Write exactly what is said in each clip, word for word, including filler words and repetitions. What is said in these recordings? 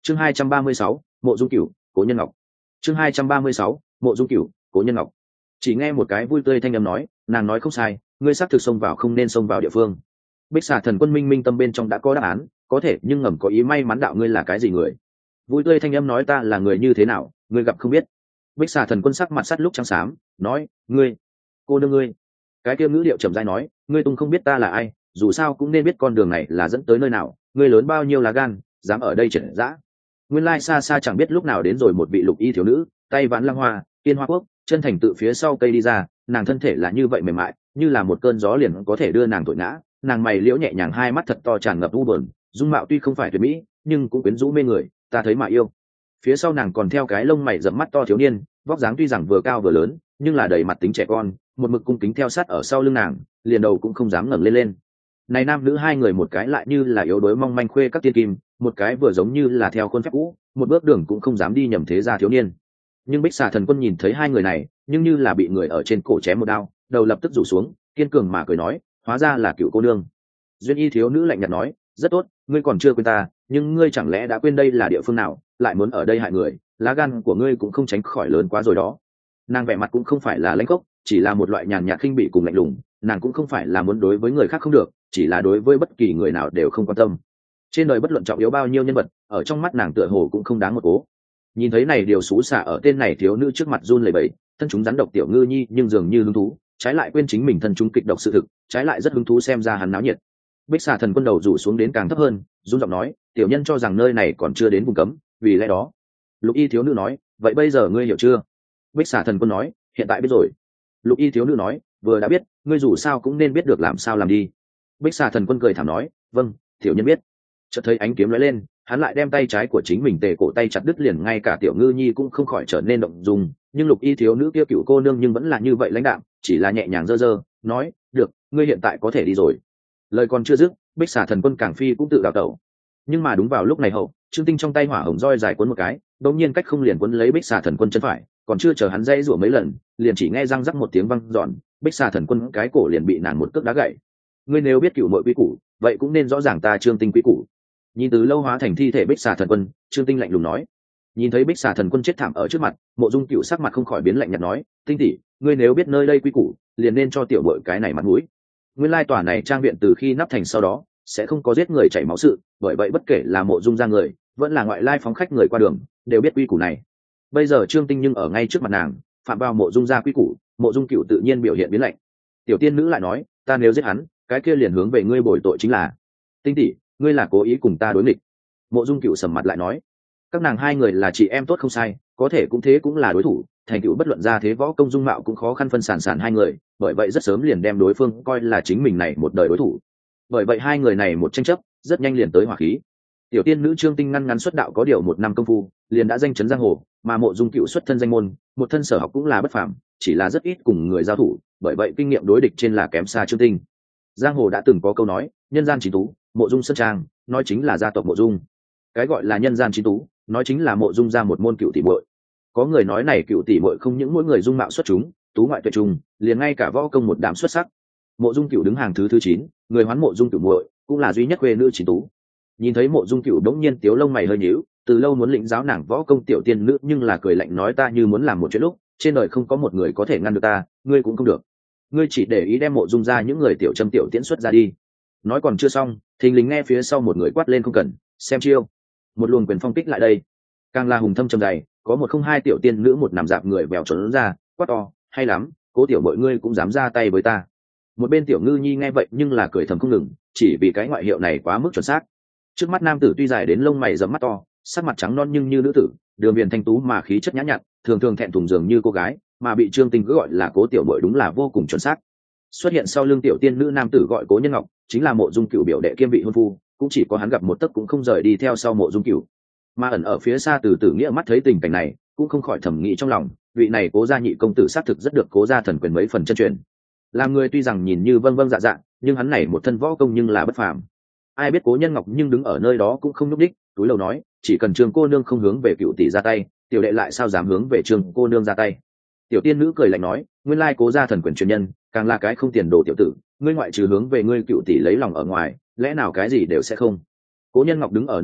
chương hai trăm ba mươi sáu, mộ dung cửu, cố nhân ngọc. chương hai trăm ba mươi sáu, mộ dung cửu, cố nhân ngọc. Chỉ nghe một cái vui tươi thanh âm nói, nàng nói không sai, ngươi xác thực xông vào không nên xông vào địa phương. Bích Xà Thần Quân minh minh tâm bên trong đã có đáp án, có thể nhưng ngầm có ý may mắn đạo ngươi là cái gì người. Vui tươi thanh âm nói ta là người như thế nào, ngươi gặp không biết. Bích Xà Thần Quân sắc mặt sắt lúc trắng xám, nói, ngươi, cô đương ngươi. Cái kia ngữ điệu trầm dai nói, ngươi tung không biết ta là ai, dù sao cũng nên biết con đường này là dẫn tới nơi nào, ngươi lớn bao nhiêu lá gan, dám ở đây trần dã. Nguyên lai xa xa chẳng biết lúc nào đến rồi một vị lục y thiếu nữ, tay vãn lăng hoa, tiên hoa quốc, chân thành tự phía sau cây đi ra, nàng thân thể là như vậy mềm mại, như là một cơn gió liền có thể đưa nàng thổi ngã, nàng mày liễu nhẹ nhàng, hai mắt thật to tràn ngập u buồn, dung mạo tuy không phải tuyệt mỹ, nhưng cũng quyến rũ mê người, ta thấy mà yêu. Phía sau nàng còn theo cái lông mày rậm mắt to thiếu niên, vóc dáng tuy rằng vừa cao vừa lớn, nhưng là đầy mặt tính trẻ con, một mực cung kính theo sát ở sau lưng nàng, liền đầu cũng không dám ngẩng lên lên. Này nam nữ hai người một cái lại như là yếu đuối mong manh khuê các tiên kim, một cái vừa giống như là theo khuôn phép cũ, một bước đường cũng không dám đi nhầm thế gia thiếu niên. Nhưng Bích Xà Thần Quân nhìn thấy hai người này, nhưng như là bị người ở trên cổ chém một đao, đầu lập tức rủ xuống, kiên cường mà cười nói, hóa ra là cựu cô nương. Duyên y thiếu nữ lạnh nhạt nói, rất tốt, ngươi còn chưa quên ta, nhưng ngươi chẳng lẽ đã quên đây là địa phương nào, lại muốn ở đây hại người, lá gan của ngươi cũng không tránh khỏi lớn quá rồi đó. Nàng vẻ mặt cũng không phải là lãnh khốc, chỉ là một loại nhàn nhạt khinh bỉ cùng lạnh lùng, nàng cũng không phải là muốn đối với người khác không được, chỉ là đối với bất kỳ người nào đều không quan tâm. Trên đời bất luận trọng yếu bao nhiêu nhân vật, ở trong mắt nàng tựa hồ cũng không đáng một cố. Nhìn thấy này điều xú xả ở tên này thiếu nữ trước mặt run lẩy bẩy, thân chúng rắn độc tiểu ngư nhi nhưng dường như hứng thú, trái lại quên chính mình thân chúng kịch độc sự thực, trái lại rất hứng thú xem ra hắn náo nhiệt. Bích Xà Thần Quân đầu rủ xuống đến càng thấp hơn, run giọng nói, tiểu nhân cho rằng nơi này còn chưa đến vùng cấm, vì lẽ đó. Lục y thiếu nữ nói, vậy bây giờ ngươi hiểu chưa? Bích Xà Thần Quân nói, hiện tại biết rồi. Lục y thiếu nữ nói, vừa đã biết, ngươi dù sao cũng nên biết được làm sao làm đi. Bích Xà Thần Quân cười thảm nói, vâng, tiểu nhân biết. Chợt thấy ánh kiếm lóe lên, hắn lại đem tay trái của chính mình tề cổ tay chặt đứt liền, ngay cả tiểu ngư nhi cũng không khỏi trở nên động dung, nhưng lục y thiếu nữ kia cựu cô nương nhưng vẫn là như vậy lãnh đạm, chỉ là nhẹ nhàng dơ dơ, nói, được, ngươi hiện tại có thể đi rồi. Lời còn chưa dứt, Bích Xà Thần Quân càng phi cũng tự đào tẩu. Nhưng mà đúng vào lúc này hậu, Trương Tinh trong tay hỏa hồng roi dài cuốn một cái, đột nhiên cách không liền cuốn lấy Bích Xà Thần Quân chân phải, còn chưa chờ hắn dãy rủa mấy lần, liền chỉ nghe răng rắc một tiếng vang dọn, Bích Xà Thần Quân cái cổ liền bị nàng một cước đá gãy. Ngươi nếu biết cựu muội quý củ, vậy cũng nên rõ ràng ta Trương Tinh quý củ. Nhìn từ lâu hóa thành thi thể Bích Xà Thần Quân, Trương Tinh lạnh lùng nói. Nhìn thấy Bích Xà Thần Quân chết thảm ở trước mặt, Mộ Dung Cửu sắc mặt không khỏi biến lạnh nhạt nói, Tinh tỷ, ngươi nếu biết nơi đây quý củ, liền nên cho tiểu muội cái này mặt mũi. Nguyên lai tòa này trang viện từ khi nắp thành sau đó, sẽ không có giết người chảy máu sự, bởi vậy bất kể là Mộ Dung gia người, vẫn là ngoại lai phóng khách người qua đường, đều biết quy củ này. Bây giờ Trương Tinh nhưng ở ngay trước mặt nàng, phạm vào Mộ Dung gia quy củ, Mộ Dung Cửu tự nhiên biểu hiện biến lạnh. Tiểu tiên nữ lại nói, ta nếu giết hắn, cái kia liền hướng về ngươi bồi tội chính là. Tinh tỷ, ngươi là cố ý cùng ta đối nghịch. Mộ Dung Cửu sầm mặt lại nói, các nàng hai người là chị em tốt không sai, có thể cũng thế cũng là đối thủ, thành tựu bất luận ra thế võ công dung mạo cũng khó khăn phân sản sản hai người, bởi vậy rất sớm liền đem đối phương coi là chính mình này một đời đối thủ. Bởi vậy hai người này một tranh chấp, rất nhanh liền tới hỏa khí. Tiểu tiên nữ Trương Tinh ngăn ngắn xuất đạo có điều một năm công phu, liền đã danh chấn giang hồ, mà Mộ Dung Cửu xuất thân danh môn, một thân sở học cũng là bất phàm, chỉ là rất ít cùng người giao thủ, bởi vậy kinh nghiệm đối địch trên là kém xa Trương Tinh. Giang hồ đã từng có câu nói, nhân gian chí tú, Mộ Dung sơn trang, nói chính là gia tộc Mộ Dung. Cái gọi là nhân gian chí tú, nói chính là Mộ Dung ra một môn cựu tỷ muội. Có người nói này cựu tỷ muội không những mỗi người dung mạo xuất chúng, tú ngoại tuyệt trùng, liền ngay cả võ công một đám xuất sắc. Mộ Dung Cửu đứng hàng thứ thứ chín, người hoán Mộ Dung Cửu muội, cũng là duy nhất quê nữ chí tú. Nhìn thấy Mộ Dung Cửu đống nhiên tiếu lông mày hơi nhíu, từ lâu muốn lĩnh giáo nàng võ công tiểu tiên nữ, nhưng là cười lạnh nói, ta như muốn làm một chuyện lúc, trên đời không có một người có thể ngăn được ta, ngươi cũng không được. Ngươi chỉ để ý đem Mộ Dung ra những người tiểu châm tiểu tiễn xuất ra đi. Nói còn chưa xong, thình lình nghe phía sau một người quát lên, không cần xem chiêu. Một luồng quyền phong kích lại đây, càng là hùng thâm trầm dày, có một không hai tiểu tiên nữ một nằm dạp người vèo trốn ra, quát to, hay lắm, cố tiểu mọi ngươi cũng dám ra tay với ta. Một bên tiểu ngư nhi nghe vậy nhưng là cười thầm không ngừng, chỉ vì cái ngoại hiệu này quá mức chuẩn xác. Trước mắt nam tử tuy dài đến lông mày rậm mắt to, sắc mặt trắng non nhưng như nữ tử, đường viền thanh tú mà khí chất nhã nhặn, thường thường thẹn thùng dường như cô gái, mà bị Trương Tinh cứ gọi là cố tiểu bội đúng là vô cùng chuẩn xác. Xuất hiện sau lưng tiểu tiên nữ nam tử gọi Cố Nhân Ngọc, chính là Mộ Dung Cửu biểu đệ kiêm vị hôn phu, cũng chỉ có hắn gặp một tấc cũng không rời đi theo sau Mộ Dung Cửu. Mà ẩn ở phía xa từ Tử Nghĩa mắt thấy tình cảnh này, cũng không khỏi thầm nghĩ trong lòng, vị này Cố gia nhị công tử xác thực rất được Cố gia thần quyền mấy phần chân truyền. Làm người tuy rằng nhìn như vâng vâng dạ dạ, nhưng hắn này một thân võ công nhưng là bất phàm. Ai biết Cố Nhân Ngọc nhưng đứng ở nơi đó cũng không nhúc đích, túi lầu nói, chỉ cần Trương cô nương không hướng về cựu tỷ ra tay, tiểu đệ lại sao dám hướng về Trương cô nương ra tay. Tiểu tiên nữ cười lạnh nói, nguyên lai Cố gia thần quyền truyền nhân, càng là cái không tiền đồ tiểu tử, ngươi ngoại trừ hướng về ngươi cựu tỷ lấy lòng ở ngoài, lẽ nào cái gì đều sẽ không. Cố Nhân Ngọc đứng ở nơi đó,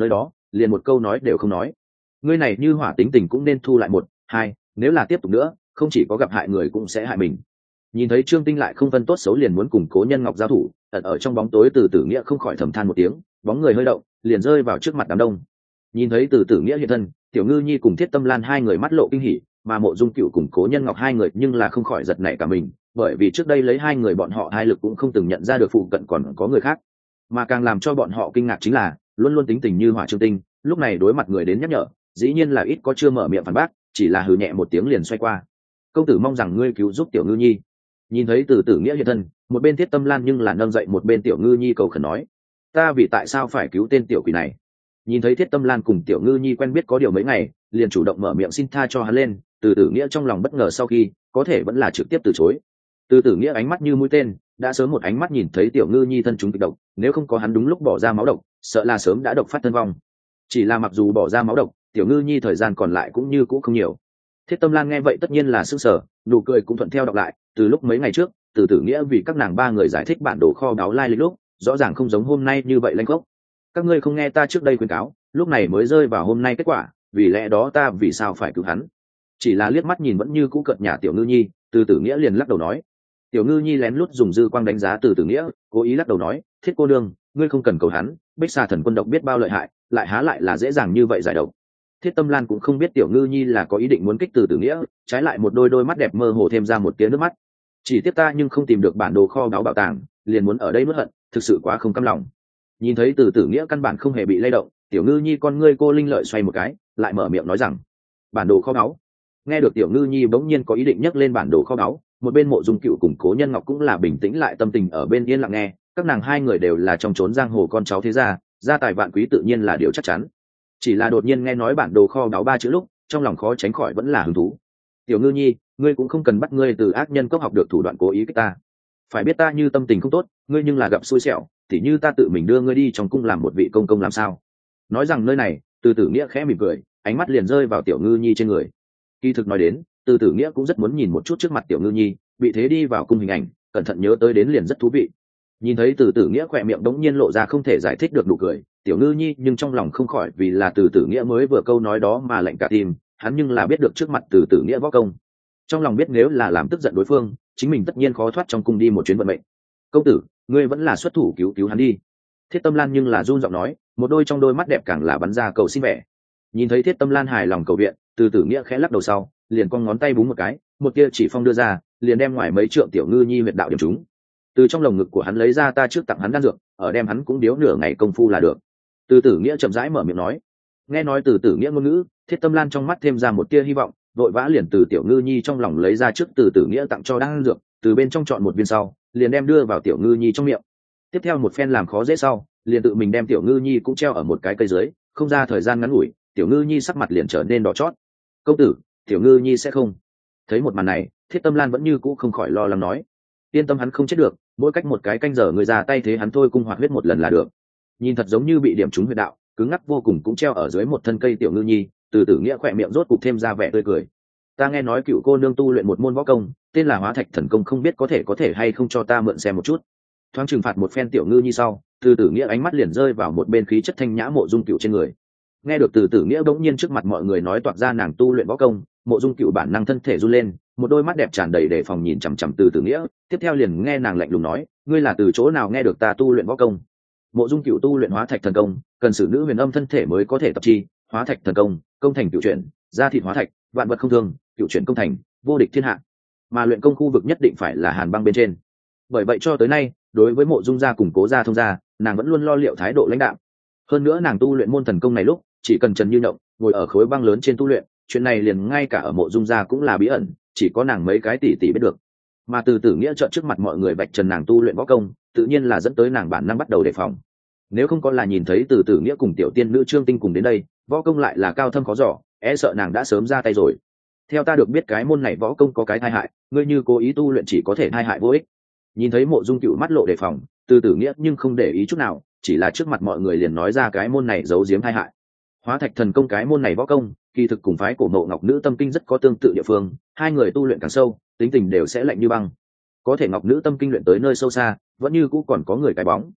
liền một câu nói đều không nói. Ngươi này như hỏa tính tình cũng nên thu lại một hai, nếu là tiếp tục nữa không chỉ có gặp hại người cũng sẽ hại mình. Nhìn thấy Trương Tinh lại không phân tốt xấu liền muốn cùng Cố Nhân Ngọc giao thủ, ẩn ở trong bóng tối Từ Tử Nghĩa không khỏi thầm than một tiếng, bóng người hơi động liền rơi vào trước mặt đám đông. Nhìn thấy Từ Tử Nghĩa hiện thân, Tiểu Ngư Nhi cùng Thiết Tâm Lan hai người mắt lộ kinh hỉ, mà Mộ Dung Cựu cùng Cố Nhân Ngọc hai người nhưng là không khỏi giật nảy cả mình, bởi vì trước đây lấy hai người bọn họ hai lực cũng không từng nhận ra được phụ cận còn có người khác. Mà càng làm cho bọn họ kinh ngạc chính là luôn luôn tính tình như hỏa Trương Tinh, lúc này đối mặt người đến nhắc nhở, dĩ nhiên là ít có chưa mở miệng phản bác, chỉ là hừ nhẹ một tiếng liền xoay qua. Công tử mong rằng ngươi cứu giúp Tiểu Ngư Nhi. Nhìn thấy Từ Tử Nghĩa hiện thân, một bên Thiết Tâm Lan nhưng là nâng dậy một bên Tiểu Ngư Nhi cầu khẩn nói, ta vì tại sao phải cứu tên tiểu quỷ này. Nhìn thấy Thiết Tâm Lan cùng Tiểu Ngư Nhi quen biết có điều mấy ngày, liền chủ động mở miệng xin tha cho hắn lên. Từ Tử Nghĩa trong lòng bất ngờ sau khi có thể vẫn là trực tiếp từ chối. Từ Tử Nghĩa ánh mắt như mũi tên, đã sớm một ánh mắt nhìn thấy Tiểu Ngư Nhi thân chúng kịch độc, nếu không có hắn đúng lúc bỏ ra máu độc, sợ là sớm đã độc phát thân vong. Chỉ là mặc dù bỏ ra máu độc, Tiểu Ngư Nhi thời gian còn lại cũng như cũ không nhiều. Thiết Tâm Lan nghe vậy tất nhiên là sững sờ, nụ cười cũng thuận theo đọc lại. Từ lúc mấy ngày trước, Từ Tử Nghĩa vì các nàng ba người giải thích bản đồ kho báu lai lịch lúc, rõ ràng không giống hôm nay như vậy lanh gốc. Các ngươi không nghe ta trước đây khuyên cáo, lúc này mới rơi vào hôm nay kết quả, vì lẽ đó ta vì sao phải cứu hắn? Chỉ là liếc mắt nhìn vẫn như cũ cợt nhả Tiểu Ngư Nhi, Từ Tử Nghĩa liền lắc đầu nói. Tiểu Ngư Nhi lén lút dùng dư quang đánh giá Từ Tử Nghĩa, cố ý lắc đầu nói, Thiết cô nương, ngươi không cần cầu hắn, Bích Xà Thần Quân độc biết bao lợi hại, lại há lại là dễ dàng như vậy giải độc. Thiết Tâm Lan cũng không biết Tiểu Ngư Nhi là có ý định muốn kích Từ Tử Nghĩa, trái lại một đôi đôi mắt đẹp mơ hồ thêm ra một tia nước mắt. Chỉ tiếc ta nhưng không tìm được bản đồ kho báu bảo tàng, liền muốn ở đây nuốt hận, thực sự quá không cam lòng. Nhìn thấy Từ Tử Nghĩa căn bản không hề bị lay động, Tiểu Ngư Nhi con ngươi cô linh lợi xoay một cái, lại mở miệng nói rằng, bản đồ kho báu. Nghe được Tiểu Ngư Nhi bỗng nhiên có ý định nhắc lên bản đồ kho báu, một bên Mộ Dung Cựu cùng Cố Nhân Ngọc cũng là bình tĩnh lại tâm tình ở bên yên lặng nghe, các nàng hai người đều là trong chốn giang hồ con cháu thế gia, gia tài vạn quý tự nhiên là điều chắc chắn. Chỉ là đột nhiên nghe nói bản đồ kho báu ba chữ lúc, trong lòng khó tránh khỏi vẫn là hứng thú. Tiểu Ngư Nhi, ngươi cũng không cần bắt ngươi từ ác nhân cốc học được thủ đoạn cố ý kích ta. Phải biết ta như tâm tình không tốt, ngươi nhưng là gặp xui xẻo, tỉ như ta tự mình đưa ngươi đi trong cung làm một vị công công làm sao? Nói rằng nơi này, Từ Tử Nghĩa khẽ mỉm cười, ánh mắt liền rơi vào Tiểu Ngư Nhi trên người. Kỳ thực nói đến, Từ Tử Nghĩa cũng rất muốn nhìn một chút trước mặt Tiểu Ngư Nhi, bị thế đi vào cung hình ảnh, cẩn thận nhớ tới đến liền rất thú vị. Nhìn thấy Từ Tử Nghĩa khỏe miệng đống nhiên lộ ra không thể giải thích được nụ cười, Tiểu Ngư Nhi nhưng trong lòng không khỏi vì là Từ Tử Nghĩa mới vừa câu nói đó mà lạnh cả tim, hắn nhưng là biết được trước mặt Từ Tử Nghĩa võ công, trong lòng biết nếu là làm tức giận đối phương, chính mình tất nhiên khó thoát trong cung đi một chuyến vận mệnh. Công tử, ngươi vẫn là xuất thủ cứu cứu hắn đi. Thiết Tâm Lan nhưng là run giọng nói, một đôi trong đôi mắt đẹp càng là bắn ra cầu xin vẻ. Nhìn thấy Thiết Tâm Lan hài lòng cầu viện, Từ Tử Nghĩa khẽ lắc đầu sau, liền con ngón tay búng một cái, một tia chỉ phong đưa ra, liền đem ngoài mấy trượng Tiểu Ngư Nhi huyệt đạo điểm trúng. Từ trong lồng ngực của hắn lấy ra ta trước tặng hắn đan dược, ở đem hắn cũng điếu nửa ngày công phu là được. Từ Tử Nghĩa chậm rãi mở miệng nói. Nghe nói Từ Tử Nghĩa ngôn ngữ, Thiết Tâm Lan trong mắt thêm ra một tia hy vọng, vội vã liền từ Tiểu Ngư Nhi trong lòng lấy ra trước Từ Tử Nghĩa tặng cho đan dược, từ bên trong chọn một viên sau, liền đem đưa vào Tiểu Ngư Nhi trong miệng. Tiếp theo một phen làm khó dễ sau, liền tự mình đem Tiểu Ngư Nhi cũng treo ở một cái cây dưới, không ra thời gian ngắn ngủi, Tiểu Ngư Nhi sắc mặt liền trở nên đỏ chót. Công tử, Tiểu Ngư Nhi sẽ không. Thấy một màn này, Thiết Tâm Lan vẫn như cũ không khỏi lo lắng nói, yên tâm hắn không chết được, mỗi cách một cái canh giờ người ra tay thế hắn thôi cung hoạt huyết một lần là được. Nhìn thật giống như bị điểm trúng huyệt đạo, cứng ngắc vô cùng cũng treo ở dưới một thân cây Tiểu Ngư Nhi, Từ Tử Nghĩa khỏe miệng rốt cục thêm ra vẻ tươi cười. Ta nghe nói cựu cô nương tu luyện một môn võ công, tên là Hóa Thạch Thần Công, không biết có thể có thể hay không cho ta mượn xem một chút. Thoáng trừng phạt một phen Tiểu Ngư Nhi sau, Từ Tử Nghĩa ánh mắt liền rơi vào một bên khí chất thanh nhã Mộ Dung Cựu trên người. Nghe được Từ Tử Nghĩa bỗng nhiên trước mặt mọi người nói toạc ra nàng tu luyện võ công, Mộ Dung Cựu bản năng thân thể run lên, một đôi mắt đẹp tràn đầy đề phòng nhìn chằm chằm Từ Tử Nghĩa, tiếp theo liền nghe nàng lạnh lùng nói, ngươi là từ chỗ nào nghe được ta tu luyện võ công? Mộ Dung Cựu tu luyện Hóa Thạch Thần Công, cần sử nữ huyền âm thân thể mới có thể tập chi, Hóa Thạch Thần Công, công thành cựu chuyển, ra thịt hóa thạch, vạn vật không thương, cựu chuyển công thành, vô địch thiên hạ. Mà luyện công khu vực nhất định phải là Hàn Băng bên trên. Bởi vậy cho tới nay, đối với Mộ Dung gia cùng Cố gia thông gia, nàng vẫn luôn lo liệu thái độ lãnh đạm. Hơn nữa nàng tu luyện môn thần công này lúc, chỉ cần Trần Như Nhộng ngồi ở khối băng lớn trên tu luyện, chuyện này liền ngay cả ở Mộ Dung gia cũng là bí ẩn, chỉ có nàng mấy cái tỷ tỷ biết được. Mà Từ Tử Nghĩa trợn trước mặt mọi người vạch trần nàng tu luyện võ công, tự nhiên là dẫn tới nàng bản năng bắt đầu đề phòng. Nếu không có là nhìn thấy Từ Tử Nghĩa cùng tiểu tiên nữ Trương Tinh cùng đến đây, võ công lại là cao thâm khó dò, e sợ nàng đã sớm ra tay rồi. Theo ta được biết cái môn này võ công có cái tai hại, ngươi như cố ý tu luyện chỉ có thể tai hại vô ích. Nhìn thấy Mộ Dung Cựu mắt lộ đề phòng, Từ Tử Nghĩa nhưng không để ý chút nào, chỉ là trước mặt mọi người liền nói ra cái môn này giấu giếm tai hại. Hóa Thạch Thần Công cái môn này võ công, kỳ thực cùng phái cổ Mộ Ngọc Nữ Tâm Kinh rất có tương tự địa phương, hai người tu luyện càng sâu, tính tình đều sẽ lạnh như băng. Có thể Ngọc Nữ Tâm Kinh luyện tới nơi sâu xa, vẫn như cũ còn có người cái bóng.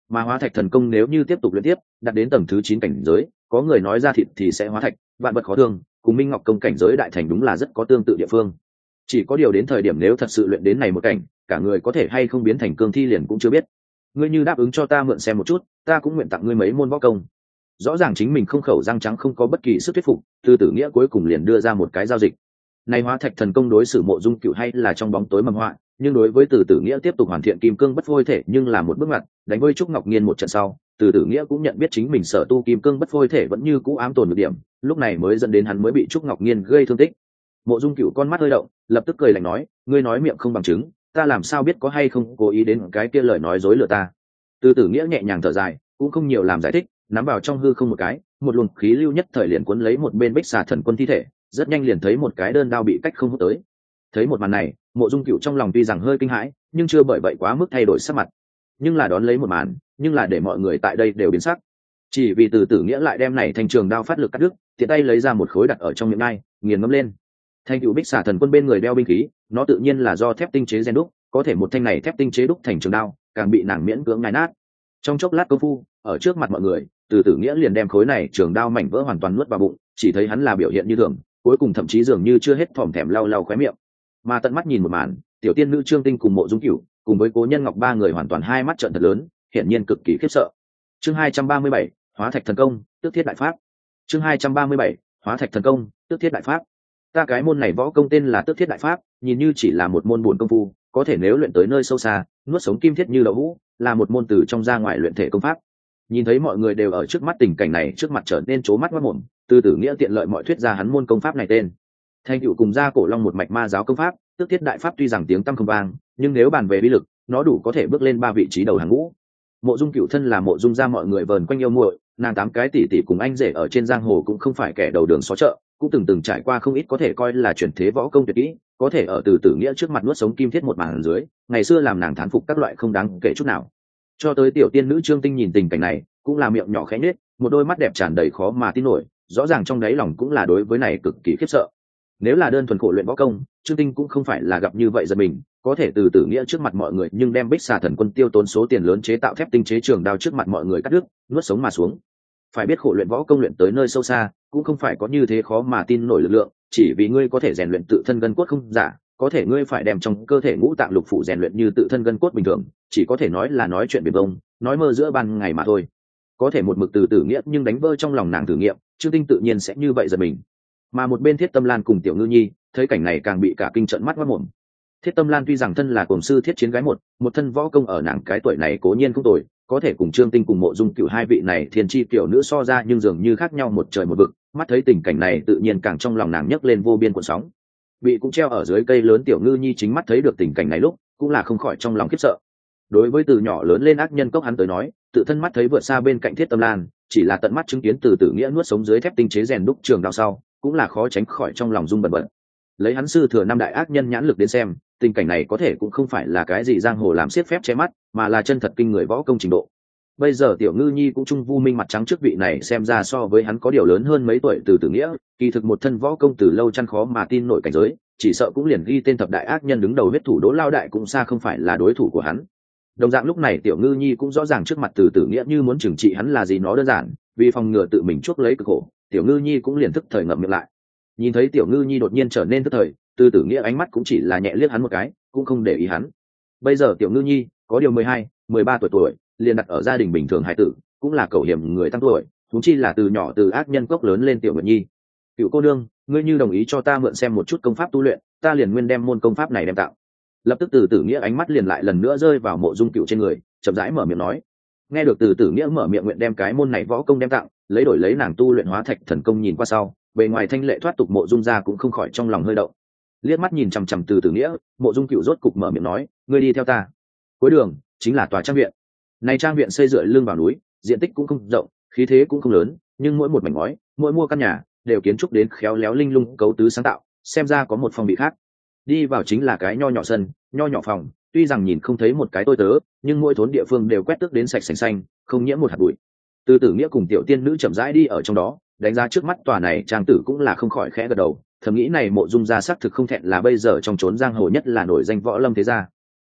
mà hóa thạch thần công nếu như tiếp tục luyện tiếp đạt đến tầng thứ chín cảnh giới, có người nói ra thịt thì sẽ hóa thạch, vạn vật khó thương, cùng Minh Ngọc công cảnh giới đại thành đúng là rất có tương tự địa phương. Chỉ có điều đến thời điểm nếu thật sự luyện đến này một cảnh, cả người có thể hay không biến thành cương thi liền cũng chưa biết. Ngươi như đáp ứng cho ta mượn xem một chút, ta cũng nguyện tặng ngươi mấy môn võ công. Rõ ràng chính mình không khẩu răng trắng, không có bất kỳ sức thuyết phục, Từ Tử Nghĩa cuối cùng liền đưa ra một cái giao dịch. Này hóa thạch thần công đối xử Mộ Dung Cửu hay là trong bóng tối mầm họa, nhưng đối với Từ Tử Nghĩa tiếp tục hoàn thiện kim cương bất phôi thể nhưng là một bước ngoặt. Đánh với Trúc Ngọc Nhiên một trận sau, Từ Tử Nghĩa cũng nhận biết chính mình sở tu kim cương bất phôi thể vẫn như cũ ám tồn nhược điểm, lúc này mới dẫn đến hắn mới bị Trúc Ngọc Nhiên gây thương tích. Mộ Dung Cửu con mắt hơi động, lập tức cười lạnh nói, ngươi nói miệng không bằng chứng, ta làm sao biết có hay không cố ý đến cái kia lời nói dối lừa ta. Từ Tử Nghĩa nhẹ nhàng thở dài, cũng không nhiều làm giải thích, nắm vào trong hư không một cái, một luồng khí lưu nhất thời liền cuốn lấy một bên Bích Xà Thần Quân thi thể, rất nhanh liền thấy một cái đơn đao bị cách không hút tới. Thấy một màn này, Mộ Dung Cửu trong lòng tuy rằng hơi kinh hãi, nhưng chưa bởi vậy quá mức thay đổi sắc mặt. Nhưng là đón lấy một màn, nhưng là để mọi người tại đây đều biến sắc. Chỉ vì Từ Tử Nghĩa lại đem này thành trường đao phát lực cắt đứt, tiện tay lấy ra một khối đặt ở trong miệng ngai, nghiền ngấm lên. Thanh cựu Bích Xà Thần Quân bên người đeo binh khí, nó tự nhiên là do thép tinh chế rèn đúc, có thể một thanh này thép tinh chế đúc thành trường đao, càng bị nàng miễn cưỡng nhai nát. Trong chốc lát công phu, ở trước mặt mọi người, Từ Tử Nghĩa liền đem khối này trường đao mảnh vỡ hoàn toàn nuốt vào bụng, chỉ thấy hắn là biểu hiện như thường, cuối cùng thậm chí dường như chưa hết thòm thèm lau lau khóe miệng. Mà tận mắt nhìn một màn, tiểu tiên nữ Trương Tinh cùng Mộ Dung Cửu, cùng với Cố Nhân Ngọc ba người hoàn toàn hai mắt trợn thật lớn, hiển nhiên cực kỳ khiếp sợ. Chương hai trăm ba mươi bảy, Hóa Thạch Thần Công, Tước Thiết Đại Pháp. Chương hai trăm ba mươi bảy, Hóa Thạch Thần Công, Tước Thiết Đại Pháp. Ta cái môn này võ công tên là Tước Thiết Đại Pháp, nhìn như chỉ là một môn buồn công phu, có thể nếu luyện tới nơi sâu xa, nuốt sống kim thiết như đậu hũ, là một môn từ trong ra ngoài luyện thể công pháp. Nhìn thấy mọi người đều ở trước mắt tình cảnh này, trước mặt trở nên trố mắt mắt mồm, Từ Tử Nghĩa tiện lợi mọi thuyết ra hắn môn công pháp này tên. Thanh cựu cùng gia cổ long một mạch ma giáo công pháp, Tước Thiết Đại Pháp tuy rằng tiếng tăm không vang, nhưng nếu bàn về uy lực, nó đủ có thể bước lên ba vị trí đầu hàng ngũ. Mộ Dung Cửu thân là Mộ Dung gia mọi người vờn quanh yêu muội, nàng tám cái tỷ tỷ cùng anh rể ở trên giang hồ cũng không phải kẻ đầu đường xó chợ, cũng từng từng trải qua không ít có thể coi là truyền thế võ công tuyệt kỹ, có thể ở Từ Tử Nghĩa trước mặt nuốt sống kim thiết một màn dưới, ngày xưa làm nàng thán phục các loại không đáng kể chút nào. Cho tới tiểu tiên nữ Trương Tinh nhìn tình cảnh này, cũng là miệng nhỏ khẽ nhếch, một đôi mắt đẹp tràn đầy khó mà tin nổi, rõ ràng trong đáy lòng cũng là đối với này cực kỳ khiếp sợ. Nếu là đơn thuần khổ luyện võ công, Trương Tinh cũng không phải là gặp như vậy giật mình, có thể Từ Tử Nghĩa trước mặt mọi người nhưng đem Bích Xà Thần Quân tiêu tốn số tiền lớn chế tạo thép tinh chế trường đao trước mặt mọi người cắt đứt, nuốt sống mà xuống. Phải biết khổ luyện võ công luyện tới nơi sâu xa, cũng không phải có như thế khó mà tin nổi lực lượng, chỉ vì ngươi có thể rèn luyện tự thân gân cốt không giả, có thể ngươi phải đem trong cơ thể ngũ tạng lục phủ rèn luyện như tự thân gân cốt bình thường, chỉ có thể nói là nói chuyện biển bông, nói mơ giữa ban ngày mà thôi. Có thể một mực Từ Tử Nghĩa nhưng đánh vỡ trong lòng nàng thử nghiệm, Trương Tinh tự nhiên sẽ như vậy giật mình. Mà một bên Thiết Tâm Lan cùng Tiểu Ngư Nhi thấy cảnh này càng bị cả kinh trợn mắt ngoác mồm. Thiết Tâm Lan tuy rằng thân là cổng sư thiết chiến gái một, một thân võ công ở nàng cái tuổi này cố nhiên không tồi, có thể cùng Trương Tinh cùng Mộ Dung Cửu hai vị này thiên chi tiểu nữ so ra nhưng dường như khác nhau một trời một vực, mắt thấy tình cảnh này tự nhiên càng trong lòng nàng nhấc lên vô biên cuộn sóng. Bị cũng treo ở dưới cây lớn Tiểu Ngư Nhi chính mắt thấy được tình cảnh này lúc, cũng là không khỏi trong lòng khiếp sợ. Đối với từ nhỏ lớn lên ác nhân cốc hắn tới nói, tự thân mắt thấy vượt xa bên cạnh Thiết Tâm Lan, chỉ là tận mắt chứng kiến Từ Tử Nghĩa nuốt sống dưới thép tinh chế rèn đúc trường đao sau, cũng là khó tránh khỏi trong lòng rung bần bật. Lấy hắn sư thừa năm đại ác nhân nhãn lực đến xem, tình cảnh này có thể cũng không phải là cái gì giang hồ làm xiết phép che mắt, mà là chân thật kinh người võ công trình độ. Bây giờ Tiểu Ngư Nhi cũng trung vu minh mặt trắng trước vị này xem ra so với hắn có điều lớn hơn mấy tuổi Từ Tử Nghĩa, kỳ thực một thân võ công từ lâu chăn khó mà tin nổi cảnh giới, chỉ sợ cũng liền ghi tên thập đại ác nhân đứng đầu huyết thủ Đỗ Lao Đại cũng xa không phải là đối thủ của hắn. Đồng dạng lúc này Tiểu Ngư Nhi cũng rõ ràng trước mặt Từ Tử Nghĩa như muốn trừng trị hắn là gì nó đơn giản, vì phòng ngừa tự mình chuốc lấy cực khổ, Tiểu Ngư Nhi cũng liền thức thời ngậm miệng lại. Nhìn thấy Tiểu Ngư Nhi đột nhiên trở nên thức thời, Từ Tử Nghĩa ánh mắt cũng chỉ là nhẹ liếc hắn một cái, cũng không để ý hắn. Bây giờ Tiểu Ngư Nhi có điều mười hai, mười ba tuổi tuổi, liền đặt ở gia đình bình thường hải tử, cũng là cẩu hiểm người tăng tuổi, huống chi là từ nhỏ từ ác nhân cốc lớn lên Tiểu Nguyệt Nhi. Cựu cô nương, ngươi như đồng ý cho ta mượn xem một chút công pháp tu luyện, ta liền nguyên đem môn công pháp này đem tặng. Lập tức Từ Tử Nghĩa ánh mắt liền lại lần nữa rơi vào Mộ Dung Cựu trên người, chậm rãi mở miệng nói. Nghe được Từ Tử Nghĩa mở miệng nguyện đem cái môn này võ công đem tặng, lấy đổi lấy nàng tu luyện hóa thạch thần công nhìn qua sau, bề ngoài thanh lệ thoát tục Mộ Dung gia cũng không khỏi trong lòng hơi động. Liếc mắt nhìn chằm chằm Từ Tử Nghĩa, Mộ Dung Cựu rốt cục mở miệng nói, ngươi đi theo ta. Cuối đường chính là tòa trang viện. Này trang viện xây dựa lưng vào núi, diện tích cũng không rộng, khí thế cũng không lớn, nhưng mỗi một mảnh ngói, mỗi mua căn nhà đều kiến trúc đến khéo léo linh lung cấu tứ sáng tạo, xem ra có một phong vị khác. Đi vào chính là cái nho nhỏ sân, nho nhỏ phòng, tuy rằng nhìn không thấy một cái tôi tớ, nhưng mỗi thốn địa phương đều quét tước đến sạch sành xanh, không nhiễm một hạt bụi. Từ Tử Nghĩa cùng tiểu tiên nữ chậm rãi đi ở trong đó, đánh giá trước mắt tòa này trang tử cũng là không khỏi khẽ gật đầu, thầm nghĩ này Mộ Dung gia xác thực không thẹn là bây giờ trong chốn giang hồ nhất là nổi danh võ lâm thế gia.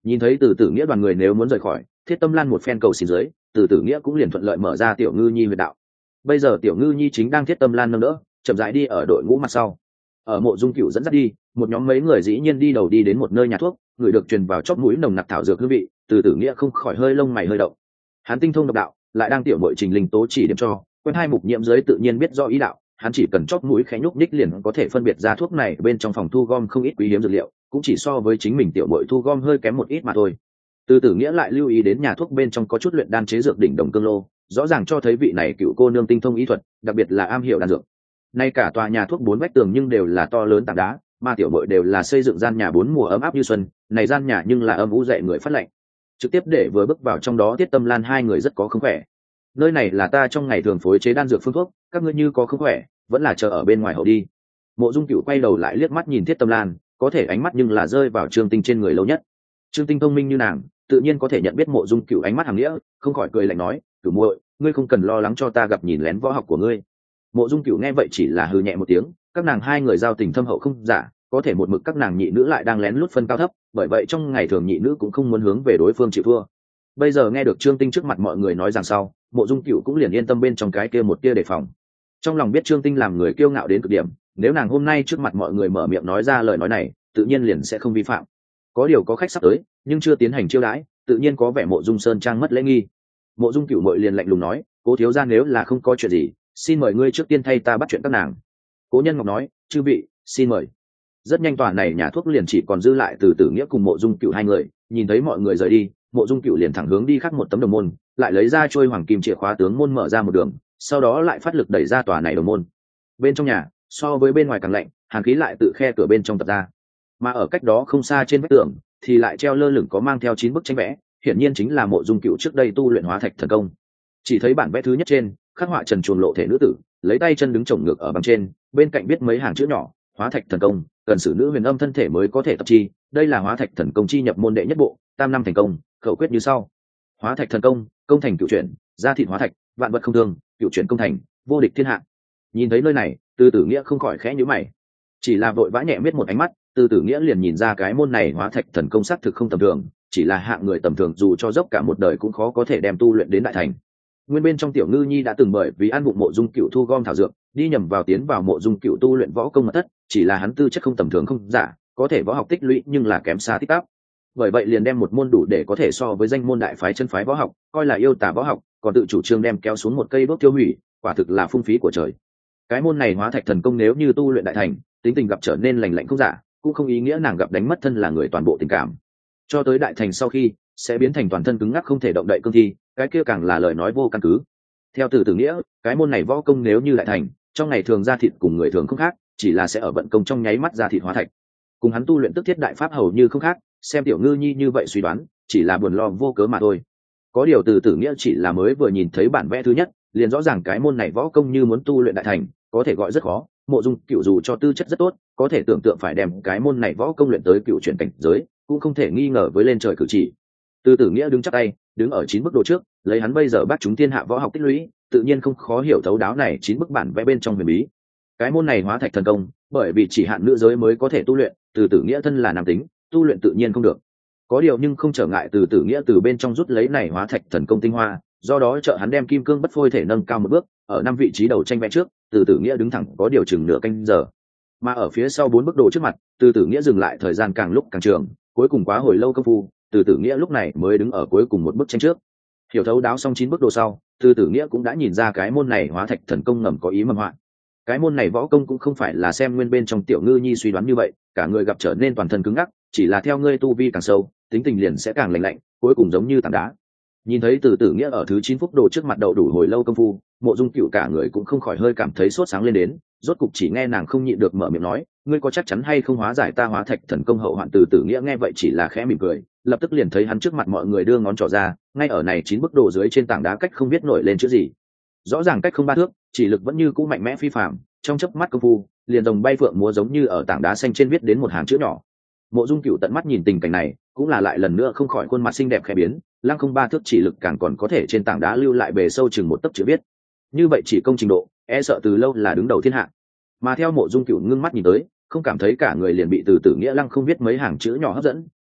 Nhìn thấy Từ Tử Nghĩa đoàn người nếu muốn rời khỏi, Thiết Tâm Lan một phen cầu xin dưới, Từ Tử Nghĩa cũng liền thuận lợi mở ra Tiểu Ngư Nhi huyệt đạo. Bây giờ Tiểu Ngư Nhi chính đang Thiết Tâm Lan nâng đỡ, chậm rãi đi ở đội ngũ mặt sau. Ở Mộ Dung Cửu dẫn dắt đi, một nhóm mấy người dĩ nhiên đi đầu đi đến một nơi nhà thuốc, người được truyền vào chóp mũi nồng nặc thảo dược hương vị, Từ Tử Nghĩa không khỏi hơi lông mày hơi động. Hắn tinh thông độc đạo, lại đang tiểu muội Trình Linh Tố chỉ điểm cho, quen hai mục nhiễm dưới tự nhiên biết rõ ý đạo, hắn chỉ cần chóp mũi khẽ nhúc nhích liền có thể phân biệt ra thuốc này bên trong phòng thu gom không ít quý hiếm dược liệu, cũng chỉ so với chính mình tiểu muội thu gom hơi kém một ít mà thôi. Từ Tử Nghĩa lại lưu ý đến nhà thuốc bên trong có chút luyện đan chế dược đỉnh đồng cương lô, rõ ràng cho thấy vị này cựu cô nương tinh thông ý thuật, đặc biệt là am hiểu đan dược. Nay cả tòa nhà thuốc bốn vách tường nhưng đều là to lớn tảng đá, mà tiểu muội đều là xây dựng gian nhà bốn mùa ấm áp như xuân, này gian nhà nhưng là âm u dậy người phát lạnh. Trực tiếp để vừa bước vào trong đó Tiết Tâm Lan hai người rất có không khỏe. Nơi này là ta trong ngày thường phối chế đan dược phương thuốc, các ngươi như có không khỏe, vẫn là chờ ở bên ngoài hậu đi. Mộ Dung Cửu quay đầu lại liếc mắt nhìn Thiết Tâm Lan, có thể ánh mắt nhưng là rơi vào Trương Tinh trên người lâu nhất. Trương Tinh thông minh như nàng, tự nhiên có thể nhận biết Mộ Dung Cửu ánh mắt hàm nghĩa, không khỏi cười lạnh nói, "Cửu muội, ngươi không cần lo lắng cho ta gặp nhìn lén võ học của ngươi." Mộ Dung Cửu nghe vậy chỉ là hừ nhẹ một tiếng, các nàng hai người giao tình thâm hậu không giả, có thể một mực các nàng nhị nữ lại đang lén lút phân cao thấp, bởi vậy trong ngày thường nhị nữ cũng không muốn hướng về đối phương chịu thua. Bây giờ nghe được Trương Tinh trước mặt mọi người nói rằng sau, Mộ Dung Cửu cũng liền yên tâm bên trong cái kia một tia đề phòng. Trong lòng biết Trương Tinh làm người kiêu ngạo đến cực điểm, nếu nàng hôm nay trước mặt mọi người mở miệng nói ra lời nói này, tự nhiên liền sẽ không vi phạm. Có điều có khách sắp tới, nhưng chưa tiến hành chiêu đãi, tự nhiên có vẻ Mộ Dung Sơn trang mất lễ nghi. Mộ Dung Cửu muội liền lạnh lùng nói, "Cố thiếu gia nếu là không có chuyện gì, xin mời ngươi trước tiên thay ta bắt chuyện các nàng." Cố Nhân Ngọc nói, "Chư vị, xin mời." Rất nhanh tòa này nhà thuốc liền chỉ còn dư lại Từ Tử Nghĩa cùng Mộ Dung Cửu hai người, nhìn thấy mọi người rời đi, Mộ Dung Cửu liền thẳng hướng đi khắc một tấm đồng môn, lại lấy ra trôi hoàng kim chìa khóa tướng môn mở ra một đường, sau đó lại phát lực đẩy ra tòa này đồng môn. Bên trong nhà, so với bên ngoài càng lạnh, hàn khí lại tự khe cửa bên trong tập ra. Mà ở cách đó không xa trên vách tường, thì lại treo lơ lửng có mang theo chín bức tranh vẽ, hiển nhiên chính là Mộ Dung Cửu trước đây tu luyện hóa thạch thần công. Chỉ thấy bản vẽ thứ nhất trên, khắc họa trần truồng lộ thể nữ tử, lấy tay chân đứng chồng ngược ở bằng trên, bên cạnh viết mấy hàng chữ nhỏ, hóa thạch thần công, cần sử nữ huyền âm thân thể mới có thể tập chi, đây là hóa thạch thần công chi nhập môn đệ nhất bộ, tam năm thành công, khẩu quyết như sau: hóa thạch thần công, công thành cựu chuyển, gia thịt hóa thạch, vạn vật không thương, cựu chuyển công thành, vô địch thiên hạ. Nhìn thấy nơi này, Từ Tử Nghĩa không khỏi khẽ nhíu mày, chỉ là vội vã nhẹ miết một ánh mắt, Từ Tử Nghĩa liền nhìn ra cái môn này hóa thạch thần công xác thực không tầm thường, chỉ là hạng người tầm thường dù cho dốc cả một đời cũng khó có thể đem tu luyện đến đại thành. Nguyên bên trong Tiểu Ngư Nhi đã từng bởi vì ăn bụng Mộ Dung Cửu thu gom thảo dược, đi nhầm vào tiến vào Mộ Dung Cửu tu luyện võ công mật thất, chỉ là hắn tư chất không tầm thường không giả, có thể võ học tích lũy nhưng là kém xa tích tắp. Bởi vậy liền đem một môn đủ để có thể so với danh môn đại phái chân phái võ học, coi là yêu tà võ học, còn tự chủ trương đem kéo xuống một cây đốt tiêu hủy, quả thực là phung phí của trời. Cái môn này hóa thạch thần công nếu như tu luyện đại thành, tính tình gặp trở nên lành lạnh không giả, cũng không ý nghĩa nàng gặp đánh mất thân là người toàn bộ tình cảm. Cho tới đại thành sau khi, sẽ biến thành toàn thân cứng ngắc không thể động đậy cương thi, cái kia càng là lời nói vô căn cứ. Theo Từ Tử Nghĩa, cái môn này võ công nếu như đại thành, trong ngày thường ra thịt cùng người thường không khác, chỉ là sẽ ở vận công trong nháy mắt ra thịt hóa thạch. Cùng hắn tu luyện tức thiết đại pháp hầu như không khác, xem Tiểu Ngư Nhi như vậy suy đoán, chỉ là buồn lo vô cớ mà thôi. Có điều Từ Tử Nghĩa chỉ là mới vừa nhìn thấy bản vẽ thứ nhất, liền rõ ràng cái môn này võ công như muốn tu luyện đại thành, có thể gọi rất khó. Mộ Dung Cửu dù cho tư chất rất tốt, có thể tưởng tượng phải đem cái môn này võ công luyện tới cựu chuyển cảnh giới, cũng không thể nghi ngờ với lên trời cử chỉ. Từ Tử Nghĩa đứng chắc tay, đứng ở chín bức đồ trước, lấy hắn bây giờ bắt chúng thiên hạ võ học tích lũy, tự nhiên không khó hiểu thấu đáo này chín bức bản vẽ bên trong huyền bí. Cái môn này hóa thạch thần công, bởi vì chỉ hạn nữ giới mới có thể tu luyện, Từ Tử Nghĩa thân là nam tính, tu luyện tự nhiên không được. Có điều nhưng không trở ngại Từ Tử Nghĩa từ bên trong rút lấy này hóa thạch thần công tinh hoa, do đó trợ hắn đem kim cương bất phôi thể nâng cao một bước, ở năm vị trí đầu tranh vẽ trước, Từ Tử Nghĩa đứng thẳng có điều chừng nửa canh giờ. Mà ở phía sau bốn bức đồ trước mặt, Từ Tử Nghĩa dừng lại thời gian càng lúc càng trường, cuối cùng quá hồi lâu công phu, Từ Tử Nghĩa lúc này mới đứng ở cuối cùng một bức tranh trước. Hiểu thấu đáo xong chín bức đồ sau, Từ Tử Nghĩa cũng đã nhìn ra cái môn này hóa thạch thần công ngầm có ý mầm họa. Cái môn này võ công cũng không phải là xem nguyên bên trong Tiểu Ngư Nhi suy đoán như vậy, cả người gặp trở nên toàn thân cứng ngắc, chỉ là theo ngươi tu vi càng sâu, tính tình liền sẽ càng lạnh lạnh, cuối cùng giống như tảng đá. Nhìn thấy Từ Tử Nghĩa ở thứ chín phúc đồ trước mặt đậu đủ hồi lâu công phu, Mộ Dung Cửu cả người cũng không khỏi hơi cảm thấy sốt sáng lên đến, rốt cục chỉ nghe nàng không nhịn được mở miệng nói, ngươi có chắc chắn hay không hóa giải ta hóa thạch thần công hậu hoạn? Từ Tử Nghĩa nghe vậy chỉ là khẽ mỉm cười, lập tức liền thấy hắn trước mặt mọi người đưa ngón trỏ ra, ngay ở này chín bức đồ dưới trên tảng đá cách không biết nổi lên chữ gì. Rõ ràng cách không ba thước, chỉ lực vẫn như cũ mạnh mẽ phi phàm, trong chớp mắt công phu, liền rồng bay phượng múa giống như ở tảng đá xanh trên viết đến một hàng chữ nhỏ. Mộ Dung Cửu tận mắt nhìn tình cảnh này, cũng là lại lần nữa không khỏi khuôn mặt xinh đẹp khẽ biến, lăng không ba thước chỉ lực càng còn có thể trên tảng đá lưu lại bề sâu chừng một tấc chữ viết. Như vậy chỉ công trình độ, e sợ từ lâu là đứng đầu thiên hạ. Mà theo Mộ Dung Cửu ngưng mắt nhìn tới, không cảm thấy cả người liền bị Từ Tử Nghĩa lăng không viết mấy hàng chữ nhỏ hấp dẫn,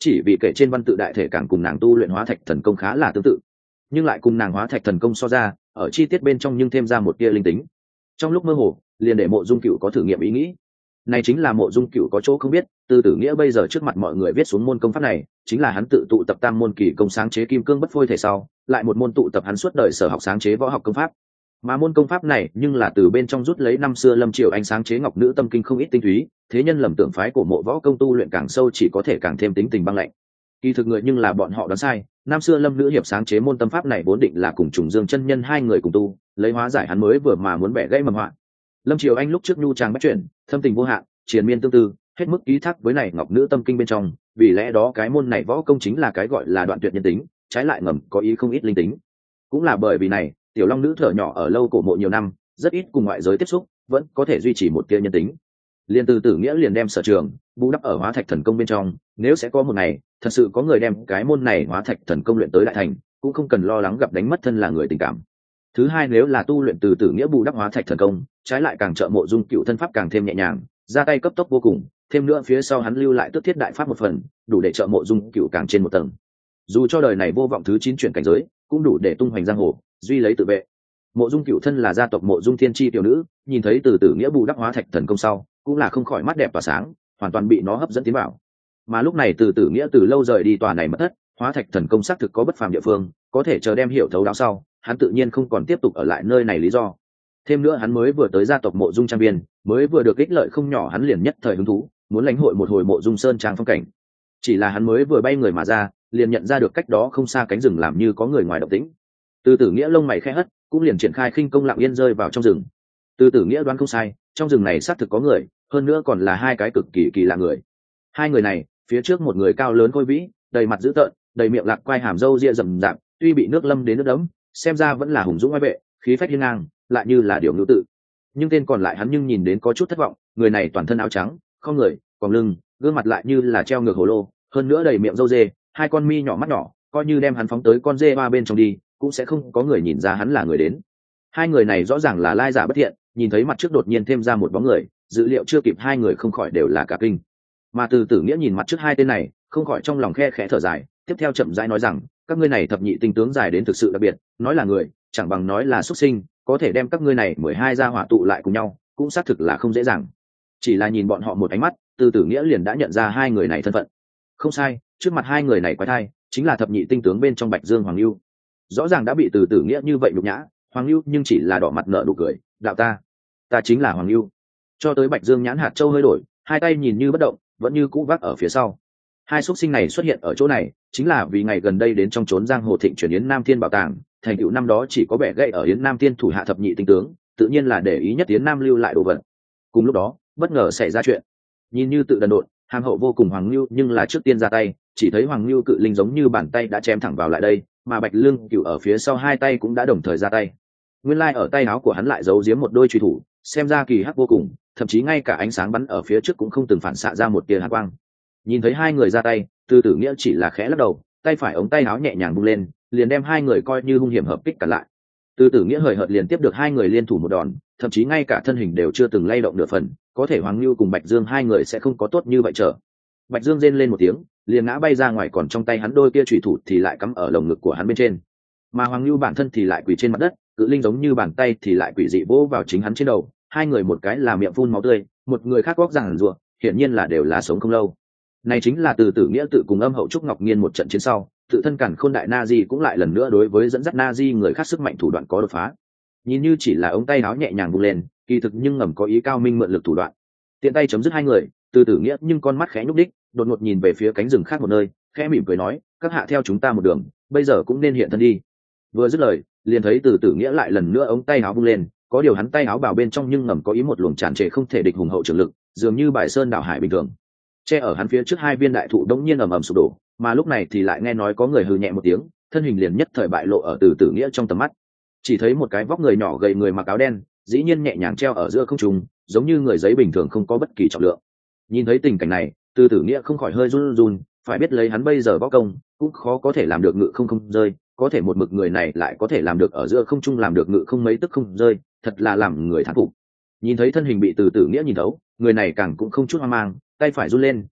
chỉ vì kể trên văn tự đại thể càng cùng nàng tu luyện hóa thạch thần công khá là tương tự, nhưng lại cùng nàng hóa thạch thần công so ra, ở chi tiết bên trong nhưng thêm ra một tia linh tính. Trong lúc mơ hồ, liền để Mộ Dung Cựu có thử nghiệm ý nghĩ. Này chính là Mộ Dung Cựu có chỗ không biết, Từ Tử Nghĩa bây giờ trước mặt mọi người viết xuống môn công pháp này, chính là hắn tự tụ tập tam môn kỳ công sáng chế kim cương bất phôi thể sau, lại một môn tụ tập hắn suốt đời sở học sáng chế võ học công pháp. Mà môn công pháp này nhưng là từ bên trong rút lấy năm xưa Lâm Triều Anh sáng chế Ngọc Nữ Tâm Kinh không ít tinh túy, thế nhân lầm tưởng phái của mộ võ công tu luyện càng sâu chỉ có thể càng thêm tính tình băng lạnh. Kỳ thực người nhưng là bọn họ đoán sai, năm xưa Lâm Nữ hiệp sáng chế môn tâm pháp này vốn định là cùng Trùng Dương chân nhân hai người cùng tu, lấy hóa giải hắn mới vừa mà muốn bẻ gãy mầm họa. Lâm Triều Anh lúc trước nhu trang bách chuyển, thâm tình vô hạn, triền miên tương tư, hết mức ký thác với này Ngọc Nữ Tâm Kinh bên trong, vì lẽ đó cái môn này võ công chính là cái gọi là đoạn tuyệt nhân tính, trái lại ngầm có ý không ít linh tính. Cũng là bởi vì này, tiểu long nữ thở nhỏ ở lâu cổ mộ nhiều năm, rất ít cùng ngoại giới tiếp xúc, vẫn có thể duy trì một tia nhân tính. Liên Từ Tử Nghĩa liền đem sở trường bù đắp ở hóa thạch thần công bên trong, nếu sẽ có một ngày thật sự có người đem cái môn này hóa thạch thần công luyện tới đại thành, cũng không cần lo lắng gặp đánh mất thân là người tình cảm. Thứ hai, nếu là tu luyện Từ Tử Nghĩa bù đắp hóa thạch thần công, trái lại càng trợ Mộ Dung Cựu thân pháp càng thêm nhẹ nhàng, ra tay cấp tốc vô cùng, thêm nữa phía sau hắn lưu lại Tước Thiết đại pháp một phần, đủ để trợ Mộ Dung Cựu càng trên một tầng. Dù cho đời này vô vọng thứ chín chuyển cảnh giới, cũng đủ để tung hoành giang hồ, duy lấy tự vệ. Mộ Dung Cựu thân là gia tộc Mộ Dung Thiên Chi tiểu nữ, nhìn thấy Từ Tử Nghĩa bù đắp hóa thạch thần công sau, cũng là không khỏi mắt đẹp tỏa sáng, hoàn toàn bị nó hấp dẫn tiến vào. Mà lúc này Từ Tử Nghĩa từ lâu rời đi tòa này mất thất, hóa thạch thần công xác thực có bất phàm địa phương, có thể chờ đem hiểu thấu đáo sau, hắn tự nhiên không còn tiếp tục ở lại nơi này lý do. Thêm nữa hắn mới vừa tới gia tộc Mộ Dung trang viên, mới vừa được ích lợi không nhỏ, hắn liền nhất thời hứng thú, muốn lãnh hội một hồi Mộ Dung sơn trang phong cảnh. Chỉ là hắn mới vừa bay người mà ra, liền nhận ra được cách đó không xa cánh rừng làm như có người ngoài động tĩnh. Từ Tử Nghĩa lông mày khẽ hất, cũng liền triển khai khinh công lặng yên rơi vào trong rừng. Từ Tử Nghĩa đoán không sai, trong rừng này xác thực có người, hơn nữa còn là hai cái cực kỳ kỳ lạ người. Hai người này, phía trước một người cao lớn khôi vĩ, đầy mặt dữ tợn, đầy miệng lạc quai hàm râu ria rậm rạp, tuy bị nước lâm đến nước đẫm, xem ra vẫn là hùng dũng oai vệ, khí phách hiên ngang, lại như là điều ngữ tự. Nhưng tên còn lại hắn nhưng nhìn đến có chút thất vọng, người này toàn thân áo trắng, không người, còng lưng, gương mặt lại như là treo ngược hồ lô, hơn nữa đầy miệng râu dê, hai con mi nhỏ mắt nhỏ, coi như đem hắn phóng tới con dê ba bên trong đi, cũng sẽ không có người nhìn ra hắn là người đến. Hai người này rõ ràng là lai giả bất thiện, nhìn thấy mặt trước đột nhiên thêm ra một bóng người, dữ liệu chưa kịp, hai người không khỏi đều là cả kinh. Mà Từ Tử Nghĩa nhìn mặt trước hai tên này, không khỏi trong lòng khe khẽ thở dài, tiếp theo chậm rãi nói rằng, các ngươi này thập nhị tinh tướng dài đến thực sự đặc biệt, nói là người, chẳng bằng nói là xuất sinh, có thể đem các ngươi này mười hai gia hỏa tụ lại cùng nhau, cũng xác thực là không dễ dàng. Chỉ là nhìn bọn họ một ánh mắt, Từ Tử Nghĩa liền đã nhận ra hai người này thân phận. Không sai, trước mặt hai người này quái thai, chính là thập nhị tinh tướng bên trong Bạch Dương Hoàng Lưu. Rõ ràng đã bị Từ Tử Nghĩa như vậy nhục nhã, Hoàng Lưu nhưng chỉ là đỏ mặt nở nụ cười, đạo ta, ta chính là Hoàng Lưu. Cho tới Bạch Dương nhãn hạt châu hơi đổi, hai tay nhìn như bất động, vẫn như cũ vác ở phía sau. Hai xuất sinh này xuất hiện ở chỗ này, chính là vì ngày gần đây đến trong trốn giang hồ thịnh chuyển Yến Nam Thiên bảo tàng, thành tựu năm đó chỉ có bẻ gãy ở Yến Nam Thiên thủ hạ thập nhị tinh tướng, tự nhiên là để ý nhất Yến Nam lưu lại đồ vật. Cùng lúc đó, bất ngờ xảy ra chuyện. Nhìn như tự đần độn, hàm hậu vô cùng Hoàng Lưu, nhưng là trước tiên ra tay, chỉ thấy Hoàng Lưu cự linh giống như bàn tay đã chém thẳng vào lại đây, mà Bạch Lương Cửu ở phía sau hai tay cũng đã đồng thời ra tay. Nguyên lai ở tay áo của hắn lại giấu giếm một đôi truy thủ, xem ra kỳ hắc vô cùng, thậm chí ngay cả ánh sáng bắn ở phía trước cũng không từng phản xạ ra một tia hàn quang. Nhìn thấy hai người ra tay, Từ Tử Nghĩa chỉ là khẽ lắc đầu, tay phải ống tay áo nhẹ nhàng bung lên, liền đem hai người coi như hung hiểm hợp kích cả lại. Từ Tử Nghĩa hời hợt liền tiếp được hai người liên thủ một đòn, thậm chí ngay cả thân hình đều chưa từng lay động nửa phần, có thể Hoàng Lưu cùng Bạch Dương hai người sẽ không có tốt như vậy trở. Bạch Dương rên lên một tiếng, liền ngã bay ra ngoài, còn trong tay hắn đôi kia chủy thủ thì lại cắm ở lồng ngực của hắn bên trên. Mà Hoàng Lưu bản thân thì lại quỳ trên mặt đất, cự linh giống như bàn tay thì lại quỷ dị vỗ vào chính hắn trên đầu, hai người một cái là miệng phun máu tươi, một người khác góc giằng giụa, hiển nhiên là đều là sống không lâu. Này chính là Từ Tử Nghĩa tự cùng Âm Hậu Trúc Ngọc Nghiên một trận chiến sau, tự thân cản khôn đại na di cũng lại lần nữa đối với dẫn dắt na di người khác sức mạnh thủ đoạn có đột phá. Nhìn như chỉ là ống tay áo nhẹ nhàng vung lên, kỳ thực nhưng ngầm có ý cao minh mượn lực thủ đoạn. Tiện tay chấm dứt hai người, Từ Tử Nghĩa nhưng con mắt khẽ nhúc đích, đột ngột nhìn về phía cánh rừng khác một nơi, khẽ mỉm cười nói, các hạ theo chúng ta một đường, bây giờ cũng nên hiện thân đi. Vừa dứt lời, liền thấy Từ Tử Nghĩa lại lần nữa ống tay áo vung lên, có điều hắn tay áo bào bên trong nhưng ngầm có ý một luồng tràn trề không thể địch hùng hậu trường lực, dường như bài sơn đảo hải bình thường. Che ở hắn phía trước hai viên đại thụ đống nhiên ầm ầm sụp đổ, mà lúc này thì lại nghe nói có người hừ nhẹ một tiếng, thân hình liền nhất thời bại lộ ở Từ Tử Nghĩa trong tầm mắt. Chỉ thấy một cái vóc người nhỏ gầy người mặc áo đen, dĩ nhiên nhẹ nhàng treo ở giữa không trung, giống như người giấy bình thường không có bất kỳ trọng lượng. Nhìn thấy tình cảnh này, Từ Tử Nghĩa không khỏi hơi run run, phải biết lấy hắn bây giờ võ công, cũng khó có thể làm được ngự không không rơi, có thể một mực người này lại có thể làm được ở giữa không trung làm được ngự không mấy tức không rơi, thật là làm người thán phục. Nhìn thấy thân hình bị Từ Tử Nghĩa nhìn thấu, người này càng cũng không chút hoang mang, tay phải run lên,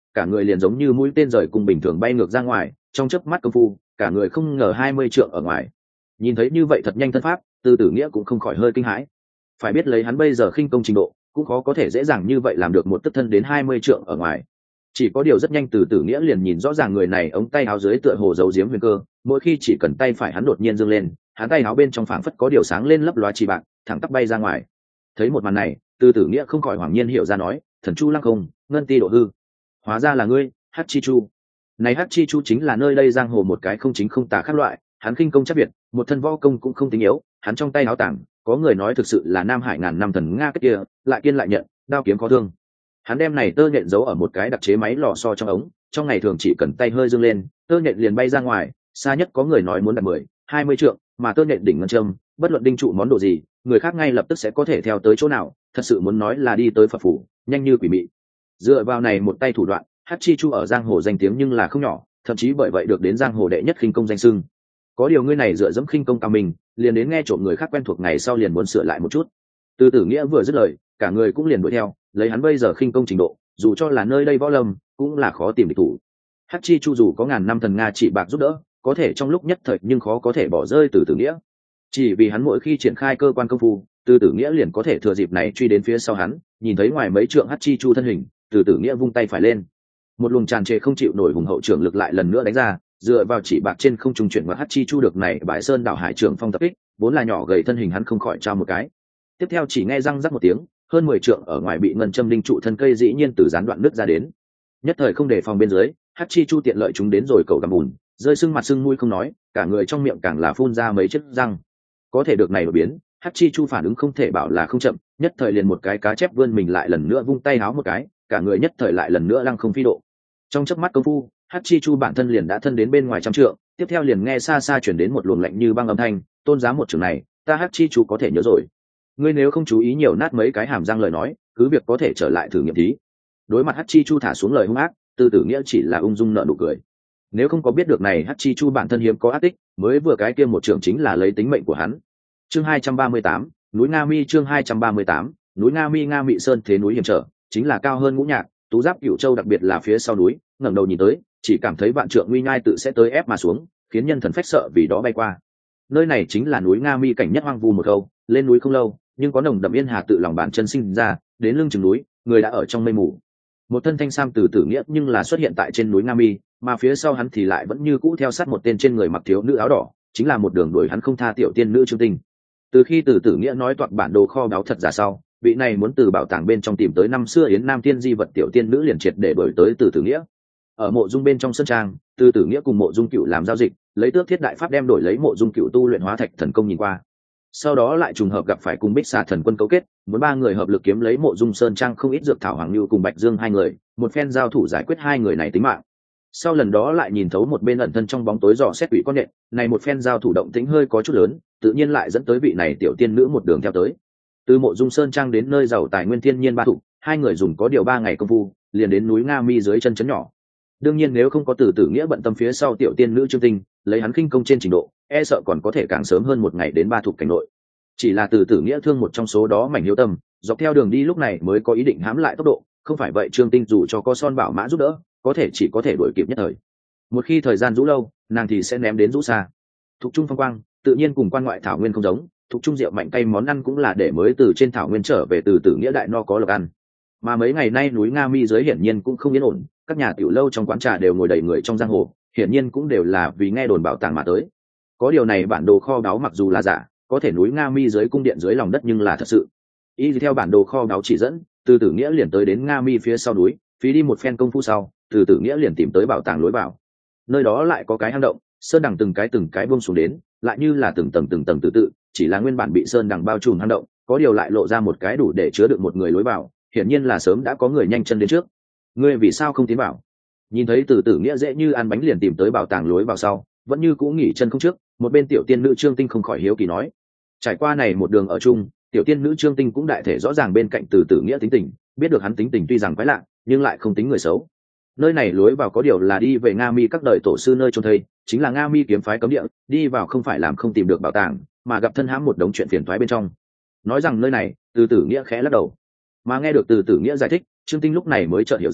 cả người liền giống như mũi tên rời cùng bình thường bay ngược ra ngoài, trong chớp mắt công phu cả người không ngờ hai mươi trượng ở ngoài. Nhìn thấy như vậy thật nhanh thân pháp, Từ Tử Nghĩa cũng không khỏi hơi kinh hãi. Phải biết lấy hắn bây giờ khinh công trình độ, cũng khó có thể dễ dàng như vậy làm được một tức thân đến hai mươi trượng ở ngoài. Chỉ có điều rất nhanh Từ Tử Nghĩa liền nhìn rõ ràng người này ống tay áo dưới tựa hồ giấu giếm huyền cơ, mỗi khi chỉ cần tay phải hắn đột nhiên dương lên, hắn tay áo bên trong phảng phất có điều sáng lên lấp lóa chỉ bạc, thẳng tắp bay ra ngoài. Thấy một màn này, Từ Tử Nghĩa không khỏi hoảng nhiên hiểu ra nói, thần chu lăng không, ngân ti độ hư. Hóa ra là ngươi, Hắc Chi Chu. Này Hắc Chi Chu chính là nơi đây giang hồ một cái không chính không tà khác loại, hắn khinh công chắc biệt, một thân võ công cũng không tính yếu, hắn trong tay áo tảng, có người nói thực sự là Nam Hải ngàn năm thần nga cái kia, lại kiên lại nhận, đao kiếm khó thương. Hắn đem này tơ nhện giấu ở một cái đặc chế máy lò xo trong ống, trong ngày thường chỉ cần tay hơi dương lên, tơ nhện liền bay ra ngoài, xa nhất có người nói muốn đạt mười, hai mươi trượng, mà tơ nhện đỉnh ngân châm, bất luận đinh trụ món đồ gì, người khác ngay lập tức sẽ có thể theo tới chỗ nào, thật sự muốn nói là đi tới Phật phủ, nhanh như quỷ mị. Dựa vào này một tay thủ đoạn, Hắc Chi Chu ở giang hồ danh tiếng nhưng là không nhỏ, thậm chí bởi vậy được đến giang hồ đệ nhất khinh công danh xưng. Có điều ngươi này dựa dẫm khinh công cao mình, liền đến nghe trộm người khác quen thuộc ngày sau liền muốn sửa lại một chút. Từ Tử Nghĩa vừa dứt lời, cả người cũng liền đuổi theo, lấy hắn bây giờ khinh công trình độ, dù cho là nơi đây võ lâm, cũng là khó tìm địch thủ. Hắc Chi Chu dù có ngàn năm thần nga chỉ bạc giúp đỡ, có thể trong lúc nhất thời nhưng khó có thể bỏ rơi Từ Tử Nghĩa. Chỉ vì hắn mỗi khi triển khai cơ quan công phu, Từ Tử Nghĩa liền có thể thừa dịp này truy đến phía sau hắn, nhìn thấy ngoài mấy trượng Hắc Chi Chu thân hình, Từ Tử Nghĩa vung tay phải lên, một luồng tràn trề không chịu nổi hùng hậu trưởng lực lại lần nữa đánh ra, dựa vào chỉ bạc trên không trung chuyển qua Hắc Chi Chu được này bãi sơn đảo hải trưởng phong tập kích, vốn là nhỏ gầy thân hình hắn không khỏi trao một cái. Tiếp theo chỉ nghe răng rắc một tiếng, hơn mười trượng ở ngoài bị ngân châm đinh trụ thân cây dĩ nhiên từ gián đoạn nứt ra đến. Nhất thời không đề phòng bên dưới, Hắc Chi Chu tiện lợi chúng đến rồi cầu gầm bùn, rơi sưng mặt sưng mũi không nói, cả người trong miệng càng là phun ra mấy chiếc răng. Có thể được này đột biến, Hắc Chi Chu phản ứng không thể bảo là không chậm, nhất thời liền một cái cá chép vươn mình lại lần nữa vung tay háo một cái, cả người nhất thời lại lần nữa lăng không phi độ. Trong chớp mắt công phu, Hắc Chi Chu bản thân liền đã thân đến bên ngoài trăm trượng, tiếp theo liền nghe xa xa chuyển đến một luồng lạnh như băng âm thanh, tôn giá một trường này, ta Hắc Chi Chu có thể nhớ rồi. Ngươi nếu không chú ý nhiều nát mấy cái hàm răng lời nói, cứ việc có thể trở lại thử nghiệm thí. Đối mặt Hắc Chi Chu thả xuống lời hung ác, Từ Tử Nghĩa chỉ là ung dung nở nụ cười. Nếu không có biết được này Hắc Chi Chu bản thân hiếm có ác tích, mới vừa cái kia một trường chính là lấy tính mệnh của hắn. Chương hai trăm ba mươi tám, núi Nga Mi. Chương hai trăm ba mươi tám, núi Nga Mi. Nga Mị Sơn thế núi hiểm trở, chính là cao hơn Ngũ Nhạc, Tú Giáp Cửu Châu, đặc biệt là phía sau núi, ngẩng đầu nhìn tới, chỉ cảm thấy vạn trượng nguy nhai tự sẽ tới ép mà xuống, khiến nhân thần phách sợ vì đó bay qua. Nơi này chính là núi Nga Mi, cảnh nhất hoang vu một câu, lên núi không lâu, nhưng có nồng đậm yên hà tự lòng bàn chân sinh ra, đến lưng chừng núi, người đã ở trong mây mù. Một thân thanh sam Từ Tử Nghĩa nhưng là xuất hiện tại trên núi Nga Mi, mà phía sau hắn thì lại vẫn như cũ theo sát một tên trên người mặc thiếu nữ áo đỏ, chính là một đường đuổi hắn không tha tiểu tiên nữ Trương Tinh. Từ khi Từ Tử Nghĩa nói toạc bản đồ kho báu thật giả sau, vị này muốn từ bảo tàng bên trong tìm tới năm xưa yến nam tiên di vật tiểu tiên nữ liền triệt để đuổi tới Từ Tử Nghĩa. Ở mộ dung bên trong sân trang, Từ Tử Nghĩa cùng mộ dung cựu làm giao dịch, lấy tước thiết đại pháp đem đổi lấy mộ dung cựu tu luyện hóa thạch thần công nhìn qua. Sau đó lại trùng hợp gặp phải cùng Bích Xà thần quân cấu kết, muốn ba người hợp lực kiếm lấy mộ dung sơn trang không ít dược thảo hoàng lưu cùng Bạch Dương hai người, một phen giao thủ giải quyết hai người này tính mạng. Sau lần đó lại nhìn thấu một bên ẩn thân trong bóng tối dò xét quỷ con nện, này một phen giao thủ động tĩnh hơi có chút lớn, tự nhiên lại dẫn tới vị này tiểu tiên nữ một đường theo tới. Từ mộ dung sơn trang đến nơi giàu tài nguyên thiên nhiên ba thủ, hai người dùng có điều ba ngày công phu, liền đến núi Nga Mi dưới chân chấn nhỏ. Đương nhiên nếu không có Từ Tử Nghĩa bận tâm phía sau tiểu tiên nữ Trương Tinh, lấy hắn khinh công trên trình độ, e sợ còn có thể càng sớm hơn một ngày đến ba thuộc cảnh nội. Chỉ là Từ Tử Nghĩa thương một trong số đó mảnh hiếu tâm, dọc theo đường đi lúc này mới có ý định hãm lại tốc độ, không phải vậy Trương Tinh dù cho có son bảo mã giúp đỡ, có thể chỉ có thể đuổi kịp nhất thời. Một khi thời gian rũ lâu, nàng thì sẽ ném đến rũ xa. Thục Trung phong quang, tự nhiên cùng quan ngoại thảo nguyên không giống, Thục Trung rượu mạnh cay món ăn cũng là để mới từ trên thảo nguyên trở về Từ Tử Nghĩa đại no có lộc ăn. Mà mấy ngày nay núi Nga Mi dưới hiển nhiên cũng không yên ổn, các nhà tiểu lâu trong quán trà đều ngồi đầy người trong giang hồ, hiển nhiên cũng đều là vì nghe đồn bảo tàng mà tới. Có điều này bản đồ kho báu mặc dù là giả, có thể núi Nga Mi dưới cung điện dưới lòng đất nhưng là thật sự. Y theo bản đồ kho báu chỉ dẫn, Từ Tử Nghĩa liền tới đến Nga Mi phía sau núi, phí đi một phen công phu sau, Từ Tử Nghĩa liền tìm tới bảo tàng lối vào. Nơi đó lại có cái hang động, sơn đằng từng cái từng cái buông xuống đến, lại như là từng tầng từng tầng tự tự, chỉ là nguyên bản bị sơn đằng bao trùm hang động, có điều lại lộ ra một cái đủ để chứa được một người lối vào, hiển nhiên là sớm đã có người nhanh chân đến trước. Ngươi vì sao không tiến vào? Nhìn thấy Từ Tử Nghĩa dễ như ăn bánh liền tìm tới bảo tàng lối vào sau, vẫn như cũ nghỉ chân không trước, một bên tiểu tiên nữ Trương Tinh không khỏi hiếu kỳ nói. Trải qua này một đường ở chung, tiểu tiên nữ Trương Tinh cũng đại thể rõ ràng bên cạnh Từ Tử Nghĩa tính tình, biết được hắn tính tình tuy rằng quái lạ, nhưng lại không tính người xấu. Nơi này lối vào có điều là đi về Nga Mi các đời tổ sư nơi chôn thây, chính là Nga Mi kiếm phái cấm địa, đi vào không phải làm không tìm được bảo tàng, mà gặp thân hãm một đống chuyện phiền toái bên trong. Nói rằng nơi này, Từ Tử Nghĩa khẽ lắc đầu. Mà nghe được Từ Tử Nghĩa giải thích, Trương Tinh lúc này mới chợt hiểu ra,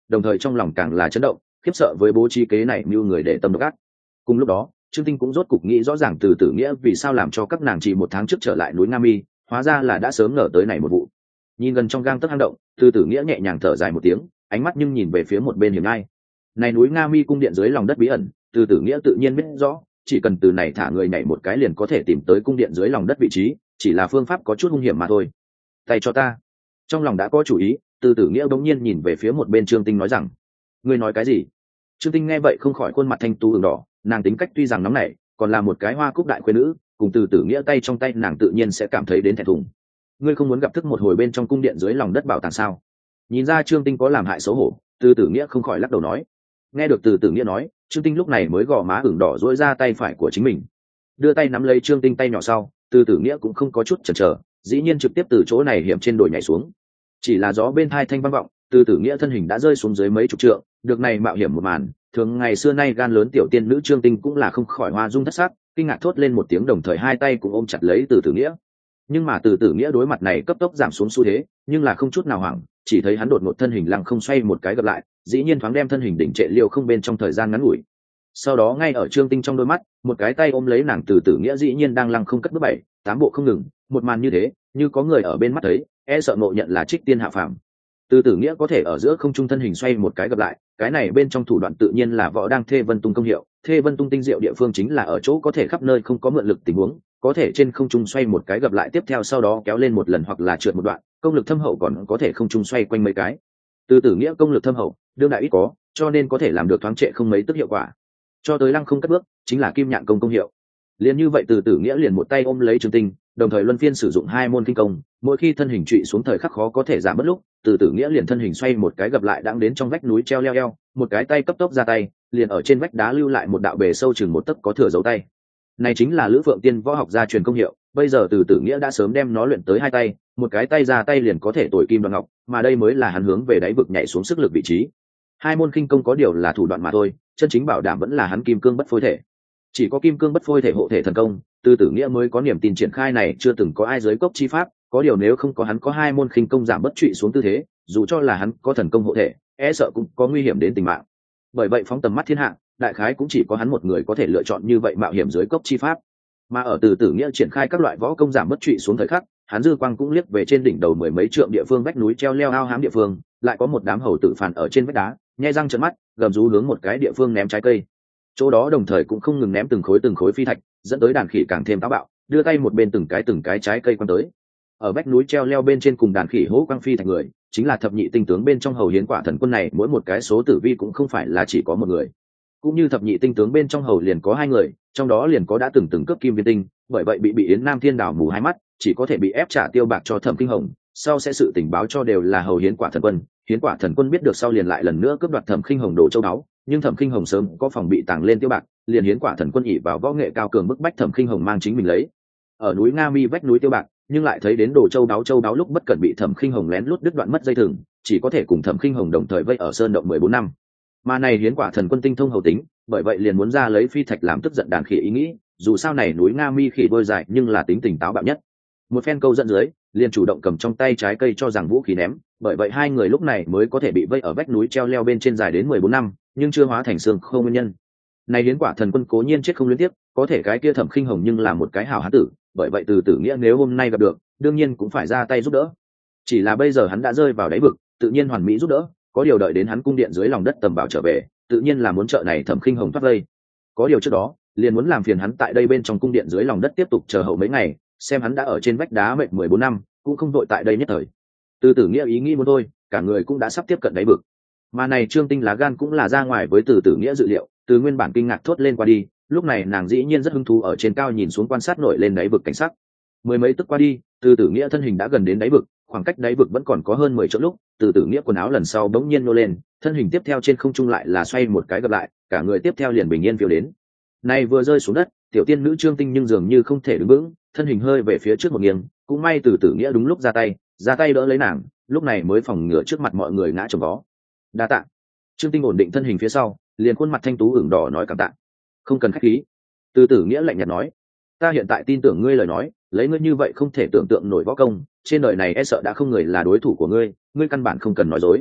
đồng thời trong lòng càng là chấn động, khiếp sợ với bố trí kế này mưu người để tâm độc ác. Cùng lúc đó Trương Tinh cũng rốt cục nghĩ rõ ràng Từ Tử Nghĩa vì sao làm cho các nàng chỉ một tháng trước trở lại núi Nga Mi, hóa ra là đã sớm ngờ tới này một vụ. Nhìn gần trong gang tấc hang động, Từ Tử Nghĩa nhẹ nhàng thở dài một tiếng, ánh mắt nhưng nhìn về phía một bên hiểm ngai. Này núi Nga Mi cung điện dưới lòng đất bí ẩn, Từ Tử Nghĩa tự nhiên biết rõ, chỉ cần từ này thả người nhảy một cái liền có thể tìm tới cung điện dưới lòng đất vị trí, chỉ là phương pháp có chút hung hiểm mà thôi. Tay cho ta. Trong lòng đã có chủ ý, Từ Tử Nghĩa bỗng nhiên nhìn về phía một bên Trương Tinh nói rằng: ngươi nói cái gì? Trương Tinh nghe vậy không khỏi khuôn mặt thanh tú ửng đỏ, nàng tính cách tuy rằng nóng nảy, còn là một cái hoa cúc đại khuê nữ, cùng Từ Tử Nghĩa tay trong tay nàng tự nhiên sẽ cảm thấy đến thẹn thùng. Ngươi không muốn gặp thức một hồi bên trong cung điện dưới lòng đất bảo tàng sao? Nhìn ra Trương Tinh có làm hại xấu hổ, Từ Tử Nghĩa không khỏi lắc đầu nói. Nghe được Từ Tử Nghĩa nói, Trương Tinh lúc này mới gò má ửng đỏ duỗi ra tay phải của chính mình, đưa tay nắm lấy Trương Tinh tay nhỏ sau, Từ Tử Nghĩa cũng không có chút chần chờ, dĩ nhiên trực tiếp từ chỗ này hiểm trên đồi nhảy xuống. Chỉ là gió bên tai thanh vang vọng, Từ Tử Nghĩa thân hình đã rơi xuống dưới mấy chục trượng, được này mạo hiểm một màn, thường ngày xưa nay gan lớn tiểu tiên nữ Trương Tinh cũng là không khỏi hoa dung thất sắc, kinh ngạc thốt lên một tiếng, đồng thời hai tay cũng ôm chặt lấy Từ Tử Nghĩa. Nhưng mà Từ Tử Nghĩa đối mặt này cấp tốc giảm xuống xu thế, nhưng là không chút nào hoảng, chỉ thấy hắn đột ngột thân hình lăng không xoay một cái gặp lại, dĩ nhiên thoáng đem thân hình đỉnh trệ liều không bên trong thời gian ngắn ngủi. Sau đó ngay ở Trương Tinh trong đôi mắt, một cái tay ôm lấy nàng Từ Tử Nghĩa dĩ nhiên đang lăng không cất bước bảy, tám bộ không ngừng, một màn như thế, như có người ở bên mắt thấy, e sợ ngộ nhận là trích tiên hạ phàm. Từ Tử Nghĩa có thể ở giữa không trung thân hình xoay một cái gặp lại, cái này bên trong thủ đoạn tự nhiên là võ đang Thê Vân Tung công hiệu. Thê Vân Tung tinh diệu địa phương chính là ở chỗ có thể khắp nơi không có mượn lực tình huống, có thể trên không trung xoay một cái gặp lại tiếp theo sau đó kéo lên một lần hoặc là trượt một đoạn, công lực thâm hậu còn có thể không trung xoay quanh mấy cái. Từ Tử Nghĩa công lực thâm hậu, đương đại ít có, cho nên có thể làm được thoáng trệ không mấy tức hiệu quả. Cho tới lăng không cất bước, chính là Kim Nhạn công công hiệu. Liền như vậy Từ Tử Nghĩa liền một tay ôm lấy Trương Tinh, đồng thời luân phiên sử dụng hai môn kinh công, mỗi khi thân hình trụy xuống thời khắc khó có thể giảm mất lúc, Từ Tử Nghĩa liền thân hình xoay một cái gặp lại đang đến trong vách núi treo leo eo, một cái tay cấp tốc ra tay, liền ở trên vách đá lưu lại một đạo bề sâu chừng một tấc có thừa dấu tay. Này chính là Lữ Phượng Tiên võ học gia truyền công hiệu, bây giờ Từ Tử Nghĩa đã sớm đem nó luyện tới hai tay, một cái tay ra tay liền có thể tồi kim đoan ngọc, mà đây mới là hắn hướng về đáy vực nhảy xuống sức lực vị trí. Hai môn kinh công có điều là thủ đoạn mà thôi, chân chính bảo đảm vẫn là hắn kim cương bất phôi thể. Chỉ có kim cương bất phôi thể hộ thể thần công, Từ Tử Nghĩa mới có niềm tin triển khai này chưa từng có ai dưới cốc chi pháp, có điều nếu không có hắn có hai môn khinh công giảm bất trụy xuống tư thế, dù cho là hắn có thần công hộ thể, e sợ cũng có nguy hiểm đến tính mạng. Bởi vậy phóng tầm mắt thiên hạ, đại khái cũng chỉ có hắn một người có thể lựa chọn như vậy mạo hiểm dưới cốc chi pháp. Mà ở Từ Tử Nghĩa triển khai các loại võ công giảm bất trụy xuống thời khắc, hắn dư quang cũng liếc về trên đỉnh đầu mười mấy trượng địa phương vách núi treo leo ao hám địa phương, lại có một đám hầu tử phản ở trên vách đá, nhe răng trợn mắt, gầm rú hướng một cái địa phương ném trái cây. Chỗ đó đồng thời cũng không ngừng ném từng khối từng khối phi thạch, dẫn tới đàn khỉ càng thêm táo bạo, đưa tay một bên từng cái từng cái trái cây quăng tới. Ở vách núi treo leo bên trên cùng đàn khỉ hố quăng phi thạch người, chính là thập nhị tinh tướng bên trong hầu hiến quả thần quân này, mỗi một cái số tử vi cũng không phải là chỉ có một người. Cũng như thập nhị tinh tướng bên trong hầu liền có hai người, trong đó liền có đã từng từng cướp kim viên tinh, bởi vậy bị bị Yến Nam Thiên đảo mù hai mắt, chỉ có thể bị ép trả tiêu bạc cho Thẩm Kinh Hồng, sau sẽ sự tình báo cho đều là hầu hiến quả thần quân. Hiến quả thần quân biết được sau liền lại lần nữa cướp đoạt Thẩm Kinh Hồng đồ châu báu, nhưng Thẩm Kinh Hồng sớm có phòng bị tàng lên tiêu bạc, liền hiến quả thần quân ỷ vào võ nghệ cao cường bức bách Thẩm Kinh Hồng mang chính mình lấy. Ở núi Nga Mi vách núi tiêu bạc, nhưng lại thấy đến đồ châu đáo châu đáo lúc bất cẩn bị Thẩm Kinh Hồng lén lút đứt đoạn mất dây thừng, chỉ có thể cùng Thẩm Kinh Hồng đồng thời vây ở sơn động mười bốn năm. Mà này hiến quả thần quân tinh thông hầu tính, bởi vậy liền muốn ra lấy phi thạch làm tức giận đàn khỉ ý nghĩ, dù sao này núi Nga Mi khỉ đôi dài nhưng là tính tình táo bạo nhất. Một phen câu dẫn dưới, liền chủ động cầm trong tay trái cây cho rằng vũ khí ném, bởi vậy hai người lúc này mới có thể bị vây ở vách núi treo leo bên trên dài đến mười bốn năm, nhưng chưa hóa thành xương không nguyên nhân. Này hiến quả thần quân cố nhiên chết không liên tiếp, có thể cái kia Thẩm Kinh Hồng nhưng là một cái hảo hán tử, bởi vậy Từ Tử Nghĩa nếu hôm nay gặp được, đương nhiên cũng phải ra tay giúp đỡ. Chỉ là bây giờ hắn đã rơi vào đáy vực, tự nhiên hoàn mỹ giúp đỡ, có điều đợi đến hắn cung điện dưới lòng đất tầm bảo trở về, tự nhiên là muốn trợ này Thẩm Kinh Hồng thoát vây. Có điều trước đó, liền muốn làm phiền hắn tại đây bên trong cung điện dưới lòng đất tiếp tục chờ hậu mấy ngày, xem hắn đã ở trên vách đá mệt mười bốn năm, cũng không vội tại đây nhất thời. Từ Tử Nghĩa ý nghĩ muốn thôi, cả người cũng đã sắp tiếp cận đáy vực. Mà này Trương Tinh lá gan cũng là ra ngoài với Từ Tử Nghĩa dự liệu, từ nguyên bản kinh ngạc thốt lên qua đi, lúc này nàng dĩ nhiên rất hứng thú ở trên cao nhìn xuống quan sát nổi lên đáy vực cảnh sắc. Mười mấy tức qua đi, Từ Tử Nghĩa thân hình đã gần đến đáy vực, khoảng cách đáy vực vẫn còn có hơn mười chỗ lúc, Từ Tử Nghĩa quần áo lần sau bỗng nhiên nô lên, thân hình tiếp theo trên không trung lại là xoay một cái gặp lại, cả người tiếp theo liền bình yên phiêu đến. Này vừa rơi xuống đất, tiểu tiên nữ Trương Tinh nhưng dường như không thể đứng vững, thân hình hơi về phía trước một nghiêng, cũng may Từ Tử Nghĩa đúng lúc ra tay, ra tay đỡ lấy nàng, lúc này mới phòng ngừa trước mặt mọi người ngã chồng vó. Đa tạ. Trương Tinh ổn định thân hình phía sau, liền khuôn mặt thanh tú ửng đỏ nói cảm tạ. Không cần khách khí. Từ Tử Nghĩa lạnh nhạt nói, ta hiện tại tin tưởng ngươi lời nói, lấy ngươi như vậy không thể tưởng tượng nổi võ công, trên đời này e sợ đã không người là đối thủ của ngươi, ngươi căn bản không cần nói dối.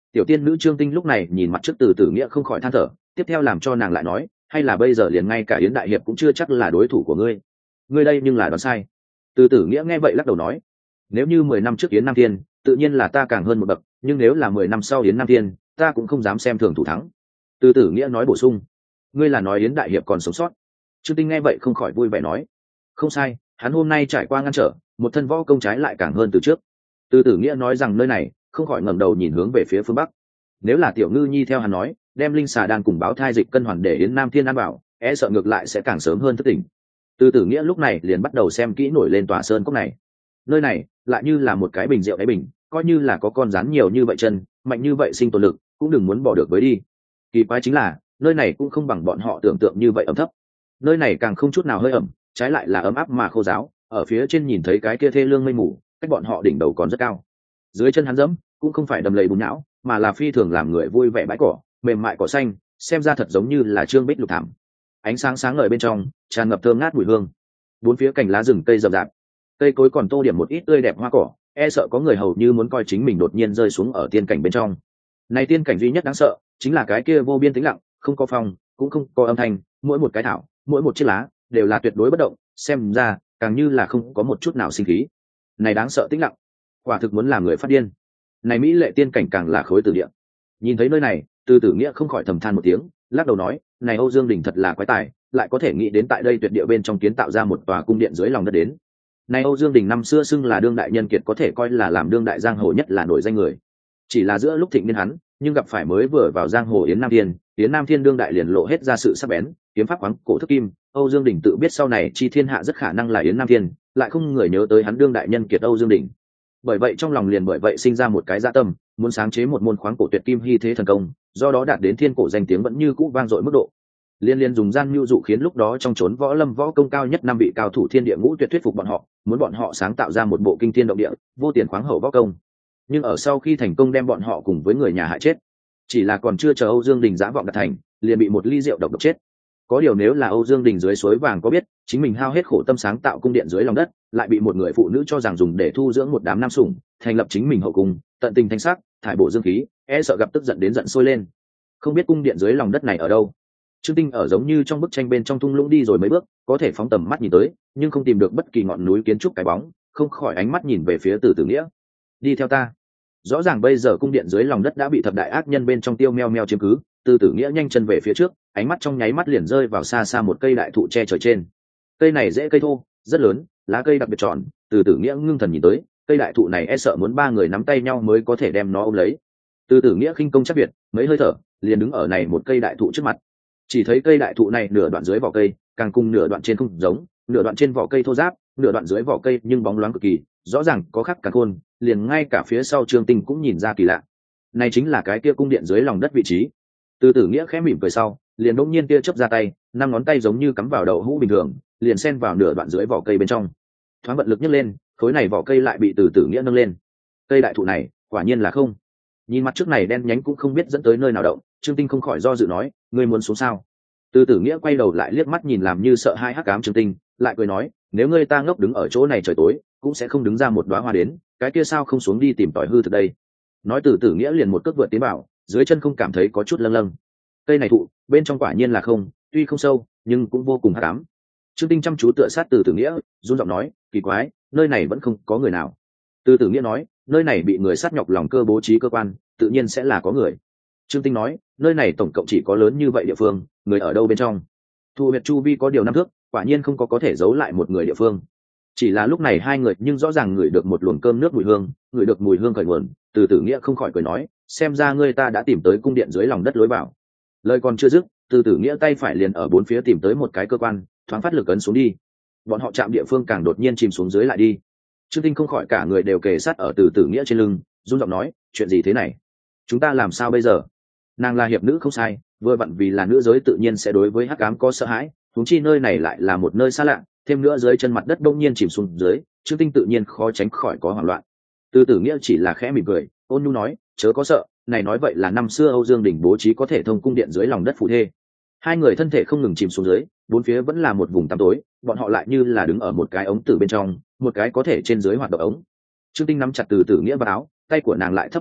Tiểu tiên nữ Trương Tinh lúc này nhìn mặt trước Từ Tử Nghĩa không khỏi than thở, tiếp theo làm cho nàng lại nói, hay là bây giờ liền ngay cả Yến đại hiệp cũng chưa chắc là đối thủ của ngươi. Ngươi đây nhưng là đoán sai. Từ Tử Nghĩa nghe vậy lắc đầu nói, nếu như mười năm trước Yến Nam Thiên, tự nhiên là ta càng hơn một bậc, nhưng nếu là mười năm sau Yến Nam Thiên, ta cũng không dám xem thường thủ thắng. Từ Tử Nghĩa nói bổ sung, ngươi là nói Yến đại hiệp còn sống sót. Trương Tinh nghe vậy không khỏi vui vẻ nói, không sai, hắn hôm nay trải qua ngăn trở, một thân võ công trái lại càng hơn từ trước. Từ Tử Nghĩa nói rằng nơi này, không khỏi ngẩng đầu nhìn hướng về phía phương bắc. Nếu là Tiểu Ngư Nhi theo hắn nói, đem linh xà đan cùng báo thai dịch cân hoàn để Yến Nam Thiên ăn bảo, e sợ ngược lại sẽ càng sớm hơn thức tỉnh. Từ Tử Nghĩa lúc này liền bắt đầu xem kỹ nổi lên tòa sơn cốc này. Nơi này lại như là một cái bình rượu đáy bình, coi như là có con rắn nhiều như vậy chân, mạnh như vậy sinh tồn lực, cũng đừng muốn bỏ được với đi. Kỳ quái chính là, nơi này cũng không bằng bọn họ tưởng tượng như vậy ẩm thấp. Nơi này càng không chút nào hơi ẩm, trái lại là ấm áp mà khô ráo, ở phía trên nhìn thấy cái kia thê lương mây mù, cách bọn họ đỉnh đầu còn rất cao. Dưới chân hắn dẫm, cũng không phải đầm lầy bùn nhão, mà là phi thường làm người vui vẻ bãi cỏ, mềm mại cỏ xanh, xem ra thật giống như là trương bích lục thảm. Ánh sáng sáng ngời bên trong, tràn ngập thơm ngát mùi hương. Bốn phía cành lá rừng cây rậm rạp, cây cối còn tô điểm một ít tươi đẹp hoa cỏ, e sợ có người hầu như muốn coi chính mình đột nhiên rơi xuống ở tiên cảnh bên trong. Này tiên cảnh duy nhất đáng sợ, chính là cái kia vô biên tĩnh lặng, không có phong, cũng không có âm thanh, mỗi một cái thảo, mỗi một chiếc lá, đều là tuyệt đối bất động, xem ra càng như là không có một chút nào sinh khí. Này đáng sợ tĩnh lặng, quả thực muốn làm người phát điên. Này mỹ lệ tiên cảnh càng là khối từ địa. Nhìn thấy nơi này, Từ Tử Nghĩa không khỏi thầm than một tiếng, lắc đầu nói, này Âu Dương Đình thật là quái tài, lại có thể nghĩ đến tại đây tuyệt địa bên trong kiến tạo ra một tòa cung điện dưới lòng đất đến. Này Âu Dương Đình năm xưa xưng là đương đại nhân kiệt, có thể coi là làm đương đại giang hồ nhất là nổi danh người. Chỉ là giữa lúc thịnh niên hắn, nhưng gặp phải mới vừa vào giang hồ Yến Nam Thiên, Yến Nam Thiên đương đại liền lộ hết ra sự sắc bén, kiếm pháp khoáng cổ thức kim. Âu Dương Đình tự biết sau này chi thiên hạ rất khả năng là Yến Nam Thiên, lại không người nhớ tới hắn đương đại nhân kiệt Âu Dương Đình. Bởi vậy trong lòng liền bởi vậy sinh ra một cái dạ tâm, muốn sáng chế một môn khoáng cổ tuyệt kim hy thế thần công, do đó đạt đến thiên cổ danh tiếng vẫn như cũ vang dội mức độ. Liên liên dùng gian mưu dụ khiến lúc đó trong chốn võ lâm võ công cao nhất năm vị cao thủ thiên địa ngũ tuyệt thuyết phục bọn họ, muốn bọn họ sáng tạo ra một bộ kinh thiên động địa, vô tiền khoáng hậu võ công. Nhưng ở sau khi thành công đem bọn họ cùng với người nhà hại chết. Chỉ là còn chưa chờ Âu Dương Đình dã vọng đạt thành, liền bị một ly rượu độc độc chết. Có điều nếu là Âu Dương Đình dưới suối vàng có biết, chính mình hao hết khổ tâm sáng tạo cung điện dưới lòng đất, lại bị một người phụ nữ cho rằng dùng để thu dưỡng một đám nam sủng, thành lập chính mình hậu cung, tận tình thanh sắc, thải bộ dương khí, e sợ gặp tức giận đến giận sôi lên. Không biết cung điện dưới lòng đất này ở đâu. Trương Tinh ở giống như trong bức tranh bên trong thung lũng đi rồi mấy bước, có thể phóng tầm mắt nhìn tới, nhưng không tìm được bất kỳ ngọn núi kiến trúc cái bóng, không khỏi ánh mắt nhìn về phía Từ Tử Nghĩa. Đi theo ta. Rõ ràng bây giờ cung điện dưới lòng đất đã bị thập đại ác nhân bên trong tiêu meo meo chiếm cứ. Từ Tử Nghĩa nhanh chân về phía trước, ánh mắt trong nháy mắt liền rơi vào xa xa một cây đại thụ che trời trên. Cây này dễ cây thô, rất lớn, lá cây đặc biệt tròn. Từ Tử Nghĩa ngưng thần nhìn tới, cây đại thụ này e sợ muốn ba người nắm tay nhau mới có thể đem nó ôm lấy. Từ Tử Nghĩa khinh công chắc việt, mấy hơi thở, liền đứng ở này một cây đại thụ trước mặt. Chỉ thấy cây đại thụ này nửa đoạn dưới vỏ cây, càng cùng nửa đoạn trên không giống, nửa đoạn trên vỏ cây thô ráp, nửa đoạn dưới vỏ cây nhưng bóng loáng cực kỳ, rõ ràng có khắc cả khôn, liền ngay cả phía sau Trương Tinh cũng nhìn ra kỳ lạ. Này chính là cái kia cung điện dưới lòng đất vị trí. Từ Tử Nghĩa khẽ mỉm cười sau, liền đột nhiên kia chớp ra tay, năm ngón tay giống như cắm vào đậu hũ bình thường, liền xen vào nửa đoạn dưới vỏ cây bên trong. Thoáng vận lực nhấc lên, khối này vỏ cây lại bị Từ Tử Nghĩa nâng lên. Cây đại thụ này, quả nhiên là không. Nhìn mặt trước này đen nhánh cũng không biết dẫn tới nơi nào động, Trương Tinh không khỏi do dự nói, ngươi muốn xuống sao? Từ Tử Nghĩa quay đầu lại liếc mắt nhìn làm như sợ hai hắc ám Trương Tinh, lại cười nói, nếu ngươi ta ngốc đứng ở chỗ này trời tối, cũng sẽ không đứng ra một đóa hoa đến, cái kia sao không xuống đi tìm tỏi hư thực đây? Nói Từ Tử Nghĩa liền một cước vượt tiến vào, dưới chân không cảm thấy có chút lâng lâng. Cây này thụ, bên trong quả nhiên là không, tuy không sâu, nhưng cũng vô cùng hắc ám. Trương Tinh chăm chú tựa sát Từ Tử Nghĩa, run giọng nói, kỳ quái, nơi này vẫn không có người nào. Từ Tử Nghĩa nói, nơi này bị người sát nhọc lòng cơ bố trí cơ quan, tự nhiên sẽ là có người. Trương Tinh nói, nơi này tổng cộng chỉ có lớn như vậy địa phương, người ở đâu bên trong? Thu huyệt chu vi có điều năm thước, quả nhiên không có có thể giấu lại một người địa phương. Chỉ là lúc này hai người nhưng rõ ràng ngửi được một luồng cơm nước mùi hương, ngửi được mùi hương khởi nguồn. Từ Tử Nghĩa không khỏi cười nói, xem ra ngươi ta đã tìm tới cung điện dưới lòng đất lối vào. Lời còn chưa dứt, Từ Tử Nghĩa tay phải liền ở bốn phía tìm tới một cái cơ quan, thoáng phát lực ấn xuống đi. Bọn họ chạm địa phương càng đột nhiên chìm xuống dưới lại đi. Trương Tinh không khỏi cả người đều kề sát ở Từ Tử Nghĩa trên lưng, run giọng nói, chuyện gì thế này? Chúng ta làm sao bây giờ? Nàng là hiệp nữ không sai, vừa vặn vì là nữ giới tự nhiên sẽ đối với hắc ám có sợ hãi, huống chi nơi này lại là một nơi xa lạ, thêm nữa dưới chân mặt đất đông nhiên chìm xuống dưới, Trương Tinh tự nhiên khó tránh khỏi có hoảng loạn. Từ Tử Nghĩa chỉ là khẽ mỉm cười, ôn nhu nói, chớ có sợ, này nói vậy là năm xưa Âu Dương Đình bố trí có thể thông cung điện dưới lòng đất phù thê. Hai người thân thể không ngừng chìm xuống dưới, bốn phía vẫn là một vùng tăm tối, bọn họ lại như là đứng ở một cái ống từ bên trong, một cái có thể trên dưới hoạt động ống. Trương Tinh nắm chặt Từ Tử Nghĩa vào áo, tay của nàng lại thấp lại lạnh,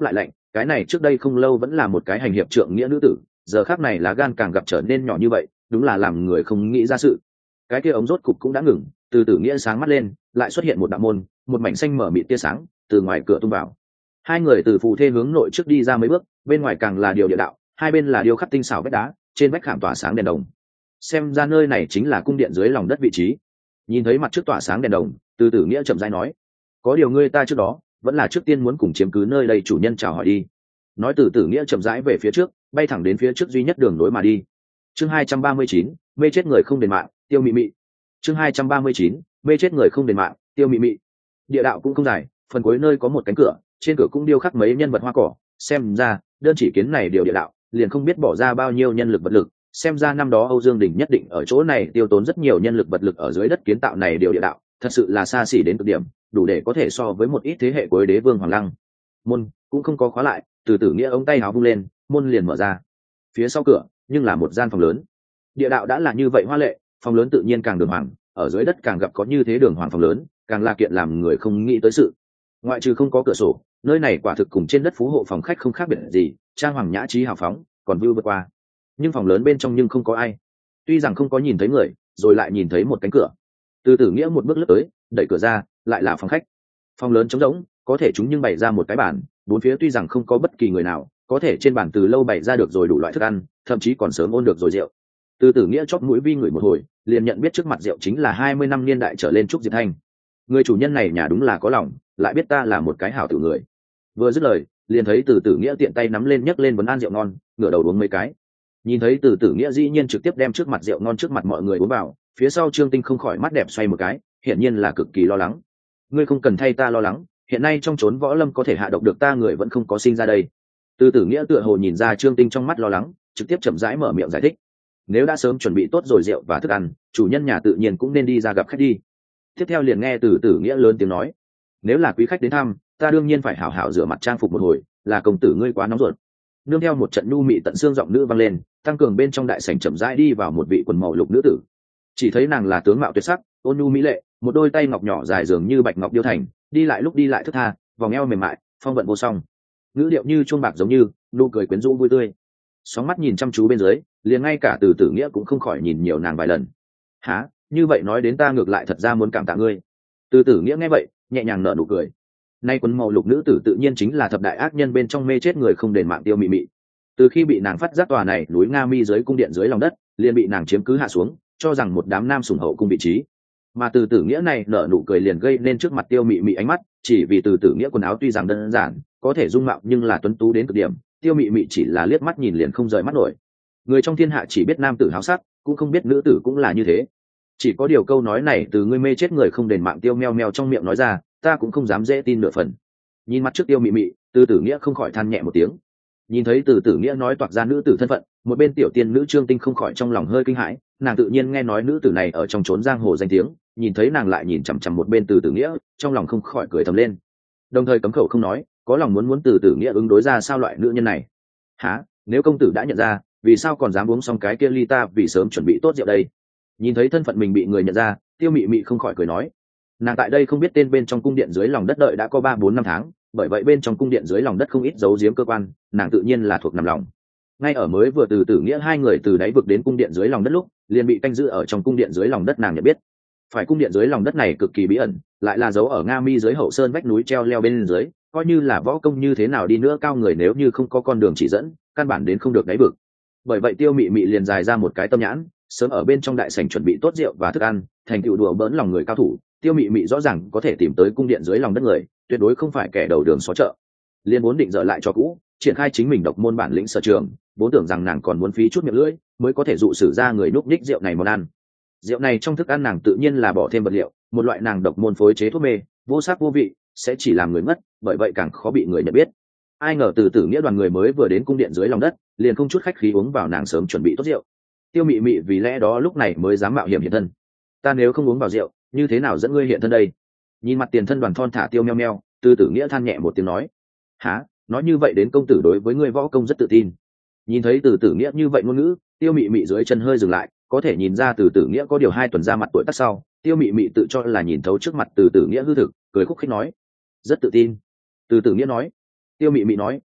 cái này trước đây không lâu vẫn là một cái hành hiệp trượng nghĩa nữ tử, giờ khác này lá gan càng gặp trở nên nhỏ như vậy, đúng là làm người không nghĩ ra sự. Cái kia ống rốt cục cũng đã ngừng, từ tử nghĩa sáng mắt lên, lại xuất hiện một đạo môn, một mảnh xanh mở mịt tia sáng từ ngoài cửa tung vào. Hai người từ phù thê hướng nội trước đi ra mấy bước, bên ngoài càng là điều địa đạo, hai bên là điêu khắc tinh xảo vách đá, trên vách khảm tỏa sáng đèn đồng. Xem ra nơi này chính là cung điện dưới lòng đất vị trí. Nhìn thấy mặt trước tỏa sáng đèn đồng, từ tử nghĩa chậm rãi nói: có điều ngươi ta trước đó vẫn là trước tiên muốn cùng chiếm cứ nơi đây chủ nhân chào hỏi đi. Nói từ tử nghĩa chậm rãi về phía trước, bay thẳng đến phía trước duy nhất đường nối mà đi. Chương hai trăm ba mươi chín, mê chết người không đền mạng, tiêu mị mị. Chương hai trăm ba mươi chín, mê chết người không đền mạng, tiêu mị mị. Địa đạo cũng không dài, phần cuối nơi có một cánh cửa, trên cửa cũng điêu khắc mấy nhân vật hoa cỏ, xem ra đơn chỉ kiến này điều địa đạo liền không biết bỏ ra bao nhiêu nhân lực vật lực, xem ra năm đó Âu Dương Đình nhất định ở chỗ này tiêu tốn rất nhiều nhân lực vật lực ở dưới đất kiến tạo này điều địa đạo, thật sự là xa xỉ đến cực điểm, đủ để có thể so với một ít thế hệ cuối đế vương Hoàng Lăng. Môn cũng không có khóa lại, từ tử nghĩa ống tay áo vung lên, môn liền mở ra. Phía sau cửa nhưng là một gian phòng lớn. Địa đạo đã là như vậy hoa lệ, phòng lớn tự nhiên càng đường hoàng, ở dưới đất càng gặp có như thế đường hoàng phòng lớn, càng là kiện làm người không nghĩ tới sự. Ngoại trừ không có cửa sổ, nơi này quả thực cùng trên đất phú hộ phòng khách không khác biệt gì, trang hoàng nhã trí hào phóng, còn view vượt qua. Nhưng phòng lớn bên trong nhưng không có ai. Tuy rằng không có nhìn thấy người, rồi lại nhìn thấy một cánh cửa. Từ tử nghĩa một bước lướt tới, đẩy cửa ra, lại là phòng khách. Phòng lớn trống rỗng, có thể chúng nhưng bày ra một cái bàn, bốn phía tuy rằng không có bất kỳ người nào, có thể trên bàn từ lâu bày ra được rồi đủ loại thức ăn, thậm chí còn sớm ôn được rồi rượu. Từ tử nghĩa chóp mũi vi ngửi một hồi, liền nhận biết trước mặt rượu chính là hai mươi năm niên đại trở lên trúc diệp thanh. Người chủ nhân này nhà đúng là có lòng, lại biết ta là một cái hảo tử người. Vừa dứt lời, liền thấy từ tử nghĩa tiện tay nắm lên nhấc lên vấn an rượu ngon, ngửa đầu uống mấy cái. Nhìn thấy từ tử nghĩa dĩ nhiên trực tiếp đem trước mặt rượu ngon trước mặt mọi người uống vào, phía sau Trương Tinh không khỏi mắt đẹp xoay một cái, hiển nhiên là cực kỳ lo lắng. Ngươi không cần thay ta lo lắng, hiện nay trong chốn võ lâm có thể hạ độc được ta người vẫn không có sinh ra đây. Từ tử nghĩa tựa hồ nhìn ra Trương Tinh trong mắt lo lắng, trực tiếp chậm rãi mở miệng giải thích. Nếu đã sớm chuẩn bị tốt rồi rượu và thức ăn, chủ nhân nhà tự nhiên cũng nên đi ra gặp khách đi. Tiếp theo liền nghe từ tử nghĩa lớn tiếng nói: nếu là quý khách đến thăm, ta đương nhiên phải hảo hảo rửa mặt trang phục một hồi, là công tử ngươi quá nóng ruột. Nương theo một trận nhu mị tận xương giọng nữ vang lên, tăng cường bên trong đại sảnh chậm rãi đi vào một vị quần màu lục nữ tử. Chỉ thấy nàng là tướng mạo tuyệt sắc, ôn nhu mỹ lệ, một đôi tay ngọc nhỏ dài dường như bạch ngọc điêu thành, đi lại lúc đi lại thướt tha, vòng eo mềm mại, phong vận vô song. Ngữ điệu như chuông bạc giống như, nụ cười quyến rũ vui tươi. Sóng mắt nhìn chăm chú bên dưới, liền ngay cả từ tử nghĩa cũng không khỏi nhìn nhiều nàng vài lần. Hả, như vậy nói đến ta ngược lại thật ra muốn cảm tạ ngươi. Từ tử nghĩa nghe vậy, nhẹ nhàng nở nụ cười. Nay quần màu lục nữ tử tự nhiên chính là thập đại ác nhân bên trong mê chết người không đền mạng tiêu mị mị. Từ khi bị nàng phát giác tòa này núi Nga Mi dưới cung điện dưới lòng đất, liền bị nàng chiếm cứ hạ xuống, cho rằng một đám nam sủng hậu cung vị trí. Mà từ tử nghĩa này nở nụ cười liền gây nên trước mặt tiêu mị mị ánh mắt, chỉ vì từ tử nghĩa quần áo tuy rằng đơn giản, có thể dung mạo nhưng là tuấn tú đến cực điểm, tiêu mị mị chỉ là liếc mắt nhìn liền không rời mắt nổi. Người trong thiên hạ chỉ biết nam tử háo sắc, cũng không biết nữ tử cũng là như thế. Chỉ có điều câu nói này từ ngươi mê chết người không đền mạng tiêu meo meo trong miệng nói ra, ta cũng không dám dễ tin nửa phần. Nhìn mặt trước tiêu mị mị, từ tử nghĩa không khỏi than nhẹ một tiếng. Nhìn thấy từ tử nghĩa nói toạc ra nữ tử thân phận, một bên tiểu tiên nữ Trương Tinh không khỏi trong lòng hơi kinh hãi, nàng tự nhiên nghe nói nữ tử này ở trong trốn giang hồ danh tiếng, nhìn thấy nàng lại nhìn chằm chằm một bên từ tử nghĩa, trong lòng không khỏi cười thầm lên, đồng thời cấm khẩu không nói, có lòng muốn muốn từ tử nghĩa ứng đối ra sao loại nữ nhân này. Hả, nếu công tử đã nhận ra, vì sao còn dám uống xong cái kia ly ta vì sớm chuẩn bị tốt rượu đây? Nhìn thấy thân phận mình bị người nhận ra, tiêu mị mị không khỏi cười nói, nàng tại đây không biết tên bên trong cung điện dưới lòng đất đợi đã có ba bốn năm tháng, bởi vậy bên trong cung điện dưới lòng đất không ít giấu giếm cơ quan, nàng tự nhiên là thuộc nằm lòng. Ngay ở mới vừa từ tử nghĩa hai người từ đáy vực đến cung điện dưới lòng đất lúc, liền bị canh giữ ở trong cung điện dưới lòng đất nàng nhận biết. Phải cung điện dưới lòng đất này cực kỳ bí ẩn, lại là giấu ở Nga Mi dưới hậu sơn vách núi treo leo bên dưới, coi như là võ công như thế nào đi nữa cao người nếu như không có con đường chỉ dẫn, căn bản đến không được đáy vực. Bởi vậy tiêu mị mị liền dài ra một cái tâm nhãn, sớm ở bên trong đại sảnh chuẩn bị tốt rượu và thức ăn, thành tựu đùa bỡn lòng người cao thủ. Tiêu mị mị rõ ràng có thể tìm tới cung điện dưới lòng đất người, tuyệt đối không phải kẻ đầu đường xó chợ. Liên vốn định dở lại cho cũ, triển khai chính mình độc môn bản lĩnh sở trường, vốn tưởng rằng nàng còn muốn phí chút miệng lưỡi mới có thể dụ sử ra người núp ních rượu này món ăn. Rượu này trong thức ăn nàng tự nhiên là bỏ thêm vật liệu, một loại nàng độc môn phối chế thuốc mê, vô sắc vô vị, sẽ chỉ làm người mất, bởi vậy càng khó bị người nhận biết. Ai ngờ từ tử nghĩa đoàn người mới vừa đến cung điện dưới lòng đất, liền không chút khách khí uống vào nàng sớm chuẩn bị tốt rượu. Tiêu mị mị vì lẽ đó lúc này mới dám mạo hiểm hiện thân. Ta nếu không uống vào rượu, như thế nào dẫn ngươi hiện thân đây? Nhìn mặt tiền thân đoàn thon thả tiêu meo meo, từ tử nghĩa than nhẹ một tiếng nói, há, nói như vậy đến công tử đối với ngươi võ công rất tự tin. Nhìn thấy từ tử nghĩa như vậy ngôn ngữ, tiêu mị mị dưới chân hơi dừng lại, có thể nhìn ra từ tử nghĩa có điều hai tuần ra mặt tuổi tác sau, tiêu mị mị tự cho là nhìn thấu trước mặt từ tử nghĩa hư thực, cười khúc khích nói, rất tự tin. Từ tử nghĩa nói, tiêu mị mị nói,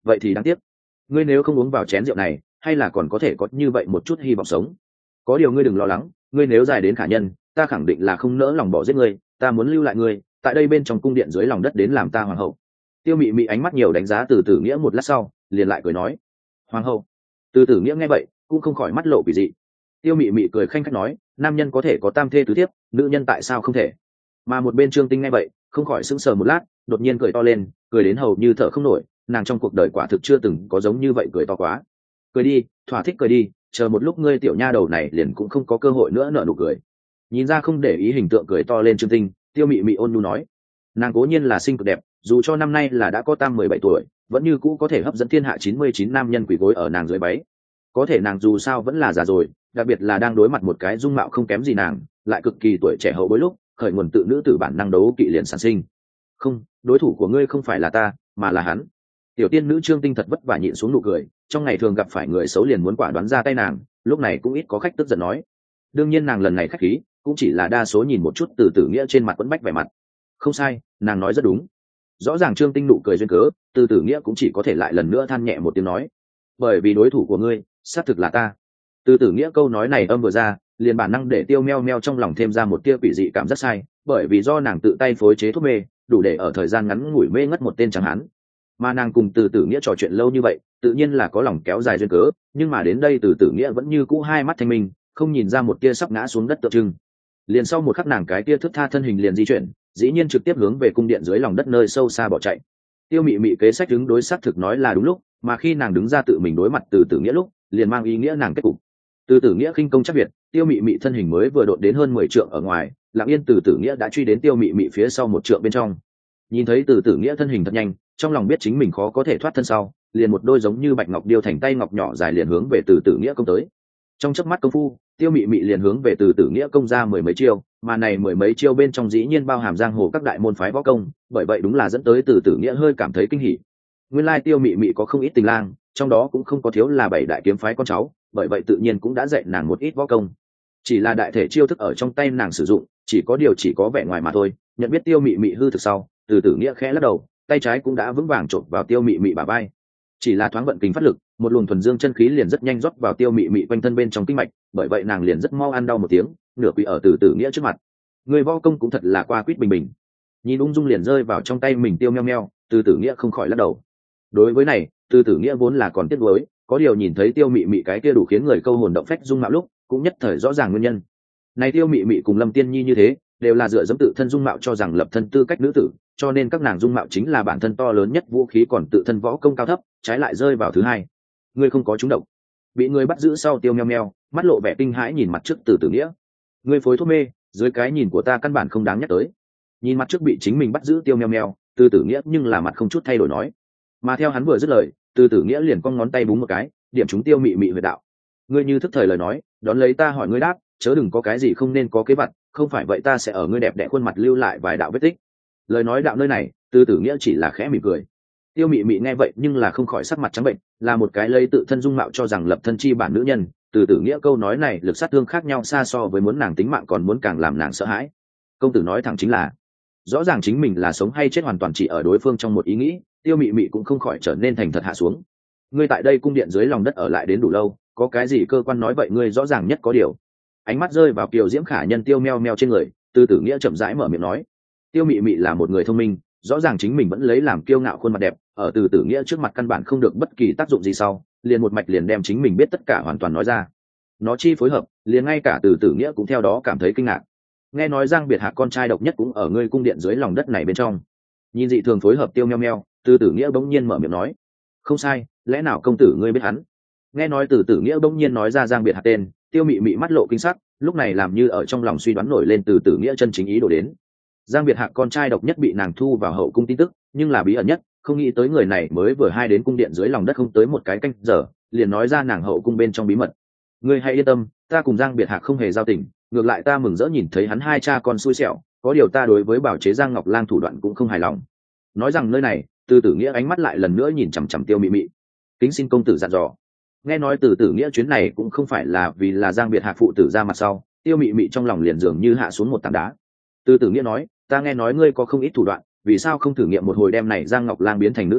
vậy thì đáng tiếc. Ngươi nếu không uống vào chén rượu này, hay là còn có thể có như vậy một chút hy vọng sống. Có điều ngươi đừng lo lắng, ngươi nếu dài đến khả nhân, ta khẳng định là không nỡ lòng bỏ giết ngươi, ta muốn lưu lại ngươi tại đây bên trong cung điện dưới lòng đất đến làm ta hoàng hậu. Tiêu Mị Mị ánh mắt nhiều đánh giá Từ Tử Nghĩa một lát sau, liền lại cười nói: "Hoàng hậu." Từ Tử Nghĩa nghe vậy, cũng không khỏi mắt lộ quỷ dị. Tiêu Mị Mị cười khanh khách nói: "Nam nhân có thể có tam thê tứ thiếp, nữ nhân tại sao không thể?" Mà một bên Trương Tinh nghe vậy, không khỏi sững sờ một lát, đột nhiên cười to lên, cười đến hầu như thở không nổi, nàng trong cuộc đời quả thực chưa từng có giống như vậy cười to quá. "Cười đi, thỏa thích cười đi, chờ một lúc ngươi tiểu nha đầu này liền cũng không có cơ hội nữa nở nụ cười." Nhìn ra không để ý hình tượng cười to lên Trương Tinh, Tiêu Mị Mị ôn nhu nói: "Nàng cố nhiên là xinh cực đẹp, dù cho năm nay là đã có tam mười bảy tuổi, vẫn như cũ có thể hấp dẫn thiên hạ chín mươi chín nam nhân quỳ gối ở nàng dưới váy. Có thể nàng dù sao vẫn là già rồi, đặc biệt là đang đối mặt một cái dung mạo không kém gì nàng, lại cực kỳ tuổi trẻ hậu bối lúc, khởi nguồn tự nữ tử bản năng đấu kỵ liền sản sinh. Không, đối thủ của ngươi không phải là ta, mà là hắn." Tiểu tiên nữ Trương Tinh thật vất vả nhịn xuống nụ cười, trong ngày thường gặp phải người xấu liền muốn quả đoán ra tay nàng, lúc này cũng ít có khách tức giận nói. Đương nhiên nàng lần này khách khí, cũng chỉ là đa số nhìn một chút Từ Tử Nghĩa trên mặt quẫn bách vẻ mặt. Không sai, nàng nói rất đúng. Rõ ràng Trương Tinh nụ cười duyên cớ, Từ Tử Nghĩa cũng chỉ có thể lại lần nữa than nhẹ một tiếng nói: "Bởi vì đối thủ của ngươi, xác thực là ta." Từ Tử Nghĩa câu nói này âm vừa ra, liền bản năng để Tiêu Meo Meo trong lòng thêm ra một tia quỷ dị cảm giác sai, bởi vì do nàng tự tay phối chế thuốc mê, đủ để ở thời gian ngắn ngủi mê ngất một tên trắng hán. Mà nàng cùng Từ Tử Nghĩa trò chuyện lâu như vậy, tự nhiên là có lòng kéo dài duyên cớ, nhưng mà đến đây Từ Tử Nghĩa vẫn như cũ hai mắt thanh minh, không nhìn ra một tia sắp ngã xuống đất tượng trưng. Liền sau một khắc nàng cái tia thướt tha thân hình liền di chuyển, dĩ nhiên trực tiếp hướng về cung điện dưới lòng đất nơi sâu xa bỏ chạy. Tiêu Mị Mị kế sách đứng đối xác thực nói là đúng lúc, mà khi nàng đứng ra tự mình đối mặt Từ Tử Nghĩa lúc, liền mang ý nghĩa nàng kết cục. Từ Tử Nghĩa khinh công chắc việt, Tiêu Mị Mị thân hình mới vừa đột đến hơn mười trượng ở ngoài, Lặng Yên Từ Tử Nghĩa đã truy đến Tiêu Mị Mị phía sau một trượng bên trong. Nhìn thấy Từ Tử Nghĩa thân hình thật nhanh, trong lòng biết chính mình khó có thể thoát thân sau, liền một đôi giống như bạch ngọc điêu thành tay ngọc nhỏ dài liền hướng về Từ Tử Nghĩa công tới. Trong chớp mắt công phu, Tiêu Mị Mị liền hướng về Từ Tử Nghĩa công ra mười mấy chiêu, mà này mười mấy chiêu bên trong dĩ nhiên bao hàm giang hồ các đại môn phái võ công, bởi vậy đúng là dẫn tới Từ Tử Nghĩa hơi cảm thấy kinh hỉ. Nguyên lai Tiêu Mị Mị có không ít tình lang, trong đó cũng không có thiếu là bảy đại kiếm phái con cháu, bởi vậy tự nhiên cũng đã dạy nàng một ít võ công. Chỉ là đại thể chiêu thức ở trong tay nàng sử dụng, chỉ có điều chỉ có vẻ ngoài mà thôi. Nhận biết Tiêu Mị Mị hư thực sau, Từ Tử Nghĩa khẽ lắc đầu, tay trái cũng đã vững vàng chộp vào Tiêu Mị Mị bả vai. Chỉ là thoáng vận kinh phát lực, một luồng thuần dương chân khí liền rất nhanh rót vào Tiêu Mị Mị quanh thân bên trong kinh mạch, bởi vậy nàng liền rất mau ăn đau một tiếng, nửa quỳ ở Từ Tử Nghĩa trước mặt. Người võ công cũng thật là qua quýt bình bình. Nhìn ung dung liền rơi vào trong tay mình Tiêu Meo Meo, Từ Tử Nghĩa không khỏi lắc đầu. Đối với này, Từ Tử Nghĩa vốn là còn tiếc nuối, có điều nhìn thấy Tiêu Mị Mị cái kia đủ khiến người câu hồn động phách dung mạo lúc, cũng nhất thời rõ ràng nguyên nhân. Này Tiêu Mị Mị cùng Lâm Tiên Nhi như thế, đều là dựa dẫm tự thân dung mạo cho rằng lập thân tư cách nữ tử, cho nên các nàng dung mạo chính là bản thân to lớn nhất vũ khí, còn tự thân võ công cao thấp, trái lại rơi vào thứ hai. Ngươi không có trúng độc. Bị người bắt giữ sau, Tiêu Meo Meo mắt lộ vẻ kinh hãi nhìn mặt trước Từ Tử Nghĩa. Ngươi phối thuốc mê, dưới cái nhìn của ta căn bản không đáng nhắc tới. Nhìn mặt trước bị chính mình bắt giữ Tiêu Meo Meo, Từ Tử Nghĩa nhưng là mặt không chút thay đổi nói. Mà theo hắn vừa dứt lời, Từ Tử Nghĩa liền cong ngón tay búng một cái, điểm trúng Tiêu Mị Mị huyệt đạo. Ngươi như thức thời lời nói, đón lấy ta hỏi ngươi đáp, chớ đừng có cái gì không nên có kế vật, không phải vậy ta sẽ ở ngươi đẹp đẽ khuôn mặt lưu lại vài đạo vết tích. Lời nói đạo nơi này, Từ Tử Nghĩa chỉ là khẽ mỉm cười. Tiêu Mị Mị nghe vậy nhưng là không khỏi sắc mặt trắng bệnh, là một cái lấy tự thân dung mạo cho rằng lập thân chi bản nữ nhân, Từ Tử Nghĩa câu nói này lực sát thương khác nhau xa so với muốn nàng tính mạng còn muốn càng làm nàng sợ hãi. Công tử nói thẳng chính là, rõ ràng chính mình là sống hay chết hoàn toàn chỉ ở đối phương trong một ý nghĩ. Tiêu Mị Mị cũng không khỏi trở nên thành thật hạ xuống. Ngươi tại đây cung điện dưới lòng đất ở lại đến đủ lâu, có cái gì cơ quan nói vậy ngươi rõ ràng nhất có điều. Ánh mắt rơi vào Kiều Diễm khả nhân Tiêu Meo Meo trên người, Từ Tử Nghĩa chậm rãi mở miệng nói. Tiêu Mị Mị là một người thông minh, rõ ràng chính mình vẫn lấy làm kiêu ngạo khuôn mặt đẹp, ở Từ Tử Nghĩa trước mặt căn bản không được bất kỳ tác dụng gì sau, liền một mạch liền đem chính mình biết tất cả hoàn toàn nói ra. Nó chi phối hợp, liền ngay cả Từ Tử Nghĩa cũng theo đó cảm thấy kinh ngạc. Nghe nói Giang Biệt Hạc con trai độc nhất cũng ở ngươi cung điện dưới lòng đất này bên trong. Nhìn dị thường phối hợp Tiêu Meo Meo, Từ Tử Nghĩa bỗng nhiên mở miệng nói. Không sai, lẽ nào công tử ngươi biết hắn? Nghe nói Từ Tử Nghĩa bỗng nhiên nói ra Giang Biệt Hạc tên, Tiêu Mị Mị mắt lộ kinh sắc, lúc này làm như ở trong lòng suy đoán nổi lên Từ Tử Nghĩa chân chính ý đồ đến. Giang Biệt Hạc con trai độc nhất bị nàng thu vào hậu cung tin tức, nhưng là bí ẩn nhất, không nghĩ tới người này mới vừa hai đến cung điện dưới lòng đất không tới một cái canh giờ, liền nói ra nàng hậu cung bên trong bí mật. Ngươi hãy yên tâm, ta cùng Giang Biệt Hạc không hề giao tình, ngược lại ta mừng rỡ nhìn thấy hắn hai cha con xui xẻo, có điều ta đối với bảo chế Giang Ngọc Lang thủ đoạn cũng không hài lòng. Nói rằng nơi này, Từ Tử Nghĩa ánh mắt lại lần nữa nhìn chằm chằm Tiêu Mị Mị. Kính xin công tử dặn dò. Nghe nói Từ Tử Nghĩa chuyến này cũng không phải là vì là Giang Biệt Hạc phụ tử ra mặt sau, Tiêu Mị Mị trong lòng liền dường như hạ xuống một tảng đá. Từ Tử Nghĩa nói, ta nghe nói ngươi có không ít thủ đoạn, vì sao không thử nghiệm một hồi đem này Giang Ngọc Lang biến thành nữ tử,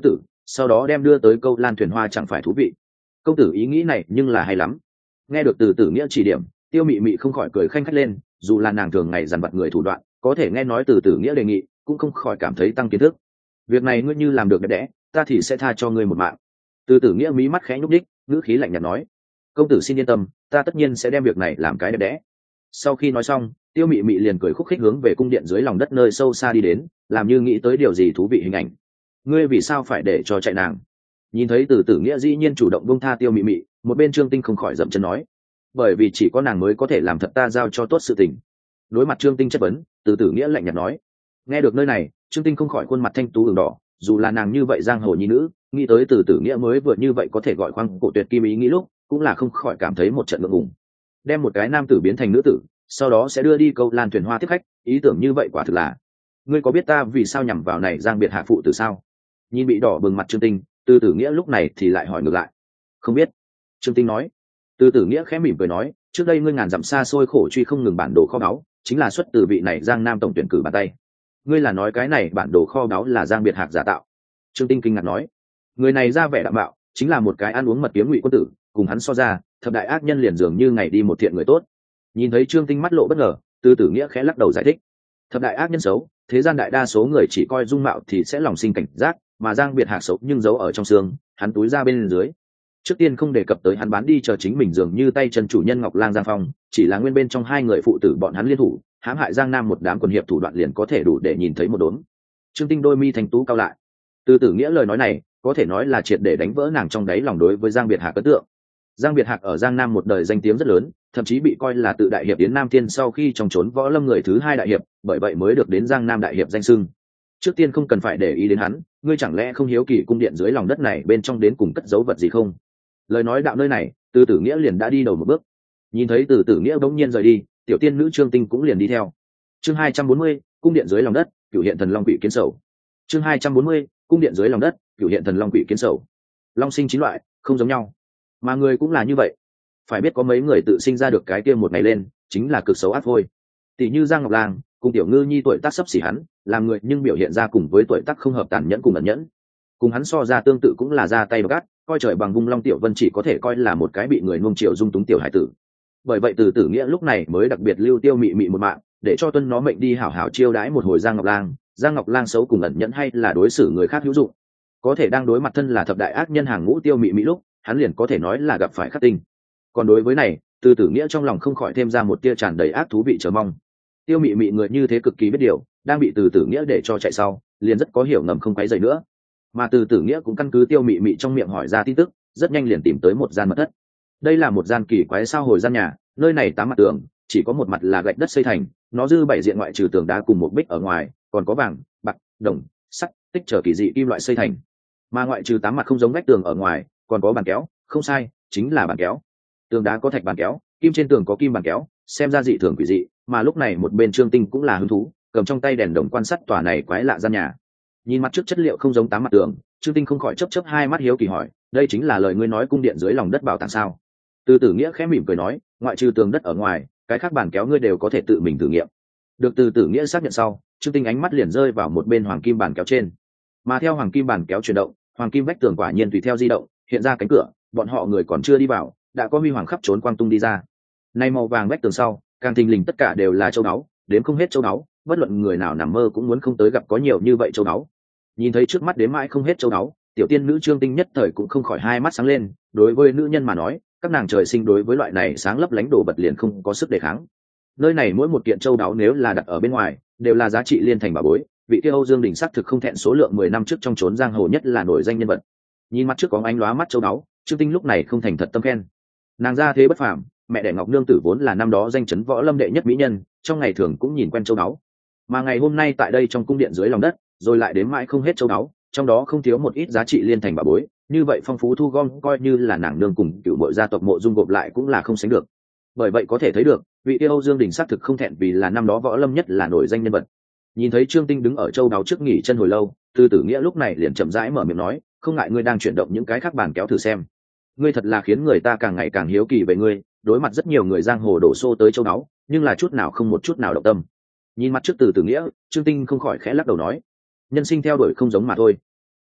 sau đó đem đưa tới câu lan thuyền hoa chẳng phải thú vị. Công tử ý nghĩ này nhưng là hay lắm. Nghe được từ tử nghĩa chỉ điểm, Tiêu Mị Mị không khỏi cười khanh khách lên, dù là nàng thường ngày dằn vặt người thủ đoạn, có thể nghe nói từ tử nghĩa đề nghị, cũng không khỏi cảm thấy tăng kiến thức. Việc này ngươi như làm được đẹp đẽ, ta thì sẽ tha cho ngươi một mạng. Từ tử nghĩa mí mắt khẽ nhúc nhích, ngữ khí lạnh nhạt nói, công tử xin yên tâm, ta tất nhiên sẽ đem việc này làm cái đẹp đẽ. Sau khi nói xong, Tiêu Mị Mị liền cười khúc khích hướng về cung điện dưới lòng đất nơi sâu xa đi đến, làm như nghĩ tới điều gì thú vị hình ảnh. Ngươi vì sao phải để cho chạy nàng? Nhìn thấy từ tử nghĩa dĩ nhiên chủ động buông tha Tiêu Mị Mị, một bên Trương Tinh không khỏi dậm chân nói, bởi vì chỉ có nàng mới có thể làm thật ta giao cho tốt sự tình. Đối mặt Trương Tinh chất vấn, từ tử nghĩa lạnh nhạt nói. Nghe được nơi này, Trương Tinh không khỏi khuôn mặt thanh tú ửng đỏ, dù là nàng như vậy giang hồ nhi nữ, nghĩ tới từ tử nghĩa mới vừa như vậy có thể gọi khoang cổ tuyệt kim ý nghĩ lúc, cũng là không khỏi cảm thấy một trận ngượng ngùng. Đem một cái nam tử biến thành nữ tử, sau đó sẽ đưa đi câu lan thuyền hoa tiếp khách, ý tưởng như vậy quả thực là. Ngươi có biết ta vì sao nhằm vào này giang biệt hạ phụ từ sao? Nhìn bị đỏ bừng mặt Trương Tinh, từ tử nghĩa lúc này thì lại hỏi ngược lại. Không biết. Trương Tinh nói. Từ tử nghĩa khẽ mỉm cười nói, trước đây ngươi ngàn dặm xa xôi khổ truy không ngừng bản đồ kho báu, chính là xuất từ vị này giang nam tổng tuyển cử bàn tay. Ngươi là nói cái này bản đồ kho báu là giang biệt hạc giả tạo? Trương Tinh kinh ngạc nói. Người này ra vẻ đạm bạo, chính là một cái ăn uống mật kiếm ngụy quân tử, cùng hắn so ra, thập đại ác nhân liền dường như ngày đi một thiện người tốt. Nhìn thấy Trương Tinh mắt lộ bất ngờ, từ tử nghĩa khẽ lắc đầu giải thích. Thập đại ác nhân xấu, thế gian đại đa số người chỉ coi dung mạo thì sẽ lòng sinh cảnh giác, mà giang biệt hạc xấu nhưng giấu ở trong xương, hắn túi ra bên dưới. Trước tiên không đề cập tới hắn bán đi chờ chính mình dường như tay chân chủ nhân Ngọc Lang Giang Phong, chỉ là nguyên bên trong hai người phụ tử bọn hắn liên thủ, hãm hại Giang Nam một đám quần hiệp thủ đoạn liền có thể đủ để nhìn thấy một đốm. Trương Tinh đôi mi thành tú cao lại. Từ tử nghĩa lời nói này, có thể nói là triệt để đánh vỡ nàng trong đáy lòng đối với Giang Biệt Hạc ấn tượng. Giang Biệt Hạc ở Giang Nam một đời danh tiếng rất lớn, thậm chí bị coi là tự đại hiệp Yến Nam Thiên sau khi trong trốn võ lâm người thứ hai đại hiệp, bởi vậy mới được đến Giang Nam đại hiệp danh xưng. Trước tiên không cần phải để ý đến hắn, ngươi chẳng lẽ không hiếu kỳ cung điện dưới lòng đất này bên trong đến cùng cất giấu vật gì không? Lời nói đạo nơi này, Từ Tử Nghĩa liền đã đi đầu một bước. Nhìn thấy Từ Tử Nghĩa bỗng nhiên rời đi, tiểu tiên nữ Trương Tinh cũng liền đi theo. Chương hai trăm bốn mươi, cung điện dưới lòng đất, cửu hiện thần long quỷ kiến sầu. Chương hai trăm bốn mươi, cung điện dưới lòng đất, cửu hiện thần long quỷ kiến sầu. Long sinh chín loại, không giống nhau, mà người cũng là như vậy. Phải biết có mấy người tự sinh ra được cái kia một ngày lên, chính là cực xấu ác thôi. Tỷ như Giang Ngọc Lang, cùng tiểu ngư nhi tuổi tác sắp xỉ hắn, làm người nhưng biểu hiện ra cùng với tuổi tác không hợp tàn nhẫn cùng ẩn nhẫn. Cùng hắn so ra tương tự cũng là ra tay gắt, coi trời bằng vung long tiểu vân chỉ có thể coi là một cái bị người nuông chiều dung túng tiểu hải tử. Bởi vậy Từ Tử Nghĩa lúc này mới đặc biệt lưu Tiêu Mị Mị một mạng, để cho tuân nó mệnh đi hảo hảo chiêu đãi một hồi Giang Ngọc Lang. Giang Ngọc Lang xấu cùng ẩn nhẫn hay là đối xử người khác hữu dụng, có thể đang đối mặt thân là thập đại ác nhân hàng ngũ Tiêu Mị Mị lúc, hắn liền có thể nói là gặp phải khắc tinh. Còn đối với này, Từ Tử Nghĩa trong lòng không khỏi thêm ra một tia tràn đầy ác thú vị chờ mong. Tiêu Mị Mị người như thế cực kỳ biết điều, đang bị Từ Tử Nghĩa để cho chạy sau, liền rất có hiểu ngầm không quấy rầy nữa. Mà Từ Tử Nghĩa cũng căn cứ Tiêu Mị Mị trong miệng hỏi ra tin tức, rất nhanh liền tìm tới một gian mật thất. Đây là một gian kỳ quái sao hồi gian nhà, nơi này tám mặt tường, chỉ có một mặt là gạch đất xây thành, nó dư bảy diện ngoại trừ tường đá cùng một bích ở ngoài, còn có vàng, bạc, đồng, sắt, tích trở kỳ dị kim loại xây thành. Mà ngoại trừ tám mặt không giống vách tường ở ngoài, còn có bàn kéo, không sai, chính là bàn kéo. Tường đá có thạch bàn kéo, kim trên tường có kim bàn kéo, xem ra dị thường quỷ dị, mà lúc này một bên Trương Tinh cũng là hứng thú, cầm trong tay đèn đồng quan sát tòa này quái lạ gian nhà. Nhìn mặt trước chất liệu không giống tám mặt tường, Trương Tinh không khỏi chớp chớp hai mắt hiếu kỳ hỏi, đây chính là lời ngươi nói cung điện dưới lòng đất bảo tàng sao? Từ Tử Nghĩa khẽ mỉm cười nói, ngoại trừ tường đất ở ngoài, cái khác bàn kéo ngươi đều có thể tự mình thử nghiệm. Được Từ Tử Nghĩa xác nhận sau, Trương Tinh ánh mắt liền rơi vào một bên hoàng kim bàn kéo trên. Mà theo hoàng kim bàn kéo chuyển động, hoàng kim vách tường quả nhiên tùy theo di động, hiện ra cánh cửa, bọn họ người còn chưa đi vào, đã có huy hoàng khắp trốn quang tung đi ra. Nay màu vàng vách tường sau, càng thình lình tất cả đều là châu báu, đếm không hết châu báu, bất luận người nào nằm mơ cũng muốn không tới gặp có nhiều như vậy châu báu. Nhìn thấy trước mắt đếm mãi không hết châu báu, tiểu tiên nữ Trương Tinh nhất thời cũng không khỏi hai mắt sáng lên, đối với nữ nhân mà nói, các nàng trời sinh đối với loại này sáng lấp lánh đồ bật liền không có sức đề kháng. Nơi này mỗi một kiện châu báu nếu là đặt ở bên ngoài, đều là giá trị liên thành bảo bối, vị kia Âu Dương Đình xác thực không thẹn số lượng mười năm trước trong chốn giang hồ nhất là nổi danh nhân vật. Nhìn mắt trước có ánh lóa mắt châu báu, Trương Tinh lúc này không thành thật tâm khen. Nàng ra thế bất phàm, mẹ đẻ Ngọc Nương Tử vốn là năm đó danh chấn võ lâm đệ nhất mỹ nhân, trong ngày thường cũng nhìn quen châu báu. Mà ngày hôm nay tại đây trong cung điện dưới lòng đất, rồi lại đến mãi không hết châu báu, trong đó không thiếu một ít giá trị liên thành bảo bối, như vậy phong phú thu gom coi như là nàng nương cùng cựu bội gia tộc Mộ Dung gộp lại cũng là không sánh được. Bởi vậy có thể thấy được, vị yêu Âu Dương Đình xác thực không thẹn vì là năm đó võ lâm nhất là nổi danh nhân vật. Nhìn thấy Trương Tinh đứng ở châu đáo trước nghỉ chân hồi lâu, Từ Tử Nghĩa lúc này liền chậm rãi mở miệng nói, không ngại ngươi đang chuyển động những cái khác bàn kéo thử xem. Ngươi thật là khiến người ta càng ngày càng hiếu kỳ về ngươi, đối mặt rất nhiều người giang hồ đổ xô tới châu đáo, nhưng là chút nào không một chút nào động tâm. Nhìn mặt trước Từ Tử Nghĩa, Trương Tinh không khỏi khẽ lắc đầu nói, nhân sinh theo đuổi không giống mà thôi.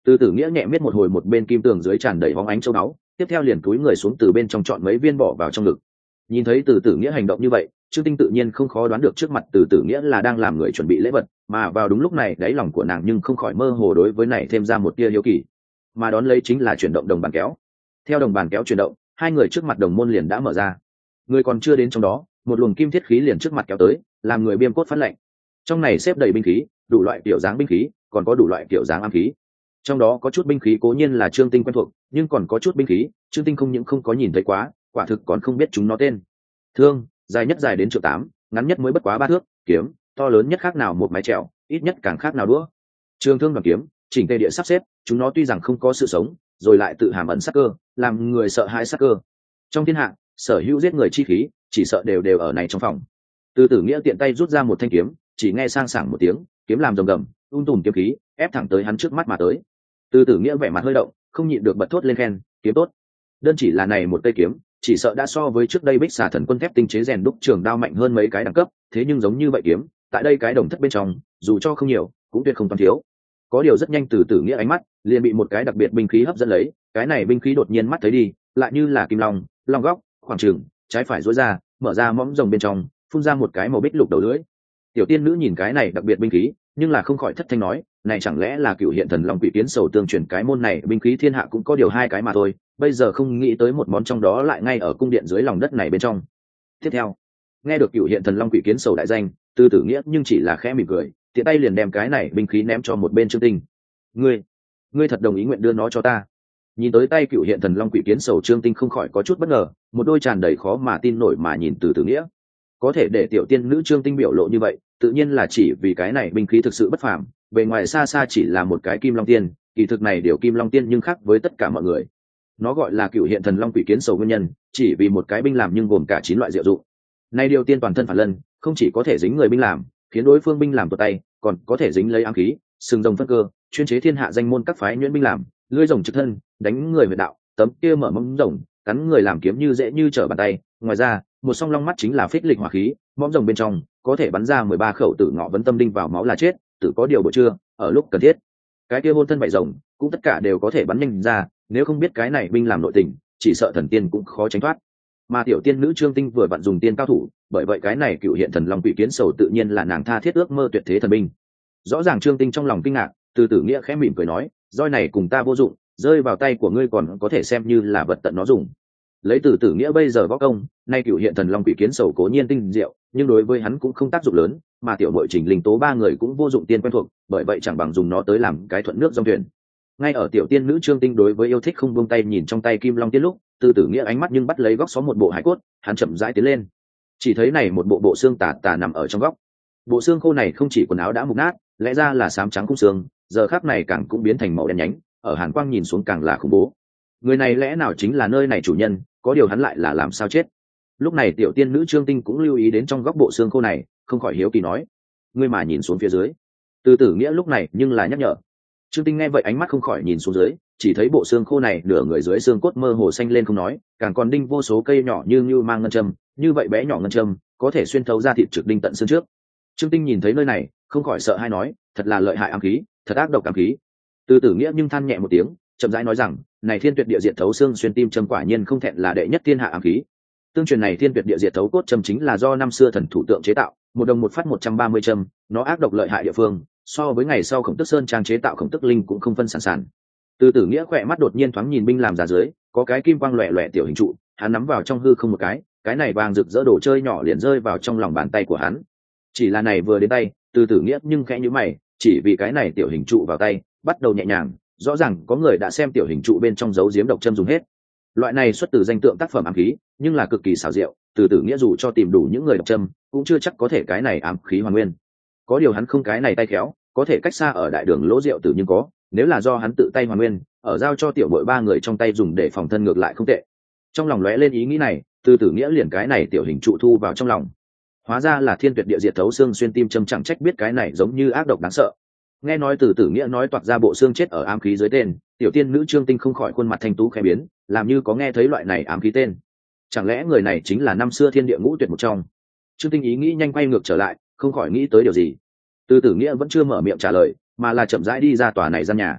Từ tử nghĩa nhẹ miết một hồi, một bên kim tường dưới tràn đầy bóng ánh châu báu, tiếp theo liền cúi người xuống từ bên trong chọn mấy viên bỏ vào trong ngực. Nhìn thấy từ tử nghĩa hành động như vậy, Trương Tinh tự nhiên không khó đoán được trước mặt từ tử nghĩa là đang làm người chuẩn bị lễ vật, mà vào đúng lúc này đáy lòng của nàng nhưng không khỏi mơ hồ đối với này thêm ra một tia hiếu kỳ. Mà đón lấy chính là chuyển động đồng bàn kéo. Theo đồng bàn kéo chuyển động, hai người trước mặt đồng môn liền đã mở ra. Người còn chưa đến trong đó, một luồng kim thiết khí liền trước mặt kéo tới, làm người biêm cốt phát lạnh. Trong này xếp đầy binh khí, đủ loại kiểu dáng binh khí, còn có đủ loại kiểu dáng ám khí. Trong đó có chút binh khí cố nhiên là Trương Tinh quen thuộc, nhưng còn có chút binh khí Trương Tinh không những không có nhìn thấy quá, quả thực còn không biết chúng nó tên. Thương, dài nhất dài đến trượng tám, ngắn nhất mới bất quá ba thước. Kiếm, to lớn nhất khác nào một mái chèo, ít nhất càng khác nào đũa. Trường thương và kiếm chỉnh tề địa sắp xếp, chúng nó tuy rằng không có sự sống, rồi lại tự hàm ẩn sắc cơ, làm người sợ hãi sắc cơ. Trong thiên hạ, sở hữu giết người chi khí, chỉ sợ đều đều ở này trong phòng. Từ tử nghĩa tiện tay rút ra một thanh kiếm, chỉ nghe sang sảng một tiếng, kiếm làm rồng gầm, ung tùm kiếm khí ép thẳng tới hắn trước mắt mà tới. Từ tử nghĩa vẻ mặt hơi động, không nhịn được bật thốt lên khen, kiếm tốt. Đơn chỉ là này một cây kiếm, chỉ sợ đã so với trước đây Bích Xà Thần Quân thép tinh chế rèn đúc trường đao mạnh hơn mấy cái đẳng cấp, thế nhưng giống như vậy kiếm, tại đây cái đồng thất bên trong, dù cho không nhiều, cũng tuyệt không toàn thiếu. Có điều rất nhanh từ tử nghĩa ánh mắt liền bị một cái đặc biệt binh khí hấp dẫn lấy, cái này binh khí đột nhiên mắt thấy đi, lại như là kim long, long góc, khoảng trường, trái phải duỗi ra, mở ra mõm rồng bên trong, phun ra một cái màu bích lục đầu lưỡi. Tiểu tiên nữ nhìn cái này đặc biệt binh khí, nhưng là không khỏi thất thanh nói, này chẳng lẽ là cựu hiện thần long quỷ kiến sầu tương truyền, cái môn này binh khí thiên hạ cũng có điều hai cái mà thôi, bây giờ không nghĩ tới một món trong đó lại ngay ở cung điện dưới lòng đất này bên trong. Tiếp theo, nghe được cựu hiện thần long quỷ kiến sầu đại danh, Từ tử nghĩa nhưng chỉ là khẽ mỉm cười, tiện tay liền đem cái này binh khí ném cho một bên Trương Tinh. Ngươi, ngươi thật đồng ý nguyện đưa nó cho ta? Nhìn tới tay cựu hiện thần long quỷ kiến sầu, Trương Tinh không khỏi có chút bất ngờ, một đôi tràn đầy khó mà tin nổi mà nhìn Từ tử nghĩa. Có thể để tiểu tiên nữ Trương Tinh biểu lộ như vậy, tự nhiên là chỉ vì cái này binh khí thực sự bất phàm, bề ngoài xa xa chỉ là một cái kim long tiên, kỳ thực này điều kim long tiên nhưng khác với tất cả mọi người. Nó gọi là cựu hiện thần long quỷ kiến sầu nguyên nhân, chỉ vì một cái binh làm nhưng gồm cả chín loại diệu dụng. Này điều tiên toàn thân phản lân, không chỉ có thể dính người binh làm, khiến đối phương binh làm tuột tay, còn có thể dính lấy ám khí, sừng rồng phân cơ, chuyên chế thiên hạ danh môn các phái nhuyễn binh làm, lưỡi rồng trực thân, đánh người huyệt đạo, tấm kia mở móng rồng, cắn người làm kiếm như dễ như trở bàn tay. Ngoài ra, một song long mắt chính là phích lịch hỏa khí, mõm rồng bên trong có thể bắn ra mười ba khẩu tử ngọ vấn tâm đinh vào máu là chết, tự có điều bộ chưa, ở lúc cần thiết. Cái kia hôn thân bảy rồng cũng tất cả đều có thể bắn nhanh ra, nếu không biết cái này binh làm nội tình, chỉ sợ thần tiên cũng khó tránh thoát. Mà tiểu tiên nữ Trương Tinh vừa vặn dùng tiên cao thủ, bởi vậy cái này cựu hiện thần long quỷ kiến sầu tự nhiên là nàng tha thiết ước mơ tuyệt thế thần binh. Rõ ràng Trương Tinh trong lòng kinh ngạc, Từ tử nghĩa khẽ mỉm cười nói, roi này cùng ta vô dụng, rơi vào tay của ngươi còn có thể xem như là vật tận nó dùng. Lấy Từ tử nghĩa bây giờ võ công, nay cựu hiện thần long quỷ kiến sầu cố nhiên tinh diệu, nhưng đối với hắn cũng không tác dụng lớn, mà tiểu nội Trình Linh Tố ba người cũng vô dụng tiên quen thuộc, bởi vậy chẳng bằng dùng nó tới làm cái thuận nước dòng thuyền. Ngay ở tiểu tiên nữ Trương Tinh đối với yêu thích không buông tay nhìn trong tay kim long tiên lúc, Từ tử nghĩa ánh mắt nhưng bắt lấy góc xó một bộ hải cốt, hắn chậm rãi tiến lên, chỉ thấy này một bộ bộ xương tà tà nằm ở trong góc. Bộ xương khô này không chỉ quần áo đã mục nát, lẽ ra là xám trắng khung xương, giờ khắc này càng cũng biến thành màu đen nhánh, ở hàn quang nhìn xuống càng là khủng bố. Người này lẽ nào chính là nơi này chủ nhân, có điều hắn lại là làm sao chết? Lúc này tiểu tiên nữ Trương Tinh cũng lưu ý đến trong góc bộ xương khô này, không khỏi hiếu kỳ nói, ngươi mà nhìn xuống phía dưới. Từ tử nghĩa lúc này nhưng là nhắc nhở. Trương Tinh nghe vậy ánh mắt không khỏi nhìn xuống dưới, chỉ thấy bộ xương khô này nửa người dưới xương cốt mơ hồ xanh lên không nói, càng còn đinh vô số cây nhỏ như như mang ngân châm, như vậy bé nhỏ ngân châm có thể xuyên thấu ra thịt trực đinh tận xương trước. Trương Tinh nhìn thấy nơi này, không khỏi sợ hai nói, thật là lợi hại ám khí, thật ác độc ám khí. Từ tử nghĩa nhưng than nhẹ một tiếng, chậm rãi nói rằng, này thiên tuyệt địa diệt thấu xương xuyên tim châm quả nhiên không thẹn là đệ nhất thiên hạ ám khí. Tương truyền này thiên tuyệt địa diệt thấu cốt châm chính là do năm xưa thần thủ tượng chế tạo, một đồng một phát một trăm ba mươi châm, nó ác độc lợi hại địa phương, so với ngày sau Khổng Tức Sơn trang chế tạo Khổng Tức Linh cũng không phân sản sản. Từ tử nghĩa khỏe mắt đột nhiên thoáng nhìn binh làm ra dưới, có cái kim quang loẻ loẻ tiểu hình trụ, hắn nắm vào trong hư không một cái, cái này vàng rực rỡ đồ chơi nhỏ liền rơi vào trong lòng bàn tay của hắn. Chỉ là này vừa đến tay, Từ tử nghĩa nhưng khẽ nhíu mày, chỉ vì cái này tiểu hình trụ vào tay, bắt đầu nhẹ nhàng, rõ ràng có người đã xem tiểu hình trụ bên trong dấu diếm độc châm dùng hết. Loại này xuất từ danh tượng tác phẩm ám khí, nhưng là cực kỳ xảo diệu, Từ tử nghĩa dù cho tìm đủ những người độc châm, cũng chưa chắc có thể cái này ám khí hoàn nguyên. Có điều hắn không cái này tay khéo, có thể cách xa ở đại đường lỗ rượu tử nhưng có, nếu là do hắn tự tay hoàn nguyên, ở giao cho tiểu bội ba người trong tay dùng để phòng thân ngược lại không tệ. Trong lòng lóe lên ý nghĩ này, Từ tử nghĩa liền cái này tiểu hình trụ thu vào trong lòng. Hóa ra là thiên tuyệt địa diệt thấu xương xuyên tim châm, chẳng trách biết cái này giống như ác độc đáng sợ. Nghe nói Từ tử nghĩa nói toạc ra bộ xương chết ở ám khí dưới tên, tiểu tiên nữ Trương Tinh không khỏi khuôn mặt thanh tú khẽ biến, làm như có nghe thấy loại này ám khí tên. Chẳng lẽ người này chính là năm xưa thiên địa ngũ tuyệt một trong? Trương Tinh ý nghĩ nhanh quay ngược trở lại, không khỏi nghĩ tới điều gì. Từ tử nghĩa vẫn chưa mở miệng trả lời, mà là chậm rãi đi ra tòa này gian nhà.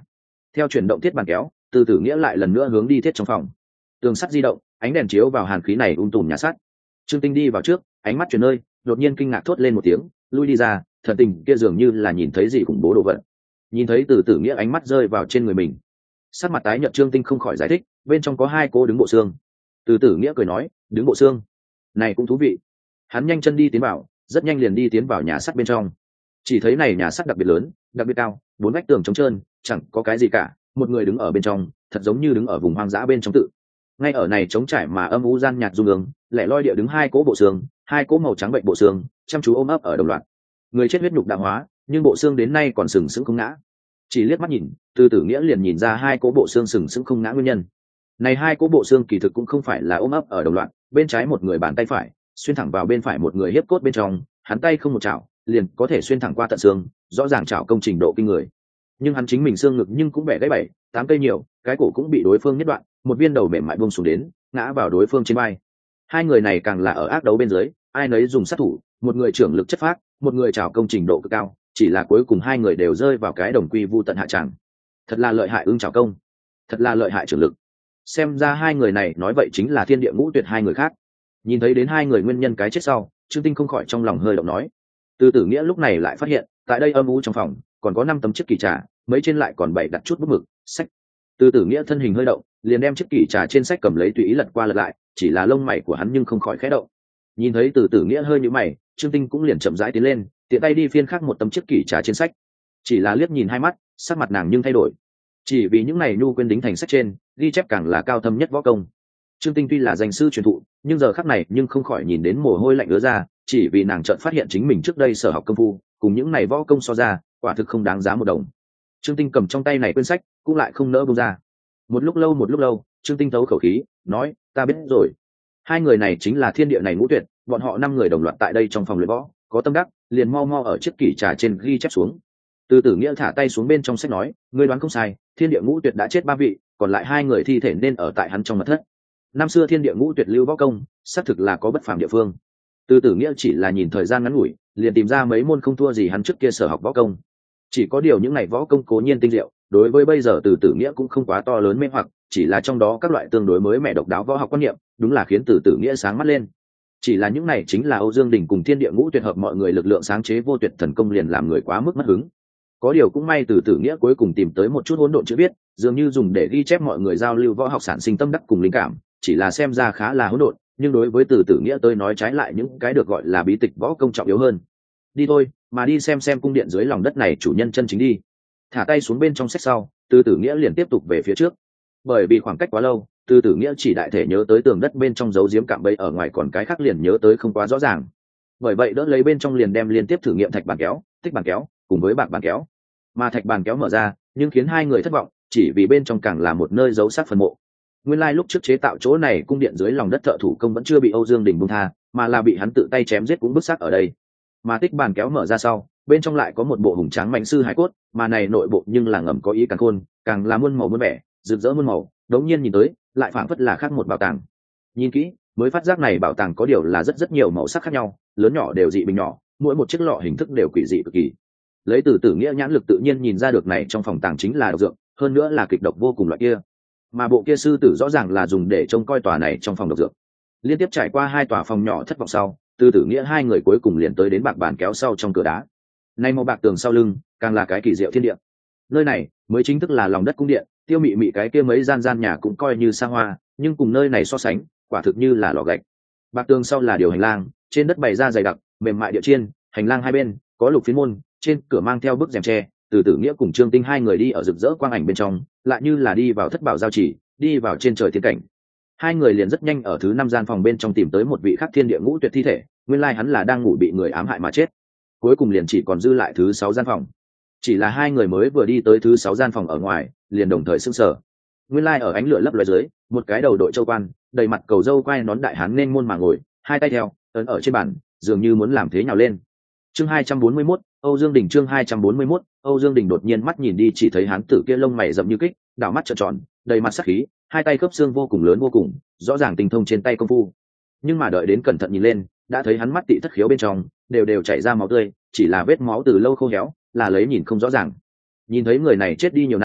Theo chuyển động thiết bàn kéo, Từ Tử Nghĩa lại lần nữa hướng đi thiết trong phòng. Tường sắt di động, ánh đèn chiếu vào hàn khí này um tùm nhà sắt. Trương Tinh đi vào trước, ánh mắt chuyển nơi, đột nhiên kinh ngạc thốt lên một tiếng, lui đi ra, thần tình kia dường như là nhìn thấy gì khủng bố đồ vật. Nhìn thấy Từ Tử Nghĩa ánh mắt rơi vào trên người mình, sắc mặt tái nhợt Trương Tinh không khỏi giải thích, bên trong có hai cô đứng bộ xương. Từ Tử Nghĩa cười nói, đứng bộ xương, này cũng thú vị. Hắn nhanh chân đi tiến vào, rất nhanh liền đi tiến vào nhà sắt bên trong. Chỉ thấy này nhà sắt đặc biệt lớn, đặc biệt cao, bốn vách tường trống trơn, chẳng có cái gì cả, một người đứng ở bên trong, thật giống như đứng ở vùng hoang dã bên trong tự. Ngay ở này trống trải mà âm u gian nhạt du hướng, lẻ loi địa đứng hai cỗ bộ xương, hai cỗ màu trắng bệnh bộ xương, chăm chú ôm ấp ở đồng loạt. Người chết huyết nhục đạo hóa, nhưng bộ xương đến nay còn sừng sững không ngã. Chỉ liếc mắt nhìn, Từ Tử Nghĩa liền nhìn ra hai cỗ bộ xương sừng sững không ngã nguyên nhân. Này hai cỗ bộ xương kỳ thực cũng không phải là ôm ấp ở đồng loạt, bên trái một người bàn tay phải, xuyên thẳng vào bên phải một người hiếp cốt bên trong, hắn tay không một chảo, liền có thể xuyên thẳng qua tận xương, rõ ràng chảo công trình độ kinh người. Nhưng hắn chính mình xương ngực nhưng cũng bẻ gãy bảy, tám cây nhiều, cái cổ cũng bị đối phương nhất đoạn, một viên đầu mềm mại buông xuống đến, ngã vào đối phương trên vai. Hai người này càng là ở ác đấu bên dưới, ai nấy dùng sát thủ, một người trưởng lực chất phác, một người chảo công trình độ cực cao, chỉ là cuối cùng hai người đều rơi vào cái đồng quy vu tận hạ tràng. Thật là lợi hại ương chảo công, thật là lợi hại trưởng lực. Xem ra hai người này nói vậy chính là thiên địa ngũ tuyệt hai người khác. Nhìn thấy đến hai người nguyên nhân cái chết sau, Trương Tinh không khỏi trong lòng hơi động nói. Từ Tử Nghĩa lúc này lại phát hiện, tại đây âm u trong phòng, còn có năm tấm chiếc kỷ trà, mấy trên lại còn bảy đặt chút bút mực, sách. Từ Tử Nghĩa thân hình hơi động, liền đem chiếc kỷ trà trên sách cầm lấy tùy ý lật qua lật lại, chỉ là lông mày của hắn nhưng không khỏi khẽ động. Nhìn thấy Từ Tử Nghĩa hơi nhíu mày, Trương Tinh cũng liền chậm rãi tiến lên, tiện tay đi phiên khắc một tấm chiếc kỷ trà trên sách. Chỉ là liếc nhìn hai mắt, sắc mặt nàng nhưng thay đổi. Chỉ vì những này nhu quên đính thành sách trên, ghi chép càng là cao thâm nhất võ công. Trương Tinh tuy là danh sư truyền thụ, nhưng giờ khắc này nhưng không khỏi nhìn đến mồ hôi lạnh ứa ra, chỉ vì nàng chợt phát hiện chính mình trước đây sở học công phu, cùng những này võ công so ra, quả thực không đáng giá một đồng. Trương Tinh cầm trong tay này quyển sách, cũng lại không nỡ buông ra. Một lúc lâu một lúc lâu, Trương Tinh thấu khẩu khí, nói, ta biết rồi. Hai người này chính là thiên địa này ngũ tuyệt, bọn họ năm người đồng loạt tại đây trong phòng luyện võ, có tâm đắc, liền mau mau ở chiếc kỷ trà trên ghi chép xuống. Từ Tử Nghĩa thả tay xuống bên trong sách nói, ngươi đoán không sai, thiên địa ngũ tuyệt đã chết ba vị, còn lại hai người thi thể nên ở tại hắn trong mật thất. Năm xưa thiên địa ngũ tuyệt lưu võ công, xác thực là có bất phàm địa phương. Từ Tử Nghĩa chỉ là nhìn thời gian ngắn ngủi, liền tìm ra mấy môn không thua gì hắn trước kia sở học võ công. Chỉ có điều những này võ công cố nhiên tinh diệu, đối với bây giờ Từ Tử Nghĩa cũng không quá to lớn mê hoặc, chỉ là trong đó các loại tương đối mới mẻ độc đáo võ học quan niệm, đúng là khiến Từ Tử Nghĩa sáng mắt lên. Chỉ là những này chính là Âu Dương Đình cùng thiên địa ngũ tuyệt hợp mọi người lực lượng sáng chế vô tuyệt thần công liền làm người quá mức mất hứng. Có điều cũng may Từ Tử Nghĩa cuối cùng tìm tới một chút hỗn độn chữ viết, dường như dùng để ghi chép mọi người giao lưu võ học sản sinh tâm đắc cùng linh cảm, chỉ là xem ra khá là hỗn độn, nhưng đối với Từ Tử Nghĩa tôi nói trái lại những cái được gọi là bí tịch võ công trọng yếu hơn. Đi thôi, mà đi xem xem cung điện dưới lòng đất này chủ nhân chân chính đi. Thả tay xuống bên trong sách sau, Từ Tử Nghĩa liền tiếp tục về phía trước. Bởi vì khoảng cách quá lâu, Từ Tử Nghĩa chỉ đại thể nhớ tới tường đất bên trong giấu giếm cạm bẫy, ở ngoài còn cái khác liền nhớ tới không quá rõ ràng. Bởi vậy đỡ lấy bên trong liền đem liên tiếp thử nghiệm thạch bàn kéo, tích bàn kéo, cùng với bạc bàn kéo. Mà thạch bàn kéo mở ra, nhưng khiến hai người thất vọng, chỉ vì bên trong càng là một nơi giấu xác phần mộ. Nguyên lai lúc trước chế tạo chỗ này cung điện dưới lòng đất thợ thủ công vẫn chưa bị Âu Dương Đình buông tha, mà là bị hắn tự tay chém giết cũng bức xác ở đây. Mà tích bàn kéo mở ra sau, bên trong lại có một bộ hùng tráng mạnh sư hải cốt, mà này nội bộ nhưng là ngầm có ý càng khôn, càng là muôn màu muôn vẻ, rực rỡ muôn màu, đống nhiên nhìn tới, lại phảng phất là khác một bảo tàng. Nhìn kỹ, mới phát giác này bảo tàng có điều là rất rất nhiều màu sắc khác nhau, lớn nhỏ đều dị bình nhỏ, mỗi một chiếc lọ hình thức đều quỷ dị cực kỳ. Lấy Từ Tử Nghĩa nhãn lực tự nhiên nhìn ra được này trong phòng tàng chính là độc dược, hơn nữa là kịch độc vô cùng loại kia. Mà bộ kia sư tử rõ ràng là dùng để trông coi tòa này trong phòng độc dược. Liên tiếp trải qua hai tòa phòng nhỏ thất vọng sau, Từ Tử Nghĩa hai người cuối cùng liền tới đến bạc bàn kéo sau trong cửa đá. Nay màu bạc tường sau lưng, càng là cái kỳ diệu thiên địa. Nơi này mới chính thức là lòng đất cung điện, tiêu mị mị cái kia mấy gian gian nhà cũng coi như xa hoa, nhưng cùng nơi này so sánh, quả thực như là lò gạch. Bạc tường sau là điều hành lang, trên đất bày ra dày đặc, mềm mại địa chiên, hành lang hai bên có lục phiến môn, trên cửa mang theo bức rèm tre. Từ Tử Nghĩa cùng Trương Tinh hai người đi ở rực rỡ quang ảnh bên trong, lại như là đi vào thất bảo giao chỉ, đi vào trên trời thiên cảnh. Hai người liền rất nhanh ở thứ năm gian phòng bên trong tìm tới một vị khắc thiên địa ngũ tuyệt thi thể, nguyên lai hắn là đang ngủ bị người ám hại mà chết. Cuối cùng liền chỉ còn dư lại thứ sáu gian phòng. Chỉ là hai người mới vừa đi tới thứ sáu gian phòng ở ngoài, liền đồng thời sững sờ. Nguyên lai ở ánh lửa lấp lóe dưới, một cái đầu đội châu quan, đầy mặt cầu râu quai nón đại hán nên môn mà ngồi, hai tay theo, ấn ở trên bàn, dường như muốn làm thế nhào lên. Chương hai trăm bốn mươi mốt, Âu Dương Đình chương hai trăm bốn mươi mốt, Âu Dương Đình đột nhiên mắt nhìn đi chỉ thấy hán tử kia lông mày rậm như kích, đảo mắt trợn tròn, đầy mặt sắc khí, hai tay khớp xương vô cùng lớn vô cùng, rõ ràng tinh thông trên tay công phu. Nhưng mà đợi đến cẩn thận nhìn lên, đã thấy hắn mắt tị thất khiếu bên trong đều đều chảy ra máu tươi, chỉ là vết máu từ lâu khô héo, là lấy nhìn không rõ ràng. Nhìn thấy người này chết đi nhiều năm,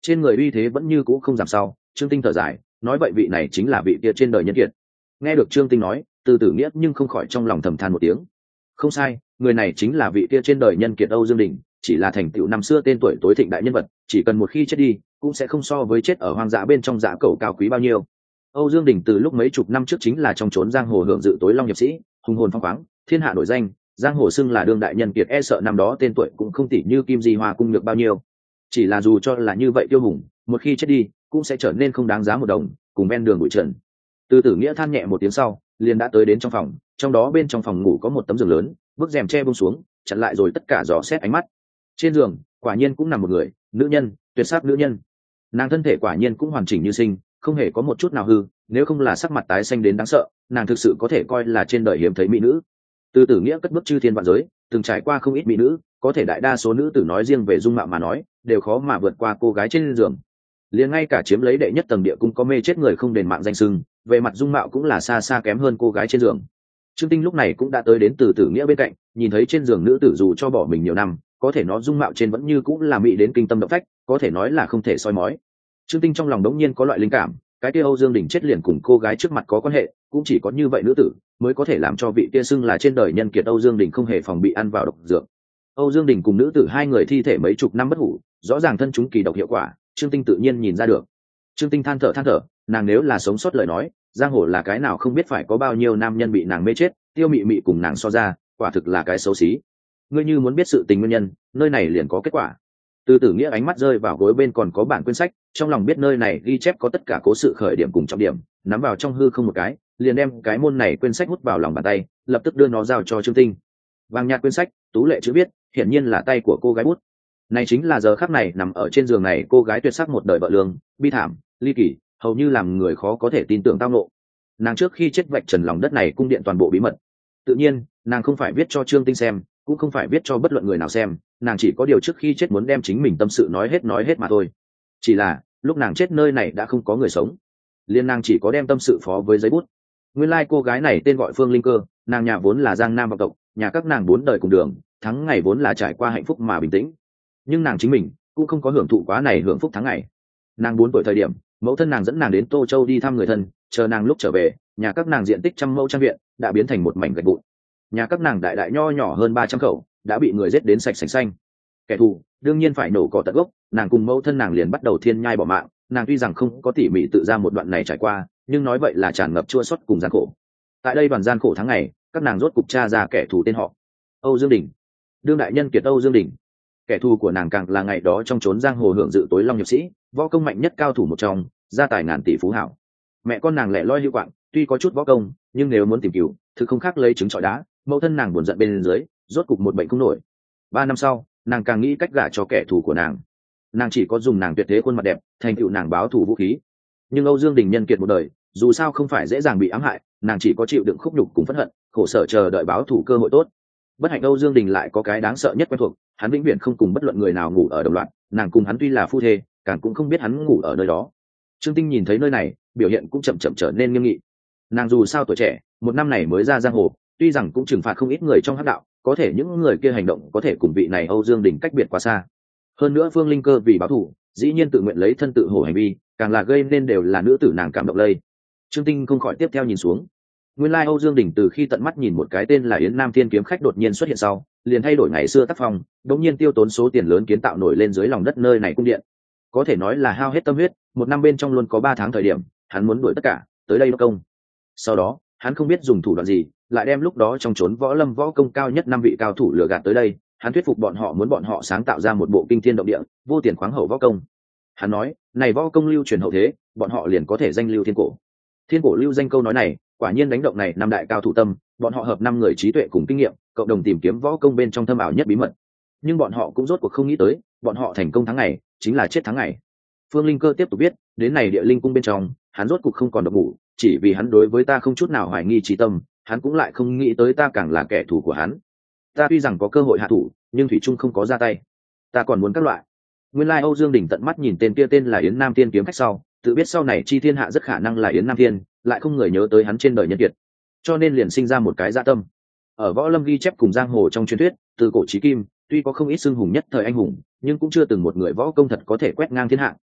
trên người uy thế vẫn như cũ không giảm sau. Trương Tinh thở dài nói vậy vị này chính là vị kia trên đời nhân kiệt. Nghe được Trương Tinh nói, Từ Tử Nghĩa nhưng không khỏi trong lòng thầm than một tiếng. Không sai, người này chính là vị kia trên đời nhân kiệt Âu Dương Đình, chỉ là thành tựu năm xưa tên tuổi tối thịnh đại nhân vật, chỉ cần một khi chết đi cũng sẽ không so với chết ở hoang dã bên trong dã cẩu cao quý bao nhiêu. Âu Dương Đình từ lúc mấy chục năm trước chính là trong trốn giang hồ hưởng dự tối long hiệp sĩ, hùng hồn phong khoáng, thiên hạ nổi danh, giang hồ xưng là đương đại nhân kiệt, e sợ năm đó tên tuổi cũng không tỷ như Kim Di Hoa cung được bao nhiêu. Chỉ là dù cho là như vậy tiêu hùng, một khi chết đi cũng sẽ trở nên không đáng giá một đồng, cùng ven đường bụi trần. Từ Tử Nghĩa than nhẹ một tiếng sau, liền đã tới đến trong phòng, trong đó bên trong phòng ngủ có một tấm giường lớn, bức rèm che buông xuống, chặn lại rồi tất cả dò xét ánh mắt. Trên giường, quả nhiên cũng nằm một người, nữ nhân, tuyệt sắc nữ nhân. Nàng thân thể quả nhiên cũng hoàn chỉnh như sinh, không hề có một chút nào hư, nếu không là sắc mặt tái xanh đến đáng sợ, nàng thực sự có thể coi là trên đời hiếm thấy mỹ nữ. Từ Tử Nghĩa cất bước chư thiên vạn giới, từng trải qua không ít mỹ nữ, có thể đại đa số nữ tử nói riêng về dung mạo mà nói, đều khó mà vượt qua cô gái trên giường. Liền ngay cả chiếm lấy đệ nhất tầng địa cung có mê chết người không đền mạng danh sưng, về mặt dung mạo cũng là xa xa kém hơn cô gái trên giường. Trương Tinh lúc này cũng đã tới đến Từ Tử Nghĩa bên cạnh, nhìn thấy trên giường nữ tử dù cho bỏ mình nhiều năm, có thể nó dung mạo trên vẫn như cũng là mỹ đến kinh tâm động phách, có thể nói là không thể soi mói. Trương Tinh trong lòng đống nhiên có loại linh cảm, cái kia Âu Dương Đình chết liền cùng cô gái trước mặt có quan hệ, cũng chỉ có như vậy nữ tử mới có thể làm cho vị kia xưng là trên đời nhân kiệt Âu Dương Đình không hề phòng bị ăn vào độc dược. Âu Dương Đình cùng nữ tử hai người thi thể mấy chục năm bất hủ, rõ ràng thân chúng kỳ độc hiệu quả, Trương Tinh tự nhiên nhìn ra được. Trương Tinh than thở than thở, nàng nếu là sống sót lời nói, giang hồ là cái nào không biết phải có bao nhiêu nam nhân bị nàng mê chết, Tiêu Mị Mị cùng nàng so ra, quả thực là cái xấu xí. Ngươi như muốn biết sự tình nguyên nhân, nơi này liền có kết quả. Từ Tử Nghĩa ánh mắt rơi vào gối bên còn có bản quyển sách, trong lòng biết nơi này ghi chép có tất cả cố sự khởi điểm cùng trọng điểm, nắm vào trong hư không một cái, liền đem cái môn này quyển sách hút vào lòng bàn tay, lập tức đưa nó giao cho Trương Tinh. Vàng nhạt quyển sách, tú lệ chữ viết, hiển nhiên là tay của cô gái bút. Này chính là giờ khắc này nằm ở trên giường này cô gái tuyệt sắc một đời vợ lương, bi thảm, ly kỳ, hầu như làm người khó có thể tin tưởng tao ngộ. Nàng trước khi chết vạch trần lòng đất này cung điện toàn bộ bí mật. Tự nhiên, nàng không phải viết cho Trương Tinh xem, cũng không phải viết cho bất luận người nào xem, nàng chỉ có điều trước khi chết muốn đem chính mình tâm sự nói hết nói hết mà thôi. Chỉ là lúc nàng chết nơi này đã không có người sống, liên nàng chỉ có đem tâm sự phó với giấy bút. Nguyên lai like cô gái này tên gọi Phương Linh Cơ, nàng nhà vốn là Giang Nam vọng tộc, nhà các nàng bốn đời cùng đường, tháng ngày vốn là trải qua hạnh phúc mà bình tĩnh, nhưng nàng chính mình cũng không có hưởng thụ quá này hưởng phúc tháng ngày. Nàng bốn tuổi thời điểm, mẫu thân nàng dẫn nàng đến Tô Châu đi thăm người thân, chờ nàng lúc trở về, nhà các nàng diện tích trăm mẫu trang viện đã biến thành một mảnh gạch vụn. Nhà các nàng đại đại nho nhỏ hơn ba trăm khẩu đã bị người giết đến sạch sành xanh. Kẻ thù đương nhiên phải nổ cỏ tận gốc, nàng cùng mẫu thân nàng liền bắt đầu thiên nhai bỏ mạng. Nàng tuy rằng không có tỉ mỉ tự ra một đoạn này trải qua, nhưng nói vậy là tràn ngập chua xót cùng gian khổ. Tại đây đoàn gian khổ tháng ngày, các nàng rốt cục tra ra kẻ thù tên họ Âu Dương Đình, đương đại nhân kiệt Âu Dương Đình. Kẻ thù của nàng càng là ngày đó trong trốn giang hồ hưởng dự tối long hiệp sĩ, võ công mạnh nhất cao thủ một trong, gia tài ngàn tỷ phú hảo. Mẹ con nàng lẻ loi hữu quạng, tuy có chút võ công, nhưng nếu muốn tìm cứu, thực không khác lấy trứng trọi đá. Mẫu thân nàng buồn giận bên dưới, rốt cục một bệnh không nổi. Ba năm sau, nàng càng nghĩ cách gả cho kẻ thù của nàng. Nàng chỉ có dùng nàng tuyệt thế khuôn mặt đẹp thành tựu nàng báo thù vũ khí. Nhưng Âu Dương Đình nhân kiệt một đời, dù sao không phải dễ dàng bị ám hại, nàng chỉ có chịu đựng khúc nhục cùng phẫn hận, khổ sở chờ đợi báo thù cơ hội tốt. Bất hạnh Âu Dương Đình lại có cái đáng sợ nhất quen thuộc, hắn vĩnh viễn không cùng bất luận người nào ngủ ở đồng loạt, nàng cùng hắn tuy là phu thê, càng cũng không biết hắn ngủ ở nơi đó. Trương Tinh nhìn thấy nơi này, biểu hiện cũng chậm chậm trở nên nghiêm nghị. Nàng dù sao tuổi trẻ, một năm này mới ra giang hồ, tuy rằng cũng trừng phạt không ít người trong hắc đạo, có thể những người kia hành động có thể cùng vị này Âu Dương Đình cách biệt quá xa. Hơn nữa Phương Linh Cơ vì báo thù, dĩ nhiên tự nguyện lấy thân tự hổ hành vi, càng là gây nên đều là nữ tử nàng cảm động lây. Trương Tinh không khỏi tiếp theo nhìn xuống. Nguyên lai Âu Dương Đình từ khi tận mắt nhìn một cái tên là Yến Nam Thiên kiếm khách đột nhiên xuất hiện sau, liền thay đổi ngày xưa tác phong, đột nhiên tiêu tốn số tiền lớn kiến tạo nổi lên dưới lòng đất nơi này cung điện. Có thể nói là hao hết tâm huyết, một năm bên trong luôn có ba tháng thời điểm, hắn muốn đuổi tất cả tới đây đốc công. Sau đó, hắn không biết dùng thủ đoạn gì, lại đem lúc đó trong trốn võ lâm võ công cao nhất năm vị cao thủ lừa gạt tới đây. Hắn thuyết phục bọn họ muốn bọn họ sáng tạo ra một bộ kinh thiên động địa, vô tiền khoáng hậu võ công. Hắn nói, này võ công lưu truyền hậu thế, bọn họ liền có thể danh lưu thiên cổ. Thiên cổ lưu danh câu nói này, quả nhiên đánh động này năm đại cao thủ tâm, bọn họ hợp năm người trí tuệ cùng kinh nghiệm, cộng đồng tìm kiếm võ công bên trong thâm ảo nhất bí mật. Nhưng bọn họ cũng rốt cuộc không nghĩ tới, bọn họ thành công tháng ngày, chính là chết tháng ngày. Phương Linh Cơ tiếp tục biết, đến này địa linh cung bên trong, hắn rốt cuộc không còn độc ngủ, chỉ vì hắn đối với ta không chút nào hoài nghi trí tâm, hắn cũng lại không nghĩ tới ta càng là kẻ thù của hắn. Ta tuy rằng có cơ hội hạ thủ, nhưng thủy trung không có ra tay. Ta còn muốn các loại. Nguyên lai Âu Dương Đình tận mắt nhìn tên kia tên là Yến Nam Thiên kiếm khách sau, tự biết sau này chi thiên hạ rất khả năng là Yến Nam Thiên, lại không người nhớ tới hắn trên đời nhân kiệt, cho nên liền sinh ra một cái dạ tâm. Ở võ lâm ghi chép cùng giang hồ trong truyền thuyết, từ cổ chí kim, tuy có không ít xưng hùng nhất thời anh hùng, nhưng cũng chưa từng một người võ công thật có thể quét ngang thiên hạ,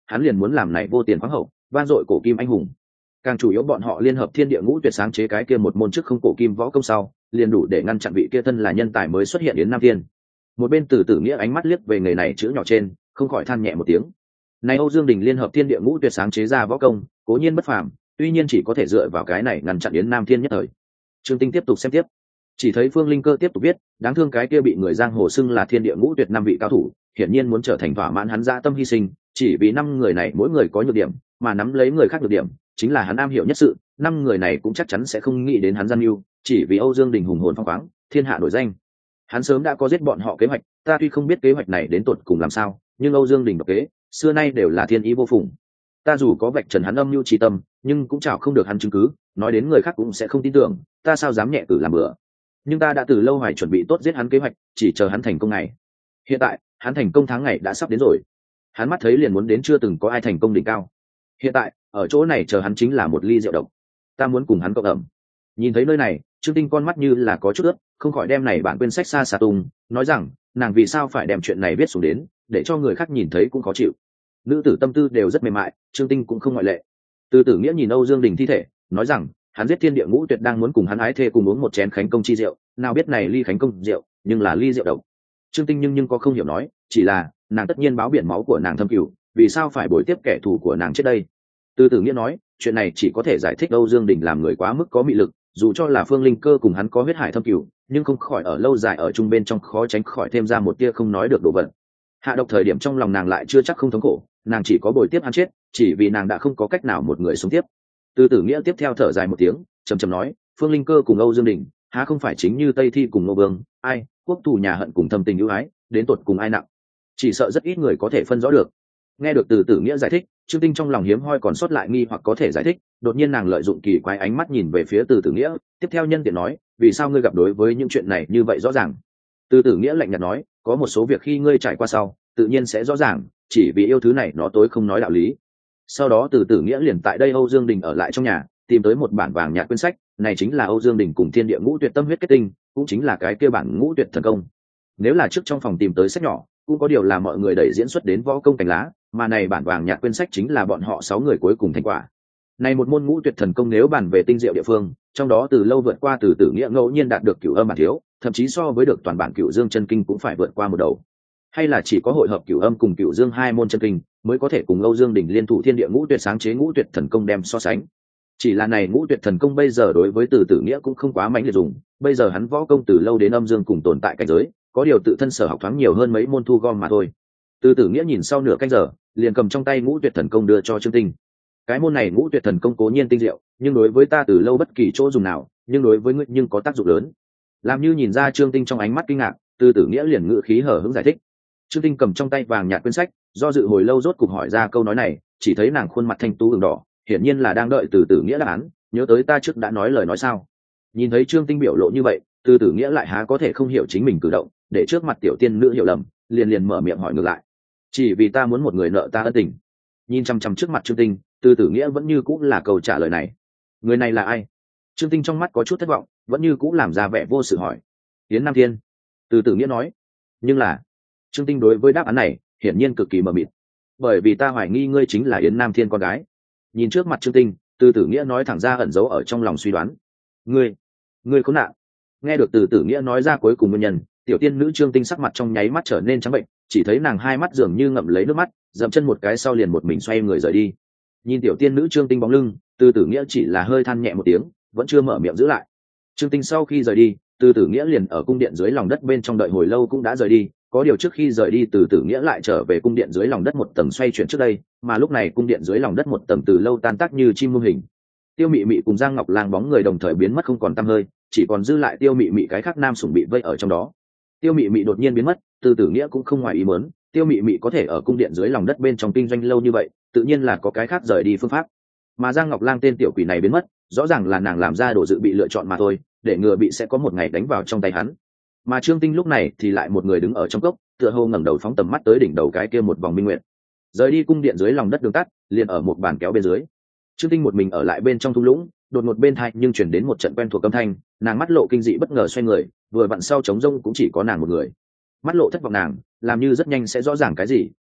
hắn liền muốn làm này vô tiền khoáng hậu van dội cổ kim anh hùng. Càng chủ yếu bọn họ liên hợp thiên địa ngũ tuyệt sáng chế cái kia một môn trước không cổ kim võ công sau liền đủ để ngăn chặn vị kia thân là nhân tài mới xuất hiện đến Nam Thiên. Một bên Từ Tử Nghĩa ánh mắt liếc về người này chữ nhỏ trên, không khỏi than nhẹ một tiếng. Này Âu Dương Đình liên hợp thiên địa ngũ tuyệt sáng chế ra võ công, cố nhiên bất phàm, tuy nhiên chỉ có thể dựa vào cái này ngăn chặn Yến Nam Thiên nhất thời. Trương Tinh tiếp tục xem tiếp, chỉ thấy Phương Linh Cơ tiếp tục viết, đáng thương cái kia bị người giang hồ xưng là thiên địa ngũ tuyệt năm vị cao thủ, hiển nhiên muốn trở thành thỏa mãn hắn dã tâm hy sinh, chỉ vì năm người này mỗi người có nhược điểm, mà nắm lấy người khác nhược điểm, chính là hắn am hiểu nhất sự, năm người này cũng chắc chắn sẽ không nghĩ đến hắn gian mưu, chỉ vì Âu Dương Đình hùng hồn phong khoáng, thiên hạ nổi danh. Hắn sớm đã có giết bọn họ kế hoạch, ta tuy không biết kế hoạch này đến tột cùng làm sao, nhưng Âu Dương Đình độc kế, xưa nay đều là thiên ý vô phùng. Ta dù có vạch trần hắn âm mưu trí tâm, nhưng cũng chảo không được hắn chứng cứ, nói đến người khác cũng sẽ không tin tưởng, ta sao dám nhẹ cử làm bừa. Nhưng ta đã từ lâu hoài chuẩn bị tốt giết hắn kế hoạch, chỉ chờ hắn thành công ngày. Hiện tại, hắn thành công tháng ngày đã sắp đến rồi. Hắn mắt thấy liền muốn đến chưa từng có ai thành công đỉnh cao. Hiện tại, ở chỗ này chờ hắn chính là một ly rượu độc. Ta muốn cùng hắn cộng ẩm. Nhìn thấy nơi này, Trương Tinh con mắt như là có chút ướt, không khỏi đem này bản quyển sách xa xả tung, nói rằng, nàng vì sao phải đem chuyện này viết xuống đến, để cho người khác nhìn thấy cũng khó chịu. Nữ tử tâm tư đều rất mềm mại, Trương Tinh cũng không ngoại lệ. Từ Tử Nghĩa nhìn Âu Dương Đình thi thể, nói rằng, hắn giết thiên địa ngũ tuyệt đang muốn cùng hắn ái thê cùng uống một chén khánh công chi rượu, nào biết này ly khánh công rượu, nhưng là ly rượu độc. Trương Tinh nhưng nhưng có không hiểu nói, chỉ là, nàng tất nhiên báo biển máu của nàng thâm cửu, vì sao phải bồi tiếp kẻ thù của nàng chết đây? Từ Tử Nghĩa nói, chuyện này chỉ có thể giải thích Âu Dương Đình làm người quá mức có mị lực, dù cho là Phương Linh Cơ cùng hắn có huyết hải thâm cửu, nhưng không khỏi ở lâu dài ở chung bên trong khó tránh khỏi thêm ra một tia không nói được đồ vật. Hạ độc thời điểm trong lòng nàng lại chưa chắc không thống khổ, nàng chỉ có bồi tiếp hắn chết, chỉ vì nàng đã không có cách nào một người sống tiếp. Từ Tử Nghĩa tiếp theo thở dài một tiếng, trầm trầm nói, Phương Linh Cơ cùng Âu Dương Đình, há không phải chính như Tây Thi cùng Ngô Vương, ai, quốc thù nhà hận cùng thâm tình ưu ái, đến tột cùng ai nặng, chỉ sợ rất ít người có thể phân rõ được. Nghe được Từ Tử Nghĩa giải thích, Trương Tinh trong lòng hiếm hoi còn sót lại nghi hoặc có thể giải thích, đột nhiên nàng lợi dụng kỳ quái ánh mắt nhìn về phía Từ Tử Nghĩa, tiếp theo nhân tiện nói, vì sao ngươi gặp đối với những chuyện này như vậy rõ ràng? Từ Tử Nghĩa lạnh nhạt nói, có một số việc khi ngươi trải qua sau, tự nhiên sẽ rõ ràng, chỉ vì yêu thứ này nó tối không nói đạo lý. Sau đó Từ Tử Nghĩa liền tại đây Âu Dương Đình ở lại trong nhà, tìm tới một bản vàng nhạt quyển sách, này chính là Âu Dương Đình cùng thiên địa ngũ tuyệt tâm huyết kết tinh, cũng chính là cái kia bản ngũ tuyệt thần công. Nếu là trước trong phòng tìm tới sách nhỏ, cũng có điều là mọi người đẩy diễn xuất đến võ công cành lá, mà này bản vàng nhạt quyển sách chính là bọn họ sáu người cuối cùng thành quả. Này một môn ngũ tuyệt thần công nếu bàn về tinh diệu địa phương, trong đó từ lâu vượt qua Từ Tử Nghĩa ngẫu nhiên đạt được cửu âm bản thiếu, thậm chí so với được toàn bản cửu dương chân kinh cũng phải vượt qua một đầu. Hay là chỉ có hội hợp cửu âm cùng cửu dương hai môn chân kinh mới có thể cùng Âu Dương Đình liên thủ thiên địa ngũ tuyệt sáng chế ngũ tuyệt thần công đem so sánh. Chỉ là này ngũ tuyệt thần công bây giờ đối với Từ Tử Nghĩa cũng không quá mạnh liệt dùng, bây giờ hắn võ công từ lâu đến âm dương cùng tồn tại cảnh giới, có điều tự thân sở học thoáng nhiều hơn mấy môn thu gom mà thôi. Từ Tử Nghĩa nhìn sau nửa canh giờ, liền cầm trong tay ngũ tuyệt thần công đưa cho Trương Tinh. Cái môn này ngũ tuyệt thần công cố nhiên tinh diệu, nhưng đối với ta từ lâu bất kỳ chỗ dùng nào, nhưng đối với ngươi nhưng có tác dụng lớn. Làm như nhìn ra Trương Tinh trong ánh mắt kinh ngạc, Từ Tử Nghĩa liền ngữ khí hở hững giải thích. Trương Tinh cầm trong tay vàng nhạt quyển sách, do dự hồi lâu rốt cục hỏi ra câu nói này, chỉ thấy nàng khuôn mặt thanh tú ửng đỏ, hiển nhiên là đang đợi Từ Tử Nghĩa đáp án, nhớ tới ta trước đã nói lời nói sao? Nhìn thấy Trương Tinh biểu lộ như vậy, Từ Tử Nghĩa lại há có thể không hiểu chính mình cử động, để trước mặt tiểu tiên nữ hiểu lầm, liền liền mở miệng hỏi ngược lại. Chỉ vì ta muốn một người nợ ta ân tình. Nhìn chăm chăm trước mặt Trương Tinh, Từ Tử Nghĩa vẫn như cũng là câu trả lời này. Người này là ai? Trương Tinh trong mắt có chút thất vọng, vẫn như cũng làm ra vẻ vô sự hỏi. Yến Nam Thiên. Từ Tử Nghĩa nói. Nhưng là, Trương Tinh đối với đáp án này hiển nhiên cực kỳ mờ mịt. Bởi vì ta hoài nghi ngươi chính là Yến Nam Thiên con gái. Nhìn trước mặt Trương Tinh, Từ Tử Nghĩa nói thẳng ra ẩn giấu ở trong lòng suy đoán. Ngươi, ngươi khốn nạn. Nghe được Từ Tử Nghĩa nói ra cuối cùng nguyên nhân, tiểu tiên nữ Trương Tinh sắc mặt trong nháy mắt trở nên trắng bệnh, chỉ thấy nàng hai mắt dường như ngậm lấy nước mắt, dậm chân một cái sau liền một mình xoay người rời đi. Nhìn tiểu tiên nữ Trương Tinh bóng lưng, Từ Tử Nghĩa chỉ là hơi than nhẹ một tiếng, vẫn chưa mở miệng giữ lại. Trương Tinh sau khi rời đi, Từ Tử Nghĩa liền ở cung điện dưới lòng đất bên trong đợi hồi lâu cũng đã rời đi, có điều trước khi rời đi Từ Tử Nghĩa lại trở về cung điện dưới lòng đất một tầng xoay chuyển trước đây, mà lúc này cung điện dưới lòng đất một tầng từ lâu tan tác như chim muông hình. Tiêu Mị Mị cùng Giang Ngọc Lang bóng người đồng thời biến mất không còn tăm hơi, chỉ còn dư lại Tiêu Mị Mị cái khác nam sủng bị vây ở trong đó. Tiêu Mị Mị đột nhiên biến mất, Từ Tử Nghĩa cũng không ngoài ý muốn, Tiêu Mị Mị có thể ở cung điện dưới lòng đất bên trong kinh doanh lâu như vậy, tự nhiên là có cái khác rời đi phương pháp. Mà Giang Ngọc Lang tên tiểu quỷ này biến mất, rõ ràng là nàng làm ra đồ dự bị lựa chọn mà thôi, để ngừa bị sẽ có một ngày đánh vào trong tay hắn. Mà Trương Tinh lúc này thì lại một người đứng ở trong cốc, tựa hồ ngẩng đầu phóng tầm mắt tới đỉnh đầu cái kia một vòng minh nguyệt. Rời đi cung điện dưới lòng đất đường tắt, liền ở một bàn kéo bên dưới. Trương Tinh một mình ở lại bên trong thung lũng, đột ngột bên tai nhưng truyền đến một trận quen thuộc âm thanh, nàng mắt lộ kinh dị bất ngờ xoay người, vừa vặn sau trống rông cũng chỉ có nàng một người. Mắt lộ thất vọng nàng, làm như rất nhanh sẽ rõ ràng cái gì,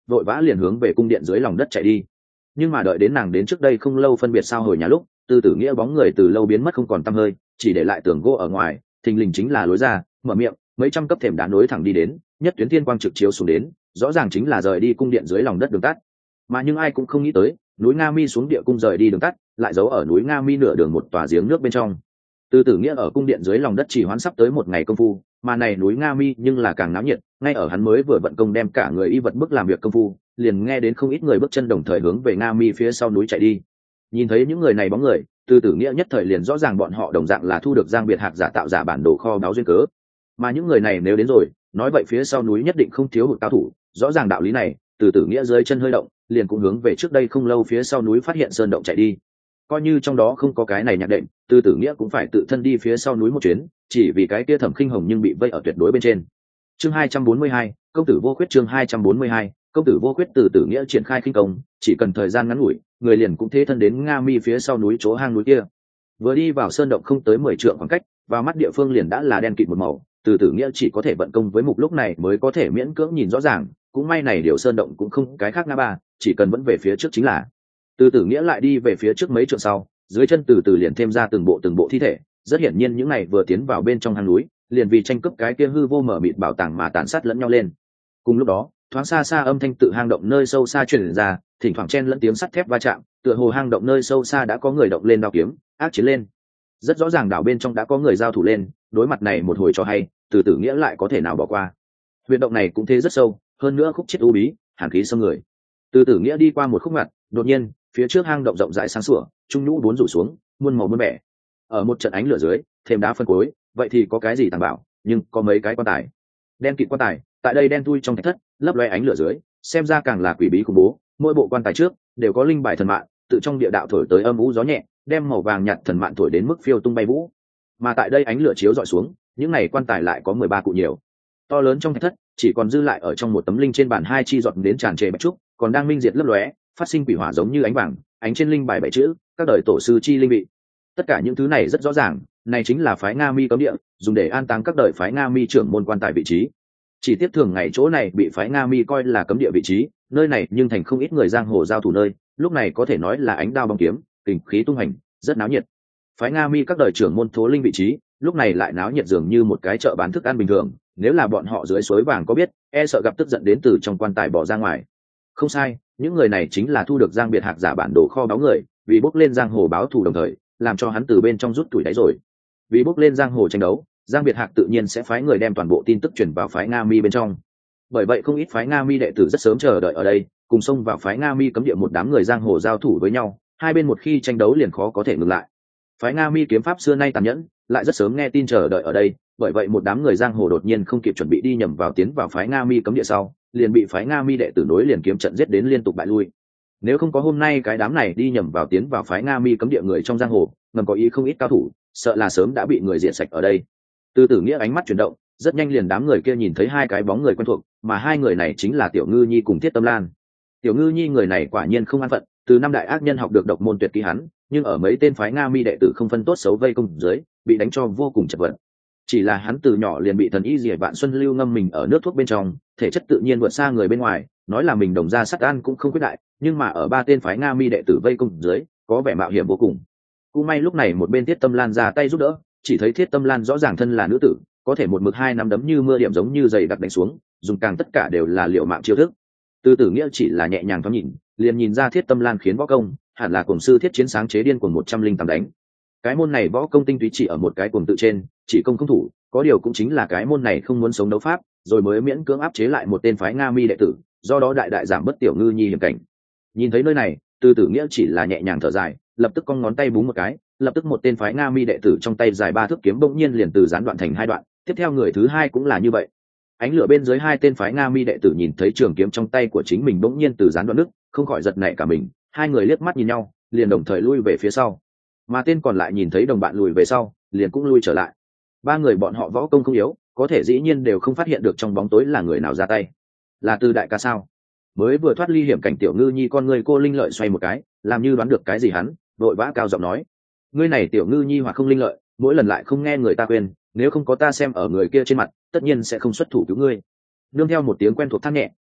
vội vã liền hướng về cung điện dưới lòng đất chạy đi. Nhưng mà đợi đến nàng đến trước đây không lâu phân biệt sao hồi nhà lúc, Từ Tử Nghĩa bóng người từ lâu biến mất không còn tăm hơi, chỉ để lại tường gỗ ở ngoài, thình lình chính là lối ra, mở miệng, mấy trăm cấp thềm đá nối thẳng đi đến, nhất tuyến thiên quang trực chiếu xuống đến, rõ ràng chính là rời đi cung điện dưới lòng đất đường tắt. Mà nhưng ai cũng không nghĩ tới, núi Nga Mi xuống địa cung rời đi đường tắt, lại giấu ở núi Nga Mi nửa đường một tòa giếng nước bên trong. Từ Tử Nghĩa ở cung điện dưới lòng đất chỉ hoãn sắp tới một ngày công phu, mà này núi Nga Mi nhưng là càng náo nhiệt, ngay ở hắn mới vừa vận công đem cả người y vật bức làm việc công phu, liền nghe đến không ít người bước chân đồng thời hướng về Nga Mi phía sau núi chạy đi. Nhìn thấy những người này bóng người, Từ Tử Nghĩa nhất thời liền rõ ràng bọn họ đồng dạng là thu được Giang Biệt Hạc giả tạo giả bản đồ kho báu duyên cớ. Mà những người này nếu đến rồi, nói vậy phía sau núi nhất định không thiếu hụt cao thủ, rõ ràng đạo lý này, Từ Tử Nghĩa dưới chân hơi động, liền cũng hướng về trước đây không lâu phía sau núi phát hiện sơn động chạy đi. Coi như trong đó không có cái này nhạc đệm, Từ Tử Nghĩa cũng phải tự thân đi phía sau núi một chuyến, chỉ vì cái kia Thẩm Khinh Hồng nhưng bị vây ở tuyệt đối bên trên. Chương hai trăm bốn mươi hai, công tử vô khuyết. Chương hai trăm bốn mươi hai, công tử vô khuyết. Từ Tử Nghĩa triển khai khinh công, chỉ cần thời gian ngắn ngủi, người liền cũng thế thân đến Nga Mi phía sau núi chỗ hang núi kia. Vừa đi vào sơn động không tới mười trượng khoảng cách, vào mắt địa phương liền đã là đen kịt một màu, Từ Tử Nghĩa chỉ có thể vận công với mục lúc này mới có thể miễn cưỡng nhìn rõ ràng, cũng may này điều sơn động cũng không cái khác ngã ba, chỉ cần vẫn về phía trước chính là. Từ Tử Nghĩa lại đi về phía trước mấy trượng sau, dưới chân từ từ liền thêm ra từng bộ từng bộ thi thể, rất hiển nhiên những này vừa tiến vào bên trong hang núi, liền vì tranh cướp cái kia hư vô mở mịt bảo tàng mà tàn sát lẫn nhau lên. Cùng lúc đó, thoáng xa xa âm thanh tự hang động nơi sâu xa truyền ra, thỉnh thoảng chen lẫn tiếng sắt thép va chạm, tựa hồ hang động nơi sâu xa đã có người động lên đao kiếm, ác chiến lên. Rất rõ ràng đảo bên trong đã có người giao thủ lên, đối mặt này một hồi cho hay, Từ Tử Nghĩa lại có thể nào bỏ qua. Huyệt động này cũng thế rất sâu, hơn nữa khúc chết u bí, hàn khí xâm người. Từ Tử Nghĩa đi qua một khúc mặt, đột nhiên, phía trước hang động rộng rãi sáng sủa, trung nhũ bốn rủ xuống, muôn màu muôn vẻ. Ở một trận ánh lửa dưới, thêm đá phân cối, vậy thì có cái gì tàng bảo, nhưng có mấy cái quan tài. Đen kịt quan tài, tại đây đen thui trong thạch thất, lấp loe ánh lửa dưới, xem ra càng là quỷ bí khủng bố, mỗi bộ quan tài trước đều có linh bài thần mạn, tự trong địa đạo thổi tới âm u gió nhẹ, đem màu vàng nhạt thần mạn thổi đến mức phiêu tung bay vũ. Mà tại đây ánh lửa chiếu dọi xuống, những này quan tài lại có mười ba cụ nhiều. To lớn trong thạch thất, chỉ còn dư lại ở trong một tấm linh trên bàn hai chi giọt đến tràn trề bạch trúc, còn đang minh diệt lấp lóe, phát sinh quỷ hỏa giống như ánh vàng, ánh trên linh bài bảy chữ, các đời tổ sư chi linh vị. Tất cả những thứ này rất rõ ràng, này chính là phái Nga Mi cấm địa, dùng để an táng các đời phái Nga Mi trưởng môn quan tài vị trí. Chỉ tiếp thường ngày chỗ này bị phái Nga Mi coi là cấm địa vị trí, nơi này nhưng thành không ít người giang hồ giao thủ nơi, lúc này có thể nói là ánh đao bóng kiếm, kình khí tung hành, rất náo nhiệt. Phái Nga Mi các đời trưởng môn thố linh vị trí, lúc này lại náo nhiệt dường như một cái chợ bán thức ăn bình thường, nếu là bọn họ dưới suối vàng có biết, e sợ gặp tức giận đến từ trong quan tài bỏ ra ngoài. Không sai, những người này chính là thu được Giang Biệt Hạc giả bản đồ kho báu người, vì bốc lên giang hồ báo thù đồng thời, làm cho hắn từ bên trong rút tuổi đáy rồi. Vì bốc lên giang hồ tranh đấu, Giang Biệt Hạc tự nhiên sẽ phái người đem toàn bộ tin tức truyền vào phái Nga Mi bên trong. Bởi vậy không ít phái Nga Mi đệ tử rất sớm chờ đợi ở đây, cùng xông vào phái Nga Mi cấm địa một đám người giang hồ giao thủ với nhau, hai bên một khi tranh đấu liền khó có thể ngừng lại. Phái Nga Mi kiếm pháp xưa nay tàn nhẫn, lại rất sớm nghe tin chờ đợi ở đây, bởi vậy một đám người giang hồ đột nhiên không kịp chuẩn bị đi nhầm vào tiến vào phái Nga Mi cấm địa sau, liền bị phái Nga Mi đệ tử nối liền kiếm trận giết đến liên tục bại lui. Nếu không có hôm nay cái đám này đi nhầm vào tiến vào phái Nga Mi cấm địa người trong giang hồ, ngầm có ý không ít cao thủ, sợ là sớm đã bị người diệt sạch ở đây. Từ Tử Nghĩa ánh mắt chuyển động, rất nhanh liền đám người kia nhìn thấy hai cái bóng người quen thuộc, mà hai người này chính là Tiểu Ngư Nhi cùng Thiết Tâm Lan. Tiểu Ngư Nhi người này quả nhiên không an phận, từ năm đại ác nhân học được độc môn tuyệt kỹ hắn, nhưng ở mấy tên phái Nga Mi đệ tử không phân tốt xấu vây công dưới, bị đánh cho vô cùng chật vật. Chỉ là hắn từ nhỏ liền bị thần y Diệp Vạn Xuân lưu ngâm mình ở nước thuốc bên trong, thể chất tự nhiên vượt xa người bên ngoài, nói là mình đồng ra sắt ăn cũng không quyết đại, nhưng mà ở ba tên phái Nga Mi đệ tử vây công dưới, có vẻ mạo hiểm vô cùng. Cũng may lúc này một bên Thiết Tâm Lan ra tay giúp đỡ, chỉ thấy Thiết Tâm Lan rõ ràng thân là nữ tử, có thể một mực hai nắm đấm như mưa điểm giống như dày đặc đánh xuống, dùng càng tất cả đều là liệu mạng chiêu thức. Từ Tử Nghĩa chỉ là nhẹ nhàng thoáng nhìn, liền nhìn ra Thiết Tâm Lan khiến võ công, hẳn là cùng sư thiết chiến sáng chế điên cuồng một trăm linh tám đánh. Cái môn này võ công tinh túy chỉ ở một cái cuồng tự trên, chỉ công không thủ, có điều cũng chính là cái môn này không muốn sống đấu pháp, rồi mới miễn cưỡng áp chế lại một tên phái Nga Mi đệ tử, do đó đại đại giảm bất Tiểu Ngư Nhi hiểm cảnh. Nhìn thấy nơi này, Từ Tử Nghĩa chỉ là nhẹ nhàng thở dài, lập tức cong ngón tay búng một cái, lập tức một tên phái Nga Mi đệ tử trong tay dài ba thước kiếm bỗng nhiên liền từ gián đoạn thành hai đoạn, tiếp theo người thứ hai cũng là như vậy. Ánh lửa bên dưới hai tên phái Nga Mi đệ tử nhìn thấy trường kiếm trong tay của chính mình bỗng nhiên từ gián đoạn đứt, không khỏi giật nảy cả mình, hai người liếc mắt nhìn nhau, liền đồng thời lui về phía sau. Mà tên còn lại nhìn thấy đồng bạn lùi về sau, liền cũng lui trở lại. Ba người bọn họ võ công không yếu, có thể dĩ nhiên đều không phát hiện được trong bóng tối là người nào ra tay. Là Từ đại ca sao? Mới vừa thoát ly hiểm cảnh Tiểu Ngư Nhi con người cô linh lợi xoay một cái, làm như đoán được cái gì hắn, vội vã cao giọng nói: "Ngươi này Tiểu Ngư Nhi hoặc không linh lợi, mỗi lần lại không nghe người ta khuyên, nếu không có ta xem ở người kia trên mặt, tất nhiên sẽ không xuất thủ cứu ngươi." Nương theo một tiếng quen thuộc than nhẹ,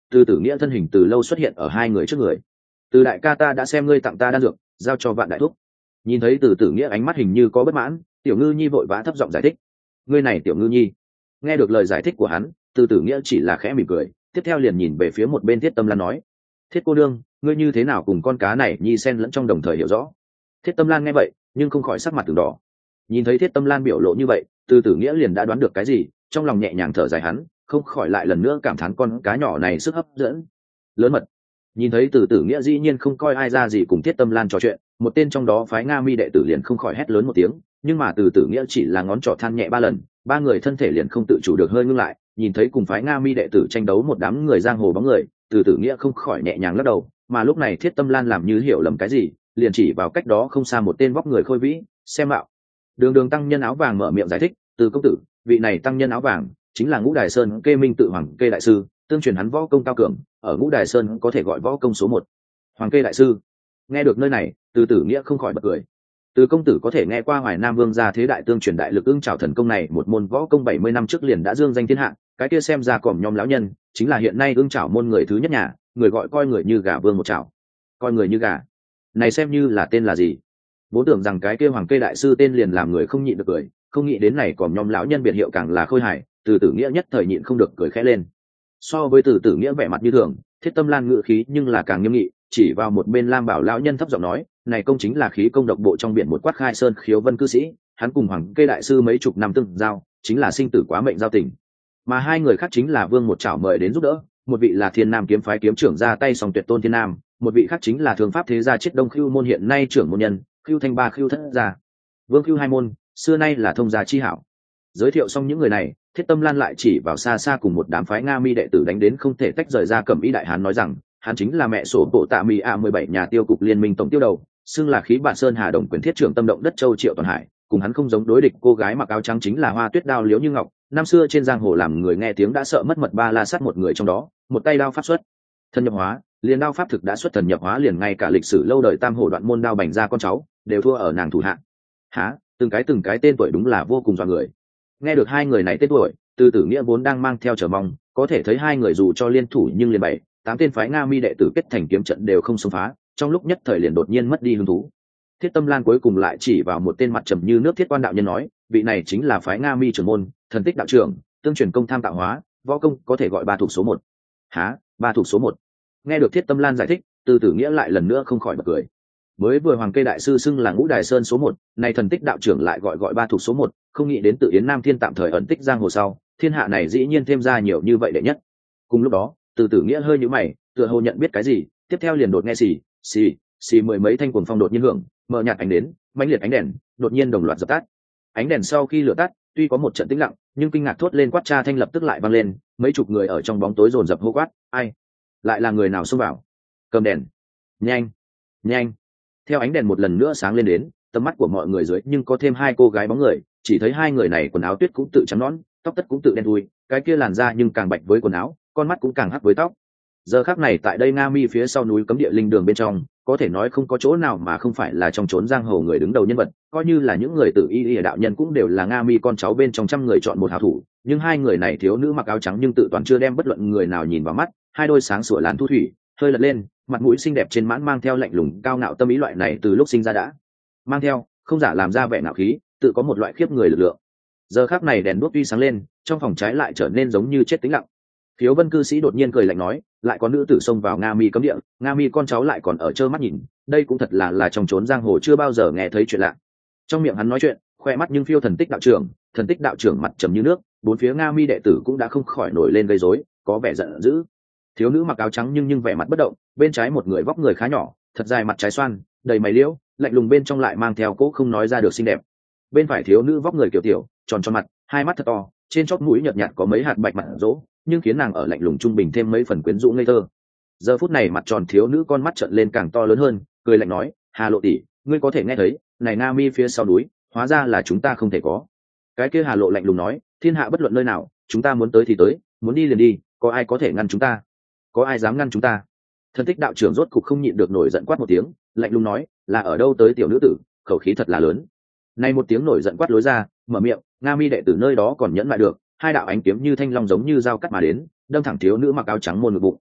từ tử nghĩa thân hình từ lâu xuất hiện ở hai người trước người. Từ đại ca, ta đã xem ngươi tặng ta đan dược, giao cho Vạn đại thúc. Nhìn thấy từ tử nghĩa ánh mắt hình như có bất mãn, tiểu ngư nhi vội vã thấp giọng giải thích. Ngươi này tiểu ngư nhi. Nghe được lời giải thích của hắn, từ tử nghĩa chỉ là khẽ mỉm cười, tiếp theo liền nhìn về phía một bên Thiết Tâm Lan nói: Thiết cô đương, ngươi như thế nào cùng con cá này nhi xen lẫn trong đồng thời hiểu rõ? Thiết Tâm Lan nghe vậy nhưng không khỏi sắc mặt từng đỏ. Nhìn thấy Thiết Tâm Lan biểu lộ như vậy, từ tử nghĩa liền đã đoán được cái gì, trong lòng nhẹ nhàng thở dài, hắn không khỏi lại lần nữa cảm thán con cá nhỏ này sức hấp dẫn lớn mật. Nhìn thấy từ tử nghĩa dĩ nhiên không coi ai ra gì cùng Thiết Tâm Lan trò chuyện, một tên trong đó phái Nga Mi đệ tử liền không khỏi hét lớn một tiếng, nhưng mà từ tử nghĩa chỉ là ngón trỏ than nhẹ ba lần, ba người thân thể liền không tự chủ được hơi ngưng lại. Nhìn thấy cùng phái Nga Mi đệ tử tranh đấu một đám người giang hồ bóng người, từ tử nghĩa không khỏi nhẹ nhàng lắc đầu, mà lúc này Thiết Tâm Lan làm như hiểu lầm cái gì, liền chỉ vào cách đó không xa một tên vóc người khôi vĩ xem mạo đường đường tăng nhân áo vàng mở miệng giải thích: Từ công tử, vị này tăng nhân áo vàng chính là Ngũ Đài Sơn Kê Minh tự Hoàng Kê đại sư, tương truyền hắn võ công cao cường, ở Ngũ Đài Sơn có thể gọi võ công số một. Hoàng Kê đại sư. Nghe được nơi này, từ tử nghĩa không khỏi bật cười. Từ công tử có thể nghe qua Hoài Nam Vương gia thế đại tương truyền đại lực ưng trảo thần công này, một môn võ công bảy mươi năm trước liền đã dương danh thiên hạ, cái kia xem ra còm nhom lão nhân chính là hiện nay ưng trảo môn người thứ nhất nhà, người gọi coi người như gà vương một chảo. Coi người như gà, này xem như là tên là gì? Vốn tưởng rằng cái kia Hoàng Kê đại sư tên liền làm người không nhịn được cười, không nghĩ đến này còm nhom lão nhân biệt hiệu càng là khôi hài, từ tử nghĩa nhất thời nhịn không được cười khẽ lên. So với từ tử nghĩa vẻ mặt như thường, Thiết Tâm Lan ngự khí nhưng là càng nghiêm nghị, chỉ vào một bên Lam Bảo lão nhân thấp giọng nói: này công chính là khí công độc bộ trong biển một quát khai sơn khiếu vân cư sĩ, hắn cùng Hoàng Kê đại sư mấy chục năm tương giao, chính là sinh tử quá mệnh giao tình. Mà hai người khác chính là Vương một chảo mời đến giúp đỡ, một vị là Thiên Nam kiếm phái kiếm trưởng ra tay song tuyệt Tôn Thiên Nam, một vị khác chính là Thường pháp thế gia Chiết Đông Khưu môn hiện nay trưởng môn nhân, Khưu Thanh Ba Khưu thất gia. Vương Khưu hai môn, xưa nay là thông gia chi hảo. Giới thiệu xong những người này, Thiết Tâm Lan lại chỉ vào xa xa cùng một đám phái Nga Mi đệ tử đánh đến không thể tách rời ra Cẩm Y đại hán nói rằng, hắn chính là mẹ sổ bộ tạ mì a mười bảy nhà tiêu cục liên minh tổng tiêu đầu, xưng là khí bản sơn hà đồng quyền thiết trưởng tâm động đất châu Triệu Toàn Hải, cùng hắn không giống đối địch cô gái mặc áo trắng chính là Hoa Tuyết Đao Liễu Như Ngọc, năm xưa trên giang hồ làm người nghe tiếng đã sợ mất mật ba la sát một người trong đó, một tay đao pháp xuất thần nhập hóa, liền đao pháp thực đã xuất thần nhập hóa, liền ngay cả lịch sử lâu đời tam hồ đoạn môn đao bành ra con cháu đều thua ở nàng thủ hạ. Há, từng cái từng cái tên tuổi đúng là vô cùng dọa người. Nghe được hai người này tên tuổi, từ tử nghĩa vốn đang mang theo chờ mong, có thể thấy hai người dù cho liên thủ nhưng liền bảy tám tên phái Nga Mi đệ tử kết thành kiếm trận đều không xông phá, trong lúc nhất thời liền đột nhiên mất đi hứng thú. Thiết Tâm Lan cuối cùng lại chỉ vào một tên mặt trầm như nước Thiết Quan đạo nhân nói, vị này chính là phái Nga Mi trưởng môn, thần tích đạo trưởng, tương truyền công tham tạo hóa, võ công có thể gọi ba thuộc số một. Há, ba thuộc số một. Nghe được Thiết Tâm Lan giải thích, từ tử nghĩa lại lần nữa không khỏi bật cười. Mới vừa Hoàng Kê đại sư xưng là Ngũ Đài Sơn số một, này thần tích đạo trưởng lại gọi gọi ba thuộc số một, không nghĩ đến tự Yến Nam Thiên tạm thời ẩn tích giang hồ sau, thiên hạ này dĩ nhiên thêm ra nhiều như vậy đệ nhất. Cùng lúc đó, từ tử nghĩa hơi nhíu mày, tựa hồ nhận biết cái gì, tiếp theo liền đột nghe xì xì xì mười mấy thanh cuồng phong đột nhiên hưởng, mở nhạt ánh đến, mãnh liệt ánh đèn đột nhiên đồng loạt dập tắt. Ánh đèn sau khi lửa tắt, tuy có một trận tĩnh lặng, nhưng kinh ngạc thốt lên quát cha thanh lập tức lại vang lên, mấy chục người ở trong bóng tối dồn dập hô quát, ai? Lại là người nào xông vào? Cầm đèn, nhanh, nhanh! Theo ánh đèn một lần nữa sáng lên đến, tầm mắt của mọi người dưới nhưng có thêm hai cô gái bóng người, chỉ thấy hai người này quần áo tuyết cũng tự trắng nõn, tóc tất cũng tự đen thui, cái kia làn da nhưng càng bạch với quần áo, con mắt cũng càng hắc với tóc. Giờ khắc này tại đây Nga Mi phía sau núi cấm địa linh đường bên trong, có thể nói không có chỗ nào mà không phải là trong chốn giang hồ người đứng đầu nhân vật, coi như là những người tự y y đạo nhân cũng đều là Nga Mi con cháu bên trong trăm người chọn một hảo thủ, nhưng hai người này thiếu nữ mặc áo trắng nhưng tự toàn chưa đem bất luận người nào nhìn vào mắt, hai đôi sáng sủa làn thu thủy, hơi lật lên, mặt mũi xinh đẹp trên mãn mang theo lạnh lùng cao ngạo tâm ý, loại này từ lúc sinh ra đã mang theo, không giả làm ra vẻ ngạo khí, tự có một loại khiếp người lực lượng. Giờ khắc này đèn đuốc tuy sáng lên, trong phòng trái lại trở nên giống như chết tĩnh lặng. Khiếu Vân cư sĩ đột nhiên cười lạnh nói, lại có nữ tử xông vào Nga Mi cấm địa, Nga Mi con cháu lại còn ở trơ mắt nhìn, đây cũng thật là là trong chốn giang hồ chưa bao giờ nghe thấy chuyện lạ. Trong miệng hắn nói chuyện, khoe mắt nhưng phiêu thần tích đạo trưởng, thần tích đạo trưởng mặt trầm như nước, bốn phía Nga Mi đệ tử cũng đã không khỏi nổi lên gây rối, có vẻ giận dữ. Thiếu nữ mặc áo trắng nhưng nhưng vẻ mặt bất động, bên trái một người vóc người khá nhỏ, thật dài mặt trái xoan, đầy mày liễu, lạnh lùng bên trong lại mang theo cỗ không nói ra được xinh đẹp. Bên phải thiếu nữ vóc người kiểu tiểu, tròn tròn mặt, hai mắt thật to, trên chóp mũi nhợt nhạt có mấy hạt bạch mặt rỗ, nhưng khiến nàng ở lạnh lùng trung bình thêm mấy phần quyến rũ ngây thơ. Giờ phút này mặt tròn thiếu nữ con mắt trợn lên càng to lớn hơn, cười lạnh nói, Hà Lộ tỷ, ngươi có thể nghe thấy, này Nga Mi phía sau núi, hóa ra là chúng ta không thể có. Cái kia Hà Lộ lạnh lùng nói, thiên hạ bất luận nơi nào, chúng ta muốn tới thì tới, muốn đi liền đi, có ai có thể ngăn chúng ta? Có ai dám ngăn chúng ta? Thần tích đạo trưởng rốt cục không nhịn được nổi giận quát một tiếng, lạnh lùng nói, là ở đâu tới tiểu nữ tử, khẩu khí thật là lớn. Này một tiếng nổi giận quát lối ra, mở miệng, Nga Mi đệ tử nơi đó còn nhẫn lại được, hai đạo ánh kiếm như thanh long giống như dao cắt mà đến, đâm thẳng thiếu nữ mặc áo trắng môn ngực bụng.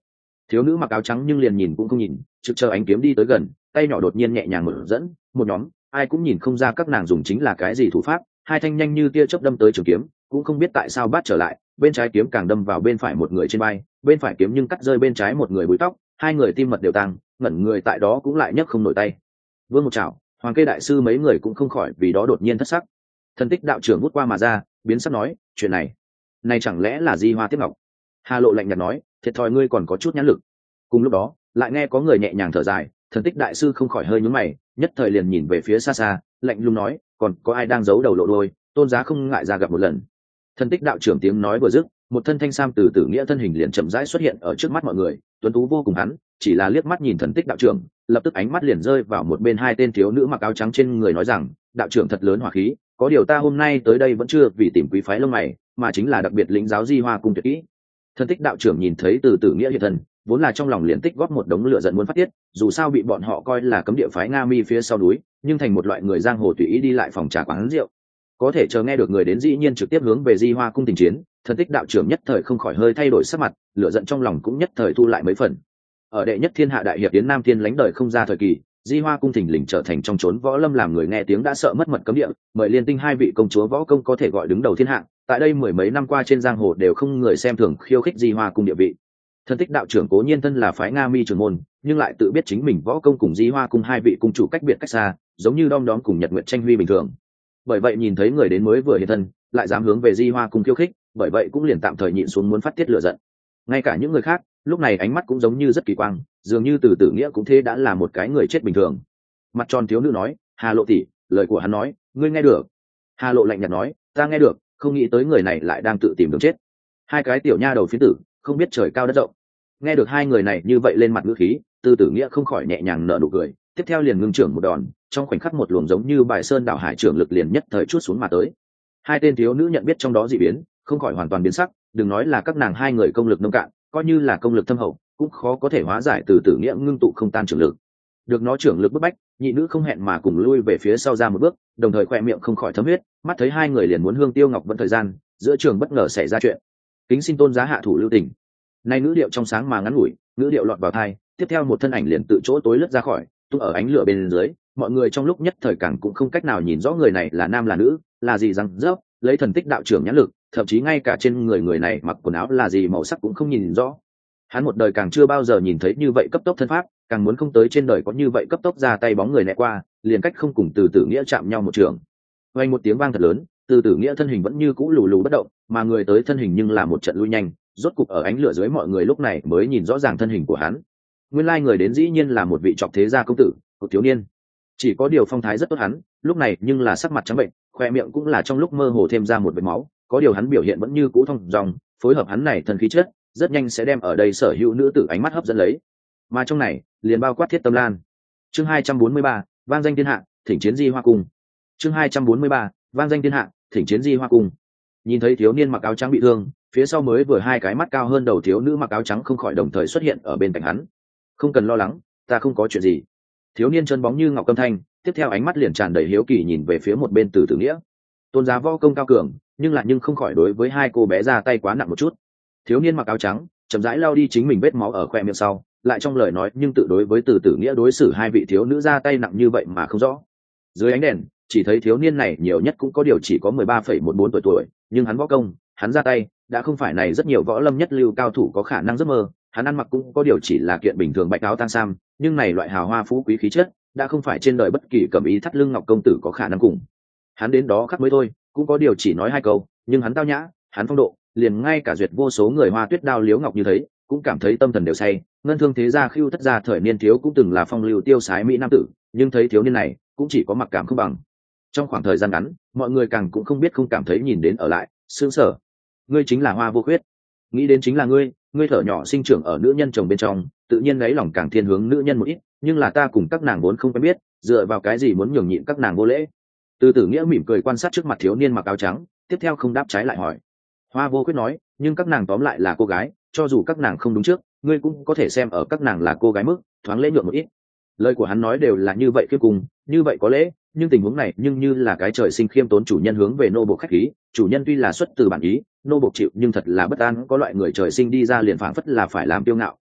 thiếu nữ mặc áo trắng nhưng liền nhìn cũng không nhìn, trực chờ ánh kiếm đi tới gần, tay nhỏ đột nhiên nhẹ nhàng mở dẫn một nhóm, ai cũng nhìn không ra các nàng dùng chính là cái gì thủ pháp, hai thanh nhanh như tia chớp đâm tới trường kiếm, cũng không biết tại sao bắt trở lại, bên trái kiếm càng đâm vào bên phải một người trên vai, bên phải kiếm nhưng cắt rơi bên trái một người búi tóc, hai người tim mật đều tăng, ngẩn người tại đó cũng lại nhấc không nổi tay. Vương một chảo, Hoàng Kê đại sư mấy người cũng không khỏi vì đó đột nhiên thất sắc. Thần Tích đạo trưởng hút qua mà ra, biến sắc nói, chuyện này, này chẳng lẽ là Di Hoa tiếp ngọc? Hà Lộ lạnh nhạt nói, thiệt thòi ngươi còn có chút nhãn lực. Cùng lúc đó, lại nghe có người nhẹ nhàng thở dài, Thần Tích đại sư không khỏi hơi nhướng mày, nhất thời liền nhìn về phía xa xa, lạnh lùng nói, còn có ai đang giấu đầu lộ đôi, tôn giá không ngại ra gặp một lần. Thần Tích đạo trưởng tiếng nói vừa dứt, một thân thanh sam từ tử nghĩa thân hình liền chậm rãi xuất hiện ở trước mắt mọi người, tuấn tú vô cùng hắn, chỉ là liếc mắt nhìn Thần Tích đạo trưởng, lập tức ánh mắt liền rơi vào một bên hai tên thiếu nữ mặc áo trắng trên người, nói rằng, đạo trưởng thật lớn hỏa khí, có điều ta hôm nay tới đây vẫn chưa vì tìm quý phái lông mày, mà chính là đặc biệt lĩnh giáo Di Hoa cung tuyệt kỹ. Thần Tích đạo trưởng nhìn thấy từ tử nghĩa hiện thân, vốn là trong lòng liền tích góp một đống lửa giận muốn phát tiết, dù sao bị bọn họ coi là cấm địa phái Nga Mi phía sau núi, nhưng thành một loại người giang hồ tùy ý đi lại phòng trà quán rượu. Có thể chờ nghe được người đến dĩ nhiên trực tiếp hướng về Di Hoa cung tình chiến, Thần Tích đạo trưởng nhất thời không khỏi hơi thay đổi sắc mặt, lửa giận trong lòng cũng nhất thời thu lại mấy phần. Ở đệ nhất thiên hạ đại hiệp tiến Nam Thiên lãnh đời không ra thời kỳ, Di Hoa cung thình lình trở thành trong chốn võ lâm làm người nghe tiếng đã sợ mất mật cấm địa, mời liên tinh hai vị công chúa võ công có thể gọi đứng đầu thiên hạ, tại đây mười mấy năm qua trên giang hồ đều không người xem thường khiêu khích Di Hoa cung địa vị. Thần Tích đạo trưởng cố nhiên thân là phái Nga Mi trưởng môn, nhưng lại tự biết chính mình võ công cùng Di Hoa cung hai vị cung chủ cách biệt cách xa, giống như đom đóm cùng Nhật Nguyệt tranh huy bình thường. Bởi vậy nhìn thấy người đến mới vừa hiện thân, lại dám hướng về Di Hoa cung khiêu khích, bởi vậy cũng liền tạm thời nhịn xuống muốn phát tiết lửa giận. Ngay cả những người khác, lúc này ánh mắt cũng giống như rất kỳ quang, dường như từ tử nghĩa cũng thế đã là một cái người chết bình thường. Mặt tròn thiếu nữ nói, Hà Lộ tỷ, lời của hắn nói, ngươi nghe được? Hà Lộ lạnh nhạt nói, ta nghe được, không nghĩ tới người này lại đang tự tìm đường chết. Hai cái tiểu nha đầu phiến tử, không biết trời cao đất rộng. Nghe được hai người này như vậy lên mặt ngữ khí, từ tử nghĩa không khỏi nhẹ nhàng nở nụ cười, tiếp theo liền ngưng trưởng một đòn, trong khoảnh khắc một luồng giống như bài sơn đảo hải trưởng lực liền nhất thời chút xuống mà tới. Hai tên thiếu nữ nhận biết trong đó dị biến, không khỏi hoàn toàn biến sắc, đừng nói là các nàng hai người công lực nông cạn, coi như là công lực thâm hậu, cũng khó có thể hóa giải từ tử nghĩa ngưng tụ không tan trưởng lực. Được nó trưởng lực bức bách, nhị nữ không hẹn mà cùng lui về phía sau ra một bước, đồng thời khoe miệng không khỏi thấm huyết, mắt thấy hai người liền muốn hương tiêu ngọc vẫn thời gian, giữa trường bất ngờ xảy ra chuyện. Kính xin tôn giá hạ thủ lưu tình. Nay ngữ điệu trong sáng mà ngắn ngủi, ngữ điệu lọt vào tai, tiếp theo một thân ảnh liền tự chỗ tối lướt ra khỏi, tung ở ánh lửa bên dưới, mọi người trong lúc nhất thời càng cũng không cách nào nhìn rõ người này là nam là nữ, là gì răng rớp, lấy Thần Tích đạo trưởng nhãn lực, thậm chí ngay cả trên người người này mặc quần áo là gì màu sắc cũng không nhìn rõ. Hắn một đời càng chưa bao giờ nhìn thấy như vậy cấp tốc thân pháp, càng muốn không tới trên đời có như vậy cấp tốc ra tay bóng người né qua, liền cách không cùng từ tử nghĩa chạm nhau một trường. Vang một tiếng vang thật lớn, từ tử nghĩa thân hình vẫn như cũ lù lù bất động, mà người tới thân hình nhưng là một trận lui nhanh, rốt cục ở ánh lửa dưới mọi người lúc này mới nhìn rõ ràng thân hình của hắn. Nguyên lai người đến dĩ nhiên là một vị trọc thế gia công tử, một thiếu niên. Chỉ có điều phong thái rất tốt hắn, lúc này nhưng là sắc mặt trắng bệnh, khoe miệng cũng là trong lúc mơ hồ thêm ra một vệt máu, có điều hắn biểu hiện vẫn như cũ thông dòng, phối hợp hắn này thần khí chất, rất nhanh sẽ đem ở đây sở hữu nữ tử ánh mắt hấp dẫn lấy. Mà trong này, liền bao quát Thiết Tâm Lan. Chương hai trăm bốn mươi ba, vang danh thiên hạ, thỉnh chiến Di Hoa cung. Chương hai trăm bốn mươi ba, vang danh thiên hạ, thỉnh chiến Di Hoa cung. Nhìn thấy thiếu niên mặc áo trắng bị thương, phía sau mới vừa hai cái mắt cao hơn đầu thiếu nữ mặc áo trắng không khỏi đồng thời xuất hiện ở bên cạnh hắn. Không cần lo lắng, ta không có chuyện gì. Thiếu niên chân bóng như ngọc câm thanh, tiếp theo ánh mắt liền tràn đầy hiếu kỳ nhìn về phía một bên Từ Tử Nghĩa. Tôn giá võ công cao cường, nhưng lại nhưng không khỏi đối với hai cô bé ra tay quá nặng một chút. Thiếu niên mặc áo trắng chậm rãi lau đi chính mình vết máu ở khoe miệng sau, lại trong lời nói nhưng tự đối với Từ Tử Nghĩa đối xử hai vị thiếu nữ ra tay nặng như vậy mà không rõ. Dưới ánh đèn, chỉ thấy thiếu niên này nhiều nhất cũng có điều chỉ có mười ba phẩy mười bốn tuổi tuổi, nhưng hắn võ công, hắn ra tay, đã không phải này rất nhiều võ lâm nhất lưu cao thủ có khả năng giấc mơ. Hắn ăn mặc cũng có điều chỉ là kiện bình thường bạch áo tang sam, nhưng này loại hào hoa phú quý khí chất, đã không phải trên đời bất kỳ cẩm ý thắt lưng ngọc công tử có khả năng cùng. Hắn đến đó khắc mới thôi, cũng có điều chỉ nói hai câu, nhưng hắn tao nhã, hắn phong độ, liền ngay cả duyệt vô số người hoa tuyết đao liếu ngọc như thấy, cũng cảm thấy tâm thần đều say. Ngân thương thế gia khiêu thất gia thời niên thiếu cũng từng là phong lưu tiêu sái mỹ nam tử, nhưng thấy thiếu niên này, cũng chỉ có mặc cảm không bằng. Trong khoảng thời gian ngắn, mọi người càng cũng không biết không cảm thấy nhìn đến ở lại, sướng sở. Ngươi chính là Hoa Vô Khuyết, nghĩ đến chính là ngươi, ngươi thở nhỏ sinh trưởng ở nữ nhân chồng bên trong, tự nhiên lấy lòng càng thiên hướng nữ nhân một ít, nhưng là ta cùng các nàng vốn không quen biết, dựa vào cái gì muốn nhường nhịn các nàng vô lễ? Từ Tử Nghĩa mỉm cười quan sát trước mặt thiếu niên mặc áo trắng, tiếp theo không đáp trái lại hỏi. Hoa Vô Khuyết nói, nhưng các nàng tóm lại là cô gái, cho dù các nàng không đúng trước, ngươi cũng có thể xem ở các nàng là cô gái mức, thoáng lễ nhượng một ít. Lời của hắn nói đều là như vậy khiêm cùng, như vậy có lễ, nhưng tình huống này nhưng như là cái trời sinh khiêm tốn chủ nhân hướng về nô bộc khách khí, chủ nhân tuy là xuất từ bản ý, nô bộc chịu nhưng thật là bất an, có loại người trời sinh đi ra liền phảng phất là phải làm tiêu ngạo,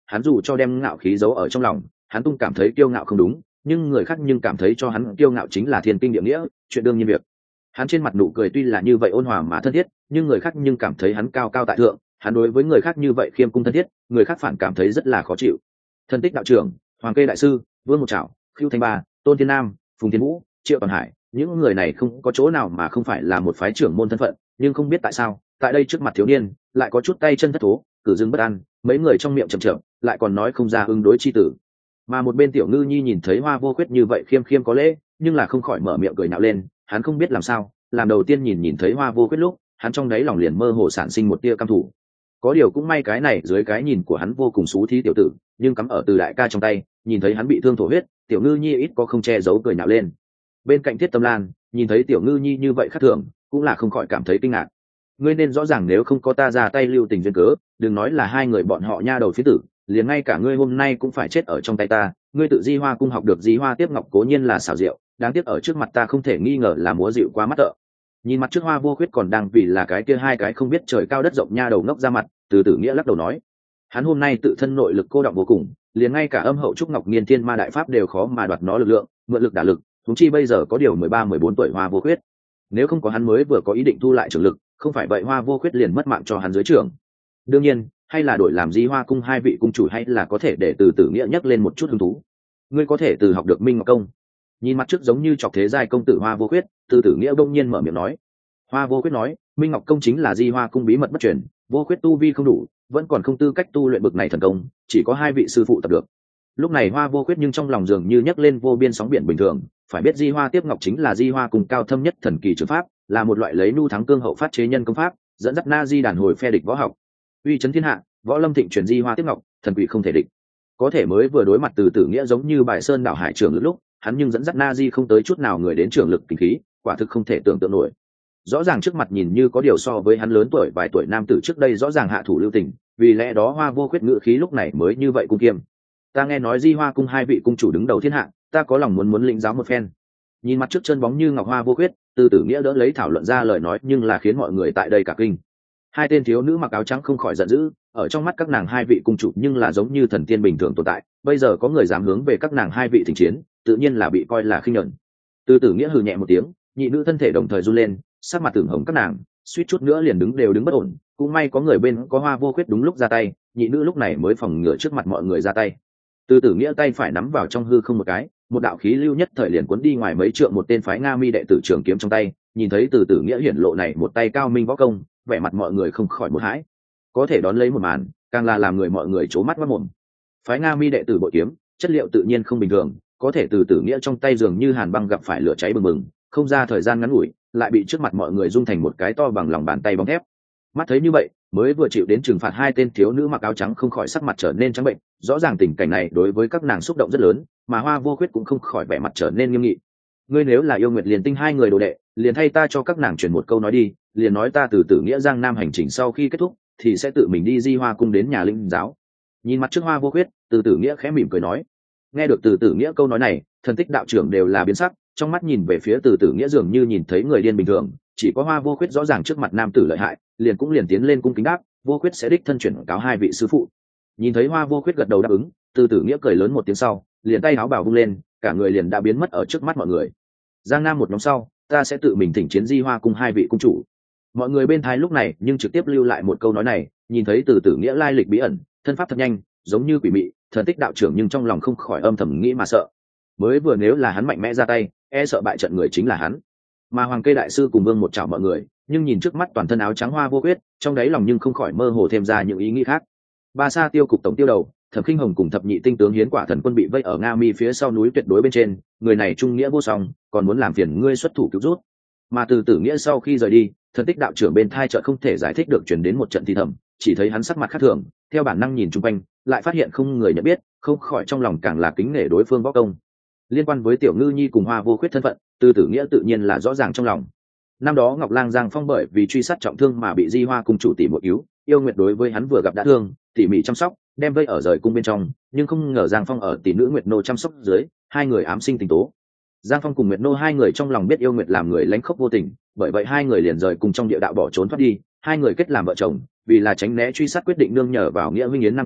hắn dù cho đem ngạo khí giấu ở trong lòng, hắn tung cảm thấy kiêu ngạo không đúng, nhưng người khác nhưng cảm thấy cho hắn kiêu ngạo chính là thiên kinh địa nghĩa, chuyện đương nhiên việc. Hắn trên mặt nụ cười tuy là như vậy ôn hòa mà thân thiết, nhưng người khác nhưng cảm thấy hắn cao cao tại thượng, hắn đối với người khác như vậy khiêm cung thân thiết, người khác phản cảm thấy rất là khó chịu. Thân tích đạo trưởng, Hoàng Kê đại sư, Vương Một Trảo, Khưu Thanh Ba, Tôn Thiên Nam, Phùng Thiên Vũ, Triệu Toàn Hải, những người này không có chỗ nào mà không phải là một phái trưởng môn thân phận, nhưng không biết tại sao, tại đây trước mặt thiếu niên, lại có chút tay chân thất thố, cử dưng bất an, mấy người trong miệng chậm chậm, lại còn nói không ra ứng đối chi tử. Mà một bên Tiểu Ngư Nhi nhìn thấy Hoa Vô Khuyết như vậy khiêm khiêm có lễ, nhưng là không khỏi mở miệng cười nhạo lên, hắn không biết làm sao, làm đầu tiên nhìn nhìn thấy Hoa Vô Khuyết lúc, hắn trong đáy lòng liền mơ hồ sản sinh một tia căm thù. Có điều cũng may cái này dưới cái nhìn của hắn vô cùng xú thí tiểu tử, nhưng cắm ở Từ đại ca trong tay, nhìn thấy hắn bị thương thổ huyết, Tiểu Ngư Nhi ít có không che giấu cười nhạo lên. Bên cạnh Thiết Tâm Lan, nhìn thấy Tiểu Ngư Nhi như vậy khác thường, cũng là không khỏi cảm thấy kinh ngạc. Ngươi nên rõ ràng nếu không có ta ra tay lưu tình duyên cớ, đừng nói là hai người bọn họ nha đầu phía tử, liền ngay cả ngươi hôm nay cũng phải chết ở trong tay ta. Ngươi tự Di Hoa cung học được Di Hoa tiếp ngọc cố nhiên là xảo diệu, đáng tiếc ở trước mặt ta không thể nghi ngờ là múa dịu quá mắt tợ. Nhìn mặt trước Hoa Vô Khuyết còn đang vì là cái kia hai cái không biết trời cao đất rộng nha đầu ngốc ra mặt, Từ Tử Nghĩa lắc đầu nói, hắn hôm nay tự thân nội lực cô đọng vô cùng, liền ngay cả âm hậu trúc ngọc nghiên thiên ma đại pháp đều khó mà đoạt nó lực lượng, mượn lực đả lực, chúng chi bây giờ có điều mười ba mười bốn tuổi Hoa Vô Khuyết, nếu không có hắn mới vừa có ý định thu lại trường lực, không phải vậy Hoa Vô Khuyết liền mất mạng cho hắn dưới trưởng. Đương nhiên, hay là đổi làm Di Hoa cung hai vị cung chủ, hay là có thể để Từ Tử Nghĩa nhắc lên một chút hứng thú. Ngươi có thể từ học được Minh Ngọc công. Nhìn mặt trước giống như chọc thế giai công tử Hoa Vô Khuyết, Từ Tử Nghĩa bỗng nhiên mở miệng nói. Hoa Vô Khuyết nói, Minh Ngọc công chính là Di Hoa cung bí mật bất truyền, Vô Khuyết tu vi không đủ, vẫn còn không tư cách tu luyện bực này thần công, chỉ có hai vị sư phụ tập được. Lúc này Hoa Vô Khuyết nhưng trong lòng dường như nhấc lên vô biên sóng biển bình thường, phải biết Di Hoa tiếp ngọc chính là Di Hoa cung cao thâm nhất thần kỳ trường pháp, là một loại lấy nu thắng cương hậu phát chế nhân công pháp, dẫn dắt na di đàn hồi phe địch võ học, uy chấn thiên hạ, võ lâm thịnh truyền Di Hoa tiếp ngọc, thần quỷ không thể địch. Có thể mới vừa đối mặt Từ Tử Nghĩa giống như bài sơn đảo hải trưởng lúc, hắn nhưng dẫn dắt na di không tới chút nào người đến trường lực kinh khí, quả thực không thể tưởng tượng nổi. Rõ ràng trước mặt nhìn như có điều so với hắn lớn tuổi vài tuổi nam tử trước đây rõ ràng hạ thủ lưu tình, vì lẽ đó Hoa Vô Khuyết ngự khí lúc này mới như vậy cung kiêm. Ta nghe nói Di Hoa cung hai vị cung chủ đứng đầu thiên hạ, ta có lòng muốn muốn lĩnh giáo một phen. Nhìn mặt trước chân bóng như ngọc Hoa Vô Khuyết, Từ Tử Nghĩa đỡ lấy thảo luận ra lời nói, nhưng là khiến mọi người tại đây cả kinh. Hai tên thiếu nữ mặc áo trắng không khỏi giận dữ, ở trong mắt các nàng hai vị cung chủ nhưng là giống như thần tiên bình thường tồn tại, bây giờ có người dám hướng về các nàng hai vị thỉnh chiến, tự nhiên là bị coi là khinh nhẫn. Từ Tử Nghĩa hừ nhẹ một tiếng, nhị nữ thân thể đồng thời run lên, sắc mặt tưởng hồng các nàng, suýt chút nữa liền đứng đều đứng bất ổn, cũng may có người bên có Hoa Vô Khuyết đúng lúc ra tay, nhị nữ lúc này mới phòng ngừa trước mặt mọi người ra tay. Từ Tử Nghĩa tay phải nắm vào trong hư không một cái, một đạo khí lưu nhất thời liền cuốn đi ngoài mấy trượng một tên phái Nga Mi đệ tử trường kiếm trong tay, nhìn thấy Từ Tử Nghĩa hiển lộ này một tay cao minh võ công, vẻ mặt mọi người không khỏi một hãi. Có thể đón lấy một màn, càng là làm người mọi người trố mắt mắt mồm. Phái Nga Mi đệ tử bội kiếm, chất liệu tự nhiên không bình thường, có thể Từ Tử Nghĩa trong tay dường như hàn băng gặp phải lửa cháy bừng bừng, không ra thời gian ngắn ngủi, lại bị trước mặt mọi người dung thành một cái to bằng lòng bàn tay bóng thép. Mắt thấy như vậy, mới vừa chịu đến trừng phạt hai tên thiếu nữ mặc áo trắng không khỏi sắc mặt trở nên trắng bệnh, rõ ràng tình cảnh này đối với các nàng xúc động rất lớn, mà Hoa Vô Khuyết cũng không khỏi vẻ mặt trở nên nghiêm nghị. Ngươi nếu là yêu Nguyệt Liền Tinh hai người đồ đệ, liền thay ta cho các nàng truyền một câu nói đi, liền nói ta từ Tử Nghĩa Giang Nam hành trình sau khi kết thúc, thì sẽ tự mình đi Di Hoa cung đến nhà linh giáo. Nhìn mặt trước Hoa Vô Khuyết, Từ Tử Nghĩa khẽ mỉm cười nói. Nghe được Từ Tử Nghĩa câu nói này, thần tích đạo trưởng đều là biến sắc, trong mắt nhìn về phía Từ Tử Nghĩa dường như nhìn thấy người điên bình thường, chỉ có Hoa Vô Khuyết rõ ràng trước mặt nam tử lợi hại, liền cũng liền tiến lên cung kính đáp, Vô Khuyết sẽ đích thân chuyển cáo hai vị sư phụ. Nhìn thấy Hoa Vô Khuyết gật đầu đáp ứng, Từ Tử Nghĩa cười lớn một tiếng sau, liền tay áo bào vung lên, cả người liền đã biến mất ở trước mắt mọi người. Giang Nam một nhóm sau, ta sẽ tự mình thỉnh chiến Di Hoa cung hai vị cung chủ. Mọi người bên thái lúc này nhưng trực tiếp lưu lại một câu nói này, nhìn thấy Từ Tử Nghĩa lai lịch bí ẩn, thân pháp thật nhanh, giống như quỷ mị, thần tích đạo trưởng nhưng trong lòng không khỏi âm thầm nghĩ mà sợ. Mới vừa nếu là hắn mạnh mẽ ra tay, e sợ bại trận người chính là hắn. Mà Hoàng Cây đại sư cùng Vương Một Trảo mọi người, nhưng nhìn trước mắt toàn thân áo trắng Hoa Vô Khuyết, trong đáy lòng nhưng không khỏi mơ hồ thêm ra những ý nghĩ khác. Ba Sa tiêu cục tổng tiêu đầu, Thẩm Khinh Hồng cùng thập nhị tinh tướng Hiến Quả Thần quân bị vây ở Nga Mi phía sau núi tuyệt đối bên trên, người này trung nghĩa vô song, còn muốn làm phiền ngươi xuất thủ cứu rút. Mà Từ Tử Nghĩa sau khi rời đi, thần tích đạo trưởng bên thai chợt không thể giải thích được truyền đến một trận thì thầm, chỉ thấy hắn sắc mặt khác thường, theo bản năng nhìn chung quanh, lại phát hiện không người nhận biết, không khỏi trong lòng càng là kính nể đối phương võ công. Liên quan với Tiểu Ngư Nhi cùng Hoa Vô Khuyết thân phận, Từ Tử Nghĩa tự nhiên là rõ ràng trong lòng. Năm đó Ngọc Lang Giang Phong bởi vì truy sát trọng thương mà bị Di Hoa cung chủ tỷ một cứu, yêu Nguyệt đối với hắn vừa gặp đã thương, tỉ mỉ chăm sóc, đem vây ở rời cung bên trong, nhưng không ngờ Giang Phong ở tỷ nữ Nguyệt nô chăm sóc dưới, hai người ám sinh tình tố. Giang Phong cùng Nguyệt nô hai người trong lòng biết yêu Nguyệt làm người lãnh khốc vô tình, bởi vậy hai người liền rời cùng trong địa đạo bỏ trốn thoát đi, hai người kết làm vợ chồng, vì là tránh né truy sát quyết định nương nhờ vào nghĩa huynh Yến Nam Thiên,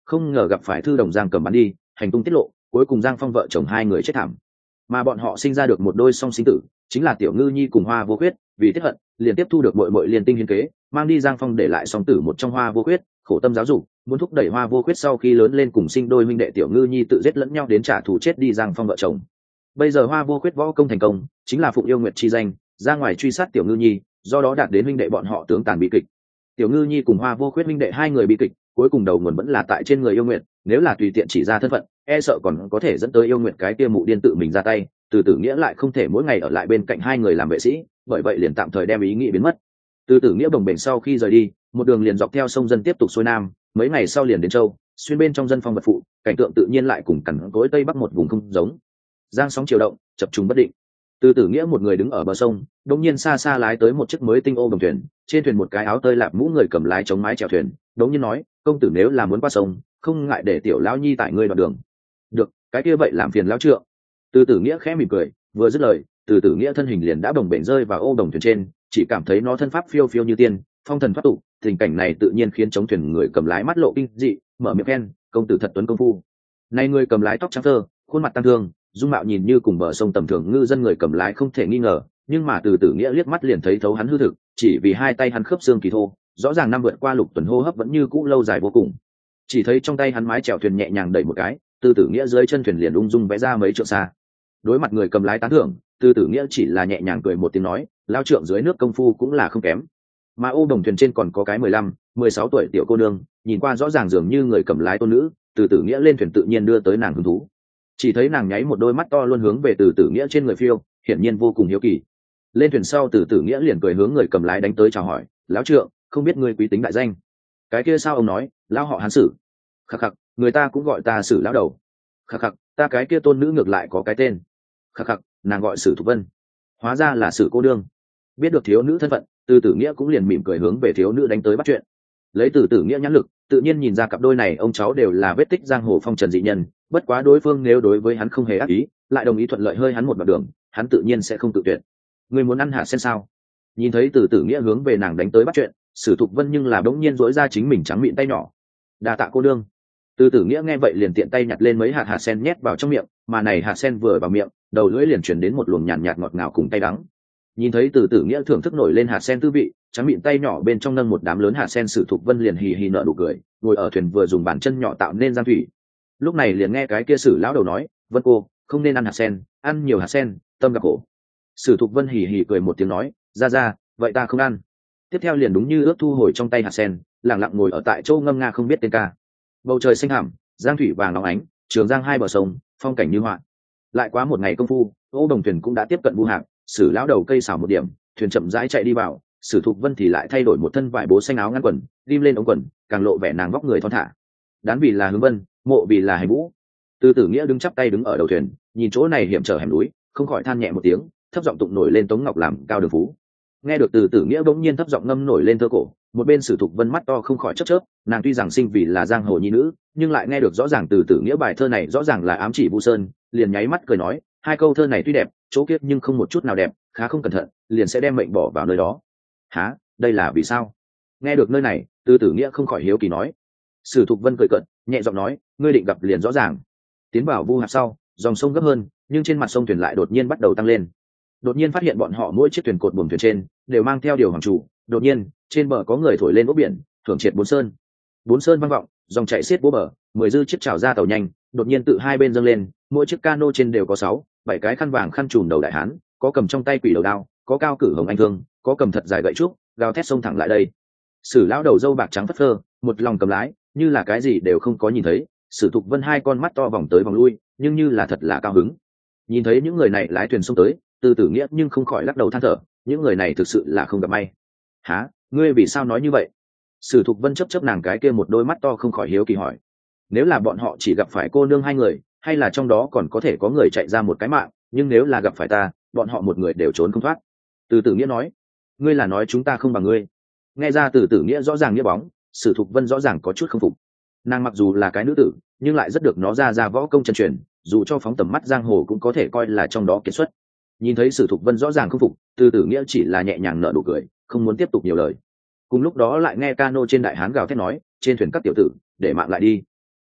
không ngờ gặp phải thư đồng Giang Cầm bắn đi, hành tung tiết lộ, cuối cùng Giang Phong vợ chồng hai người chết thảm. Mà bọn họ sinh ra được một đôi song sinh tử, chính là Tiểu Ngư Nhi cùng Hoa Vô Khuyết, vì tiết hận, liền tiếp thu được muội muội liên tinh hiến kế, mang đi Giang Phong để lại song tử một trong Hoa Vô Khuyết, khổ tâm giáo dục, muốn thúc đẩy Hoa Vô Khuyết sau khi lớn lên cùng sinh đôi huynh đệ Tiểu Ngư Nhi tự giết lẫn nhau đến trả thù chết đi Giang Phong vợ chồng. Bây giờ Hoa Vô Khuyết võ công thành công, chính là phụng yêu nguyệt chi danh, ra ngoài truy sát Tiểu Ngư Nhi, do đó đạt đến huynh đệ bọn họ tướng tàn bi kịch. Tiểu Ngư Nhi cùng Hoa Vô Khuyết huynh đệ hai người bi kịch, cuối cùng đầu nguồn vẫn là tại trên người yêu nguyệt, nếu là tùy tiện chỉ ra thân phận, e sợ còn có thể dẫn tới yêu nguyệt cái kia mụ điên tự mình ra tay, Từ Tử Nghĩa lại không thể mỗi ngày ở lại bên cạnh hai người làm vệ sĩ, bởi vậy liền tạm thời đem ý nghĩ biến mất. Từ Tử Nghĩa bồng bềnh sau khi rời đi, một đường liền dọc theo sông dân tiếp tục xuôi nam, mấy ngày sau liền đến châu, xuyên bên trong dân phong vật phụ, cảnh tượng tự nhiên lại cùng cằn cỗi tây bắc một vùng không giống. Giang sóng chiều động, chập trùng bất định. Từ Tử Nghĩa một người đứng ở bờ sông, đột nhiên xa xa lái tới một chiếc mới tinh ô đồng thuyền, trên thuyền một cái áo tơi lạp mũ người cầm lái chống mái chèo thuyền, đột nhiên nói, công tử nếu là muốn qua sông, không ngại để tiểu lão nhi tại ngươi đoạn đường. Được, cái kia vậy làm phiền lão trượng. Từ Tử Nghĩa khẽ mỉm cười, vừa dứt lời, Từ Tử Nghĩa thân hình liền đã bồng bềnh rơi vào ô đồng thuyền trên, chỉ cảm thấy nó thân pháp phiêu phiêu như tiên, phong thần thoát tục, tình cảnh này tự nhiên khiến chống thuyền người cầm lái mắt lộ kinh dị, mở miệng khen, công tử thật tuấn công phu. Này người cầm lái tóc trắng thơ, khuôn mặt tăng thương, dung mạo nhìn như cùng bờ sông tầm thường ngư dân người cầm lái không thể nghi ngờ, nhưng mà Từ Tử Nghĩa liếc mắt liền thấy thấu hắn hư thực, chỉ vì hai tay hắn khớp xương kỳ thô, rõ ràng năm vượt qua lục tuần hô hấp vẫn như cũ lâu dài vô cùng. Chỉ thấy trong tay hắn mái chèo thuyền nhẹ nhàng đẩy một cái, Từ Tử Nghĩa dưới chân thuyền liền ung dung vẽ ra mấy trượng xa. Đối mặt người cầm lái tán thưởng, Từ Tử Nghĩa chỉ là nhẹ nhàng cười một tiếng nói, lao trượng dưới nước công phu cũng là không kém. Mà ô đồng thuyền trên còn có cái mười lăm, mười sáu tuổi tiểu cô nương, nhìn qua rõ ràng dường như người cầm lái tôn nữ, Từ Tử Nghĩa lên thuyền tự nhiên đưa tới nàng hứng thú. Chỉ thấy nàng nháy một đôi mắt to luôn hướng về Từ Tử Nghĩa trên người phiêu, hiển nhiên vô cùng hiếu kỳ. Lên thuyền sau Từ Tử Nghĩa liền cười hướng người cầm lái đánh tới chào hỏi, lão trượng, không biết ngươi quý tính đại danh. Cái kia sao ông nói, lão họ Hán Sử. Khắc khắc, người ta cũng gọi ta Sử lão đầu. Khắc khắc, ta cái kia tôn nữ ngược lại có cái tên. Khắc khắc, nàng gọi Sử Thục Vân. Hóa ra là Sử cô đương. Biết được thiếu nữ thân phận, Từ Tử Nghĩa cũng liền mỉm cười hướng về thiếu nữ đánh tới bắt chuyện. Lấy Từ Tử Nghĩa nhãn lực, tự nhiên nhìn ra cặp đôi này ông cháu đều là vết tích giang hồ phong trần dị nhân, bất quá đối phương nếu đối với hắn không hề ác ý, lại đồng ý thuận lợi hơi hắn một đoạn đường, hắn tự nhiên sẽ không tự tuyệt. Người muốn ăn hạt sen sao? Nhìn thấy Từ Tử Nghĩa hướng về nàng đánh tới bắt chuyện, Sử Thục Vân nhưng là bỗng nhiên duỗi ra chính mình trắng miệng tay nhỏ. Đa tạ cô đương. Từ Tử Nghĩa nghe vậy liền tiện tay nhặt lên mấy hạt hạt sen nhét vào trong miệng, mà này hạt sen vừa vào miệng, đầu lưỡi liền truyền đến một luồng nhàn nhạt, nhạt ngọt ngào cùng tay đắng. Nhìn thấy Từ Tử Nghĩa thưởng thức nổi lên hạt sen tư vị, trắng miệng tay nhỏ bên trong nâng một đám lớn hạt sen, Sử Thục Vân liền hì hì nở nụ cười, ngồi ở thuyền vừa dùng bàn chân nhỏ tạo nên giang thủy. Lúc này liền nghe cái kia Sử lão đầu nói, Vân cô, không nên ăn hạt sen, ăn nhiều hạt sen, tâm gặp khổ. Sử Thục Vân hì hì cười một tiếng nói, ra ra, vậy ta không ăn. Tiếp theo liền đúng như ước thu hồi trong tay hạt sen, lặng lặng ngồi ở tại chỗ ngâm nga không biết tên ca. Bầu trời xanh hẳm, giang thủy vàng óng ánh, trường giang hai bờ sông, phong cảnh như họa. Lại quá một ngày công phu, ô đồng thuyền cũng đã tiếp cận vu hạc, Sử lão đầu cây xào một điểm, thuyền chậm rãi chạy đi vào, Sử Thục Vân thì lại thay đổi một thân vải bố xanh áo ngắn quần, ghim lên ống quần, càng lộ vẻ nàng vóc người thon thả. Đán vì là Hướng Vân, mộ vì là Hành Vũ. Từ Tử Nghĩa đứng chắp tay đứng ở đầu thuyền, nhìn chỗ này hiểm trở hẻm núi, không khỏi than nhẹ một tiếng, thấp giọng tụng nổi lên Tống Ngọc làm cao đường phú. Nghe được Từ Tử Nghĩa bỗng nhiên thấp giọng ngâm nổi lên thơ cổ, một bên Sử Thục Vân mắt to không khỏi chớp chớp, nàng tuy rằng sinh vì là giang hồ nhi nữ, nhưng lại nghe được rõ ràng Từ Tử Nghĩa bài thơ này rõ ràng là ám chỉ Vu Sơn, liền nháy mắt cười nói, hai câu thơ này tuy đẹp, chỗ kiếp nhưng không một chút nào đẹp, khá không cẩn thận, liền sẽ đem mệnh bỏ vào nơi đó. Hả, đây là vì sao? Nghe được nơi này, Từ Tử Nghĩa không khỏi hiếu kỳ nói. Sử Thục Vân cười cợt, nhẹ giọng nói, ngươi định gặp liền rõ ràng. Tiến vào Vu Hạp sau, dòng sông gấp hơn, nhưng trên mặt sông thuyền lại đột nhiên bắt đầu tăng lên. Đột nhiên phát hiện bọn họ mỗi chiếc thuyền cột buồm thuyền trên đều mang theo điều hoàng trụ, đột nhiên trên bờ có người thổi lên ốc biển, thưởng triệt bốn sơn. Bốn sơn vang vọng, dòng chảy xiết bố bờ, mười dư chiếc chảo ra tàu nhanh, đột nhiên tự hai bên dâng lên, mỗi chiếc cano trên đều có sáu, bảy cái khăn vàng khăn trùm đầu đại hán, có cầm trong tay quỷ đầu đao, có cao cử hồng anh thương, có cầm thật dài gậy trúc, gào thét xông thẳng lại đây. Sử lão đầu râu bạc trắng phất phơ, một lòng cầm lái, như là cái gì đều không có nhìn thấy. Sử Thục Vân hai con mắt to vòng tới vòng lui, nhưng như là thật là cao hứng. Nhìn thấy những người này lái thuyền xông tới, Từ Tử Nghĩa nhưng không khỏi lắc đầu than thở, những người này thực sự là không gặp may. Hả, ngươi vì sao nói như vậy? Sử Thục Vân chấp chấp nàng cái kia một đôi mắt to không khỏi hiếu kỳ hỏi. Nếu là bọn họ chỉ gặp phải cô nương hai người, hay là trong đó còn có thể có người chạy ra một cái mạng, nhưng nếu là gặp phải ta, bọn họ một người đều trốn không thoát. Từ Tử Nghĩa nói, ngươi là nói chúng ta không bằng ngươi. Nghe ra Từ Tử Nghĩa rõ ràng nghĩa bóng, Sử Thục Vân rõ ràng có chút không phục. Nàng mặc dù là cái nữ tử, nhưng lại rất được nó ra ra võ công chân truyền, dù cho phóng tầm mắt giang hồ cũng có thể coi là trong đó kiệt xuất. Nhìn thấy Sử Thục Vân rõ ràng không phục, Từ Tử Nghĩa chỉ là nhẹ nhàng nở nụ cười, không muốn tiếp tục nhiều lời. Cùng lúc đó lại nghe cano trên đại hán gào thét nói, trên thuyền các tiểu tử, để mạng lại đi.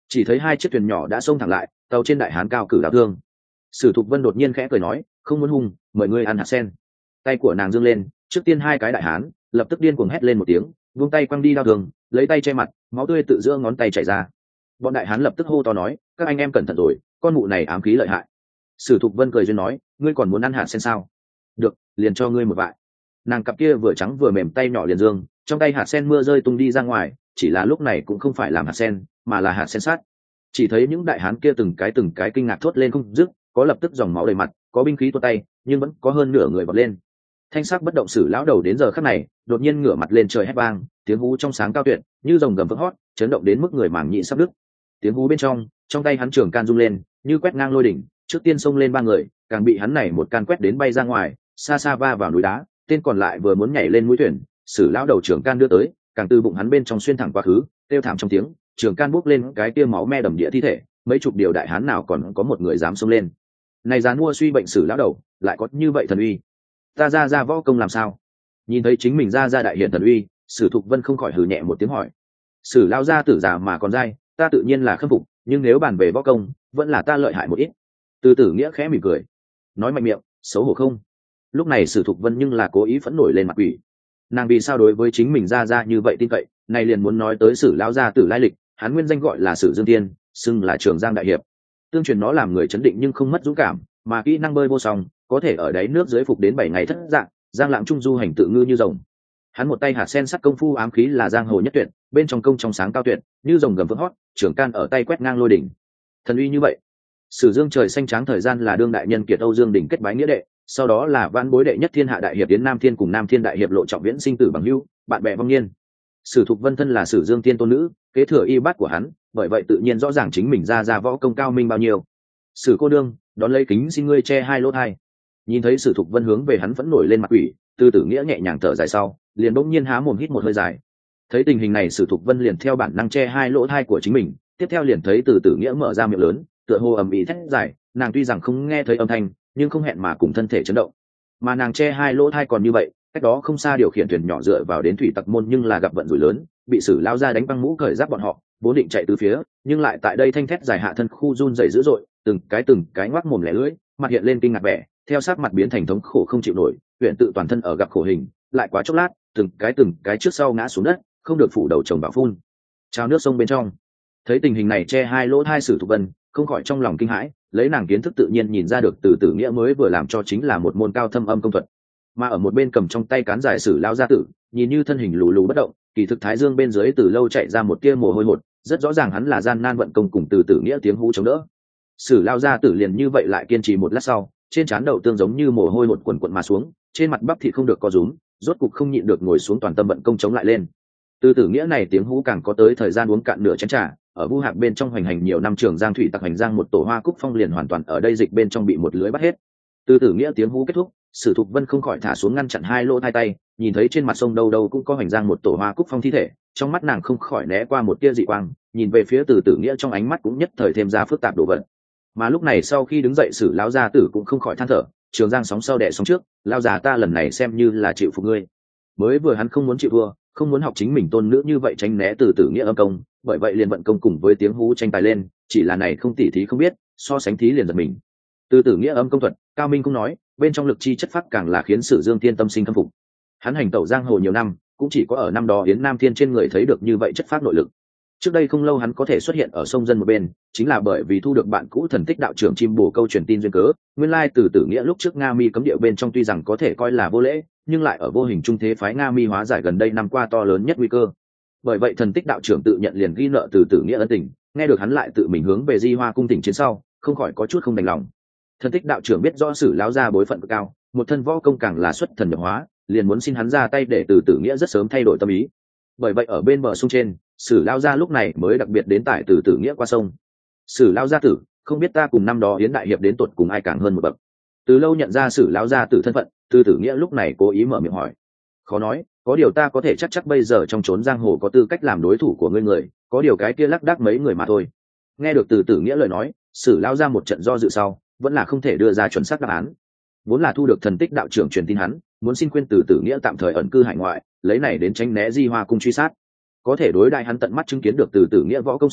chỉ thấy hai chiếc thuyền nhỏ đã xông thẳng lại, tàu trên đại hán cao cử đao thương. Sử Thục Vân đột nhiên khẽ cười nói, không muốn hung, mời ngươi ăn hạt sen. Tay của nàng giương lên, trước tiên hai cái đại hán lập tức điên cuồng hét lên một tiếng, vung tay quăng đi đao thương, lấy tay che mặt, máu tươi tự giữa ngón tay chảy ra. Bọn đại hán lập tức hô to nói, các anh em cẩn thận rồi, con mụ này ám khí lợi hại. Sử Thục Vân cười duyên nói, ngươi còn muốn ăn hạt sen sao? Được, liền cho ngươi một vại. Nàng cặp kia vừa trắng vừa mềm tay nhỏ liền dương, trong tay hạt sen mưa rơi tung đi ra ngoài, chỉ là lúc này cũng không phải làm hạt sen, mà là hạt sen sát. Chỉ thấy những đại hán kia từng cái từng cái kinh ngạc thốt lên không dứt, có lập tức dòng máu đầy mặt, có binh khí tuột tay, nhưng vẫn có hơn nửa người vọt lên. Thanh sắc bất động Sử lão đầu đến giờ khắc này, đột nhiên ngửa mặt lên trời hét vang, tiếng hú trong sáng cao tuyệt, như rồng gầm vỡ hót, chấn động đến mức người màng nhĩ sắp đứt. Tiếng hú bên trong, trong tay hắn trường can rung lên, như quét ngang lôi đỉnh, trước tiên xông lên ba người, càng bị hắn này một can quét đến bay ra ngoài, xa xa va vào núi đá. Tên còn lại vừa muốn nhảy lên mũi thuyền, Sử lão đầu trường can đưa tới, càng từ bụng hắn bên trong xuyên thẳng qua khứ, kêu thảm trong tiếng, trường can bốc lên cái tia máu me đầm địa thi thể, mấy chục điều đại hán nào còn có một người dám xông lên. Này dán mua suy bệnh Sử lão đầu, lại có như vậy thần uy. Ta ra ra võ công làm sao? Nhìn thấy chính mình ra ra đại hiển thần uy, Sử Thục Vân không khỏi hừ nhẹ một tiếng hỏi. Sử lão gia tử già mà còn dai, ta tự nhiên là khâm phục, nhưng nếu bàn về võ công, vẫn là ta lợi hại một ít. Từ Tử Nghĩa khẽ mỉm cười, nói mạnh miệng, xấu hổ không? Lúc này Sử Thục Vân nhưng là cố ý phẫn nổi lên mặt quỷ. Nàng vì sao đối với chính mình ra ra như vậy tin cậy, này liền muốn nói tới Sử lão gia tử lai lịch, hắn nguyên danh gọi là Sử Dương Tiên, xưng là Trường Giang đại hiệp. Tương truyền nó làm người chấn định nhưng không mất dũng cảm, mà kỹ năng bơi vô song, có thể ở đáy nước dưới phục đến bảy ngày thất dạng, giang lãng trung du hành tự ngư như rồng. Hắn một tay hạt sen sắt công phu ám khí là giang hồ nhất tuyệt, bên trong công trong sáng cao tuyệt, như rồng gầm vỡ hót, trưởng can ở tay quét ngang lôi đỉnh. Thần uy như vậy. Sử Dương trời xanh tráng thời gian là đương đại nhân kiệt Âu Dương đỉnh kết bái nghĩa đệ, sau đó là vãn bối đệ nhất thiên hạ đại hiệp Yến Nam Thiên cùng Nam Thiên đại hiệp Lộ Trọng Viễn sinh tử bằng hữu, bạn bè vong niên. Sử Thục Vân thân là Sử Dương tiên tôn nữ, kế thừa y bát của hắn, bởi vậy tự nhiên rõ ràng chính mình ra ra võ công cao minh bao nhiêu. Sử cô đương, đón lấy kính xin ngươi che hai lỗ tai. Nhìn thấy Sử Thục Vân hướng về hắn vẫn nổi lên mặt quỷ, Từ Tử Nghĩa nhẹ nhàng thở dài sau, liền bỗng nhiên há mồm hít một hơi dài. Thấy tình hình này Sử Thục Vân liền theo bản năng che hai lỗ tai của chính mình, tiếp theo liền thấy Từ Tử Nghĩa mở ra miệng lớn, tựa hồ ầm ĩ thét dài, nàng tuy rằng không nghe thấy âm thanh, nhưng không hẹn mà cùng thân thể chấn động. Mà nàng che hai lỗ tai còn như vậy, cách đó không xa điều khiển thuyền nhỏ dựa vào đến thủy tặc môn nhưng là gặp vận rủi lớn, bị Sử lao ra đánh băng mũ cởi giáp bọn họ, vốn định chạy tứ phía, nhưng lại tại đây thanh thét dài hạ thân khu run rẩy dữ dội, từng cái từng cái ngoác mồm lẻ lưỡi, mặt hiện lên kinh ngạc vẻ, theo sát mặt biến thành thống khổ không chịu nổi, huyện tự toàn thân ở gặp khổ hình, lại quá chốc lát, từng cái từng cái trước sau ngã xuống đất, không được phủ đầu chồng bảo phun trao nước sông bên trong. Thấy tình hình này che hai lỗ tai Sử Thục Vân không khỏi trong lòng kinh hãi, lấy nàng kiến thức tự nhiên nhìn ra được Từ Tử Nghĩa mới vừa làm cho chính là một môn cao thâm âm công thuật. Mà ở một bên cầm trong tay cán dài Sử lao gia tử, nhìn như thân hình lù lù bất động, kỳ thực thái dương bên dưới từ lâu chạy ra một tia mồ hôi hột, rất rõ ràng hắn là gian nan vận công cùng Từ Tử Nghĩa tiếng hú chống đỡ. Sử lao gia tử liền như vậy lại kiên trì một lát sau, trên trán đậu tương giống như mồ hôi hột quần quần mà xuống, trên mặt bắp thịt không được co rúm, rốt cục không nhịn được ngồi xuống toàn tâm vận công chống lại lên. Từ Tử Nghĩa này tiếng hú càng có tới thời gian uống cạn nửa chén trà, ở Vu Hạc bên trong hoành hành nhiều năm Trường Giang thủy tặc hành giang một tổ hoa cúc phong liền hoàn toàn ở đây dịch bên trong bị một lưới bắt hết. Từ Tử Nghĩa tiếng hú kết thúc, Sử Thục Vân không khỏi thả xuống ngăn chặn hai lỗ hai tay, nhìn thấy trên mặt sông đâu đâu cũng có hoành giang một tổ hoa cúc phong thi thể, trong mắt nàng không khỏi né qua một tia dị quang, nhìn về phía Từ Tử Nghĩa trong ánh mắt cũng nhất thời thêm ra phức tạp đồ vật. Mà lúc này sau khi đứng dậy Sử lão gia tử cũng không khỏi than thở, Trường Giang sóng sau đẻ sóng trước, lão già ta lần này xem như là chịu phục ngươi. Mới vừa hắn không muốn chịu thua, không muốn học chính mình tôn nữ như vậy tránh né Từ Tử Nghĩa âm công, bởi vậy liền vận công cùng với tiếng hú tranh tài lên, chỉ là này không tỉ thí không biết, so sánh thí liền giật mình. Từ Tử Nghĩa âm công thuật, cao minh cũng nói, bên trong lực chi chất phát càng là khiến Sử Dương Tiên tâm sinh khâm phục. Hắn hành tẩu giang hồ nhiều năm, cũng chỉ có ở năm đó Yến Nam Thiên trên người thấy được như vậy chất phát nội lực. Trước đây không lâu hắn có thể xuất hiện ở sông dân một bên, chính là bởi vì thu được bạn cũ thần tích đạo trưởng chim bồ câu truyền tin duyên cớ. Nguyên lai Từ Tử Nghĩa lúc trước Nga Mi cấm địa bên trong tuy rằng có thể coi là vô lễ, nhưng lại ở vô hình trung thế phái Nga Mi hóa giải gần đây năm qua to lớn nhất nguy cơ. Bởi vậy thần tích đạo trưởng tự nhận liền ghi nợ Từ Tử Nghĩa ân tình, nghe được hắn lại tự mình hướng về Di Hoa cung tỉnh chiến sau, không khỏi có chút không đành lòng. Thần tích đạo trưởng biết rõ Sử lão gia bối phận cực cao, một thân võ công càng là xuất thần nhập hóa, liền muốn xin hắn ra tay để Từ Tử Nghĩa rất sớm thay đổi tâm ý. Bởi vậy ở bên bờ sông trên, Sử lão gia lúc này mới đặc biệt đến tải Từ Tử Nghĩa qua sông. Sử lão gia tử, không biết ta cùng năm đó Yến đại hiệp đến tuột cùng ai càng hơn một bậc. Từ lâu nhận ra Sử lão gia tử thân phận, Từ Tử Nghĩa lúc này cố ý mở miệng hỏi. Khó nói, có điều ta có thể chắc chắc bây giờ trong chốn giang hồ có tư cách làm đối thủ của ngươi người, có điều cái kia lắc đắc mấy người mà thôi. Nghe được Từ Tử Nghĩa lời nói, Sử lão gia một trận do dự sau, vẫn là không thể đưa ra chuẩn xác đáp án. Vốn là thu được thần tích đạo trưởng truyền tin hắn, muốn xin khuyên Từ Tử Nghĩa tạm thời ẩn cư hải ngoại, lấy này đến tránh né Di Hoa cung truy sát. Có thể đối đại hắn tận mắt chứng kiến được Từ Tử Nghĩa võ công sau,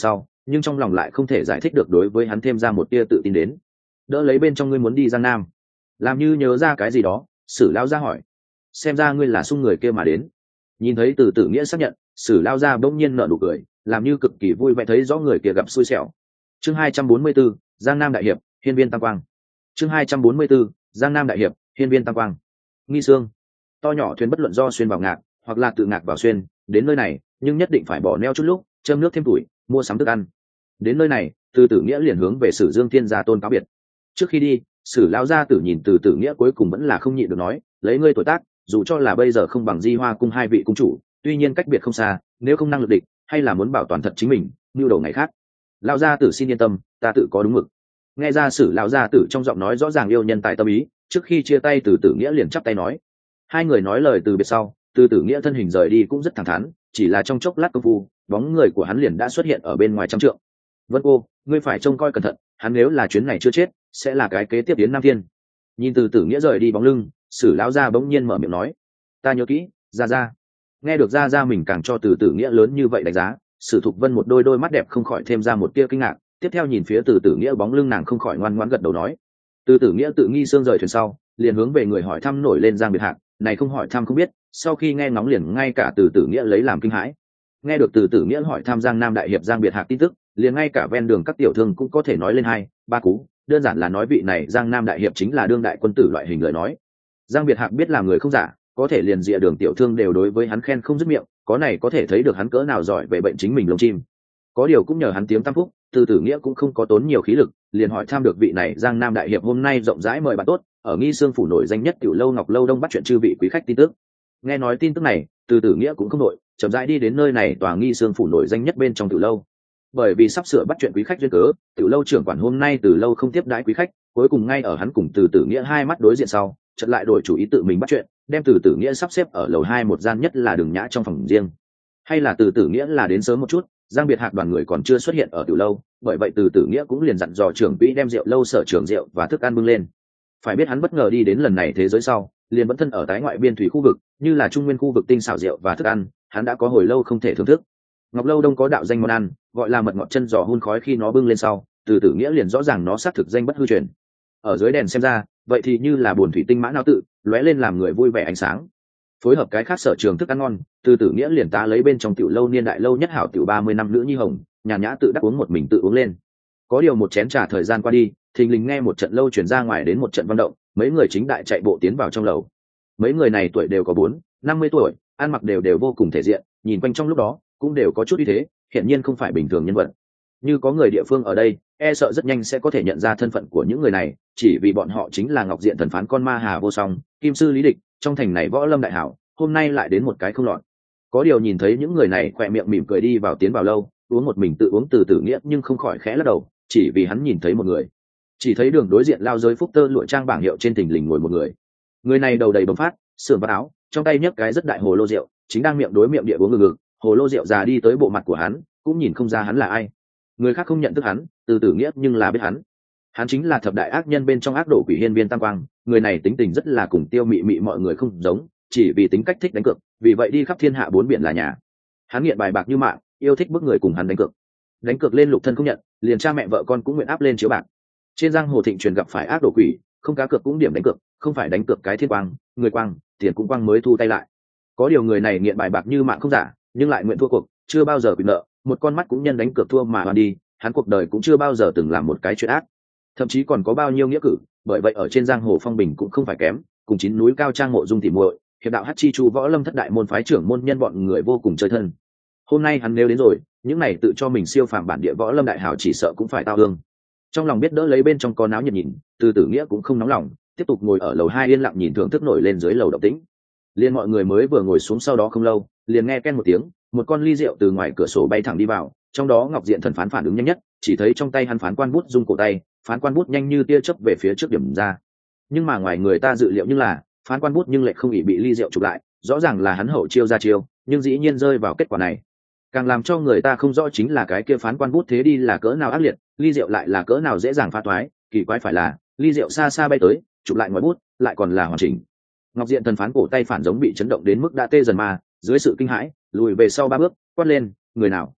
nhưng trong lòng lại không thể giải thích được đối với hắn thêm ra một tia tự tin đến. Đỡ lấy bên trong ngươi muốn đi Giang Nam, làm như nhớ ra cái gì đó, Sử lao ra hỏi, xem ra ngươi là xung người kia mà đến. Nhìn thấy Từ Tử Nghĩa xác nhận, Sử lao ra bỗng nhiên nở nụ cười, làm như cực kỳ vui vẻ thấy rõ người kia gặp xui xẻo. Chương hai trăm bốn mươi 244, Giang Nam đại hiệp, hiên viên tam quang. Chương hai trăm bốn mươi 244, Giang Nam đại hiệp, hiên viên tam quang. Nghi Sương, to nhỏ thuyền bất luận do xuyên vào ngạc, hoặc là tự ngạc vào xuyên, đến nơi này, nhưng nhất định phải bỏ neo chút lúc, châm nước thêm tuổi, mua sắm thức ăn. Đến nơi này, Từ Tử Nghĩa liền hướng về Sử Dương Thiên gia tôn cáo biệt. Trước khi đi, Sử lão gia tử nhìn Từ Tử Nghĩa cuối cùng vẫn là không nhịn được nói, lấy ngươi tuổi tác, dù cho là bây giờ không bằng Di Hoa cung hai vị cung chủ, tuy nhiên cách biệt không xa, nếu không năng lực địch, hay là muốn bảo toàn thật chính mình, nưu đầu ngày khác. Lão gia tử xin yên tâm, ta tự có đúng mực. Nghe ra Sử lão gia tử trong giọng nói rõ ràng yêu nhân tại tâm ý, trước khi chia tay Từ Tử Nghĩa liền chắp tay nói. Hai người nói lời từ biệt sau, Từ Tử Nghĩa thân hình rời đi cũng rất thẳng thắn, chỉ là trong chốc lát công phu, bóng người của hắn liền đã xuất hiện ở bên ngoài trăm trượng. Vân cô, ngươi phải trông coi cẩn thận, hắn nếu là chuyến này chưa chết, sẽ là cái kế tiếp đến Nam Thiên. Nhìn Từ Tử Nghĩa rời đi bóng lưng, Sử lão gia bỗng nhiên mở miệng nói, ta nhớ kỹ, gia gia. Nghe được gia gia mình càng cho Từ Tử Nghĩa lớn như vậy đánh giá, Sử Thục Vân một đôi đôi mắt đẹp không khỏi thêm ra một tia kinh ngạc, tiếp theo nhìn phía Từ Tử Nghĩa bóng lưng nàng không khỏi ngoan ngoãn gật đầu nói. Từ Tử Nghĩa tự nghi xương rời thuyền sau, liền hướng về người hỏi thăm nổi lên Giang Biệt Hạc, này không hỏi thăm không biết, sau khi nghe ngóng liền ngay cả Từ Tử Nghĩa lấy làm kinh hãi. Nghe được Từ Tử Nghĩa hỏi thăm Giang Nam đại hiệp Giang Biệt Hạc tin tức, liền ngay cả ven đường các tiểu thương cũng có thể nói lên hai ba cú, đơn giản là nói vị này Giang Nam đại hiệp chính là đương đại quân tử loại hình lời nói. Giang Biệt Hạc biết làm người không giả, có thể liền dịa đường tiểu thương đều đối với hắn khen không dứt miệng, có này có thể thấy được hắn cỡ nào giỏi về bệnh chính mình lông chim. Có điều cũng nhờ hắn tiếng tam phúc, Từ Tử Nghĩa cũng không có tốn nhiều khí lực, liền hỏi thăm được vị này Giang Nam đại hiệp hôm nay rộng rãi mời bạn tốt, ở Nghi Sương phủ nổi danh nhất tiểu lâu Ngọc Lâu Đông bắt chuyện chư vị quý khách tin tức. Nghe nói tin tức này, Từ Tử Nghĩa cũng không nội, chậm rãi đi đến nơi này tòa Nghi Sương phủ nổi danh nhất bên trong tiểu lâu. Bởi vì sắp sửa bắt chuyện quý khách duyên cớ, tiểu lâu trưởng quản hôm nay từ lâu không tiếp đãi quý khách, cuối cùng ngay ở hắn cùng Từ Tử Nghĩa hai mắt đối diện sau, chợt lại đổi chủ ý tự mình bắt chuyện, đem Từ Tử Nghĩa sắp xếp ở lầu hai một gian nhất là đường nhã trong phòng riêng. Hay là Từ Tử Nghĩa là đến sớm một chút, Giang Biệt Hạc đoàn người còn chưa xuất hiện ở tiểu lâu, bởi vậy Từ Tử Nghĩa cũng liền dặn dò trưởng quỹ đem rượu lâu sở trường rượu và thức ăn bưng lên. Phải biết hắn bất ngờ đi đến lần này thế giới sau, liền vẫn thân ở tái ngoại biên thủy khu vực, như là trung nguyên khu vực tinh xảo rượu và thức ăn, hắn đã có hồi lâu không thể thưởng thức. Ngọc Lâu Đông có đạo danh món ăn, gọi là mật ngọt chân giò hun khói, khi nó bưng lên sau, Từ Tử Nghĩa liền rõ ràng nó xác thực danh bất hư truyền. Ở dưới đèn xem ra, vậy thì như là buồn thủy tinh mã não tự, lóe lên làm người vui vẻ ánh sáng. Phối hợp cái khác sở trường thức ăn ngon, Từ Tử Nghĩa liền tá lấy bên trong tiểu lâu niên đại lâu nhất hảo tiểu ba mươi năm nữ nhi hồng, nhàn nhã tự đắc uống một mình tự uống lên. Có điều một chén trà thời gian qua đi, thình lình nghe một trận lâu truyền ra ngoài đến một trận vận động, mấy người chính đại chạy bộ tiến vào trong lầu. Mấy người này tuổi đều có bốn, năm mươi tuổi, ăn mặc đều đều vô cùng thể diện, nhìn quanh trong lúc đó cũng đều có chút uy thế, hiển nhiên không phải bình thường nhân vật. Như có người địa phương ở đây, e sợ rất nhanh sẽ có thể nhận ra thân phận của những người này, chỉ vì bọn họ chính là Ngọc Diện thần phán con ma Hà Vô Song, Kim sư Lý Địch, trong thành này võ lâm đại hảo, hôm nay lại đến một cái không lọt. Có điều nhìn thấy những người này khỏe miệng mỉm cười đi vào tiến vào lâu, uống một mình tự uống Từ Tử Nghĩa nhưng không khỏi khẽ lắc đầu, chỉ vì hắn nhìn thấy một người. Chỉ thấy đường đối diện lao giới phúc tơ lụa trang bảng hiệu trên thình lình ngồi một người. Người này đầu đầy bầm phát, sườn vắt áo, trong tay nhấc cái rất đại hồ lô rượu, chính đang miệng đối miệng địa uống ngực ngực, hồ lô rượu già đi tới bộ mặt của hắn, cũng nhìn không ra hắn là ai. Người khác không nhận thức hắn, Từ Tử Nghĩa nhưng là biết hắn. Hắn chính là thập đại ác nhân bên trong ác độ quỷ hiên viên tam quang, người này tính tình rất là cùng Tiêu Mị Mị mọi người không giống, chỉ vì tính cách thích đánh cược, vì vậy đi khắp thiên hạ bốn biển là nhà. Hắn nghiện bài bạc như mạng, yêu thích bức người cùng hắn đánh cược. Đánh cược lên lục thân không nhận, liền cha mẹ vợ con cũng nguyện áp lên chiếu bạc. Trên giang hồ thịnh truyền gặp phải ác độ quỷ, không cá cược cũng điểm đánh cược, không phải đánh cược cái thiên quang, người quang, tiền cũng quang mới thu tay lại. Có điều người này nghiện bài bạc như mạng không giả, nhưng lại nguyện thua cuộc, chưa bao giờ bị nợ, một con mắt cũng nhân đánh cược thua mà hoàn đi, hắn cuộc đời cũng chưa bao giờ từng làm một cái chuyện ác, thậm chí còn có bao nhiêu nghĩa cử, bởi vậy ở trên giang hồ phong bình cũng không phải kém, cùng chín núi cao trang mộ dung tỉ muội, hiệp đạo hắc chi chu võ lâm thất đại môn phái trưởng môn nhân bọn người vô cùng chơi thân. Hôm nay hắn nếu đến rồi, những này tự cho mình siêu phàm bản địa võ lâm đại hảo chỉ sợ cũng phải tao hương. Trong lòng biết đỡ lấy bên trong có náo nhiệt nhìn, Từ Tử Nghĩa cũng không nóng lòng, tiếp tục ngồi ở lầu hai yên lặng nhìn thưởng thức nổi lên dưới lầu động tĩnh. Liên mọi người mới vừa ngồi xuống sau đó không lâu, liền nghe ken một tiếng, một con ly rượu từ ngoài cửa sổ bay thẳng đi vào, trong đó Ngọc Diện thần phán phản ứng nhanh nhất, chỉ thấy trong tay hắn phán quan bút rung cổ tay, phán quan bút nhanh như tia chớp về phía trước điểm ra. Nhưng mà ngoài người ta dự liệu nhưng là, phán quan bút nhưng lại không bị bị ly rượu chụp lại, rõ ràng là hắn hậu chiêu ra chiêu, nhưng dĩ nhiên rơi vào kết quả này. Càng làm cho người ta không rõ chính là cái kia phán quan bút thế đi là cỡ nào ác liệt, ly rượu lại là cỡ nào dễ dàng phá toái, kỳ quái phải là, ly rượu xa xa bay tới, chụp lại ngoài bút, lại còn là hoàn chỉnh. Ngọc Diện thần phán cổ tay phản giống bị chấn động đến mức đã tê dần mà, dưới sự kinh hãi, lùi về sau ba bước, quát lên, người nào?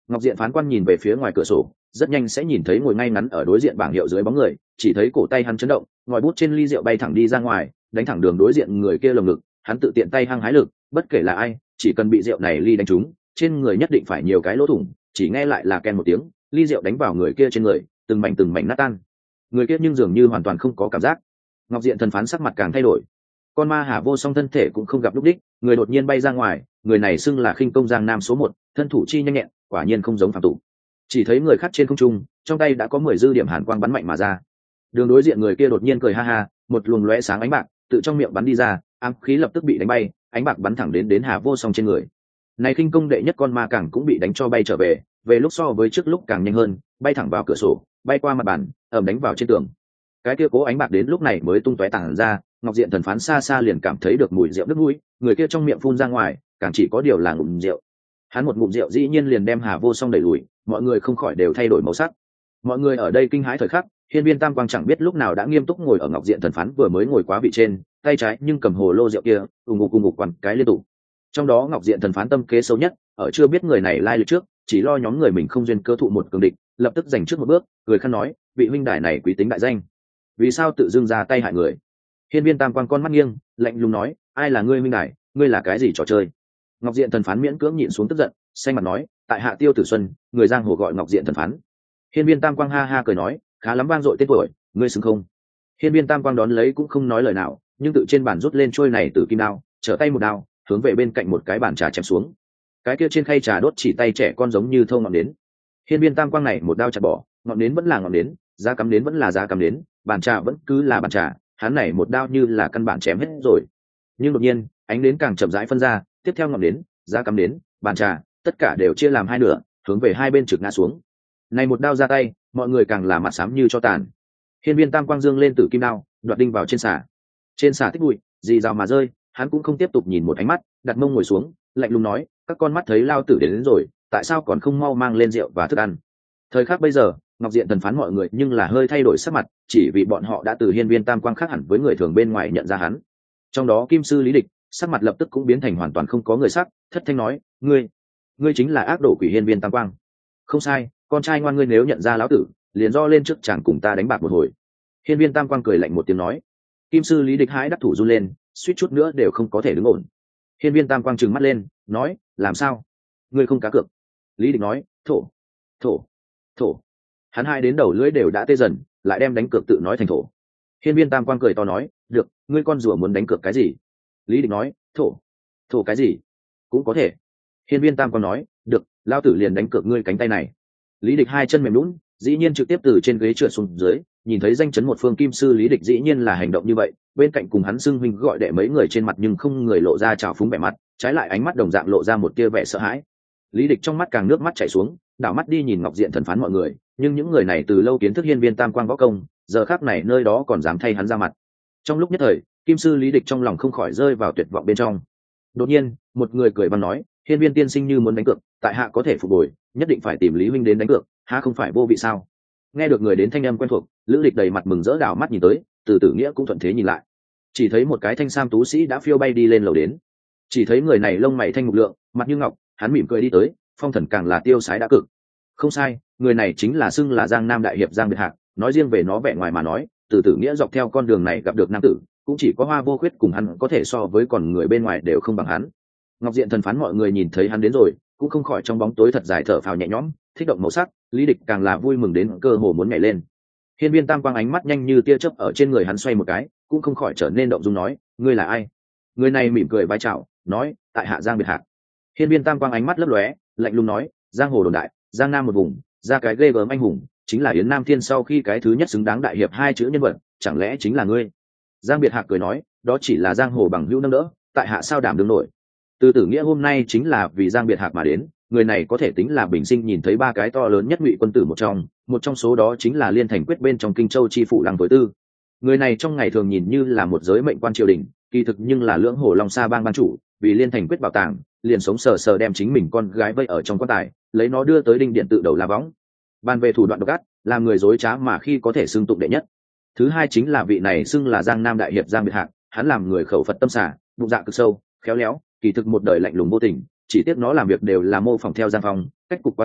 Ngọc Diện phán quan nhìn về phía ngoài cửa sổ, rất nhanh sẽ nhìn thấy ngồi ngay ngắn ở đối diện bảng hiệu dưới bóng người, chỉ thấy cổ tay hắn chấn động, ngòi bút trên ly rượu bay thẳng đi ra ngoài, đánh thẳng đường đối diện người kia lồng ngực. Hắn tự tiện tay hăng hái lực, bất kể là ai, chỉ cần bị rượu này ly đánh trúng, trên người nhất định phải nhiều cái lỗ thủng. Chỉ nghe lại là ken một tiếng, ly rượu đánh vào người kia trên người, từng mảnh từng mảnh nát tan. Người kia nhưng dường như hoàn toàn không có cảm giác. Ngọc Diện thần phán sắc mặt càng thay đổi. Con ma Hà Vô Song thân thể cũng không gặp lúc đích, người đột nhiên bay ra ngoài, người này xưng là khinh công giang nam số một, thân thủ chi nhanh nhẹn, quả nhiên không giống phàm tục. Chỉ thấy người khác trên không trung, trong tay đã có mười dư điểm hàn quang bắn mạnh mà ra. Đường đối diện người kia đột nhiên cười ha ha, một luồng lóe sáng ánh bạc tự trong miệng bắn đi ra, ám khí lập tức bị đánh bay, ánh bạc bắn thẳng đến đến Hà Vô Song trên người. Này khinh công đệ nhất con ma càng cũng bị đánh cho bay trở về, về lúc so với trước lúc càng nhanh hơn, bay thẳng vào cửa sổ, bay qua mặt bàn, ầm đánh vào trên tường. Cái kia cố ánh bạc đến lúc này mới tung tóe tản ra. Ngọc Diện thần phán xa xa liền cảm thấy được mùi rượu nước mũi, người kia trong miệng phun ra ngoài, càng chỉ có điều là ngụm rượu. Hắn một ngụm rượu dĩ nhiên liền đem Hà Vô Song đẩy lùi, mọi người không khỏi đều thay đổi màu sắc. Mọi người ở đây kinh hãi thời khắc, Hiên Viên Tam Quang chẳng biết lúc nào đã nghiêm túc ngồi ở Ngọc Diện thần phán vừa mới ngồi quá vị trên, tay trái nhưng cầm hồ lô rượu kia, ùng ục ùng ục quằn cái liên tục. Trong đó Ngọc Diện thần phán tâm kế xấu nhất, ở chưa biết người này lai lịch trước, chỉ lo nhóm người mình không duyên cơ thụ một cường địch, lập tức giành trước một bước, cười khăn nói, vị huynh đài này quý tính đại danh, vì sao tự dưng ra tay hại người? Hiên Viên Tam Quang con mắt nghiêng, lạnh lùng nói, ai là ngươi huynh đài, ngươi là cái gì trò chơi? Ngọc Diện thần phán miễn cưỡng nhịn xuống tức giận, xanh mặt nói, tại hạ Tiêu Tử Xuân, người giang hồ gọi Ngọc Diện thần phán. Hiên Viên Tam Quang ha ha cười nói, khá lắm vang dội tên tuổi, ngươi xứng không? Hiên Viên Tam Quang đón lấy cũng không nói lời nào, nhưng tự trên bàn rút lên trôi này từ kim đao, trở tay một đao, hướng về bên cạnh một cái bàn trà chém xuống. Cái kia trên khay trà đốt chỉ tay trẻ con giống như thâu ngọn nến. Hiên Viên Tam Quang này một đao chặt bỏ, ngọn nến vẫn là ngọn nến, giá cắm nến vẫn là giá cắm nến, bàn trà vẫn cứ là bàn trà, hắn này một đao như là căn bản chém hết rồi. Nhưng đột nhiên, ánh nến càng chậm rãi phân ra, tiếp theo ngọn nến, giá cắm nến, bàn trà, tất cả đều chia làm hai nửa, hướng về hai bên trực ngã xuống. Này một đao ra tay, mọi người càng là mặt xám như cho tàn. Hiên Viên Tam Quang dương lên tử kim đao, đoạt đinh vào trên xà. Trên xà tích bụi, dì rào mà rơi, hắn cũng không tiếp tục nhìn một ánh mắt, đặt mông ngồi xuống, lạnh lùng nói, các con mắt thấy lao tử đến, đến rồi, tại sao còn không mau mang lên rượu và thức ăn? Thời khắc bây giờ, Ngọc Diện thần phán mọi người nhưng là hơi thay đổi sắc mặt, chỉ vì bọn họ đã từ Hiên Viên Tam Quang khác hẳn với người thường bên ngoài nhận ra hắn. Trong đó Kim sư Lý Địch, sắc mặt lập tức cũng biến thành hoàn toàn không có người sắc, thất thanh nói, ngươi, ngươi chính là ác đổ quỷ Hiên Viên Tam Quang. Không sai, con trai ngoan, ngươi nếu nhận ra lão tử, liền do lên trước chàng cùng ta đánh bạc một hồi. Hiên Viên Tam Quang cười lạnh một tiếng nói. Kim sư Lý Địch hãi đắc thủ run lên, suýt chút nữa đều không có thể đứng ổn. Hiên Viên Tam Quang trừng mắt lên, nói, làm sao? Ngươi không cá cược? Lý Địch nói, thổ, thổ, thổ. Hắn hai đến đầu lưỡi đều đã tê dần, lại đem đánh cược tự nói thành thổ. Hiên Viên Tam Quang cười to nói, được, ngươi con rùa muốn đánh cược cái gì? Lý Địch nói, thổ, thổ cái gì? Cũng có thể. Hiên Viên Tam Quang nói, được, lao tử liền đánh cược ngươi cánh tay này. Lý Địch hai chân mềm lún, dĩ nhiên trực tiếp từ trên ghế trượt xuống dưới, nhìn thấy danh chấn một phương Kim sư Lý Địch dĩ nhiên là hành động như vậy, bên cạnh cùng hắn xưng huynh gọi đệ mấy người trên mặt nhưng không người lộ ra trào phúng vẻ mặt, trái lại ánh mắt đồng dạng lộ ra một tia vẻ sợ hãi. Lý Địch trong mắt càng nước mắt chảy xuống, đảo mắt đi nhìn Ngọc Diện thần phán mọi người, nhưng những người này từ lâu kiến thức Hiên Viên Tam Quang võ công, giờ khắc này nơi đó còn dám thay hắn ra mặt. Trong lúc nhất thời, Kim sư Lý Địch trong lòng không khỏi rơi vào tuyệt vọng bên trong. Đột nhiên, một người cười bắn nói, Hiên Viên tiên sinh như muốn đánh cược, tại hạ có thể phục hồi, nhất định phải tìm Lý huynh đến đánh cược, há không phải vô vị sao? Nghe được người đến thanh âm quen thuộc, Lữ Lịch đầy mặt mừng rỡ đảo mắt nhìn tới, Từ Tử Nghĩa cũng thuận thế nhìn lại, chỉ thấy một cái thanh sam tú sĩ đã phiêu bay đi lên lầu đến. Chỉ thấy người này lông mày thanh mục lượng, mặt như ngọc, hắn mỉm cười đi tới, phong thần càng là tiêu sái đã cực. Không sai, người này chính là xưng là Giang Nam đại hiệp Giang Biệt Hạc. Nói riêng về nó vẻ ngoài mà nói, Từ Tử Nghĩa dọc theo con đường này gặp được nam tử, cũng chỉ có Hoa Vô Khuyết cùng hắn có thể so với, còn người bên ngoài đều không bằng hắn. Ngọc Diện thần phán mọi người nhìn thấy hắn đến rồi, cũng không khỏi trong bóng tối thật dài thở phào nhẹ nhõm, thích động màu sắc. Lý Địch càng là vui mừng đến cơ hồ muốn nhảy lên. Hiên Viên Tam Quang ánh mắt nhanh như tia chớp ở trên người hắn xoay một cái, cũng không khỏi trở nên động dung nói, ngươi là ai? Người này mỉm cười vai chào, nói, tại hạ Giang Biệt Hạc. Hiên Viên Tam Quang ánh mắt lấp lóe, lạnh lùng nói, giang hồ đồn đại, Giang Nam một vùng, ra cái ghê gớm anh hùng, chính là Yến Nam Thiên sau khi cái thứ nhất xứng đáng đại hiệp hai chữ nhân vật, chẳng lẽ chính là ngươi? Giang Biệt Hạc cười nói, đó chỉ là giang hồ bằng hữu nâng đỡ, tại hạ sao đảm đương nổi. Từ Tử Nghĩa hôm nay chính là vì Giang Biệt Hạc mà đến, người này có thể tính là bình sinh nhìn thấy ba cái to lớn nhất ngụy quân tử một trong, một trong số đó chính là Liên Thành Quyết bên trong Kinh Châu chi phụ Lăng Tối Tư. Người này trong ngày thường nhìn như là một giới mệnh quan triều đình, kỳ thực nhưng là lưỡng hồ long sa bang ban chủ, vì Liên Thành Quyết bảo tàng, liền sống sờ sờ đem chính mình con gái vây ở trong quan tài, lấy nó đưa tới đinh điện tự đầu la võng. Bàn về thủ đoạn độc ác, làm người dối trá mà khi có thể xưng tụng đệ nhất. Thứ hai chính là vị này xưng là Giang Nam đại hiệp Giang Biệt Hạc, hắn làm người khẩu Phật tâm xả, bụng dạ cực sâu, khéo léo, kỳ thực một đời lạnh lùng vô tình, chỉ tiếc nó làm việc đều là mô phỏng theo Giang Phong, cách cục quá nhỏ,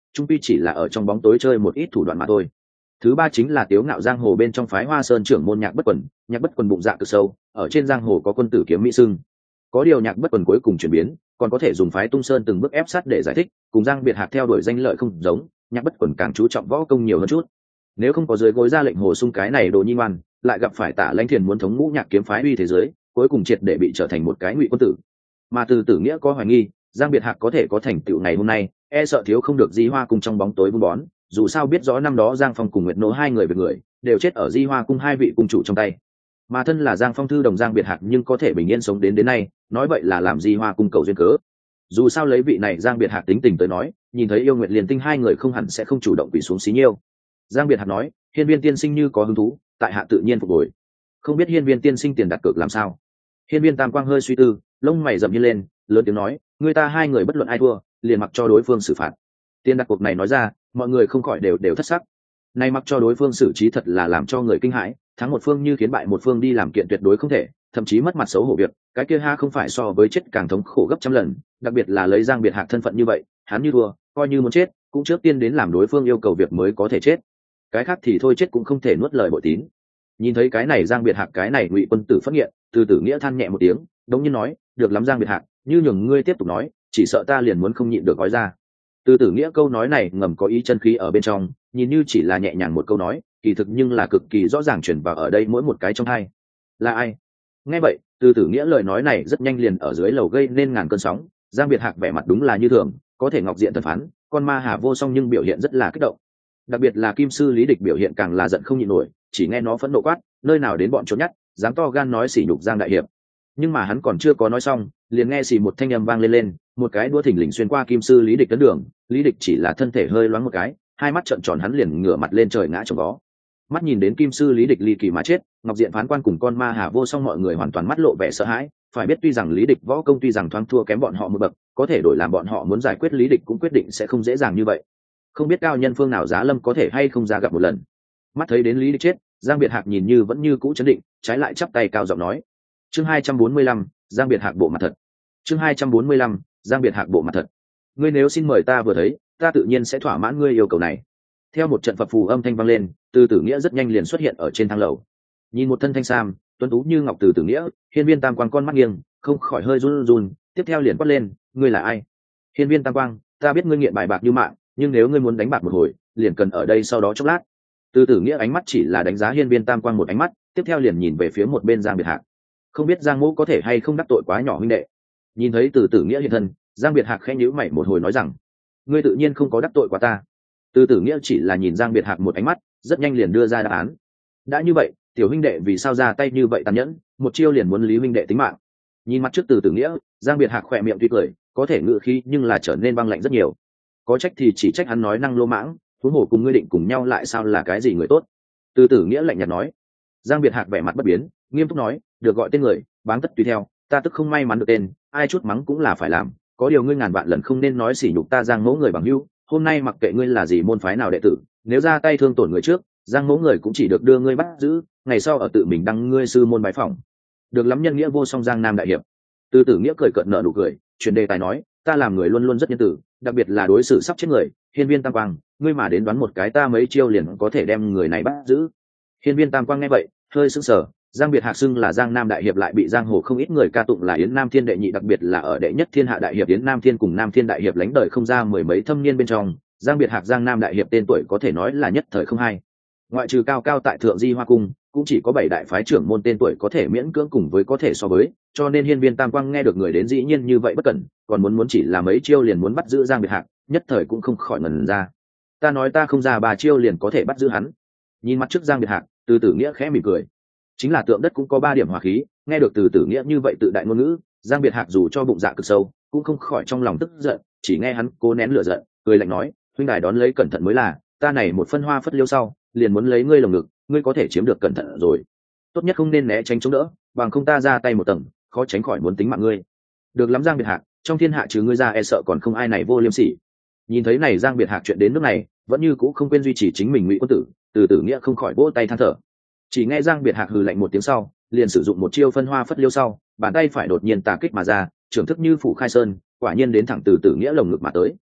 trung pi chỉ là ở trong bóng tối chơi một ít thủ đoạn mà thôi. Thứ ba chính là Tiếu Ngạo giang hồ bên trong phái Hoa Sơn trưởng môn Nhạc Bất Quần, Nhạc Bất Quần bụng dạ cực sâu, ở trên giang hồ có quân tử kiếm mỹ sưng. Có điều Nhạc Bất Quần cuối cùng chuyển biến, còn có thể dùng phái Tung Sơn từng bước ép sát để giải thích, cùng Giang Biệt Hạc theo đuổi danh lợi không giống, Nhạc Bất Quần càng chú trọng võ công nhiều hơn chút. Nếu không có dưới gối ra lệnh hồ sung cái này đồ nhi ngoan, lại gặp phải Tạ Lãnh Thiền muốn thống ngũ Nhạc kiếm phái uy thế giới, cuối cùng triệt để bị trở thành một cái ngụy quân tử. Mà từ Tử Nghĩa có hoài nghi, Giang Biệt Hạc có thể có thành tựu ngày hôm nay, e sợ thiếu không được Di Hoa cùng trong bóng tối vun bón, dù sao biết rõ năm đó Giang Phong cùng Nguyệt Nô hai người về người đều chết ở Di Hoa cung hai vị cung chủ trong tay. Mà thân là Giang Phong thư đồng Giang Biệt Hạc nhưng có thể bình yên sống đến đến nay, nói vậy là làm Di Hoa cung cầu duyên cớ. Dù sao lấy vị này Giang Biệt Hạc tính tình tới nói, nhìn thấy Yêu Nguyệt Liền Tinh hai người không hẳn sẽ không chủ động quỳ xuống xí nhiêu. Giang Biệt Hạc nói, Hiên Viên tiên sinh như có hứng thú, tại hạ tự nhiên phục hồi. Không biết Hiên Viên tiên sinh tiền đặt cược làm sao? Hiên Viên Tam Quang hơi suy tư, lông mày rậm như lên, lớn tiếng nói, người ta hai người bất luận ai thua, liền mặc cho đối phương xử phạt. Tiền đặt cuộc này nói ra, mọi người không khỏi đều đều thất sắc. Nay mặc cho đối phương xử trí thật là làm cho người kinh hãi, thắng một phương như khiến bại một phương đi làm kiện tuyệt đối không thể, thậm chí mất mặt xấu hổ việc, cái kia ha không phải so với chết càng thống khổ gấp trăm lần, đặc biệt là lấy Giang Biệt Hạc thân phận như vậy, hắn như thua, coi như muốn chết, cũng trước tiên đến làm đối phương yêu cầu việc mới có thể chết. Cái khác thì thôi chết cũng không thể nuốt lời bội tín. Nhìn thấy cái này Giang Biệt Hạc cái này ngụy quân tử phát nghiện, Từ Tử Nghĩa than nhẹ một tiếng, đống nhiên nói, được lắm Giang Biệt Hạc, như nhường ngươi tiếp tục nói, chỉ sợ ta liền muốn không nhịn được gói ra. Từ Tử Nghĩa câu nói này ngầm có ý chân khí ở bên trong, nhìn như chỉ là nhẹ nhàng một câu nói, kỳ thực nhưng là cực kỳ rõ ràng truyền vào ở đây mỗi một cái trong hai. Là ai? Nghe vậy, Từ Tử Nghĩa lời nói này rất nhanh liền ở dưới lầu gây nên ngàn cơn sóng. Giang Biệt Hạc vẻ mặt đúng là như thường, có thể ngọc diện thần phán, con ma hà vô song nhưng biểu hiện rất là kích động. Đặc biệt là Kim sư Lý Địch biểu hiện càng là giận không nhịn nổi, chỉ nghe nó phẫn nộ quát, nơi nào đến bọn trốn nhát, dám to gan nói sỉ nhục Giang đại hiệp. Nhưng mà hắn còn chưa có nói xong, liền nghe xì một thanh âm vang lên lên, một cái đũa thình lình xuyên qua Kim sư Lý Địch tấn đường. Lý Địch chỉ là thân thể hơi loáng một cái, hai mắt trợn tròn, hắn liền ngửa mặt lên trời ngã chồng vó. Mắt nhìn đến Kim sư Lý Địch ly kỳ mà chết, Ngọc Diện phán quan cùng con ma hà vô song mọi người hoàn toàn mắt lộ vẻ sợ hãi. Phải biết tuy rằng Lý Địch võ công tuy rằng thoáng thua kém bọn họ một bậc, có thể đổi làm bọn họ muốn giải quyết Lý Địch cũng quyết định sẽ không dễ dàng như vậy. Không biết cao nhân phương nào giá lâm có thể hay không ra gặp một lần. Mắt thấy đến Lý Địch chết, Giang Biệt Hạc nhìn như vẫn như cũ chấn định, trái lại chắp tay cao giọng nói, chương hai trăm bốn mươi lăm, Giang Biệt Hạc bộ mặt thật. chương hai trăm bốn mươi lăm, Giang Biệt Hạc bộ mặt thật. Ngươi nếu xin mời ta vừa thấy, ta tự nhiên sẽ thỏa mãn ngươi yêu cầu này. Theo một trận phập phù âm thanh vang lên, Từ Tử Nghĩa rất nhanh liền xuất hiện ở trên thang lầu. Nhìn một thân thanh sam, tuấn tú như ngọc Từ Tử Nghĩa, Hiên Viên Tam Quang con mắt nghiêng, không khỏi hơi run run, tiếp theo liền quát lên, ngươi là ai? Hiên Viên Tam Quang, ta biết ngươi nghiện bài bạc như mạng, nhưng nếu ngươi muốn đánh bạc một hồi, liền cần ở đây sau đó chốc lát. Từ Tử Nghĩa ánh mắt chỉ là đánh giá Hiên Viên Tam Quang một ánh mắt, tiếp theo liền nhìn về phía một bên Giang Biệt Hạc. Không biết Giang Mỗ có thể hay không đắc tội quá nhỏ huynh đệ. Nhìn thấy Từ Tử Nghĩa hiện thân, Giang Biệt Hạc khẽ nhíu mày một hồi nói rằng, ngươi tự nhiên không có đắc tội quá ta. Từ Tử Nghĩa chỉ là nhìn Giang Biệt Hạc một ánh mắt, rất nhanh liền đưa ra đáp án. Đã như vậy, tiểu huynh đệ vì sao ra tay như vậy tàn nhẫn, một chiêu liền muốn Lý huynh đệ tính mạng. Nhìn mặt trước Từ Tử Nghĩa, Giang Biệt Hạc khỏe miệng tuy cười, có thể ngự khí nhưng là trở nên băng lạnh rất nhiều. Có trách thì chỉ trách hắn nói năng lô mãng, huống hồ cùng ngươi định cùng nhau lại sao là cái gì người tốt. Từ Tử Nghĩa lạnh nhạt nói. Giang Biệt Hạc vẻ mặt bất biến, nghiêm túc nói, được gọi tên người, báng tất tùy theo, ta tức không may mắn được tên, ai chút mắng cũng là phải làm, có điều ngươi ngàn vạn lần không nên nói sỉ nhục ta Giang Mỗ người bằng hữu, hôm nay mặc kệ ngươi là gì môn phái nào đệ tử, nếu ra tay thương tổn người trước, Giang Mỗ người cũng chỉ được đưa ngươi bắt giữ, ngày sau ở tự mình đăng ngươi sư môn bái phỏng. Được lắm nhân nghĩa vô song Giang Nam đại hiệp. Từ Tử Nghĩa cười cợt nở nụ cười, chuyển đề tài nói, ta làm người luôn luôn rất nhân tử, đặc biệt là đối xử sắp chết người, Hiên Viên Tam Quang, ngươi mà đến đoán một cái ta mấy chiêu liền có thể đem người này bắt giữ. Hiên Viên Tam Quang nghe vậy, hơi sững sờ. Giang Biệt Hạc xưng là Giang Nam đại hiệp lại bị giang hồ không ít người ca tụng là Yến Nam Thiên đệ nhị, đặc biệt là ở đệ nhất thiên hạ đại hiệp Yến Nam Thiên cùng Nam Thiên đại hiệp lánh đời không ra mười mấy thâm niên bên trong, Giang Biệt Hạc Giang Nam đại hiệp tên tuổi có thể nói là nhất thời không hai. Ngoại trừ cao cao tại thượng Di Hoa cung, cũng chỉ có bảy đại phái trưởng môn tên tuổi có thể miễn cưỡng cùng với có thể so với, cho nên Hiên Viên Tam Quang nghe được người đến dĩ nhiên như vậy bất cẩn, còn muốn muốn chỉ là mấy chiêu liền muốn bắt giữ Giang Biệt Hạc, nhất thời cũng không khỏi ngần ra. Ta nói ta không ra ba chiêu liền có thể bắt giữ hắn. Nhìn mặt trước Giang Biệt Hạc, Từ Tử Nghĩa khẽ mỉm cười. Chính là tượng đất cũng có ba điểm hỏa khí, nghe được Từ Tử Nghĩa như vậy tự đại ngôn ngữ, Giang Biệt Hạc dù cho bụng dạ cực sâu, cũng không khỏi trong lòng tức giận, chỉ nghe hắn cố nén lửa giận, cười lạnh nói, huynh đài đón lấy cẩn thận mới là, ta này một phân hoa phất liêu sau, liền muốn lấy ngươi lồng ngực, ngươi có thể chiếm được cẩn thận rồi. Tốt nhất không nên né tránh chống đỡ, bằng không ta ra tay một tầng, khó tránh khỏi muốn tính mạng ngươi. Được lắm Giang Biệt Hạc, trong thiên hạ trừ ngươi ra e sợ còn không ai này vô liêm sỉ. Nhìn thấy này Giang Biệt Hạc chuyện đến nước này, vẫn như cũ không quên duy trì chính mình ngụy quân tử, Từ Tử Nghĩa không khỏi vỗ tay than thở. Chỉ nghe Giang Biệt Hạc hừ lạnh một tiếng sau, liền sử dụng một chiêu phân hoa phất liêu sau, bàn tay phải đột nhiên tà kích mà ra, trưởng thức như phủ khai sơn, quả nhiên đến thẳng Từ Tử Nghĩa lồng ngực mà tới.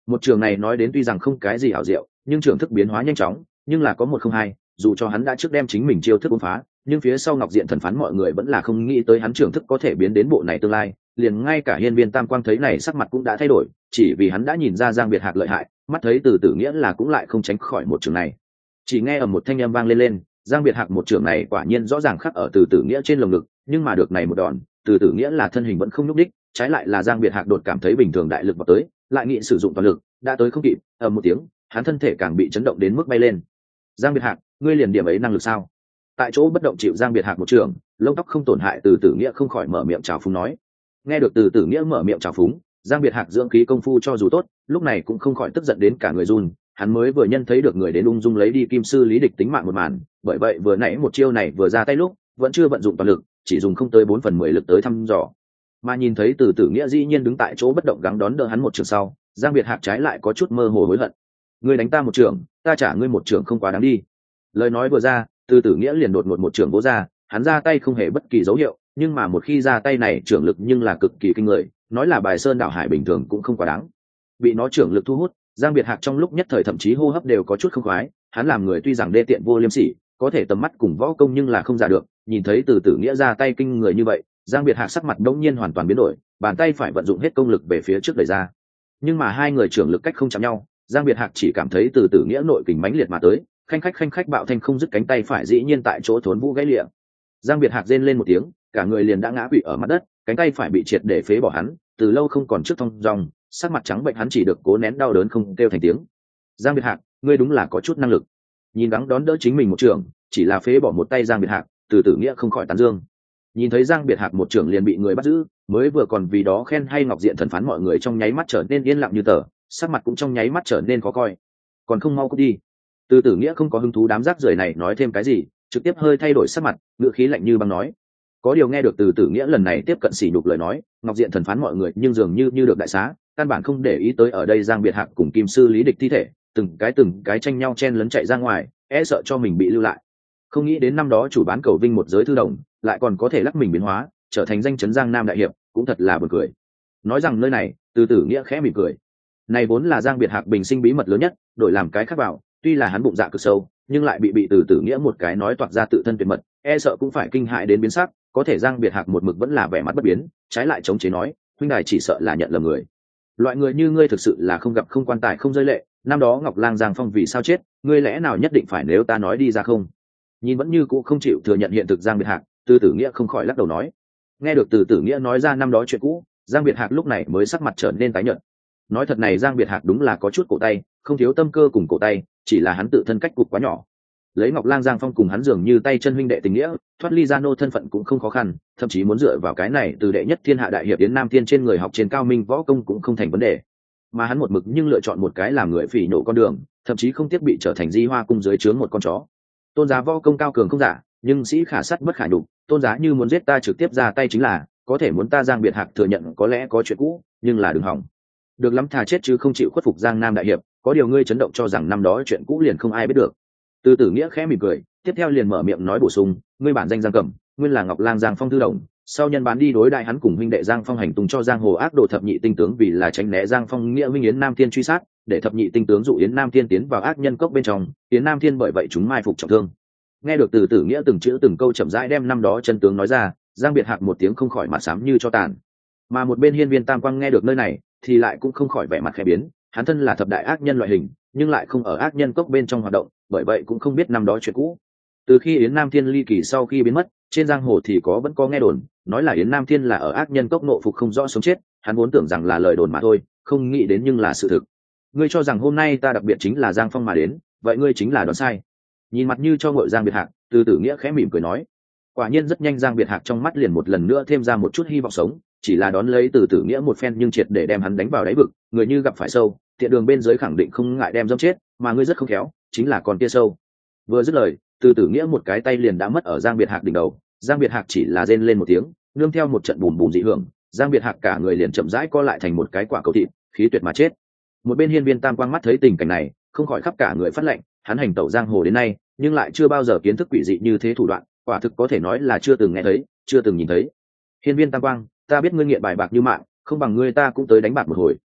Một trường này nói đến tuy rằng không cái gì ảo diệu, nhưng trường thức biến hóa nhanh chóng, nhưng là có một không hai, dù cho hắn đã trước đem chính mình chiêu thức cuốn phá, nhưng phía sau Ngọc Diện Thần Phán mọi người vẫn là không nghĩ tới hắn trường thức có thể biến đến bộ này tương lai, liền ngay cả Hiên Viên Tam Quang thấy này sắc mặt cũng đã thay đổi, chỉ vì hắn đã nhìn ra Giang Biệt Hạc lợi hại, mắt thấy Từ Tử Nghĩa là cũng lại không tránh khỏi một trường này. Chỉ nghe ở một thanh âm vang lên lên, Giang Biệt Hạc một trường này quả nhiên rõ ràng khắc ở Từ Tử Nghĩa trên lồng ngực, nhưng mà được này một đòn, Từ Tử Nghĩa là thân hình vẫn không nhúc đích, trái lại là Giang Biệt Hạc đột cảm thấy bình thường đại lực vào tới, lại nghĩ sử dụng toàn lực, đã tới không kịp, ầm một tiếng, hắn thân thể càng bị chấn động đến mức bay lên. Giang Biệt Hạc, ngươi liền điểm ấy năng lực sao? Tại chỗ bất động chịu Giang Biệt Hạc một trường, lông tóc không tổn hại Từ Tử Nghĩa không khỏi mở miệng chào phúng nói. Nghe được Từ Tử Nghĩa mở miệng chào phúng, Giang Biệt Hạc dưỡng khí công phu cho dù tốt, lúc này cũng không khỏi tức giận đến cả người run, hắn mới vừa nhân thấy được người đến ung dung lấy đi kim sư lý địch tính mạng một màn, bởi vậy vừa nãy một chiêu này vừa ra tay lúc, vẫn chưa vận dụng toàn lực, chỉ dùng không tới bốn phần mười lực tới thăm dò. Mà nhìn thấy Từ Tử Nghĩa dĩ nhiên đứng tại chỗ bất động gắng đón đỡ hắn một trường sau, Giang Biệt Hạc trái lại có chút mơ hồ hối hận. Ngươi đánh ta một trường, ta trả ngươi một trường không quá đáng đi. Lời nói vừa ra, Từ Tử Nghĩa liền đột ngột một trường vỗ ra, hắn ra tay không hề bất kỳ dấu hiệu, nhưng mà một khi ra tay này trưởng lực nhưng là cực kỳ kinh người, nói là bài sơn đảo hải bình thường cũng không quá đáng. Bị nó trưởng lực thu hút, Giang Biệt Hạc trong lúc nhất thời thậm chí hô hấp đều có chút không khoái, hắn làm người tuy rằng đê tiện vô liêm sỉ, có thể tầm mắt cùng võ công nhưng là không giả được, nhìn thấy Từ Tử Nghĩa ra tay kinh người như vậy, Giang Biệt Hạc sắc mặt đống nhiên hoàn toàn biến đổi, bàn tay phải vận dụng hết công lực về phía trước đẩy ra. Nhưng mà hai người trưởng lực cách không chạm nhau, Giang Biệt Hạc chỉ cảm thấy Từ Tử Nghĩa nội kình mãnh liệt mà tới, khanh khách khanh khách bạo thanh không dứt cánh tay phải dĩ nhiên tại chỗ thốn vũ gãy lìa. Giang Biệt Hạc rên lên một tiếng, cả người liền đã ngã quỵ ở mặt đất, cánh tay phải bị triệt để phế bỏ hắn, từ lâu không còn trước thong dong, sắc mặt trắng bệnh hắn chỉ được cố nén đau đớn không kêu thành tiếng. Giang Biệt Hạc, ngươi đúng là có chút năng lực. Nhìn gắng đón đỡ chính mình một trường, chỉ là phế bỏ một tay Giang Biệt Hạc, Từ Tử Nghĩa không khỏi tán dương. Nhìn thấy Giang Biệt Hạc một trường liền bị người bắt giữ, mới vừa còn vì đó khen hay Ngọc Diện Thần Phán mọi người trong nháy mắt trở nên yên lặng như tờ, sắc mặt cũng trong nháy mắt trở nên khó coi. Còn không mau cút đi. Từ Tử Nghĩa không có hứng thú đám rác rưởi này nói thêm cái gì, trực tiếp hơi thay đổi sắc mặt, ngữ khí lạnh như băng nói. Có điều nghe được Từ Tử Nghĩa lần này tiếp cận sỉ nhục lời nói, Ngọc Diện Thần Phán mọi người nhưng dường như như được đại xá, căn bản không để ý tới ở đây Giang Biệt Hạc cùng Kim sư lý địch thi thể, từng cái từng cái tranh nhau chen lấn chạy ra ngoài, e sợ cho mình bị lưu lại. Không nghĩ đến năm đó chủ bán cầu vinh một giới thư đồng, lại còn có thể lắc mình biến hóa, trở thành danh chấn Giang Nam đại hiệp, cũng thật là buồn cười. Nói rằng nơi này, Từ Tử Nghĩa khẽ mỉm cười. Này vốn là Giang Biệt Hạc bình sinh bí mật lớn nhất, đổi làm cái khác vào, tuy là hắn bụng dạ cực sâu, nhưng lại bị bị Từ Tử Nghĩa một cái nói toạc ra tự thân tuyệt mật, e sợ cũng phải kinh hại đến biến sắc, có thể Giang Biệt Hạc một mực vẫn là vẻ mặt bất biến, trái lại chống chế nói, huynh đài chỉ sợ là nhận lầm người. Loại người như ngươi thực sự là không gặp không quan tài không rơi lệ, năm đó Ngọc Lang Giang Phong vì sao chết, ngươi lẽ nào nhất định phải nếu ta nói đi ra không? Nhìn vẫn như cũ không chịu thừa nhận hiện thực Giang Biệt Hạc, Từ Tử Nghĩa không khỏi lắc đầu nói. Nghe được Từ Tử Nghĩa nói ra năm đó chuyện cũ, Giang Biệt Hạc lúc này mới sắc mặt trở nên tái nhợt. Nói thật này Giang Biệt Hạc đúng là có chút cổ tay, không thiếu tâm cơ cùng cổ tay, chỉ là hắn tự thân cách cục quá nhỏ. Lấy Ngọc Lang Giang Phong cùng hắn dường như tay chân huynh đệ tình nghĩa, thoát ly gia nô thân phận cũng không khó khăn, thậm chí muốn dựa vào cái này từ đệ nhất thiên hạ đại hiệp đến nam thiên trên người học trên cao minh võ công cũng không thành vấn đề. Mà hắn một mực nhưng lựa chọn một cái làm người phỉ nhổ con đường, thậm chí không tiếc bị trở thành Di Hoa cung dưới trướng một con chó. Tôn Giá võ công cao cường không giả, nhưng sĩ khả sắt bất khả nhục, Tôn Giá như muốn giết ta trực tiếp ra tay chính là, có thể muốn ta Giang Biệt Hạc thừa nhận có lẽ có chuyện cũ, nhưng là đừng hỏng. Được lắm thà chết chứ không chịu khuất phục Giang Nam đại hiệp, có điều ngươi chấn động cho rằng năm đó chuyện cũ liền không ai biết được. Từ Tử Nghĩa khẽ mỉm cười, tiếp theo liền mở miệng nói bổ sung, ngươi bản danh Giang Cẩm, nguyên là Ngọc Lang Giang Phong thư đồng, sau nhân bán đi đối đại hắn cùng huynh đệ Giang Phong hành tung cho giang hồ ác đồ thập nhị tinh tướng vì là tránh né Giang Phong nghĩa huynh Yến Nam Thiên truy sát, để thập nhị tinh tướng dụ Yến Nam Thiên tiến vào ác nhân cốc bên trong, Yến Nam Thiên bởi vậy chúng mai phục trọng thương. Nghe được Từ Tử Nghĩa từng chữ từng câu chậm rãi đem năm đó chân tướng nói ra, Giang Biệt Hạc một tiếng không khỏi mặt xám như cho tàn. Mà một bên Hiên Viên Tam Quang nghe được nơi này, thì lại cũng không khỏi vẻ mặt khẽ biến, hắn thân là thập đại ác nhân loại hình, nhưng lại không ở ác nhân cốc bên trong hoạt động, bởi vậy cũng không biết năm đó chuyện cũ. Từ khi Yến Nam Thiên ly kỳ sau khi biến mất, trên giang hồ thì có vẫn có nghe đồn, nói là Yến Nam Thiên là ở ác nhân cốc nộ phục không rõ sống chết, hắn vốn tưởng rằng là lời đồn mà thôi, không nghĩ đến nhưng là sự thực. Ngươi cho rằng hôm nay ta đặc biệt chính là Giang Phong mà đến, vậy ngươi chính là đoán sai. Nhìn mặt như cho ngội Giang Biệt Hạc, Từ Tử Nghĩa khẽ mỉm cười nói. Quả nhiên rất nhanh Giang Biệt Hạc trong mắt liền một lần nữa thêm ra một chút hy vọng sống, chỉ là đón lấy Từ Tử Nghĩa một phen nhưng triệt để đem hắn đánh vào đáy vực, người như gặp phải sâu, tiện đường bên dưới khẳng định không ngại đem dâm chết, mà ngươi rất không khéo, chính là con kia sâu. Vừa dứt lời, Từ Tử Nghĩa một cái tay liền đã mất ở Giang Biệt Hạc đỉnh đầu, Giang Biệt Hạc chỉ là rên lên một tiếng, nương theo một trận bùm bùm dị hưởng, Giang Biệt Hạc cả người liền chậm rãi co lại thành một cái quả cầu thịt, khí tuyệt mà chết. Một bên Hiên Viên Tam Quang mắt thấy tình cảnh này, không khỏi khắp cả người phát lạnh, hắn hành tẩu giang hồ đến nay, nhưng lại chưa bao giờ kiến thức quỷ dị như thế thủ đoạn, quả thực có thể nói là chưa từng nghe thấy, chưa từng nhìn thấy. Hiên Viên Tam Quang, ta biết ngươi nghiện bài bạc như mạng, không bằng ngươi ta cũng tới đánh bạc một hồi.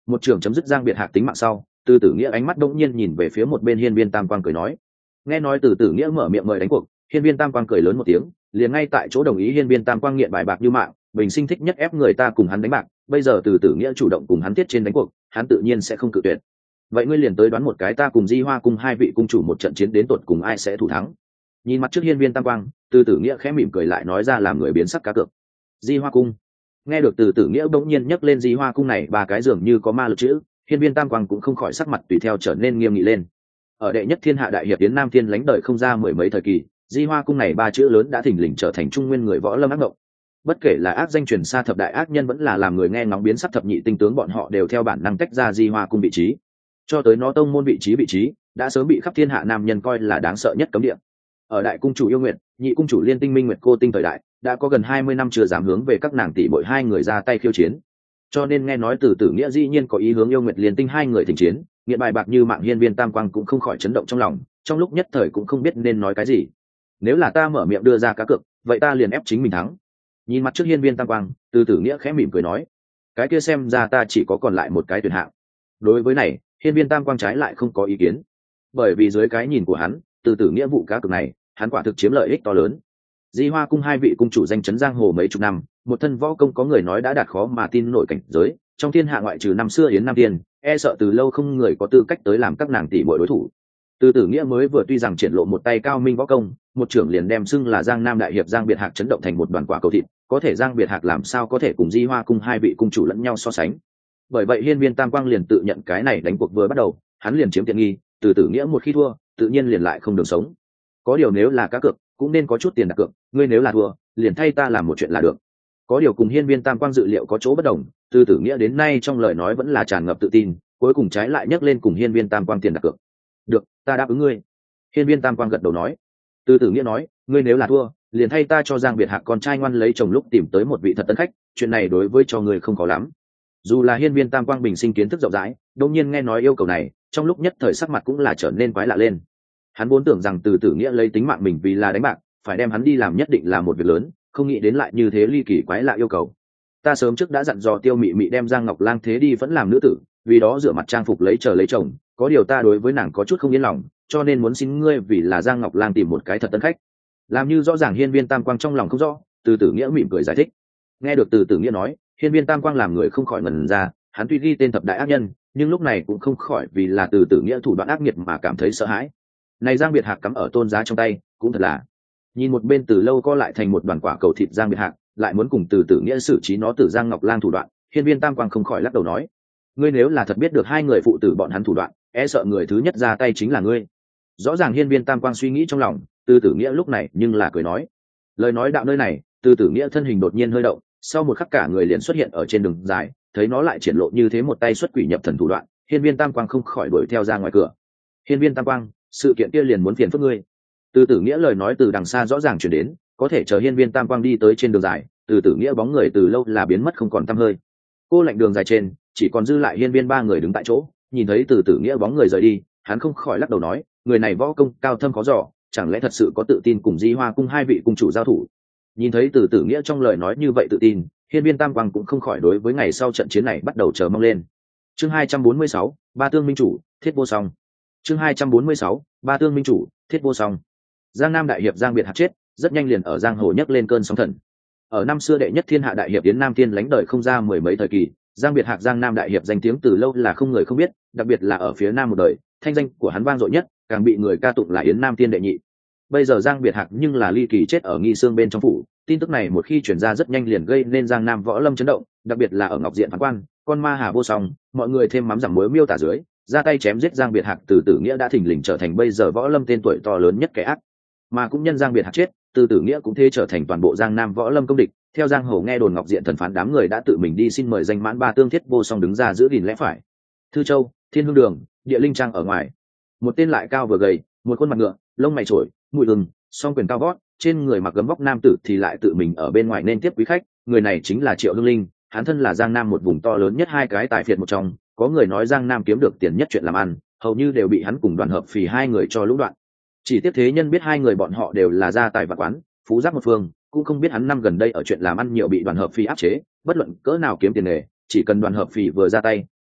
Một trưởng chấm dứt Giang Biệt Hạc tính mạng sau, Từ Tử Nghĩa ánh mắt đột nhiên nhìn về phía một bên Hiên Viên Tam Quang cười nói. Nghe nói Từ Tử Nghĩa mở miệng mời đánh cuộc, Hiên Viên Tam Quang cười lớn một tiếng, liền ngay tại chỗ đồng ý. Hiên Viên Tam Quang nghiện bài bạc như mạng, bình sinh thích nhất ép người ta cùng hắn đánh bạc, bây giờ Từ Tử Nghĩa chủ động cùng hắn tiết trên đánh cuộc, hắn tự nhiên sẽ không cự tuyệt. Vậy ngươi liền tới đoán một cái, ta cùng Di Hoa cung hai vị cung chủ một trận chiến đến tột cùng ai sẽ thủ thắng? Nhìn mặt trước Hiên Viên Tam Quang, Từ Tử Nghĩa khẽ mỉm cười lại nói ra làm người biến sắc cá cược. Di Hoa cung. Nghe được Từ Tử Nghĩa bỗng nhiên nhắc lên Di Hoa cung này ba cái dường như có ma lực chữ, Hiên Viên Tam Quang cũng không khỏi sắc mặt tùy theo trở nên nghiêm nghị lên. Ở đệ nhất thiên hạ đại hiệp Yến Nam Thiên lãnh đời không ra mười mấy thời kỳ, Di Hoa cung này ba chữ lớn đã thình lình trở thành trung nguyên người võ lâm ác mộng. Bất kể là ác danh truyền xa thập đại ác nhân vẫn là làm người nghe ngóng biến sắc thập nhị tinh tướng, bọn họ đều theo bản năng tách ra Di Hoa cung vị trí, cho tới nó tông môn vị trí vị trí đã sớm bị khắp thiên hạ nam nhân coi là đáng sợ nhất cấm địa. Ở đại cung chủ yêu nguyện, nhị cung chủ liên tinh minh nguyệt cô tinh thời đại, đã có gần hai mươi năm chưa dám hướng về các nàng tỷ bội hai người ra tay khiêu chiến. Cho nên nghe nói Từ Tử Nghĩa dĩ nhiên có ý hướng yêu nguyệt liên tinh hai người thỉnh chiến, nghiện bài bạc như mạng Hiên Viên Tam Quang cũng không khỏi chấn động trong lòng, trong lúc nhất thời cũng không biết nên nói cái gì. Nếu là ta mở miệng đưa ra cá cược, vậy ta liền ép chính mình thắng. Nhìn mặt trước Hiên Viên Tam Quang, Từ Tử Nghĩa khẽ mỉm cười nói, cái kia xem ra ta chỉ có còn lại một cái tuyển hạng. Đối với này, Hiên Viên Tam Quang trái lại không có ý kiến, bởi vì dưới cái nhìn của hắn, Từ Tử Nghĩa vụ cá cược này, hắn quả thực chiếm lợi ích to lớn. Di Hoa cung hai vị cung chủ danh chấn giang hồ mấy chục năm, một thân võ công có người nói đã đạt khó mà tin nổi cảnh giới, trong thiên hạ ngoại trừ năm xưa Yến Nam Tiên, e sợ từ lâu không người có tư cách tới làm các nàng tỷ muội đối thủ. Từ Tử Nghĩa mới vừa tuy rằng triển lộ một tay cao minh võ công, một trưởng liền đem xưng là Giang Nam đại hiệp Giang Biệt Hạc chấn động thành một đoàn quả cầu thịt, có thể Giang Biệt Hạc làm sao có thể cùng Di Hoa cung hai vị cung chủ lẫn nhau so sánh. Bởi vậy Hiên Viên Tam Quang liền tự nhận cái này đánh cuộc vừa bắt đầu, hắn liền chiếm tiện nghi, Từ Tử Nghĩa một khi thua, tự nhiên liền lại không đường sống. Có điều nếu là cá cược, cũng nên có chút tiền đặt cược, ngươi nếu là thua, liền thay ta làm một chuyện là được. Có điều cùng Hiên Viên Tam Quang dự liệu có chỗ bất đồng, Từ Tử Nghĩa đến nay trong lời nói vẫn là tràn ngập tự tin, cuối cùng trái lại nhắc lên cùng Hiên Viên Tam Quang tiền đặt cược. Được, ta đáp ứng ngươi. Hiên Viên Tam Quang gật đầu nói. Từ Tử Nghĩa nói, ngươi nếu là thua, liền thay ta cho Giang Biệt Hạc con trai ngoan lấy chồng lúc tìm tới một vị thật tân khách, chuyện này đối với cho ngươi không có lắm. Dù là Hiên Viên Tam Quang bình sinh kiến thức rộng rãi, đột nhiên nghe nói yêu cầu này, trong lúc nhất thời sắc mặt cũng là trở nên quái lạ lên. Hắn vốn tưởng rằng Từ Tử Nghĩa lấy tính mạng mình vì là đánh bạc, phải đem hắn đi làm nhất định là một việc lớn, không nghĩ đến lại như thế ly kỳ quái lạ yêu cầu. Ta sớm trước đã dặn dò Tiêu Mị Mị đem Giang Ngọc Lang thế đi vẫn làm nữ tử, vì đó rửa mặt trang phục lấy chờ lấy chồng, có điều ta đối với nàng có chút không yên lòng, cho nên muốn xin ngươi vì là Giang Ngọc Lang tìm một cái thật tân khách. Làm như rõ ràng Hiên Viên Tam Quang trong lòng không rõ, Từ Tử Nghĩa mỉm cười giải thích. Nghe được Từ Tử Nghĩa nói, Hiên Viên Tam Quang làm người không khỏi ngẩn ra, hắn tuy ghi tên thập đại ác nhân, nhưng lúc này cũng không khỏi vì là Từ Tử Nghĩa thủ đoạn ác nghiệt mà cảm thấy sợ hãi. Này Giang Biệt Hạc cắm ở Tôn giá trong tay, cũng thật là. Nhìn một bên từ lâu co lại thành một đoàn quả cầu thịt Giang Biệt Hạc, lại muốn cùng Từ Tử Nghĩa xử trí nó từ Giang Ngọc Lang thủ đoạn, Hiên Viên Tam Quang không khỏi lắc đầu nói, ngươi nếu là thật biết được hai người phụ tử bọn hắn thủ đoạn, e sợ người thứ nhất ra tay chính là ngươi. Rõ ràng Hiên Viên Tam Quang suy nghĩ trong lòng, Từ Tử Nghĩa lúc này nhưng là cười nói. Lời nói đạo nơi này, Từ Tử Nghĩa thân hình đột nhiên hơi động, sau một khắc cả người liền xuất hiện ở trên đường dài, thấy nó lại triển lộ như thế một tay xuất quỷ nhập thần thủ đoạn, Hiên Viên Tam Quang không khỏi đuổi theo ra ngoài cửa. Hiên Viên Tam Quang, sự kiện kia liền muốn phiền phức ngươi. Từ Tử Nghĩa lời nói từ đằng xa rõ ràng truyền đến, có thể chờ Hiên Viên Tam Quang đi tới trên đường dài, Từ Tử Nghĩa bóng người từ lâu là biến mất không còn tăm hơi. Cô lạnh đường dài trên, chỉ còn dư lại Hiên Viên ba người đứng tại chỗ, nhìn thấy Từ Tử Nghĩa bóng người rời đi, hắn không khỏi lắc đầu nói, người này võ công cao thâm khó dò, chẳng lẽ thật sự có tự tin cùng Di Hoa cung hai vị cung chủ giao thủ. Nhìn thấy Từ Tử Nghĩa trong lời nói như vậy tự tin, Hiên Viên Tam Quang cũng không khỏi đối với ngày sau trận chiến này bắt đầu chờ mong lên. Chương hai trăm bốn mươi sáu, Ba Tương Minh Chủ, Thiết Vô Song. Chương hai trăm bốn mươi sáu, Ba Tương Minh Chủ, Thiết Vô Song. Giang Nam đại hiệp Giang Biệt Hạc chết, rất nhanh liền ở giang hồ nhấc lên cơn sóng thần. Ở năm xưa đệ nhất thiên hạ đại hiệp Yến Nam Thiên lãnh đời không ra mười mấy thời kỳ, Giang Biệt Hạc Giang Nam đại hiệp danh tiếng từ lâu là không người không biết, đặc biệt là ở phía Nam một đời, thanh danh của hắn vang dội nhất, càng bị người ca tụng là Yến Nam Thiên đệ nhị. Bây giờ Giang Biệt Hạc nhưng là ly kỳ chết ở Nghi Sương bên trong phủ, tin tức này một khi truyền ra rất nhanh liền gây nên Giang Nam võ lâm chấn động, đặc biệt là ở Ngọc Diện phán quan, con ma Hà Vô Song, mọi người thêm mắm giảm muối miêu tả dưới, ra tay chém giết Giang Biệt Hạc, Từ Tử Nghĩa đã thình lình trở thành bây giờ võ lâm tên tuổi to lớn nhất kẻ ác. Mà cũng nhân Giang Biệt Hạc chết, Từ Tử Nghĩa cũng thế trở thành toàn bộ Giang Nam võ lâm công địch. Theo giang hồ nghe đồn Ngọc Diện thần phán đám người đã tự mình đi xin mời danh mãn ba tương Thiết Vô Song đứng ra giữ gìn lẽ phải. Thư Châu, Thiên Hương Đường, Địa Linh Trang ở ngoài, một tên lại cao vừa gầy, một khuôn mặt ngựa, lông mày trổi, mũi ừng, song quyền cao vót, trên người mặc gấm vóc nam tử thì lại tự mình ở bên ngoài nên tiếp quý khách. Người này chính là Triệu Hương Linh, hắn thân là Giang Nam một vùng to lớn nhất hai cái tài phiệt một trong, có người nói Giang Nam kiếm được tiền nhất chuyện làm ăn, hầu như đều bị hắn cùng Đoàn Hợp Phì hai người cho lũng đoạn. Chỉ tiếp thế nhân biết hai người bọn họ đều là gia tài vạn quán, phú giáp một phương, cũng không biết hắn năm gần đây ở chuyện làm ăn nhiều bị Đoàn Hợp Phì áp chế, bất luận cỡ nào kiếm tiền nghề, chỉ cần Đoàn Hợp Phì vừa ra tay,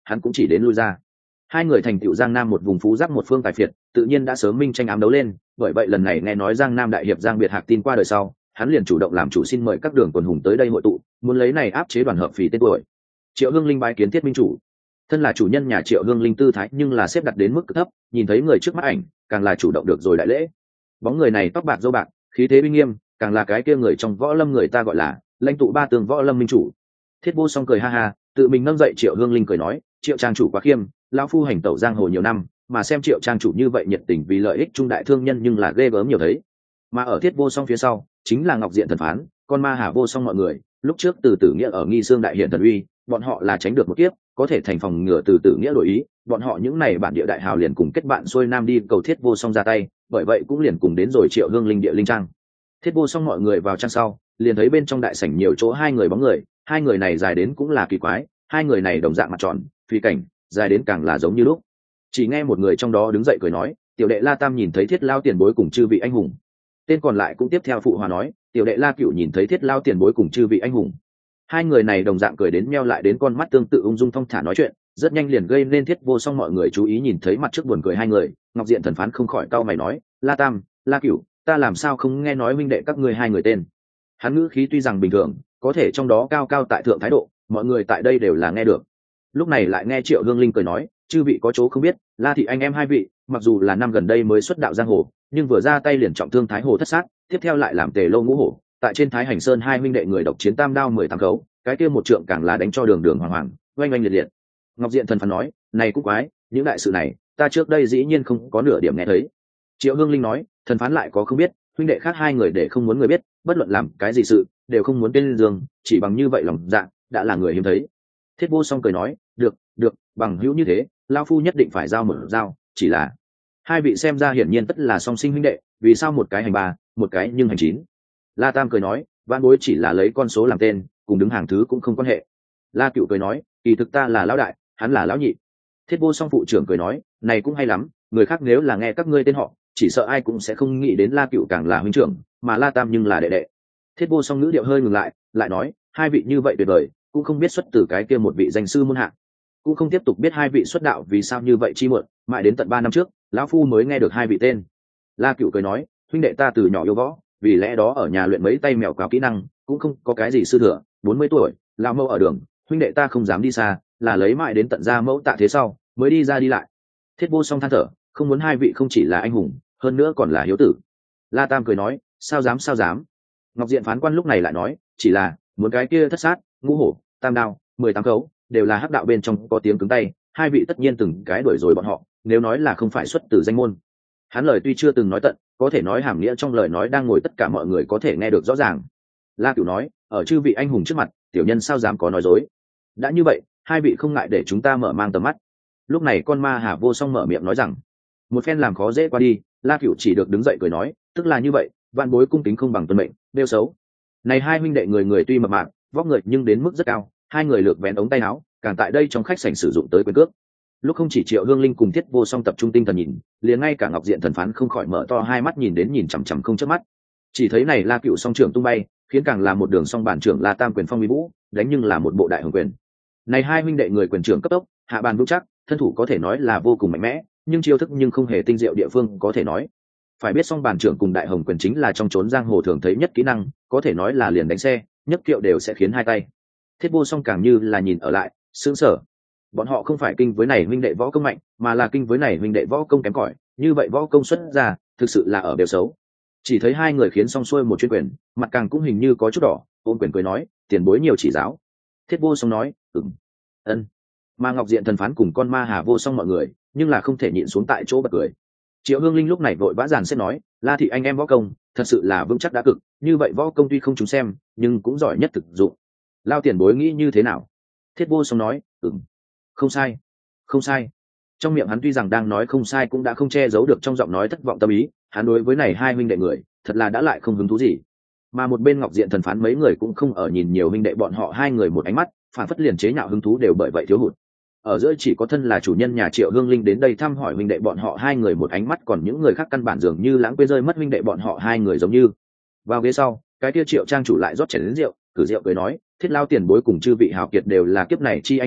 hắn cũng chỉ đến lui ra. Hai người thành tựu Giang Nam một vùng phú giáp một phương tài phiệt, tự nhiên đã sớm minh tranh ám đấu lên, bởi vậy lần này nghe nói Giang Nam đại hiệp Giang Biệt Hạc tin qua đời sau, hắn liền chủ động làm chủ xin mời các đường quần hùng tới đây hội tụ, muốn lấy này áp chế đoàn hợp phì tên tuổi. Triệu Hương Linh bái kiến Thiết minh chủ. Thân là chủ nhân nhà Triệu Hương Linh tư thái nhưng là xếp đặt đến mức cực thấp, nhìn thấy người trước mắt ảnh, càng là chủ động được rồi đại lễ. Bóng người này tóc bạc râu bạc, khí thế uy nghiêm, càng là cái kia người trong võ lâm người ta gọi là lãnh tụ ba tường võ lâm minh chủ. Thiết Vô Song cười ha ha, tự mình nâng dậy Triệu Hương Linh cười nói, Triệu trang chủ quá khiêm, lão phu hành tẩu giang hồ nhiều năm, mà xem Triệu trang chủ như vậy nhiệt tình vì lợi ích trung đại thương nhân nhưng là ghê gớm nhiều thấy. Mà ở Thiết Vô Song phía sau chính là Ngọc Diện thần phán, con ma Hà Vô Song mọi người, lúc trước từ Tử Nghĩa ở Nghi Sương đại hiện thần uy, bọn họ là tránh được một kiếp, có thể thành phòng ngừa từ Tử Nghĩa đổi ý, bọn họ những này bản địa đại hào liền cùng kết bạn xuôi nam đi cầu Thiết Vô Song ra tay, bởi vậy cũng liền cùng đến rồi Triệu Hương Linh địa linh trang. Thiết Vô Song mọi người vào trang sau, liền thấy bên trong đại sảnh nhiều chỗ hai người bóng người, hai người này dài đến cũng là kỳ quái, hai người này đồng dạng mặt tròn, phi cảnh, dài đến càng là giống như lúc. Chỉ nghe một người trong đó đứng dậy cười nói, tiểu đệ La Tam nhìn thấy Thiết lao tiền bối cùng chư vị anh hùng. Tên còn lại cũng tiếp theo phụ hòa nói, tiểu đệ La Cửu nhìn thấy Thiết lao tiền bối cùng chư vị anh hùng. Hai người này đồng dạng cười đến meo lại đến con mắt tương tự ung dung thong thả nói chuyện, rất nhanh liền gây nên Thiết Vô Song mọi người chú ý nhìn thấy mặt trước buồn cười hai người. Ngọc Diện thần phán không khỏi cau mày nói, La Tam, La Cửu, ta làm sao không nghe nói huynh đệ các ngươi hai người tên. Hắn ngữ khí tuy rằng bình thường, có thể trong đó cao cao tại thượng thái độ, mọi người tại đây đều là nghe được. Lúc này lại nghe Triệu Hương Linh cười nói, chư vị có chỗ không biết, La thị anh em hai vị, mặc dù là năm gần đây mới xuất đạo giang hồ, nhưng vừa ra tay liền trọng thương Thái Hồ thất sát, tiếp theo lại làm Tề Lâu ngũ hổ, tại trên Thái Hành Sơn hai huynh đệ người độc chiến tam đao mười tám khấu, cái kia một trượng càng là đánh cho đường đường hoàng hoàng, oanh oanh liệt liệt. Ngọc Diện thần phán nói, này cũng quái, những đại sự này, ta trước đây dĩ nhiên không có nửa điểm nghe thấy. Triệu Hương Linh nói, thần phán lại có không biết, huynh đệ khác hai người để không muốn người biết, bất luận làm cái gì sự, đều không muốn tên giường, chỉ bằng như vậy lòng dạ, đã là người hiếm thấy. Thiết Vô Song cười nói, được, được, bằng hữu như thế, lao phu nhất định phải giao một giao, chỉ là hai vị xem ra hiển nhiên tất là song sinh huynh đệ, vì sao một cái hành ba, một cái nhưng hành chín. La Tam cười nói, vạn bối chỉ là lấy con số làm tên, cùng đứng hàng thứ cũng không quan hệ. La Cửu cười nói, kỳ thực ta là lão đại, hắn là lão nhị. Thiết Vô Song phụ trưởng cười nói, này cũng hay lắm, người khác nếu là nghe các ngươi tên họ, chỉ sợ ai cũng sẽ không nghĩ đến La Cửu càng là huynh trưởng, mà La Tam nhưng là đệ đệ. Thiết Vô Song ngữ điệu hơi ngừng lại, lại nói, hai vị như vậy tuyệt vời, cũng không biết xuất từ cái kia một vị danh sư môn hạ, cũng không tiếp tục biết hai vị xuất đạo vì sao như vậy chi muộn, mãi đến tận ba năm trước, lão phu mới nghe được hai vị tên. La Cửu cười nói, huynh đệ ta từ nhỏ yêu võ, vì lẽ đó ở nhà luyện mấy tay mèo quào kỹ năng, cũng không có cái gì sư thừa, bốn mươi tuổi, lão mẫu ở đường, huynh đệ ta không dám đi xa, là lấy mãi đến tận ra mẫu tạ thế sau, mới đi ra đi lại. Thiết Vô Song than thở, không muốn hai vị không chỉ là anh hùng, hơn nữa còn là hiếu tử. La Tam cười nói, sao dám sao dám. Ngọc Diện phán quan lúc này lại nói, chỉ là muốn cái kia thất sát, ngũ hổ, tam đao, mười tám khấu, đều là hắc đạo bên trong có tiếng cứng tay, hai vị tất nhiên từng cái đuổi rồi bọn họ, nếu nói là không phải xuất từ danh môn. Hắn lời tuy chưa từng nói tận, có thể nói hàm nghĩa trong lời nói đang ngồi tất cả mọi người có thể nghe được rõ ràng. La Cửu nói, ở chư vị anh hùng trước mặt, tiểu nhân sao dám có nói dối. Đã như vậy, hai vị không ngại để chúng ta mở mang tầm mắt. Lúc này con ma Hà Vô Song mở miệng nói rằng, một phen làm khó dễ qua đi, La Cửu chỉ được đứng dậy cười nói, tức là như vậy, vạn bối cung kính không bằng tuân mệnh, đeo xấu. Này hai huynh đệ người người tuy mập mạp, vóc người nhưng đến mức rất cao, hai người lược vén ống tay áo, càng tại đây trong khách sảnh sử dụng tới quyền cước. Lúc không chỉ Triệu Hương Linh cùng Thiết Vô Song tập trung tinh thần nhìn, liền ngay cả Ngọc Diện thần phán không khỏi mở to hai mắt nhìn đến nhìn chằm chằm không chớp mắt. Chỉ thấy này La Cửu song trưởng tung bay, khiến càng là một đường song bản trưởng La Tam quyền phong uy vũ, đánh nhưng là một bộ đại hồng quyền. Này hai huynh đệ người quyền trưởng cấp tốc, hạ bàn vững chắc, thân thủ có thể nói là vô cùng mạnh mẽ, nhưng chiêu thức nhưng không hề tinh diệu địa phương có thể nói. Phải biết song bản trưởng cùng đại hồng quyền chính là trong chốn giang hồ thường thấy nhất kỹ năng, có thể nói là liền đánh xe, nhất kiệu đều sẽ khiến hai tay. Thiết Vô Song càng như là nhìn ở lại, sững sờ. Bọn họ không phải kinh với này huynh đệ võ công mạnh, mà là kinh với này huynh đệ võ công kém cỏi, như vậy võ công xuất ra, thực sự là ở đều xấu. Chỉ thấy hai người khiến xong xuôi một chuyên quyền, mặt càng cũng hình như có chút đỏ, ôn quyền cười nói, tiền bối nhiều chỉ giáo. Thiết Vô Song nói, ừm, ân. Mà Ngọc Diện thần phán cùng con ma Hà Vô Song mọi người, nhưng là không thể nhịn xuống tại chỗ bật cười. Triệu Hương Linh lúc này vội vã dàn xếp nói, La thị anh em võ công, thật sự là vững chắc đã cực, như vậy võ công tuy không chúng xem, nhưng cũng giỏi nhất thực dụng. Lao tiền bối nghĩ như thế nào? Thiết Vô Song nói, ừm, không sai, không sai. Trong miệng hắn tuy rằng đang nói không sai cũng đã không che giấu được trong giọng nói thất vọng tâm ý, hắn đối với này hai huynh đệ người, thật là đã lại không hứng thú gì. Mà một bên Ngọc Diện thần phán mấy người cũng không ở nhìn nhiều huynh đệ bọn họ hai người một ánh mắt, phản phất liền chế nhạo hứng thú đều bởi vậy thiếu hụt. Ở giữa chỉ có thân là chủ nhân nhà Triệu Hương Linh đến đây thăm hỏi huynh đệ bọn họ hai người một ánh mắt, còn những người khác căn bản dường như lãng quên rơi mất huynh đệ bọn họ hai người giống như. Vào ghế sau, cái kia Triệu trang chủ lại rót chén đến rượu, cử rượu cười nói, Thiết lao tiền bối cùng chư vị hào kiệt đều là kiếp này chi anh hùng,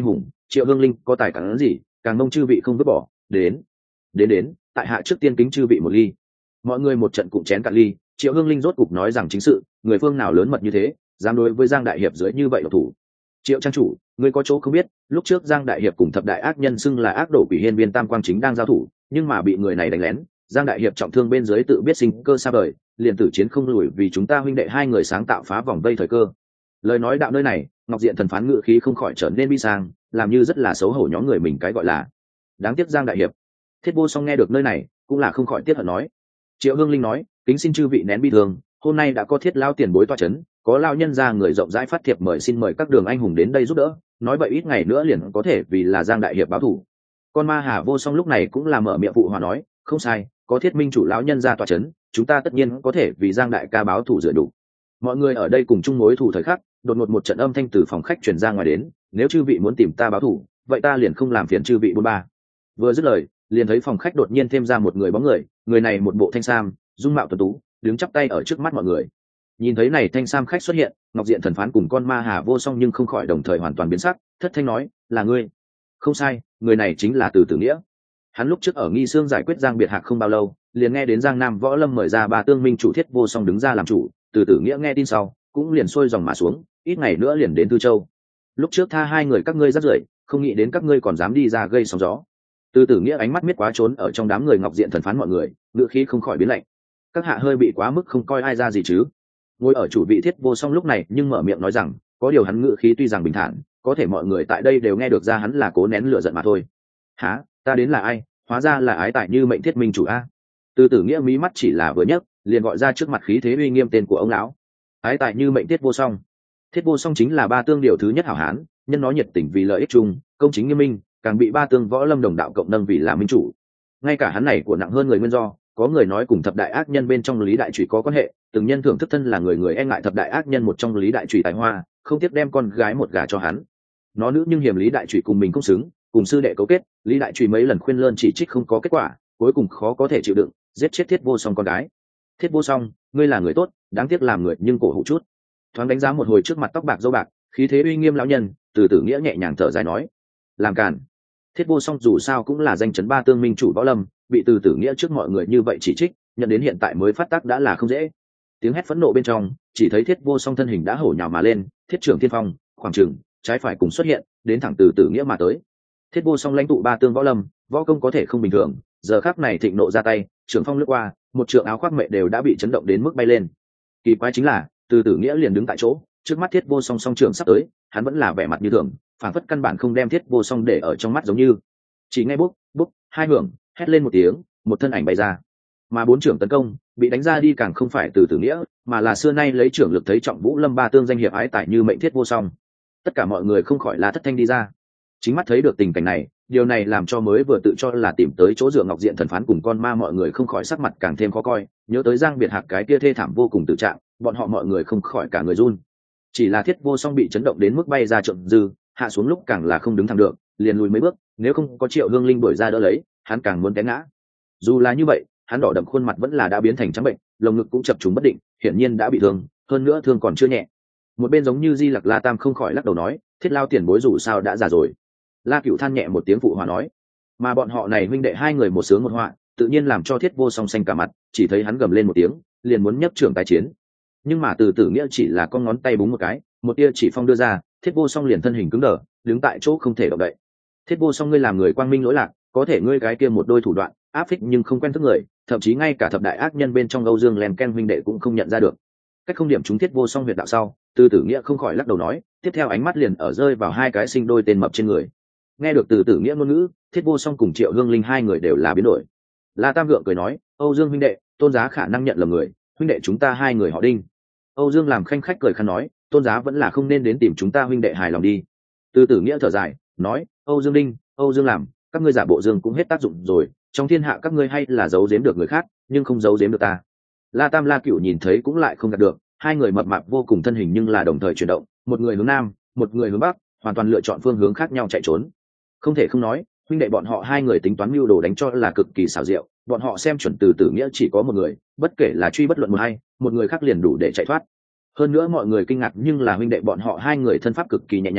Triệu Hương Linh có tài cản gì càng mong chư vị không vứt bỏ. Đến đến đến tại hạ trước tiên kính chư vị một ly. Mọi người một trận cụm chén cạn ly. Triệu Hương Linh rốt cục nói rằng chính sự, người phương nào lớn mật như thế dám đối với Giang đại hiệp dưới như vậy độc thủ. Triệu trang chủ, ngươi có chỗ không biết, lúc trước Giang đại hiệp cùng thập đại ác nhân xưng là ác đổ quỷ hiên viên tam quang chính đang giao thủ, nhưng mà bị người này đánh lén, Giang đại hiệp trọng thương bên dưới tự biết sinh cơ xa vời, liền tử chiến không lùi vì chúng ta huynh đệ hai người sáng tạo phá vòng vây thời cơ. Lời nói đạo nơi này, Ngọc Diện thần phán ngự khí không khỏi trở nên bi sang, làm như rất là xấu hổ nhóm người mình cái gọi là đáng tiếc Giang đại hiệp. Thiết Vô Song nghe được nơi này cũng là không khỏi tiếc hận nói. Triệu Hương Linh nói, kính xin chư vị nén bi thương, hôm nay đã có Thiết lao tiền bối toa chấn, có lao nhân ra người rộng rãi phát thiệp mời xin mời các đường anh hùng đến đây giúp đỡ, nói vậy ít ngày nữa liền có thể vì là Giang đại hiệp báo thù. Con ma Hà Vô Song lúc này cũng là mở miệng phụ hòa nói, không sai, có Thiết minh chủ lão nhân ra toa chấn, chúng ta tất nhiên có thể vì Giang đại ca báo thù rửa đủ. Mọi người ở đây cùng chung mối thù thời khắc, đột ngột một trận âm thanh từ phòng khách truyền ra ngoài đến, nếu chư vị muốn tìm ta báo thù, vậy ta liền không làm phiền chư vị bốn ba. Vừa dứt lời, liền thấy phòng khách đột nhiên thêm ra một người bóng người, người này một bộ thanh sam, dung mạo tuấn tú, đứng chắp tay ở trước mắt mọi người. Nhìn thấy này thanh sam khách xuất hiện, Ngọc Diện thần phán cùng con ma Hà Vô Song nhưng không khỏi đồng thời hoàn toàn biến sắc, thất thanh nói, là ngươi. Không sai, người này chính là Từ Tử Nghĩa. Hắn lúc trước ở Nghi Sương giải quyết Giang Biệt Hạc không bao lâu, liền nghe đến Giang Nam Võ Lâm mời ra ba tương minh chủ Thiết Vô Song đứng ra làm chủ, Từ Tử Nghĩa nghe tin sau, cũng liền xuôi dòng mà xuống, ít ngày nữa liền đến Tư Châu. Lúc trước tha hai người các ngươi rất rưởi, không nghĩ đến các ngươi còn dám đi ra gây sóng gió. Từ Tử Nghĩa ánh mắt miết quá trốn ở trong đám người Ngọc Diện thần phán mọi người, ngữ khí không khỏi biến lạnh. Các hạ hơi bị quá mức không coi ai ra gì chứ? Ngồi ở chủ vị Thiết Vô Song lúc này nhưng mở miệng nói rằng, có điều hắn ngữ khí tuy rằng bình thản, có thể mọi người tại đây đều nghe được ra hắn là cố nén lửa giận mà thôi. Hả, ta đến là ai? Hóa ra là ái tại như mệnh Thiết minh chủ a. Từ Tử Nghĩa mí mắt chỉ là vừa nhấc, liền gọi ra trước mặt khí thế uy nghiêm tên của ông lão. Ái tại như mệnh Thiết Vô Song. Thiết Vô Song chính là ba tương điều thứ nhất hảo hán, nhân nó nhiệt tình vì lợi ích chung, công chính nghiêm minh, càng bị ba tương võ lâm đồng đạo cộng nâng vì là minh chủ. Ngay cả hắn này của nặng hơn người nguyên do, có người nói cùng thập đại ác nhân bên trong Lý Đại Trụy có quan hệ, từng nhân thưởng thức thân là người người e ngại thập đại ác nhân một trong Lý Đại Trụy tài hoa, không tiếc đem con gái một gả cho hắn. Nó nữ nhưng hiểm Lý Đại Trụy cùng mình không xứng, cùng sư đệ cấu kết, Lý Đại Trụy mấy lần khuyên lơn chỉ trích không có kết quả, cuối cùng khó có thể chịu đựng, giết chết Thiết Vô Song con gái. Thiết Vô Song, ngươi là người tốt, đáng tiếc làm người nhưng cổ hủ chút. Thoáng đánh giá một hồi trước mặt tóc bạc râu bạc, khí thế uy nghiêm lão nhân, Từ Tử Nghĩa nhẹ nhàng thở dài nói, làm càn. Thiết Vô Song dù sao cũng là danh chấn ba tương minh chủ võ lâm, bị Từ Tử Nghĩa trước mọi người như vậy chỉ trích, nhận đến hiện tại mới phát tác đã là không dễ. Tiếng hét phẫn nộ bên trong, chỉ thấy Thiết Vô Song thân hình đã hổ nhào mà lên, thiết trưởng thiên phong, khoảng trường, trái phải cùng xuất hiện, đến thẳng Từ Tử Nghĩa mà tới. Thiết Vô Song lãnh tụ ba tương võ lâm, võ công có thể không bình thường, giờ khắc này thịnh nộ ra tay, trưởng phong lướt qua, một trượng áo khoác mẹ đều đã bị chấn động đến mức bay lên. Kỳ quái chính là, Từ Tử Nghĩa liền đứng tại chỗ, trước mắt Thiết Vô Song song trưởng sắp tới, hắn vẫn là vẻ mặt như thường, phản phất căn bản không đem Thiết Vô Song để ở trong mắt giống như. Chỉ nghe bút, bút, hai hưởng, hét lên một tiếng, một thân ảnh bay ra. Mà bốn trưởng tấn công, bị đánh ra đi càng không phải Từ Tử Nghĩa, mà là xưa nay lấy trưởng lực thấy trọng Vũ Lâm ba tương danh hiệp ái tài như mệnh Thiết Vô Song. Tất cả mọi người không khỏi là thất thanh đi ra. Chính mắt thấy được tình cảnh này, điều này làm cho mới vừa tự cho là tìm tới chỗ dựa Ngọc Diện thần phán cùng con ma mọi người không khỏi sắc mặt càng thêm khó coi, nhớ tới Giang Biệt Hạc cái kia thê thảm vô cùng tự trạng, bọn họ mọi người không khỏi cả người run. Chỉ là Thiết Vô Song bị chấn động đến mức bay ra trượng dư, hạ xuống lúc càng là không đứng thẳng được, liền lùi mấy bước, nếu không có Triệu Hương Linh đuổi ra đỡ lấy, hắn càng muốn té ngã. Dù là như vậy, hắn đỏ đậm khuôn mặt vẫn là đã biến thành trắng bệnh, lồng ngực cũng chập trùng bất định, hiển nhiên đã bị thương, hơn nữa thương còn chưa nhẹ. Một bên giống như Di Lặc La Tam không khỏi lắc đầu nói, Thiết lao tiền bối dù sao đã già rồi. La Cửu than nhẹ một tiếng phụ hòa nói, mà bọn họ này huynh đệ hai người một sướng một họa, tự nhiên làm cho Thiết Vô Song xanh cả mặt, chỉ thấy hắn gầm lên một tiếng, liền muốn nhấc trưởng tái chiến. Nhưng mà Từ Tử Nghĩa chỉ là con ngón tay búng một cái, một tia chỉ phong đưa ra, Thiết Vô Song liền thân hình cứng đờ, đứng tại chỗ không thể động đậy. Thiết Vô Song ngươi làm người quang minh lỗi lạc, có thể ngươi cái kia một đôi thủ đoạn, áp phích nhưng không quen thức người, thậm chí ngay cả thập đại ác nhân bên trong Âu Dương Len Ken huynh đệ cũng không nhận ra được. Cách không điểm chúng Thiết Vô Song huyệt đạo sau, Từ Tử Nghĩa không khỏi lắc đầu nói, tiếp theo ánh mắt liền ở rơi vào hai cái sinh đôi tên mập trên người. Nghe được Từ Tử Nghĩa ngôn ngữ, Thiết Vô Song cùng Triệu Hương Linh hai người đều là biến đổi. La Tam gượng cười nói, Âu Dương huynh đệ, Tôn giá khả năng nhận lầm người, huynh đệ chúng ta hai người họ Đinh. Âu Dương làm khanh khách cười khăn nói, Tôn giá vẫn là không nên đến tìm chúng ta huynh đệ hài lòng đi. Từ Tử Nghĩa thở dài nói, Âu Dương Đinh, Âu Dương làm, các ngươi giả bộ Dương cũng hết tác dụng rồi, trong thiên hạ các ngươi hay là giấu giếm được người khác, nhưng không giấu giếm được ta. La Tam La Cửu nhìn thấy cũng lại không gạt được, hai người mập mạp vô cùng thân hình nhưng là đồng thời chuyển động, một người hướng nam, một người hướng bắc, hoàn toàn lựa chọn phương hướng khác nhau chạy trốn. Không thể không nói, huynh đệ bọn họ hai người tính toán mưu đồ đánh cho là cực kỳ xảo diệu, bọn họ xem chuẩn Từ Tử Nghĩa chỉ có một người, bất kể là truy bất luận một hay, một người khác liền đủ để chạy thoát. Hơn nữa mọi người kinh ngạc nhưng là huynh đệ bọn họ hai người thân pháp cực kỳ nhẹ nhàng,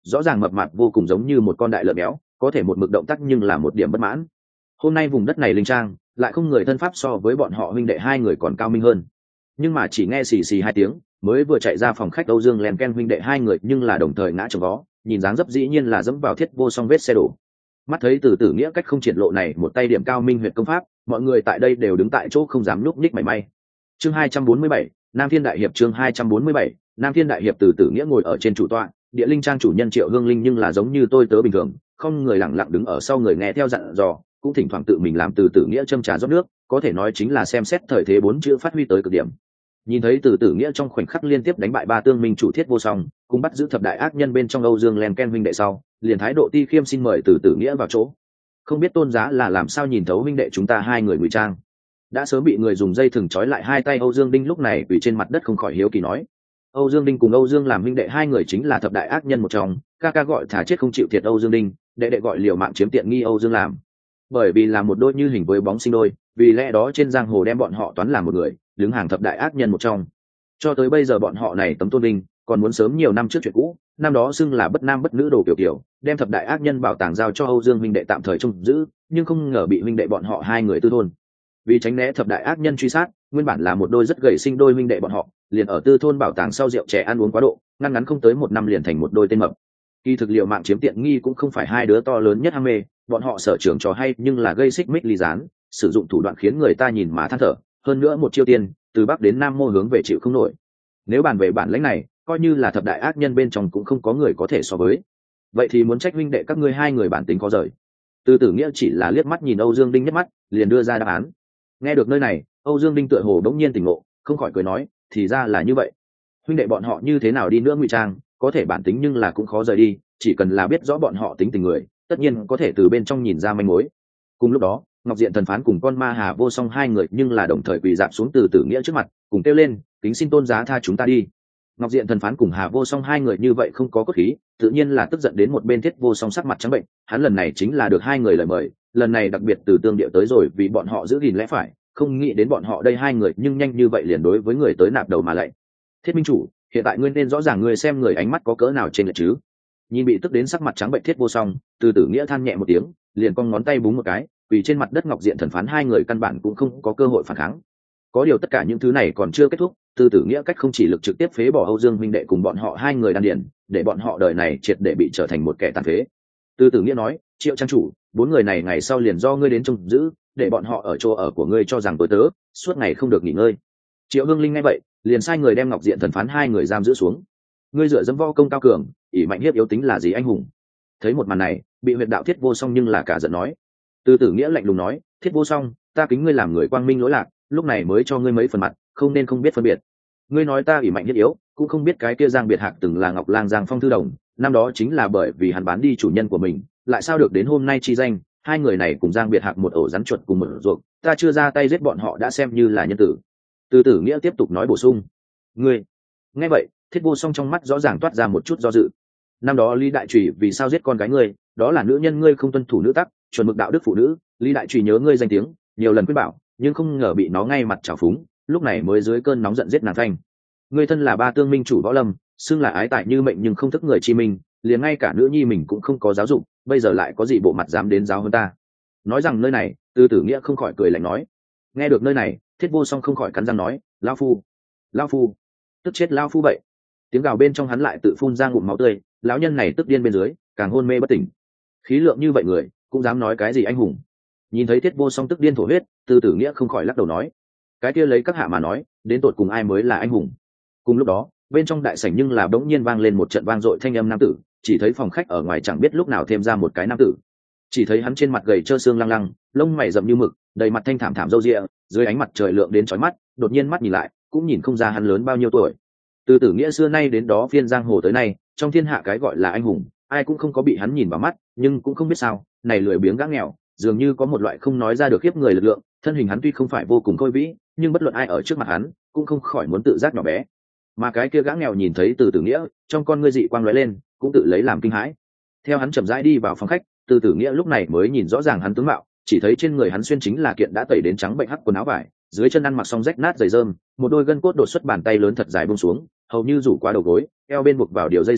rõ ràng mập mạp vô cùng giống như một con đại lợn béo, có thể một mực động tác nhưng là một điểm bất mãn. Hôm nay vùng đất này linh trang lại không người thân pháp so với bọn họ huynh đệ hai người còn cao minh hơn, nhưng mà chỉ nghe xì xì hai tiếng, mới vừa chạy ra phòng khách Âu Dương len ken huynh đệ hai người nhưng là đồng thời ngã chồng vó, nhìn dáng dấp dĩ nhiên là dẫm vào Thiết Vô Song vết xe đổ. Mắt thấy Từ Tử Nghĩa cách không triển lộ này một tay điểm cao minh huyệt công pháp, mọi người tại đây đều đứng tại chỗ không dám nhúc nhích mảy may. Chương hai trăm bốn mươi bảy, Nam Thiên Đại Hiệp. Chương hai trăm bốn mươi bảy, Nam Thiên Đại Hiệp. Từ Tử Nghĩa ngồi ở trên chủ tọa, địa linh trang chủ nhân Triệu Hương Linh nhưng là giống như tôi tớ bình thường, không người lặng lặng đứng ở sau người nghe theo dặn dò, cũng thỉnh thoảng tự mình làm Từ Tử Nghĩa châm trà rót nước, có thể nói chính là xem xét thời thế bốn chữ phát huy tới cực điểm. Nhìn thấy Từ Tử Nghĩa trong khoảnh khắc liên tiếp đánh bại ba tương minh chủ Thiết Vô Song, cũng bắt giữ thập đại ác nhân bên trong Âu Dương len ken huynh đệ sau, liền thái độ ti khiêm xin mời Từ Tử Nghĩa vào chỗ. Không biết tôn giá là làm sao nhìn thấu huynh đệ chúng ta hai người ngụy trang. Đã sớm bị người dùng dây thừng trói lại hai tay Âu Dương Đinh lúc này quỳ trên mặt đất không khỏi hiếu kỳ nói. Âu Dương Đinh cùng Âu Dương làm huynh đệ hai người chính là thập đại ác nhân một trong, ca ca gọi thả chết không chịu thiệt Âu Dương Đinh, đệ đệ gọi liều mạng chiếm tiện nghi Âu Dương làm. Bởi vì là một đôi như hình với bóng sinh đôi, vì lẽ đó trên giang hồ đem bọn họ toán làm một người, đứng hàng thập đại ác nhân một trong. Cho tới bây giờ bọn họ này tấm tôn vinh, còn muốn sớm nhiều năm trước chuyện cũ, năm đó xưng là bất nam bất nữ đồ kiểu kiểu, đem thập đại ác nhân bảo tàng giao cho Âu Dương huynh đệ tạm thời trông giữ, nhưng không ngờ bị huynh đệ bọn họ hai người tư thôn. Vì tránh né thập đại ác nhân truy sát, nguyên bản là một đôi rất gầy sinh đôi huynh đệ bọn họ, liền ở tư thôn bảo tàng sau rượu trẻ ăn uống quá độ, ngăn ngắn không tới một năm liền thành một đôi tên mập. Kỳ thực liệu mạng chiếm tiện nghi cũng không phải hai đứa to lớn nhất ham mê, bọn họ sở trường trò hay nhưng là gây xích mích ly gián, sử dụng thủ đoạn khiến người ta nhìn mà than thở, hơn nữa một chiêu tiên, từ bắc đến nam mô hướng về chịu không nổi. Nếu bàn về bản lĩnh này, coi như là thập đại ác nhân bên trong cũng không có người có thể so với. Vậy thì muốn trách huynh đệ các ngươi hai người bản tính có rời. Từ Tử Nghĩa chỉ là liếc mắt nhìn Âu Dương Đinh nhất mắt, liền đưa ra đáp án. Nghe được nơi này, Âu Dương Đinh tựa hồ đống nhiên tỉnh ngộ, không khỏi cười nói, thì ra là như vậy. Huynh đệ bọn họ như thế nào đi nữa ngụy trang, có thể bản tính nhưng là cũng khó rời đi, chỉ cần là biết rõ bọn họ tính tình người, tất nhiên có thể từ bên trong nhìn ra manh mối. Cùng lúc đó, Ngọc Diện Thần Phán cùng con ma Hà Vô Song hai người nhưng là đồng thời quỳ dạp xuống Từ Tử Nghĩa trước mặt, cùng kêu lên, kính xin tôn giá tha chúng ta đi. Ngọc Diện Thần Phán cùng Hà Vô Song hai người như vậy không có cốt khí, tự nhiên là tức giận đến một bên Thiết Vô Song sắc mặt trắng bệnh, hắn lần này chính là được hai người lời mời, lần này đặc biệt từ tương địa tới rồi vì bọn họ giữ gìn lẽ phải, không nghĩ đến bọn họ đây hai người nhưng nhanh như vậy liền đối với người tới nạp đầu mà lạy. Thiết minh chủ, hiện tại ngươi nên rõ ràng ngươi xem người ánh mắt có cỡ nào trên lệch chứ. Nhìn bị tức đến sắc mặt trắng bệnh Thiết Vô Song, Từ Tử Nghĩa than nhẹ một tiếng, liền cong ngón tay búng một cái, vì trên mặt đất Ngọc Diện Thần Phán hai người căn bản cũng không có cơ hội phản kháng. Có điều tất cả những thứ này còn chưa kết thúc, Từ Tử Nghĩa cách không chỉ lực trực tiếp phế bỏ Âu Dương huynh đệ cùng bọn họ hai người đan điền, để bọn họ đời này triệt để bị trở thành một kẻ tàn phế. Từ Tử Nghĩa nói, Triệu trang chủ, bốn người này ngày sau liền do ngươi đến trông giữ, để bọn họ ở chỗ ở của ngươi cho rằng tối tớ, suốt ngày không được nghỉ ngơi. Triệu Hương Linh nghe vậy, liền sai người đem Ngọc Diện Thần Phán hai người giam giữ xuống. Ngươi dựa dẫm võ công cao cường, ỷ mạnh hiếp yếu tính là gì anh hùng? Thấy một màn này, bị huyệt đạo Thiết Vô Song nhưng là cả giận nói. Từ Tử Nghĩa lạnh lùng nói, Thiết Vô Song, ta kính ngươi làm người quang minh lỗi lạc, lúc này mới cho ngươi mấy phần mặt, không nên không biết phân biệt. Ngươi nói ta ỷ mạnh hiếp yếu, cũng không biết cái kia Giang Biệt Hạc từng là Ngọc Lang Giang Phong thư đồng, năm đó chính là bởi vì hắn bán đi chủ nhân của mình, lại sao được đến hôm nay chi danh, hai người này cùng Giang Biệt Hạc một ổ rắn chuột cùng một ruột, ta chưa ra tay giết bọn họ đã xem như là nhân tử. Từ Tử Nghĩa tiếp tục nói bổ sung, ngươi. Nghe vậy, Thiết Vô Song trong mắt rõ ràng toát ra một chút do dự. Năm đó Lý Đại Trùy vì sao giết con gái ngươi, đó là nữ nhân ngươi không tuân thủ nữ tắc, chuẩn mực đạo đức phụ nữ, Lý Đại Trùy nhớ ngươi danh tiếng, nhiều lần khuyên bảo, nhưng không ngờ bị nó ngay mặt trào phúng, lúc này mới dưới cơn nóng giận giết nàng thanh. Ngươi thân là ba tương minh chủ võ lâm, xưng là ái tài như mệnh nhưng không thức người chi minh, liền ngay cả nữ nhi mình cũng không có giáo dục, bây giờ lại có gì bộ mặt dám đến giáo hơn ta. Nói rằng nơi này, Từ Tử Nghĩa không khỏi cười lạnh nói. Nghe được nơi này, Thiết Vô Song không khỏi cắn răng nói, lão phu, lão phu, tức chết lão phu vậy. Tiếng gào bên trong hắn lại tự phun ra ngụm máu tươi, lão nhân này tức điên bên dưới, càng hôn mê bất tỉnh. Khí lượng như vậy người, cũng dám nói cái gì anh hùng? Nhìn thấy Thiết Vô Song tức điên thổ huyết, Từ Tử Nghĩa không khỏi lắc đầu nói, cái kia lấy các hạ mà nói, đến tột cùng ai mới là anh hùng? Cùng lúc đó, bên trong đại sảnh nhưng là bỗng nhiên vang lên một trận vang dội thanh âm nam tử, chỉ thấy phòng khách ở ngoài chẳng biết lúc nào thêm ra một cái nam tử. Chỉ thấy hắn trên mặt gầy trơ xương lăng lăng, lông mày rậm như mực, đầy mặt thanh thảm thảm râu ria, dưới ánh mặt trời lượng đến chói mắt, đột nhiên mắt nhìn lại, cũng nhìn không ra hắn lớn bao nhiêu tuổi. Từ Tử Nghĩa xưa nay đến đó phiên giang hồ tới nay, trong thiên hạ cái gọi là anh hùng, ai cũng không có bị hắn nhìn vào mắt, nhưng cũng không biết sao, này lười biếng gã nghèo, dường như có một loại không nói ra được khiếp người lực lượng, thân hình hắn tuy không phải vô cùng khôi vĩ, nhưng bất luận ai ở trước mặt hắn, cũng không khỏi muốn tự giác nhỏ bé. Mà cái kia gã nghèo nhìn thấy Từ Tử Nghĩa, trong con ngươi dị quang lóe lên, cũng tự lấy làm kinh hãi. Theo hắn chậm rãi đi vào phòng khách, Từ Tử Nghĩa lúc này mới nhìn rõ ràng hắn tướng mạo, chỉ thấy trên người hắn xuyên chính là kiện đã tẩy đến trắng bệnh hắc quần áo vải, dưới chân ăn mặc xong rách nát giày rơm, một đôi gân cốt đột xuất bàn tay lớn thật dài buông xuống, hầu như rủ qua đầu gối, eo bên buộc vào điều dây rơm,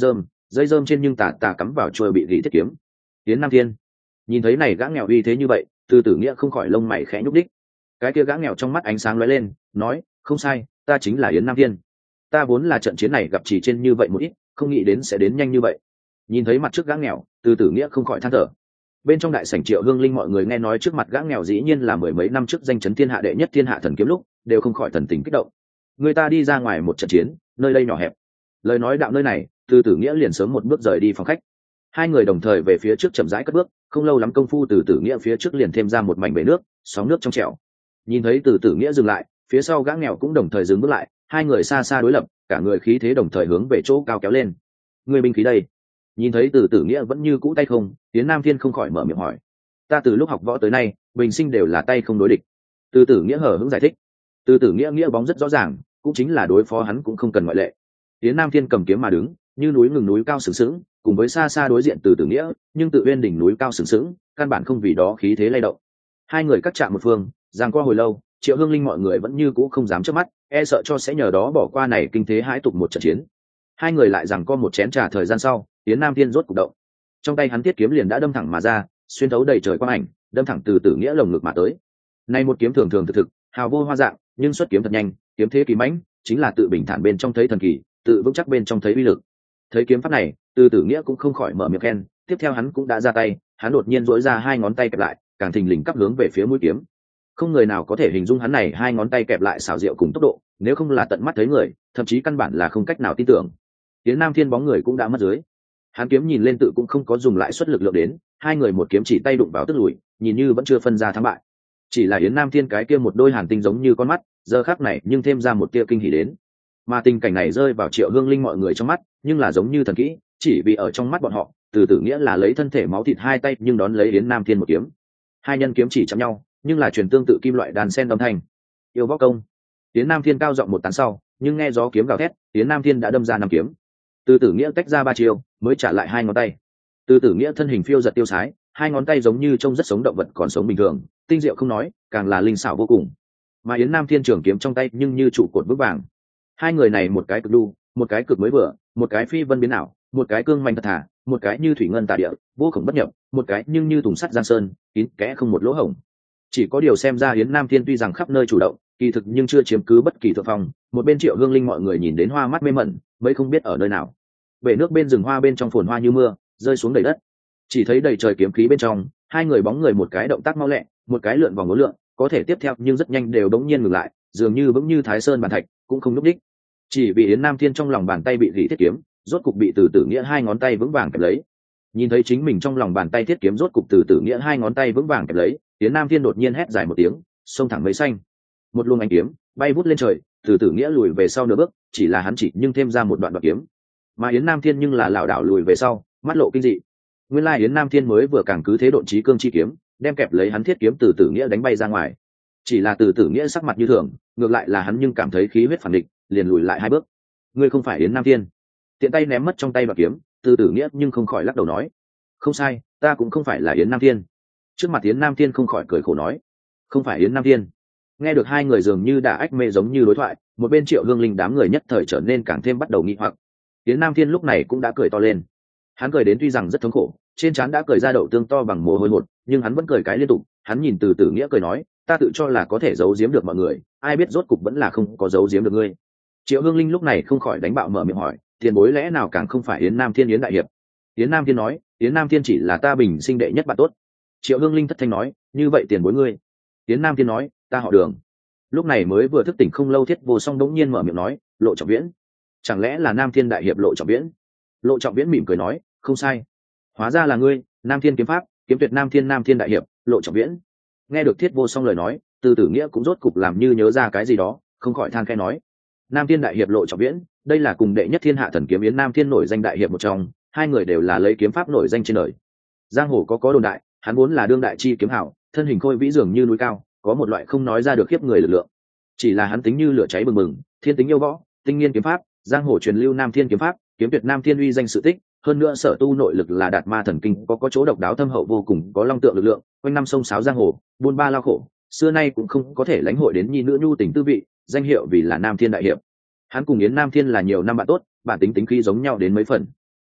dây rơm trên nhưng tà tà cắm vào trôi bị gỉ thiết kiếm. Yến Nam Thiên nhìn thấy này gã nghèo uy thế như vậy, Từ Tử Nghĩa không khỏi lông mày khẽ nhúc đích. Cái kia gã nghèo trong mắt ánh sáng lóe lên, nói, không sai, ta chính là Yến Nam Thiên. Ta vốn là trận chiến này gặp chỉ trên như vậy một ít, không nghĩ đến sẽ đến nhanh như vậy. Nhìn thấy mặt trước gã nghèo, Từ Tử Nghĩa không khỏi than thở. Bên trong đại sảnh Triệu Hương Linh mọi người nghe nói trước mặt gã nghèo dĩ nhiên là mười mấy năm trước danh chấn thiên hạ đệ nhất thiên hạ thần kiếm lúc, đều không khỏi thần tình kích động. Người ta đi ra ngoài một trận chiến, nơi đây nhỏ hẹp. Lời nói đạo nơi này, Từ Tử Nghĩa liền sớm một bước rời đi phòng khách. Hai người đồng thời về phía trước chậm rãi cất bước, không lâu lắm công phu Từ Tử Nghĩa phía trước liền thêm ra một mảnh bể nước, sóng nước trong trẻo. Nhìn thấy Từ Tử Nghĩa dừng lại, phía sau gã nghèo cũng đồng thời dừng bước lại, hai người xa xa đối lập, cả người khí thế đồng thời hướng về chỗ cao kéo lên. Người binh khí đây? Nhìn thấy Từ Tử Nghĩa vẫn như cũ tay không, Yến Nam Thiên không khỏi mở miệng hỏi. Ta từ lúc học võ tới nay, bình sinh đều là tay không đối địch. Từ Tử Nghĩa hở hững giải thích. Từ Tử Nghĩa nghĩa bóng rất rõ ràng, cũng chính là đối phó hắn cũng không cần ngoại lệ. Yến Nam Thiên cầm kiếm mà đứng, như núi ngừng núi cao sừng sững, cùng với xa xa đối diện Từ Tử Nghĩa, nhưng tự uyên đỉnh núi cao sừng sững, căn bản không vì đó khí thế lay động. Hai người cắt chạm một phương, giằng qua hồi lâu, Triệu Hương Linh mọi người vẫn như cũ không dám chớp mắt, e sợ cho sẽ nhờ đó bỏ qua này kinh thế hãi tục một trận chiến. Hai người lại giằng co một chén trà thời gian sau, Yến Nam Thiên rốt cục động. Trong tay hắn thiết kiếm liền đã đâm thẳng mà ra, xuyên thấu đầy trời quang ảnh, đâm thẳng Từ Tử Nghĩa lồng ngực mà tới. Nay một kiếm thường thường thực thực, hào vô hoa dạng, nhưng xuất kiếm thật nhanh, kiếm thế kỳ mãnh, chính là tự bình thản bên trong thấy thần kỳ, tự vững chắc bên trong thấy uy lực. Thấy kiếm pháp này, Từ Tử Nghĩa cũng không khỏi mở miệng khen, tiếp theo hắn cũng đã ra tay, hắn đột nhiên duỗi ra hai ngón tay kẹp lại, càng thình lình cắp hướng về phía mũi kiếm. Không người nào có thể hình dung hắn này hai ngón tay kẹp lại xảo diệu cùng tốc độ, nếu không là tận mắt thấy người, thậm chí căn bản là không cách nào tin tưởng. Yến Nam Thiên bóng người cũng đã mất dưới. Hắn kiếm nhìn lên tự cũng không có dùng lại xuất lực lượng đến, hai người một kiếm chỉ tay đụng vào tức lùi, nhìn như vẫn chưa phân ra thắng bại. Chỉ là Yến Nam Thiên cái kia một đôi hàn tinh giống như con mắt, giờ khắc này nhưng thêm ra một tia kinh hỉ đến. Mà tình cảnh này rơi vào Triệu Hương Linh mọi người trong mắt, nhưng là giống như thần kỹ, chỉ vì ở trong mắt bọn họ, Từ Tử Nghĩa là lấy thân thể máu thịt hai tay nhưng đón lấy Yến Nam Thiên một kiếm. Hai nhân kiếm chỉ chạm nhau, nhưng là truyền tương tự kim loại đàn sen âm thanh. Yêu võ công. Yến Nam Thiên cao giọng một tán sau, nhưng nghe gió kiếm gào thét, Yến Nam Thiên đã đâm ra năm kiếm. Từ Tử Nghĩa tách ra ba chiều, mới trả lại hai ngón tay. Từ Tử Nghĩa thân hình phiêu giật tiêu sái, hai ngón tay giống như trông rất sống động vật còn sống bình thường, tinh diệu không nói, càng là linh xảo vô cùng. Mà Yến Nam Thiên trường kiếm trong tay nhưng như trụ cột vững vàng. Hai người này một cái cực đu, một cái cực mới vừa, một cái phi vân biến ảo, một cái cương mạnh thật thà, một cái như thủy ngân tà địa, vô cùng bất nhập, một cái nhưng như thùng sắt giang sơn, kín kẽ không một lỗ hổng. Chỉ có điều xem ra Yến Nam Thiên tuy rằng khắp nơi chủ động, kỳ thực nhưng chưa chiếm cứ bất kỳ thượng phong. Một bên Triệu Hương Linh mọi người nhìn đến hoa mắt mê mẩn, mới không biết ở nơi nào. Bể nước bên rừng hoa bên trong phồn hoa như mưa, rơi xuống đầy đất. Chỉ thấy đầy trời kiếm khí bên trong, hai người bóng người một cái động tác mau lẹ, một cái lượn vòng ngố lượn, có thể tiếp theo nhưng rất nhanh đều đống nhiên ngừng lại, dường như vững như Thái Sơn bàn thạch, cũng không nhúc nhích. Chỉ vì Yến Nam Thiên trong lòng bàn tay bị gỉ thiết kiếm, rốt cục bị Từ Tử Nghĩa hai ngón tay vững vàng kẹp lấy. Nhìn thấy chính mình trong lòng bàn tay thiết kiếm rốt cục Từ Tử Nghĩa hai ngón tay vững vàng kẹp lấy, Yến Nam Thiên đột nhiên hét dài một tiếng, xông thẳng mây xanh. Một luồng ánh kiếm bay vút lên trời, Từ Tử Nghĩa lùi về sau nửa bước, chỉ là hắn chỉ nhưng thêm ra một đoạn đoạn kiếm. Mà Yến Nam Thiên nhưng là lảo đảo lùi về sau, mắt lộ kinh dị. Nguyên lai Yến Nam Thiên mới vừa càng cứ thế độn chí cương chi kiếm, đem kẹp lấy hắn thiết kiếm Từ Tử Nghĩa đánh bay ra ngoài. Chỉ là Từ Tử Nghĩa sắc mặt như thường, ngược lại là hắn nhưng cảm thấy khí huyết phản địch, liền lùi lại hai bước. Ngươi không phải Yến Nam Thiên. Tiện tay ném mất trong tay đoạn kiếm, Từ Tử Nghĩa nhưng không khỏi lắc đầu nói, không sai, ta cũng không phải là Yến Nam Thiên. Trước mặt Yến Nam Thiên không khỏi cười khổ nói, không phải Yến Nam Thiên. Nghe được hai người dường như đã ách mê giống như đối thoại, một bên Triệu Hương Linh đám người nhất thời trở nên càng thêm bắt đầu nghi hoặc. Yến Nam Thiên lúc này cũng đã cười to lên. Hắn cười đến tuy rằng rất thống khổ, trên trán đã cười ra đậu tương to bằng mồ hôi hột, nhưng hắn vẫn cười cái liên tục. Hắn nhìn Từ Tử Nghĩa cười nói, ta tự cho là có thể giấu giếm được mọi người, ai biết rốt cục vẫn là không có giấu giếm được ngươi. Triệu Hương Linh lúc này không khỏi đánh bạo mở miệng hỏi, tiền bối lẽ nào càng không phải Yến Nam Thiên Yến đại hiệp? Yến Nam Thiên nói, Yến Nam Thiên chỉ là ta bình sinh đệ nhất bạn tốt. Triệu Hương Linh thất thanh nói, như vậy tiền bối ngươi? Yến Nam Thiên nói, ta họ Đường. Lúc này mới vừa thức tỉnh không lâu Thiết Vô Song đống nhiên mở miệng nói, Lộ Trọng Viễn. Chẳng lẽ là Nam Thiên đại hiệp Lộ Trọng Viễn? Lộ Trọng Viễn mỉm cười nói, không sai, hóa ra là ngươi, Nam Thiên kiếm pháp, kiếm tuyệt Nam Thiên Nam Thiên đại hiệp Lộ Trọng Viễn. Nghe được Thiết Vô Song lời nói, Từ Tử Nghĩa cũng rốt cục làm như nhớ ra cái gì đó, không khỏi than khẽ nói, Nam Thiên đại hiệp Lộ Trọng Viễn, đây là cùng đệ nhất thiên hạ thần kiếm Yến Nam Thiên nổi danh đại hiệp một trong, hai người đều là lấy kiếm pháp nổi danh trên đời. Giang hồ có có đồn đại, hắn vốn là đương đại chi kiếm hảo, thân hình khôi vĩ dường như núi cao, có một loại không nói ra được khiếp người lực lượng. Chỉ là hắn tính như lửa cháy bừng bừng, thiên tính yêu võ, tinh nghiên kiếm pháp, giang hồ truyền lưu Nam Thiên kiếm pháp, kiếm tuyệt Nam Thiên uy danh sự tích, hơn nữa sở tu nội lực là đạt ma thần kinh, có có chỗ độc đáo thâm hậu vô cùng, có long tượng lực lượng, quanh năm sông sáo giang hồ, buôn ba lao khổ, xưa nay cũng không có thể lãnh hội đến nhi nữ nhu tình tư vị, danh hiệu vì là Nam Thiên đại hiệp. Hắn cùng Yến Nam Thiên là nhiều năm bạn tốt, bản tính tính khí giống nhau đến mấy phần.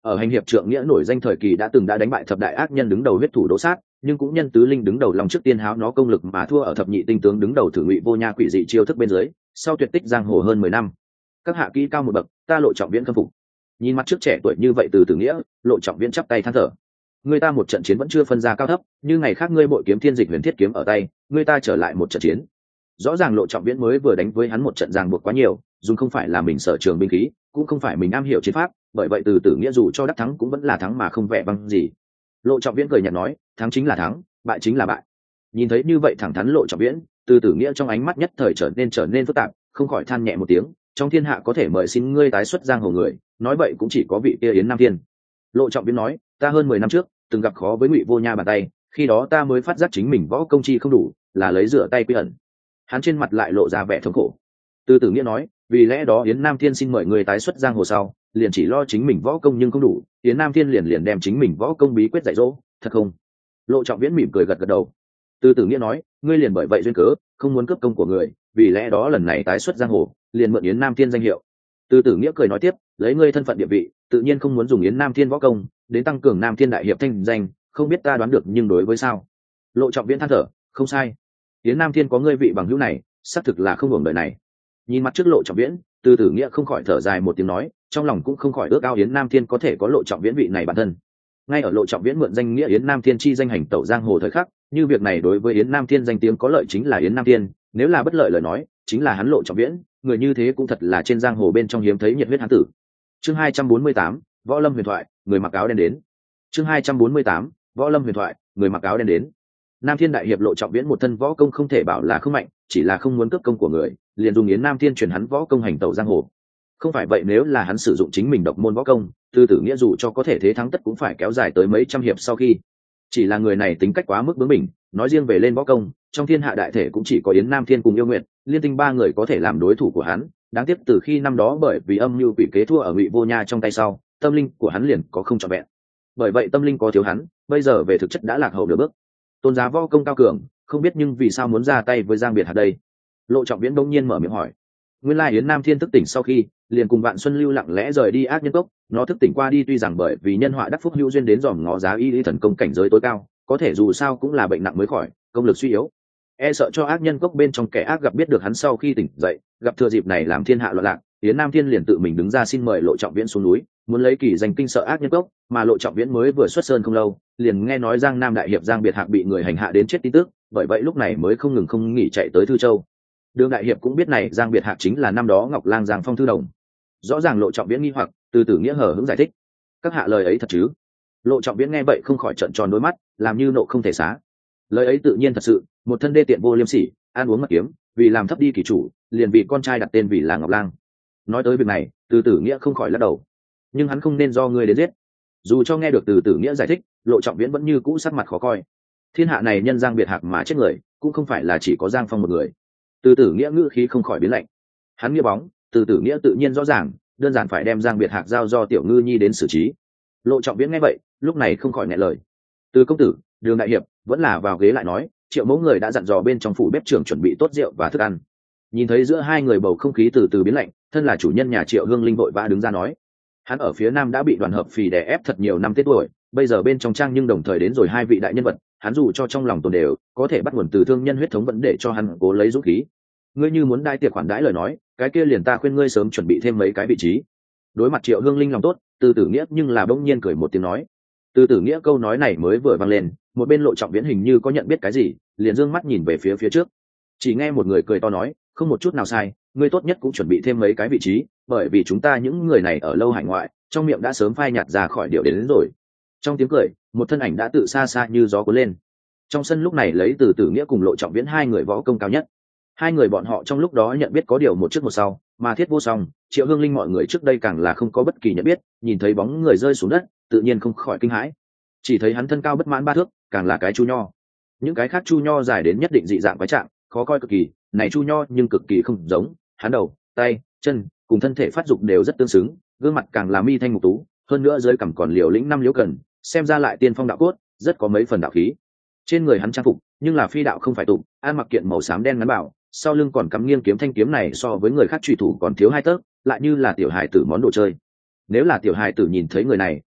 ở hành hiệp trượng nghĩa nổi danh thời kỳ đã từng đã đánh bại thập đại ác nhân đứng đầu huyết thủ Đỗ Sát, nhưng cũng nhân tứ linh đứng đầu lòng trước tiên háo nó công lực mà thua ở thập nhị tinh tướng đứng đầu thử Ngụy Vô Nha quỷ dị chiêu thức bên dưới, sau tuyệt tích giang hồ hơn mười năm. Các hạ kỹ cao một bậc, ta Lộ Trọng Viễn khâm phục. Nhìn mặt trước trẻ tuổi như vậy Từ Tử Nghĩa, Lộ Trọng Viễn chắp tay than thở. Người ta một trận chiến vẫn chưa phân ra cao thấp, như ngày khác ngươi bội kiếm thiên dịch huyền thiết kiếm ở tay, người ta trở lại một trận chiến. Rõ ràng Lộ Trọng Viễn mới vừa đánh với hắn một trận ràng buộc quá nhiều, dùng không phải là mình sở trường binh khí, cũng không phải mình am hiểu chiến pháp, bởi vậy Từ Tử Nghĩa dù cho đắc thắng cũng vẫn là thắng mà không vẻ vang gì. Lộ Trọng Viễn cười nhạt nói, thắng chính là thắng, bại chính là bại. Nhìn thấy như vậy thẳng thắn Lộ Trọng Viễn, Từ Tử Nghĩa trong ánh mắt nhất thời trở nên trở nên phức tạp, không khỏi than nhẹ một tiếng, trong thiên hạ có thể mời xin ngươi tái xuất giang hồ người, nói vậy cũng chỉ có vị kia Yến Nam Thiên. Lộ Trọng Viễn nói, ta hơn mười năm trước từng gặp khó với Ngụy Vô Nha bàn tay, khi đó ta mới phát giác chính mình võ công chi không đủ, là lấy rửa tay quy ẩn. Hắn trên mặt lại lộ ra vẻ thống khổ. Từ Tử Nghĩa nói, vì lẽ đó Yến Nam Thiên xin mời người tái xuất giang hồ sau, liền chỉ lo chính mình võ công nhưng không đủ, Yến Nam Thiên liền liền đem chính mình võ công bí quyết dạy dỗ, thật không? Lộ Trọng Viễn mỉm cười gật gật đầu. Từ Tử Nghĩa nói, ngươi liền bởi vậy duyên cớ, không muốn cướp công của người, vì lẽ đó lần này tái xuất giang hồ, liền mượn Yến Nam Thiên danh hiệu. Từ Tử Nghĩa cười nói tiếp, lấy ngươi thân phận địa vị, tự nhiên không muốn dùng Yến Nam Thiên võ công đến tăng cường Nam Thiên đại hiệp thanh danh, không biết ta đoán được nhưng đối với sao? Lộ Trọng Viễn than thở, không sai. Yến Nam Thiên có ngươi vị bằng hữu này, xác thực là không hưởng đời này. Nhìn mặt trước Lộ Trọng Viễn, Từ Tử Nghĩa không khỏi thở dài một tiếng nói, trong lòng cũng không khỏi ước ao Yến Nam Thiên có thể có Lộ Trọng Viễn vị này bản thân. Ngay ở Lộ Trọng Viễn mượn danh nghĩa Yến Nam Thiên chi danh hành tẩu giang hồ thời khắc, như việc này đối với Yến Nam Thiên danh tiếng có lợi chính là Yến Nam Thiên, nếu là bất lợi lời nói, chính là hắn Lộ Trọng Viễn, người như thế cũng thật là trên giang hồ bên trong hiếm thấy nhiệt huyết hán tử. Chương hai trăm bốn mươi tám, Võ Lâm huyền thoại, người mặc áo đen đến. Chương hai trăm bốn mươi tám, Võ Lâm huyền thoại, người mặc áo đen đến. Nam Thiên đại hiệp Lộ Trọng Viễn một thân võ công không thể bảo là không mạnh, chỉ là không muốn cướp công của người, liền dùng Yến Nam Thiên truyền hắn võ công hành tẩu giang hồ. Không phải vậy nếu là hắn sử dụng chính mình độc môn võ công, Từ Tử Nghĩa dù cho có thể thế thắng tất cũng phải kéo dài tới mấy trăm hiệp sau khi. Chỉ là người này tính cách quá mức bướng bỉnh, nói riêng về lên võ công, trong thiên hạ đại thể cũng chỉ có Yến Nam Thiên cùng Yêu Nguyệt, liên tinh ba người có thể làm đối thủ của hắn. Đáng tiếc từ khi năm đó bởi vì âm mưu quỷ kế thua ở Ngụy Vô Nha trong tay sau, tâm linh của hắn liền có không trọn vẹn. Bởi vậy tâm linh có thiếu hắn, bây giờ về thực chất đã lạc hậu nửa bước. Tôn giá võ công cao cường, không biết nhưng vì sao muốn ra tay với Giang Biệt Hạt đây? Lộ Trọng Viễn bỗng nhiên mở miệng hỏi. Nguyên lai Yến Nam Thiên thức tỉnh sau khi, liền cùng Vạn Xuân Lưu lặng lẽ rời đi ác nhân cốc, nó thức tỉnh qua đi tuy rằng bởi vì nhân họa đắc phúc hữu duyên đến dòm ngó giá y lý thần công cảnh giới tối cao, có thể dù sao cũng là bệnh nặng mới khỏi, công lực suy yếu. E sợ cho ác nhân cốc bên trong kẻ ác gặp biết được hắn sau khi tỉnh dậy, gặp thừa dịp này làm thiên hạ loạn lạc, Yến Nam Thiên liền tự mình đứng ra xin mời Lộ Trọng Viễn xuống núi, muốn lấy kỳ danh kinh sợ ác nhân cốc, mà Lộ Trọng Viễn mới vừa xuất sơn không lâu, liền nghe nói Giang Nam đại hiệp Giang Biệt Hạc bị người hành hạ đến chết tin tức, bởi vậy lúc này mới không ngừng không nghỉ chạy tới Thư Châu. Đường đại hiệp cũng biết này Giang Biệt Hạc chính là năm đó Ngọc Lang Giang Phong thư đồng. Rõ ràng Lộ Trọng Viễn nghi hoặc, Từ Tử Nghĩa hờ hững giải thích. Các hạ lời ấy thật chứ? Lộ Trọng Viễn nghe vậy không khỏi trợn tròn đôi mắt, làm như nộ không thể xá. Lời ấy tự nhiên thật sự, một thân đê tiện vô liêm sỉ, ăn uống mật kiếm, vì làm thấp đi kỳ chủ, liền vì con trai đặt tên vì là Ngọc Lang. Nói tới việc này, Từ Tử Nghĩa không khỏi lắc đầu. Nhưng hắn không nên do ngươi đến giết. Dù cho nghe được Từ Tử Nghĩa giải thích, Lộ Trọng Viễn vẫn như cũ sắc mặt khó coi. Thiên hạ này nhân Giang Biệt Hạc mà chết người, cũng không phải là chỉ có Giang Phong một người. Từ Tử Nghĩa ngữ khí không khỏi biến lạnh. Hắn nghĩa bóng, Từ Tử Nghĩa tự nhiên rõ ràng, đơn giản phải đem Giang Biệt Hạc giao do Tiểu Ngư Nhi đến xử trí. Lộ Trọng Viễn nghe vậy, lúc này không khỏi nghẹn lời. Từ công tử, Đường đại hiệp vẫn là vào ghế lại nói, Triệu mẫu người đã dặn dò bên trong phủ bếp trưởng chuẩn bị tốt rượu và thức ăn. Nhìn thấy giữa hai người bầu không khí từ từ biến lạnh, thân là chủ nhân nhà Triệu Hương Linh vội vã đứng ra nói. Hắn ở phía nam đã bị đoàn hợp phì đè ép thật nhiều năm tết tuổi, bây giờ bên trong trang nhưng đồng thời đến rồi hai vị đại nhân vật, hắn dù cho trong lòng tồn đều, có thể bắt nguồn từ thương nhân huyết thống vẫn để cho hắn cố lấy dũng khí. Ngươi như muốn đai tiệc khoản đãi lời nói, cái kia liền ta khuyên ngươi sớm chuẩn bị thêm mấy cái vị trí. Đối mặt Triệu Hương Linh lòng tốt, Từ Tử Nghĩa nhưng là bỗng nhiên cười một tiếng nói. Từ Tử Nghĩa câu nói này mới vừa vang lên, một bên Lộ Trọng Viễn hình như có nhận biết cái gì, liền dương mắt nhìn về phía phía trước. Chỉ nghe một người cười to nói, không một chút nào sai, ngươi tốt nhất cũng chuẩn bị thêm mấy cái vị trí, bởi vì chúng ta những người này ở lâu hải ngoại, trong miệng đã sớm phai nhạt ra khỏi điệu đến, đến rồi. Trong tiếng cười, một thân ảnh đã tự xa xa như gió cuốn lên. Trong sân lúc này lấy Từ Tử Nghĩa cùng Lộ Trọng Viễn hai người võ công cao nhất. Hai người bọn họ trong lúc đó nhận biết có điều một trước một sau, mà Thiết Vô Song, Triệu Hương Linh mọi người trước đây càng là không có bất kỳ nhận biết, nhìn thấy bóng người rơi xuống đất, tự nhiên không khỏi kinh hãi. Chỉ thấy hắn thân cao bất mãn ba thước, càng là cái chu nho. Những cái khác chu nho dài đến nhất định dị dạng quái trạng, khó coi cực kỳ, này chu nho nhưng cực kỳ không giống, hắn đầu, tay, chân cùng thân thể phát dục đều rất tương xứng, gương mặt càng là mi thanh mục tú, hơn nữa dưới cằm còn liều lĩnh năm liễu cần, xem ra lại tiên phong đạo cốt, rất có mấy phần đạo khí. Trên người hắn trang phục, nhưng là phi đạo không phải tục, ăn mặc kiện màu xám đen ngắn bảo, sau lưng còn cắm nghiêng kiếm, thanh kiếm này so với người khác truy thủ còn thiếu hai tấc, lại như là tiểu hài tử món đồ chơi. Nếu là tiểu hài tử nhìn thấy người này,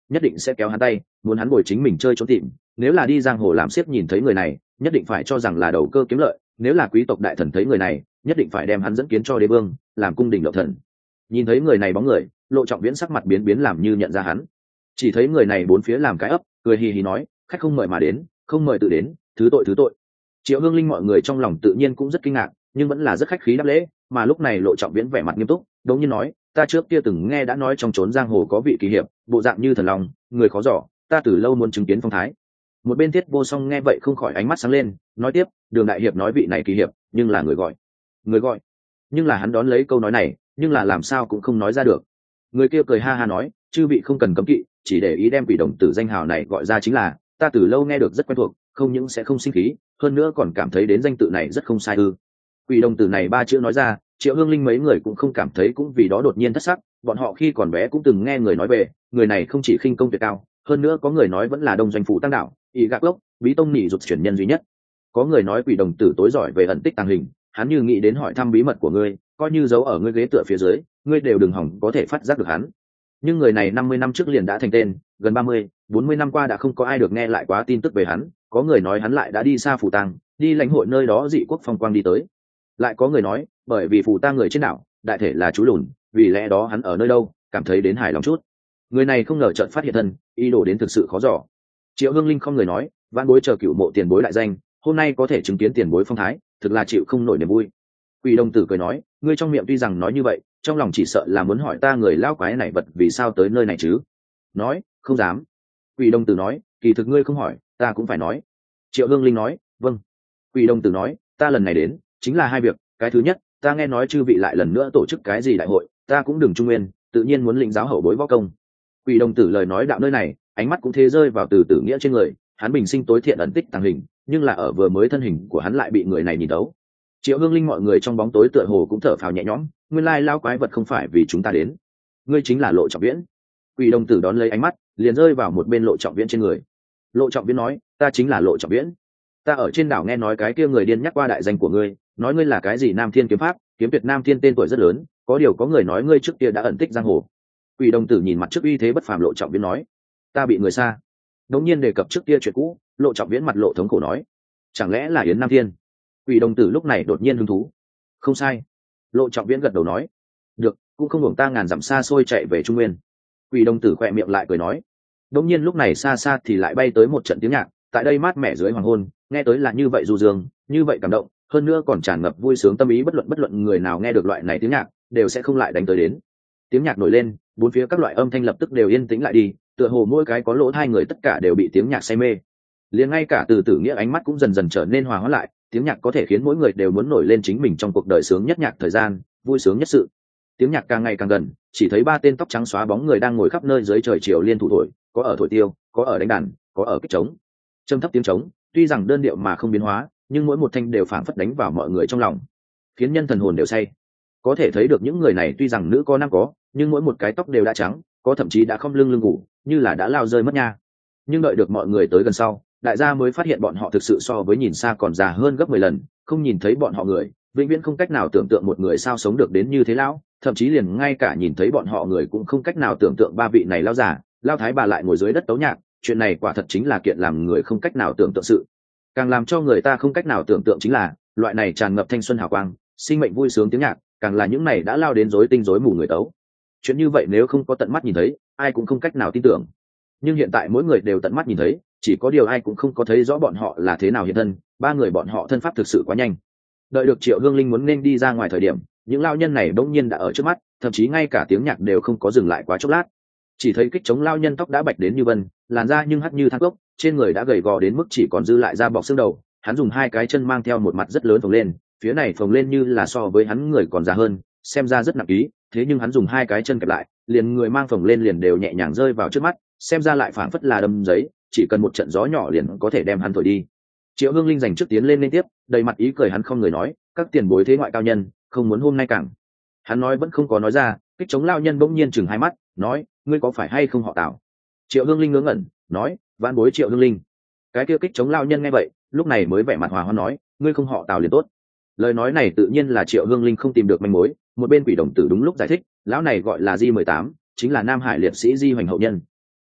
nhất định sẽ kéo hắn tay, muốn hắn bồi chính mình chơi trốn tìm. Nếu là đi giang hồ làm xiếc nhìn thấy người này, nhất định phải cho rằng là đầu cơ kiếm lợi. Nếu là quý tộc đại thần thấy người này, nhất định phải đem hắn dẫn kiến cho đế vương, làm cung đình lậu thần. Nhìn thấy người này bóng người, Lộ Trọng Viễn sắc mặt biến biến làm như nhận ra hắn. Chỉ thấy người này bốn phía làm cái ấp, cười hì hì nói, khách không mời mà đến, không mời tự đến, thứ tội thứ tội. Triệu Hương Linh mọi người trong lòng tự nhiên cũng rất kinh ngạc, nhưng vẫn là rất khách khí đáp lễ. Mà lúc này Lộ Trọng Viễn vẻ mặt nghiêm túc, đống nhiên nói, ta trước kia từng nghe đã nói trong trốn giang hồ có vị kỳ hiệp, bộ dạng như thần long, người khó dò, ta từ lâu muốn chứng kiến phong thái. Một bên Thiết Vô Song nghe vậy không khỏi ánh mắt sáng lên, nói tiếp, Đường đại hiệp nói vị này kỳ hiệp, nhưng là người gọi, người gọi, nhưng là hắn đón lấy câu nói này, nhưng là làm sao cũng không nói ra được. Người kia cười ha ha nói, chư vị không cần cấm kỵ, chỉ để ý đem quỷ đồng tử danh hào này gọi ra chính là, ta từ lâu nghe được rất quen thuộc, không những sẽ không sinh khí, hơn nữa còn cảm thấy đến danh tự này rất không sai ư. Quỷ đồng tử này ba chữ nói ra, Triệu Hương Linh mấy người cũng không cảm thấy, cũng vì đó đột nhiên thất sắc. Bọn họ khi còn bé cũng từng nghe người nói về, người này không chỉ khinh công tuyệt cao, hơn nữa có người nói vẫn là đông doanh phủ tăng đạo, ý gạc gốc, bí tông nhị dục chuyển nhân duy nhất. Có người nói quỷ đồng tử tối giỏi về ẩn tích tàng hình, hắn như nghĩ đến hỏi thăm bí mật của ngươi, coi như giấu ở ngươi ghế tựa phía dưới, ngươi đều đừng hỏng có thể phát giác được hắn. Nhưng người này năm mươi năm trước liền đã thành tên, gần ba mươi, bốn mươi năm qua đã không có ai được nghe lại quá tin tức về hắn. Có người nói hắn lại đã đi xa phủ tàng, đi lãnh hội nơi đó dị quốc phong quang đi tới. Lại có người nói, bởi vì phủ tang người trên đảo đại thể là chú lùn, vì lẽ đó hắn ở nơi đâu cảm thấy đến hài lòng chút. Người này không ngờ chợt phát hiện thân, ý đồ đến thực sự khó dò. Triệu Hương Linh không người nói, vãn bối chờ cửu mộ tiền bối đại danh, hôm nay có thể chứng kiến tiền bối phong thái, thực là chịu không nổi niềm vui. Quỷ đồng tử cười nói, ngươi trong miệng tuy rằng nói như vậy, trong lòng chỉ sợ là muốn hỏi ta người lao quái này vật vì sao tới nơi này chứ. Nói, không dám. Quỷ đồng tử nói, kỳ thực ngươi không hỏi, ta cũng phải nói. Triệu Hương Linh nói, vâng. Quỷ đồng tử nói, ta lần này đến chính là hai việc. Cái thứ nhất, ta nghe nói chư vị lại lần nữa tổ chức cái gì đại hội, ta cũng đừng trung nguyên, tự nhiên muốn lĩnh giáo hậu bối võ công. Quỷ đồng tử lời nói đạo nơi này, ánh mắt cũng thế rơi vào từ tử nghĩa trên người. Hắn bình sinh tối thiện ẩn tích tàng hình, nhưng là ở vừa mới thân hình của hắn lại bị người này nhìn đấu. Triệu Hương Linh mọi người trong bóng tối tựa hồ cũng thở phào nhẹ nhõm, nguyên lai lao quái vật không phải vì chúng ta đến, ngươi chính là Lộ Trọng Viễn. Quỷ đồng tử đón lấy ánh mắt, liền rơi vào một bên Lộ Trọng Viễn trên người. Lộ Trọng Viễn nói, ta chính là Lộ Trọng Viễn. Ta ở trên đảo nghe nói cái kia người điên nhắc qua đại danh của ngươi, nói ngươi là cái gì Nam Thiên kiếm pháp, kiếm tuyệt Nam Thiên tên tuổi rất lớn, có điều có người nói ngươi trước kia đã ẩn tích giang hồ. Quỷ đồng tử nhìn mặt trước uy thế bất phàm Lộ Trọng Viễn nói, ta bị người xa. Đống nhiên đề cập trước kia chuyện cũ, Lộ Trọng Viễn mặt lộ thống khổ nói, chẳng lẽ là Yến Nam Thiên? Quỷ đồng tử lúc này đột nhiên hứng thú. Không sai. Lộ Trọng Viễn gật đầu nói, được, cũng không hưởng ta ngàn dặm xa xôi chạy về Trung Nguyên. Quỷ đồng tử khỏe miệng lại cười nói. Đống nhiên lúc này xa xa thì lại bay tới một trận tiếng nhạc, tại đây mát mẻ dưới hoàng hôn, nghe tới là như vậy du dương, như vậy cảm động, hơn nữa còn tràn ngập vui sướng tâm ý, bất luận bất luận người nào nghe được loại này tiếng nhạc, đều sẽ không lại đánh tới đến. Tiếng nhạc nổi lên, bốn phía các loại âm thanh lập tức đều yên tĩnh lại đi, tựa hồ mỗi cái có lỗ hai người tất cả đều bị tiếng nhạc say mê. Liền ngay cả từ tử nghĩa ánh mắt cũng dần dần trở nên hòa hóa lại, tiếng nhạc có thể khiến mỗi người đều muốn nổi lên chính mình trong cuộc đời sướng nhất nhạc thời gian, vui sướng nhất sự. Tiếng nhạc càng ngày càng gần, chỉ thấy ba tên tóc trắng xóa bóng người đang ngồi khắp nơi dưới trời chiều liên thủ thổi, có ở thổi tiêu, có ở đánh đàn, có ở kích trống. Trầm thấp tiếng trống, tuy rằng đơn điệu mà không biến hóa, nhưng mỗi một thanh đều phảng phất đánh vào mọi người trong lòng, khiến nhân thần hồn đều say. Có thể thấy được những người này tuy rằng nữ có nam có, nhưng mỗi một cái tóc đều đã trắng, có thậm chí đã không lưng lưng ngủ, như là đã lao rơi mất nha. Nhưng đợi được mọi người tới gần sau, đại gia mới phát hiện bọn họ thực sự so với nhìn xa còn già hơn gấp mười lần, không nhìn thấy bọn họ người, vĩnh viễn không cách nào tưởng tượng một người sao sống được đến như thế lão, thậm chí liền ngay cả nhìn thấy bọn họ người cũng không cách nào tưởng tượng ba vị này lão già, lão thái bà lại ngồi dưới đất tấu nhạc, chuyện này quả thật chính là kiện làm người không cách nào tưởng tượng sự. Càng làm cho người ta không cách nào tưởng tượng chính là, loại này tràn ngập thanh xuân hào quang, sinh mệnh vui sướng tiếng nhạc, càng là những này đã lao đến rối tinh rối mù người tấu. Chuyện như vậy nếu không có tận mắt nhìn thấy, ai cũng không cách nào tin tưởng. Nhưng hiện tại mỗi người đều tận mắt nhìn thấy, chỉ có điều ai cũng không có thấy rõ bọn họ là thế nào hiện thân, ba người bọn họ thân pháp thực sự quá nhanh. Đợi được Triệu Hương Linh muốn nên đi ra ngoài thời điểm, những lao nhân này bỗng nhiên đã ở trước mắt, thậm chí ngay cả tiếng nhạc đều không có dừng lại quá chốc lát. Chỉ thấy kích chống lao nhân tóc đã bạch đến như vân, làn da nhưng hắt như than gốc, trên người đã gầy gò đến mức chỉ còn dư lại da bọc xương đầu. Hắn dùng hai cái chân mang theo một mặt rất lớn phồng lên, phía này phồng lên như là so với hắn người còn già hơn, xem ra rất nặng ý, thế nhưng hắn dùng hai cái chân kẹp lại, liền người mang phồng lên liền đều nhẹ nhàng rơi vào trước mắt, xem ra lại phảng phất là đâm giấy, chỉ cần một trận gió nhỏ liền có thể đem hắn thổi đi. Triệu Hương Linh dành trước tiến lên liên tiếp, đầy mặt ý cười hắn không người nói, các tiền bối thế ngoại cao nhân, không muốn hôm nay càng. Hắn nói vẫn không có nói ra, kích chống lao nhân bỗng nhiên chừng hai mắt, nói, ngươi có phải hay không họ Tào? Triệu Hương Linh ngớ ngẩn, nói, vãn bối Triệu Hương Linh. Cái kia kích chống lao nhân nghe vậy, lúc này mới vẻ mặt hòa hoan nói, ngươi không họ Tào liền tốt. Lời nói này tự nhiên là Triệu Hương Linh không tìm được manh mối, một bên quỷ đồng tử đúng lúc giải thích, lão này gọi là Di mười tám, chính là Nam Hải liệt sĩ Di Hoành hậu nhân.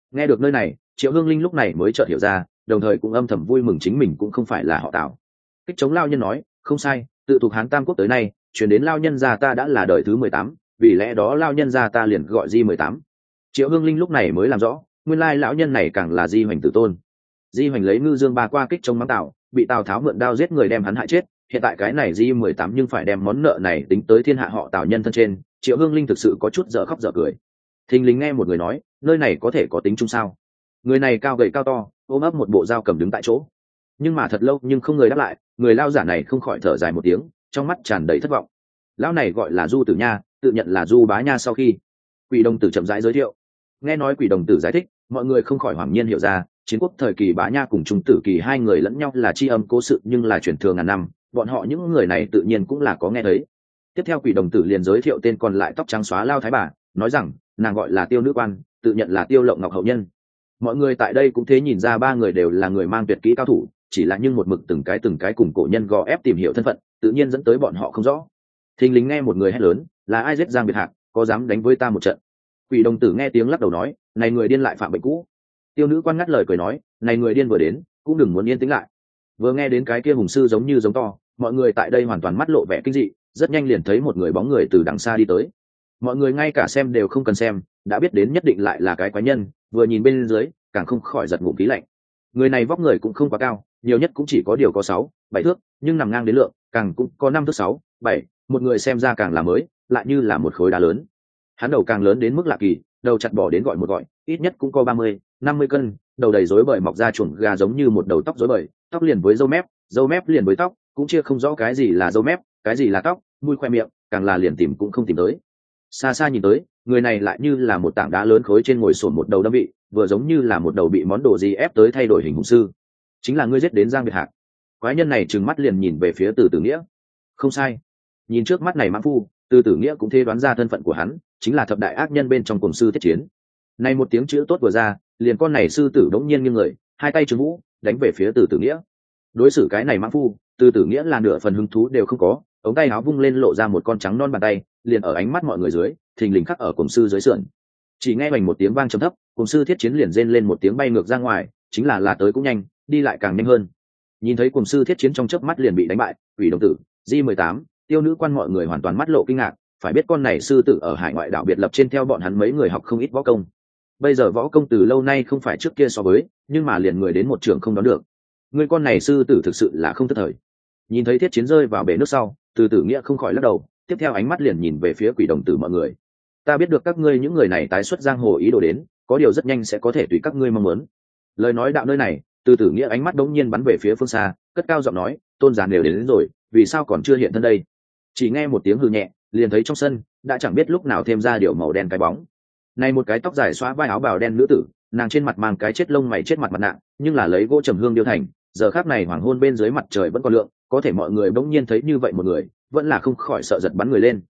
Nghe được nơi này, Triệu Hương Linh lúc này mới chợt hiểu ra, đồng thời cũng âm thầm vui mừng chính mình cũng không phải là họ Tào. Kích chống lao nhân nói, không sai, tự thuộc Hán Tam Quốc tới nay, chuyển đến lao nhân gia ta đã là đời thứ mười tám, vì lẽ đó lao nhân gia ta liền gọi Di mười tám. Triệu Hương Linh lúc này mới làm rõ, nguyên lai lão nhân này càng là Di Hoành tử tôn. Di Hoành lấy ngư dương ba qua kích chống mắng Tào, bị Tào Tháo mượn đao giết người đem hắn hại chết, hiện tại cái này Di mười tám nhưng phải đem món nợ này tính tới thiên hạ họ Tào nhân thân trên, Triệu Hương Linh thực sự có chút dở khóc dở cười. Thình lình nghe một người nói, nơi này có thể có tính chung sao? Người này cao gầy cao to, ôm ấp một bộ dao cầm đứng tại chỗ, nhưng mà thật lâu nhưng không người đáp lại. Người lao giả này không khỏi thở dài một tiếng, trong mắt tràn đầy thất vọng. Lão này gọi là Du Tử Nha, tự nhận là Du Bá Nha. Sau khi Quỷ Đồng Tử chậm rãi giới thiệu, nghe nói Quỷ Đồng Tử giải thích, mọi người không khỏi hoảng nhiên hiểu ra, chiến quốc thời kỳ Bá Nha cùng Trung Tử kỳ hai người lẫn nhau là tri âm cố sự nhưng là truyền thừa ngàn năm, bọn họ những người này tự nhiên cũng là có nghe thấy. Tiếp theo Quỷ Đồng Tử liền giới thiệu tên còn lại tóc trắng xóa lao thái bà, nói rằng nàng gọi là Tiêu Nữ Quan, tự nhận là Tiêu Lộng Ngọc hậu nhân. Mọi người tại đây cũng thế nhìn ra ba người đều là người mang tuyệt kỹ cao thủ, chỉ là nhưng một mực từng cái từng cái cùng cổ nhân gò ép tìm hiểu thân phận, tự nhiên dẫn tới bọn họ không rõ. Thình lình nghe một người hét lớn, là ai giết Giang Biệt Hạc, có dám đánh với ta một trận? Quỷ Đồng Tử nghe tiếng lắc đầu nói, này người điên lại phạm bệnh cũ. Tiêu Nữ Quan ngắt lời cười nói, này người điên vừa đến, cũng đừng muốn yên tĩnh lại. Vừa nghe đến cái kia hùng sư giống như giống to, mọi người tại đây hoàn toàn mắt lộ vẻ kinh dị, rất nhanh liền thấy một người bóng người từ đằng xa đi tới. Mọi người ngay cả xem đều không cần xem, đã biết đến nhất định lại là cái quái nhân, vừa nhìn bên dưới, càng không khỏi giật ngụm khí lạnh. Người này vóc người cũng không quá cao, nhiều nhất cũng chỉ có điều có sáu, bảy thước, nhưng nằm ngang đến lượng, càng cũng có năm thước sáu, bảy, một người xem ra càng là mới, lại như là một khối đá lớn. Hắn đầu càng lớn đến mức lạ kỳ, đầu chặt bỏ đến gọi một gọi, ít nhất cũng có ba mươi, năm mươi cân, đầu đầy rối bời mọc ra chuồng gà giống như một đầu tóc rối bời, tóc liền với râu mép, râu mép liền với tóc, cũng chia không rõ cái gì là râu mép, cái gì là tóc, mũi khoe miệng, càng là liền tìm cũng không tìm tới. Xa xa nhìn tới, người này lại như là một tảng đá lớn khối trên ngồi sồn một đầu đâm vị, vừa giống như là một đầu bị món đồ gì ép tới thay đổi hình hùng sư. Chính là ngươi giết đến Giang Biệt Hạc. Quái nhân này trừng mắt liền nhìn về phía Từ Tử Nghĩa. Không sai, nhìn trước mắt này mãng phu, Từ Tử Nghĩa cũng thế đoán ra thân phận của hắn, chính là thập đại ác nhân bên trong cùng sư thiết chiến. Này một tiếng chữ tốt vừa ra, liền con này sư tử đống nhiên nghiêng người, hai tay trừng vũ, đánh về phía Từ Tử Nghĩa. Đối xử cái này mãng phu, Từ Tử Nghĩa là nửa phần hứng thú đều không có, ống tay áo vung lên lộ ra một con trắng non bàn tay, liền ở ánh mắt mọi người dưới, thình lình khắc ở cùng sư dưới sườn. Chỉ nghe hoành một tiếng vang trầm thấp, cùng sư thiết chiến liền rên lên một tiếng bay ngược ra ngoài, chính là là tới cũng nhanh, đi lại càng nhanh hơn. Nhìn thấy cùng sư thiết chiến trong chớp mắt liền bị đánh bại, Quỷ Đồng Tử, Di mười tám, Tiêu Nữ Quan mọi người hoàn toàn mắt lộ kinh ngạc, phải biết con này sư tử ở hải ngoại đảo biệt lập trên theo bọn hắn mấy người học không ít võ công. Bây giờ võ công từ lâu nay không phải trước kia so với, nhưng mà liền người đến một trường không đón được. Người con này sư tử thực sự là không thất thời. Nhìn thấy thiết chiến rơi vào bể nước sau, Từ Tử Nghĩa không khỏi lắc đầu, tiếp theo ánh mắt liền nhìn về phía Quỷ Đồng Tử mọi người. Ta biết được các ngươi những người này tái xuất giang hồ ý đồ đến, có điều rất nhanh sẽ có thể tùy các ngươi mong muốn. Lời nói đạo nơi này, Từ Tử Nghĩa ánh mắt đống nhiên bắn về phía phương xa, cất cao giọng nói, tôn giả đều đến, đến rồi, vì sao còn chưa hiện thân đây? Chỉ nghe một tiếng hừ nhẹ, liền thấy trong sân đã chẳng biết lúc nào thêm ra điều màu đen cái bóng. Này một cái tóc dài xóa vai áo bào đen nữ tử, nàng trên mặt mang cái chết lông mày chết mặt mặt nạ, nhưng là lấy gỗ trầm hương điêu thành, giờ khắc này hoàng hôn bên dưới mặt trời vẫn còn lượng, có thể mọi người bỗng nhiên thấy như vậy một người, vẫn là không khỏi sợ giật bắn người lên.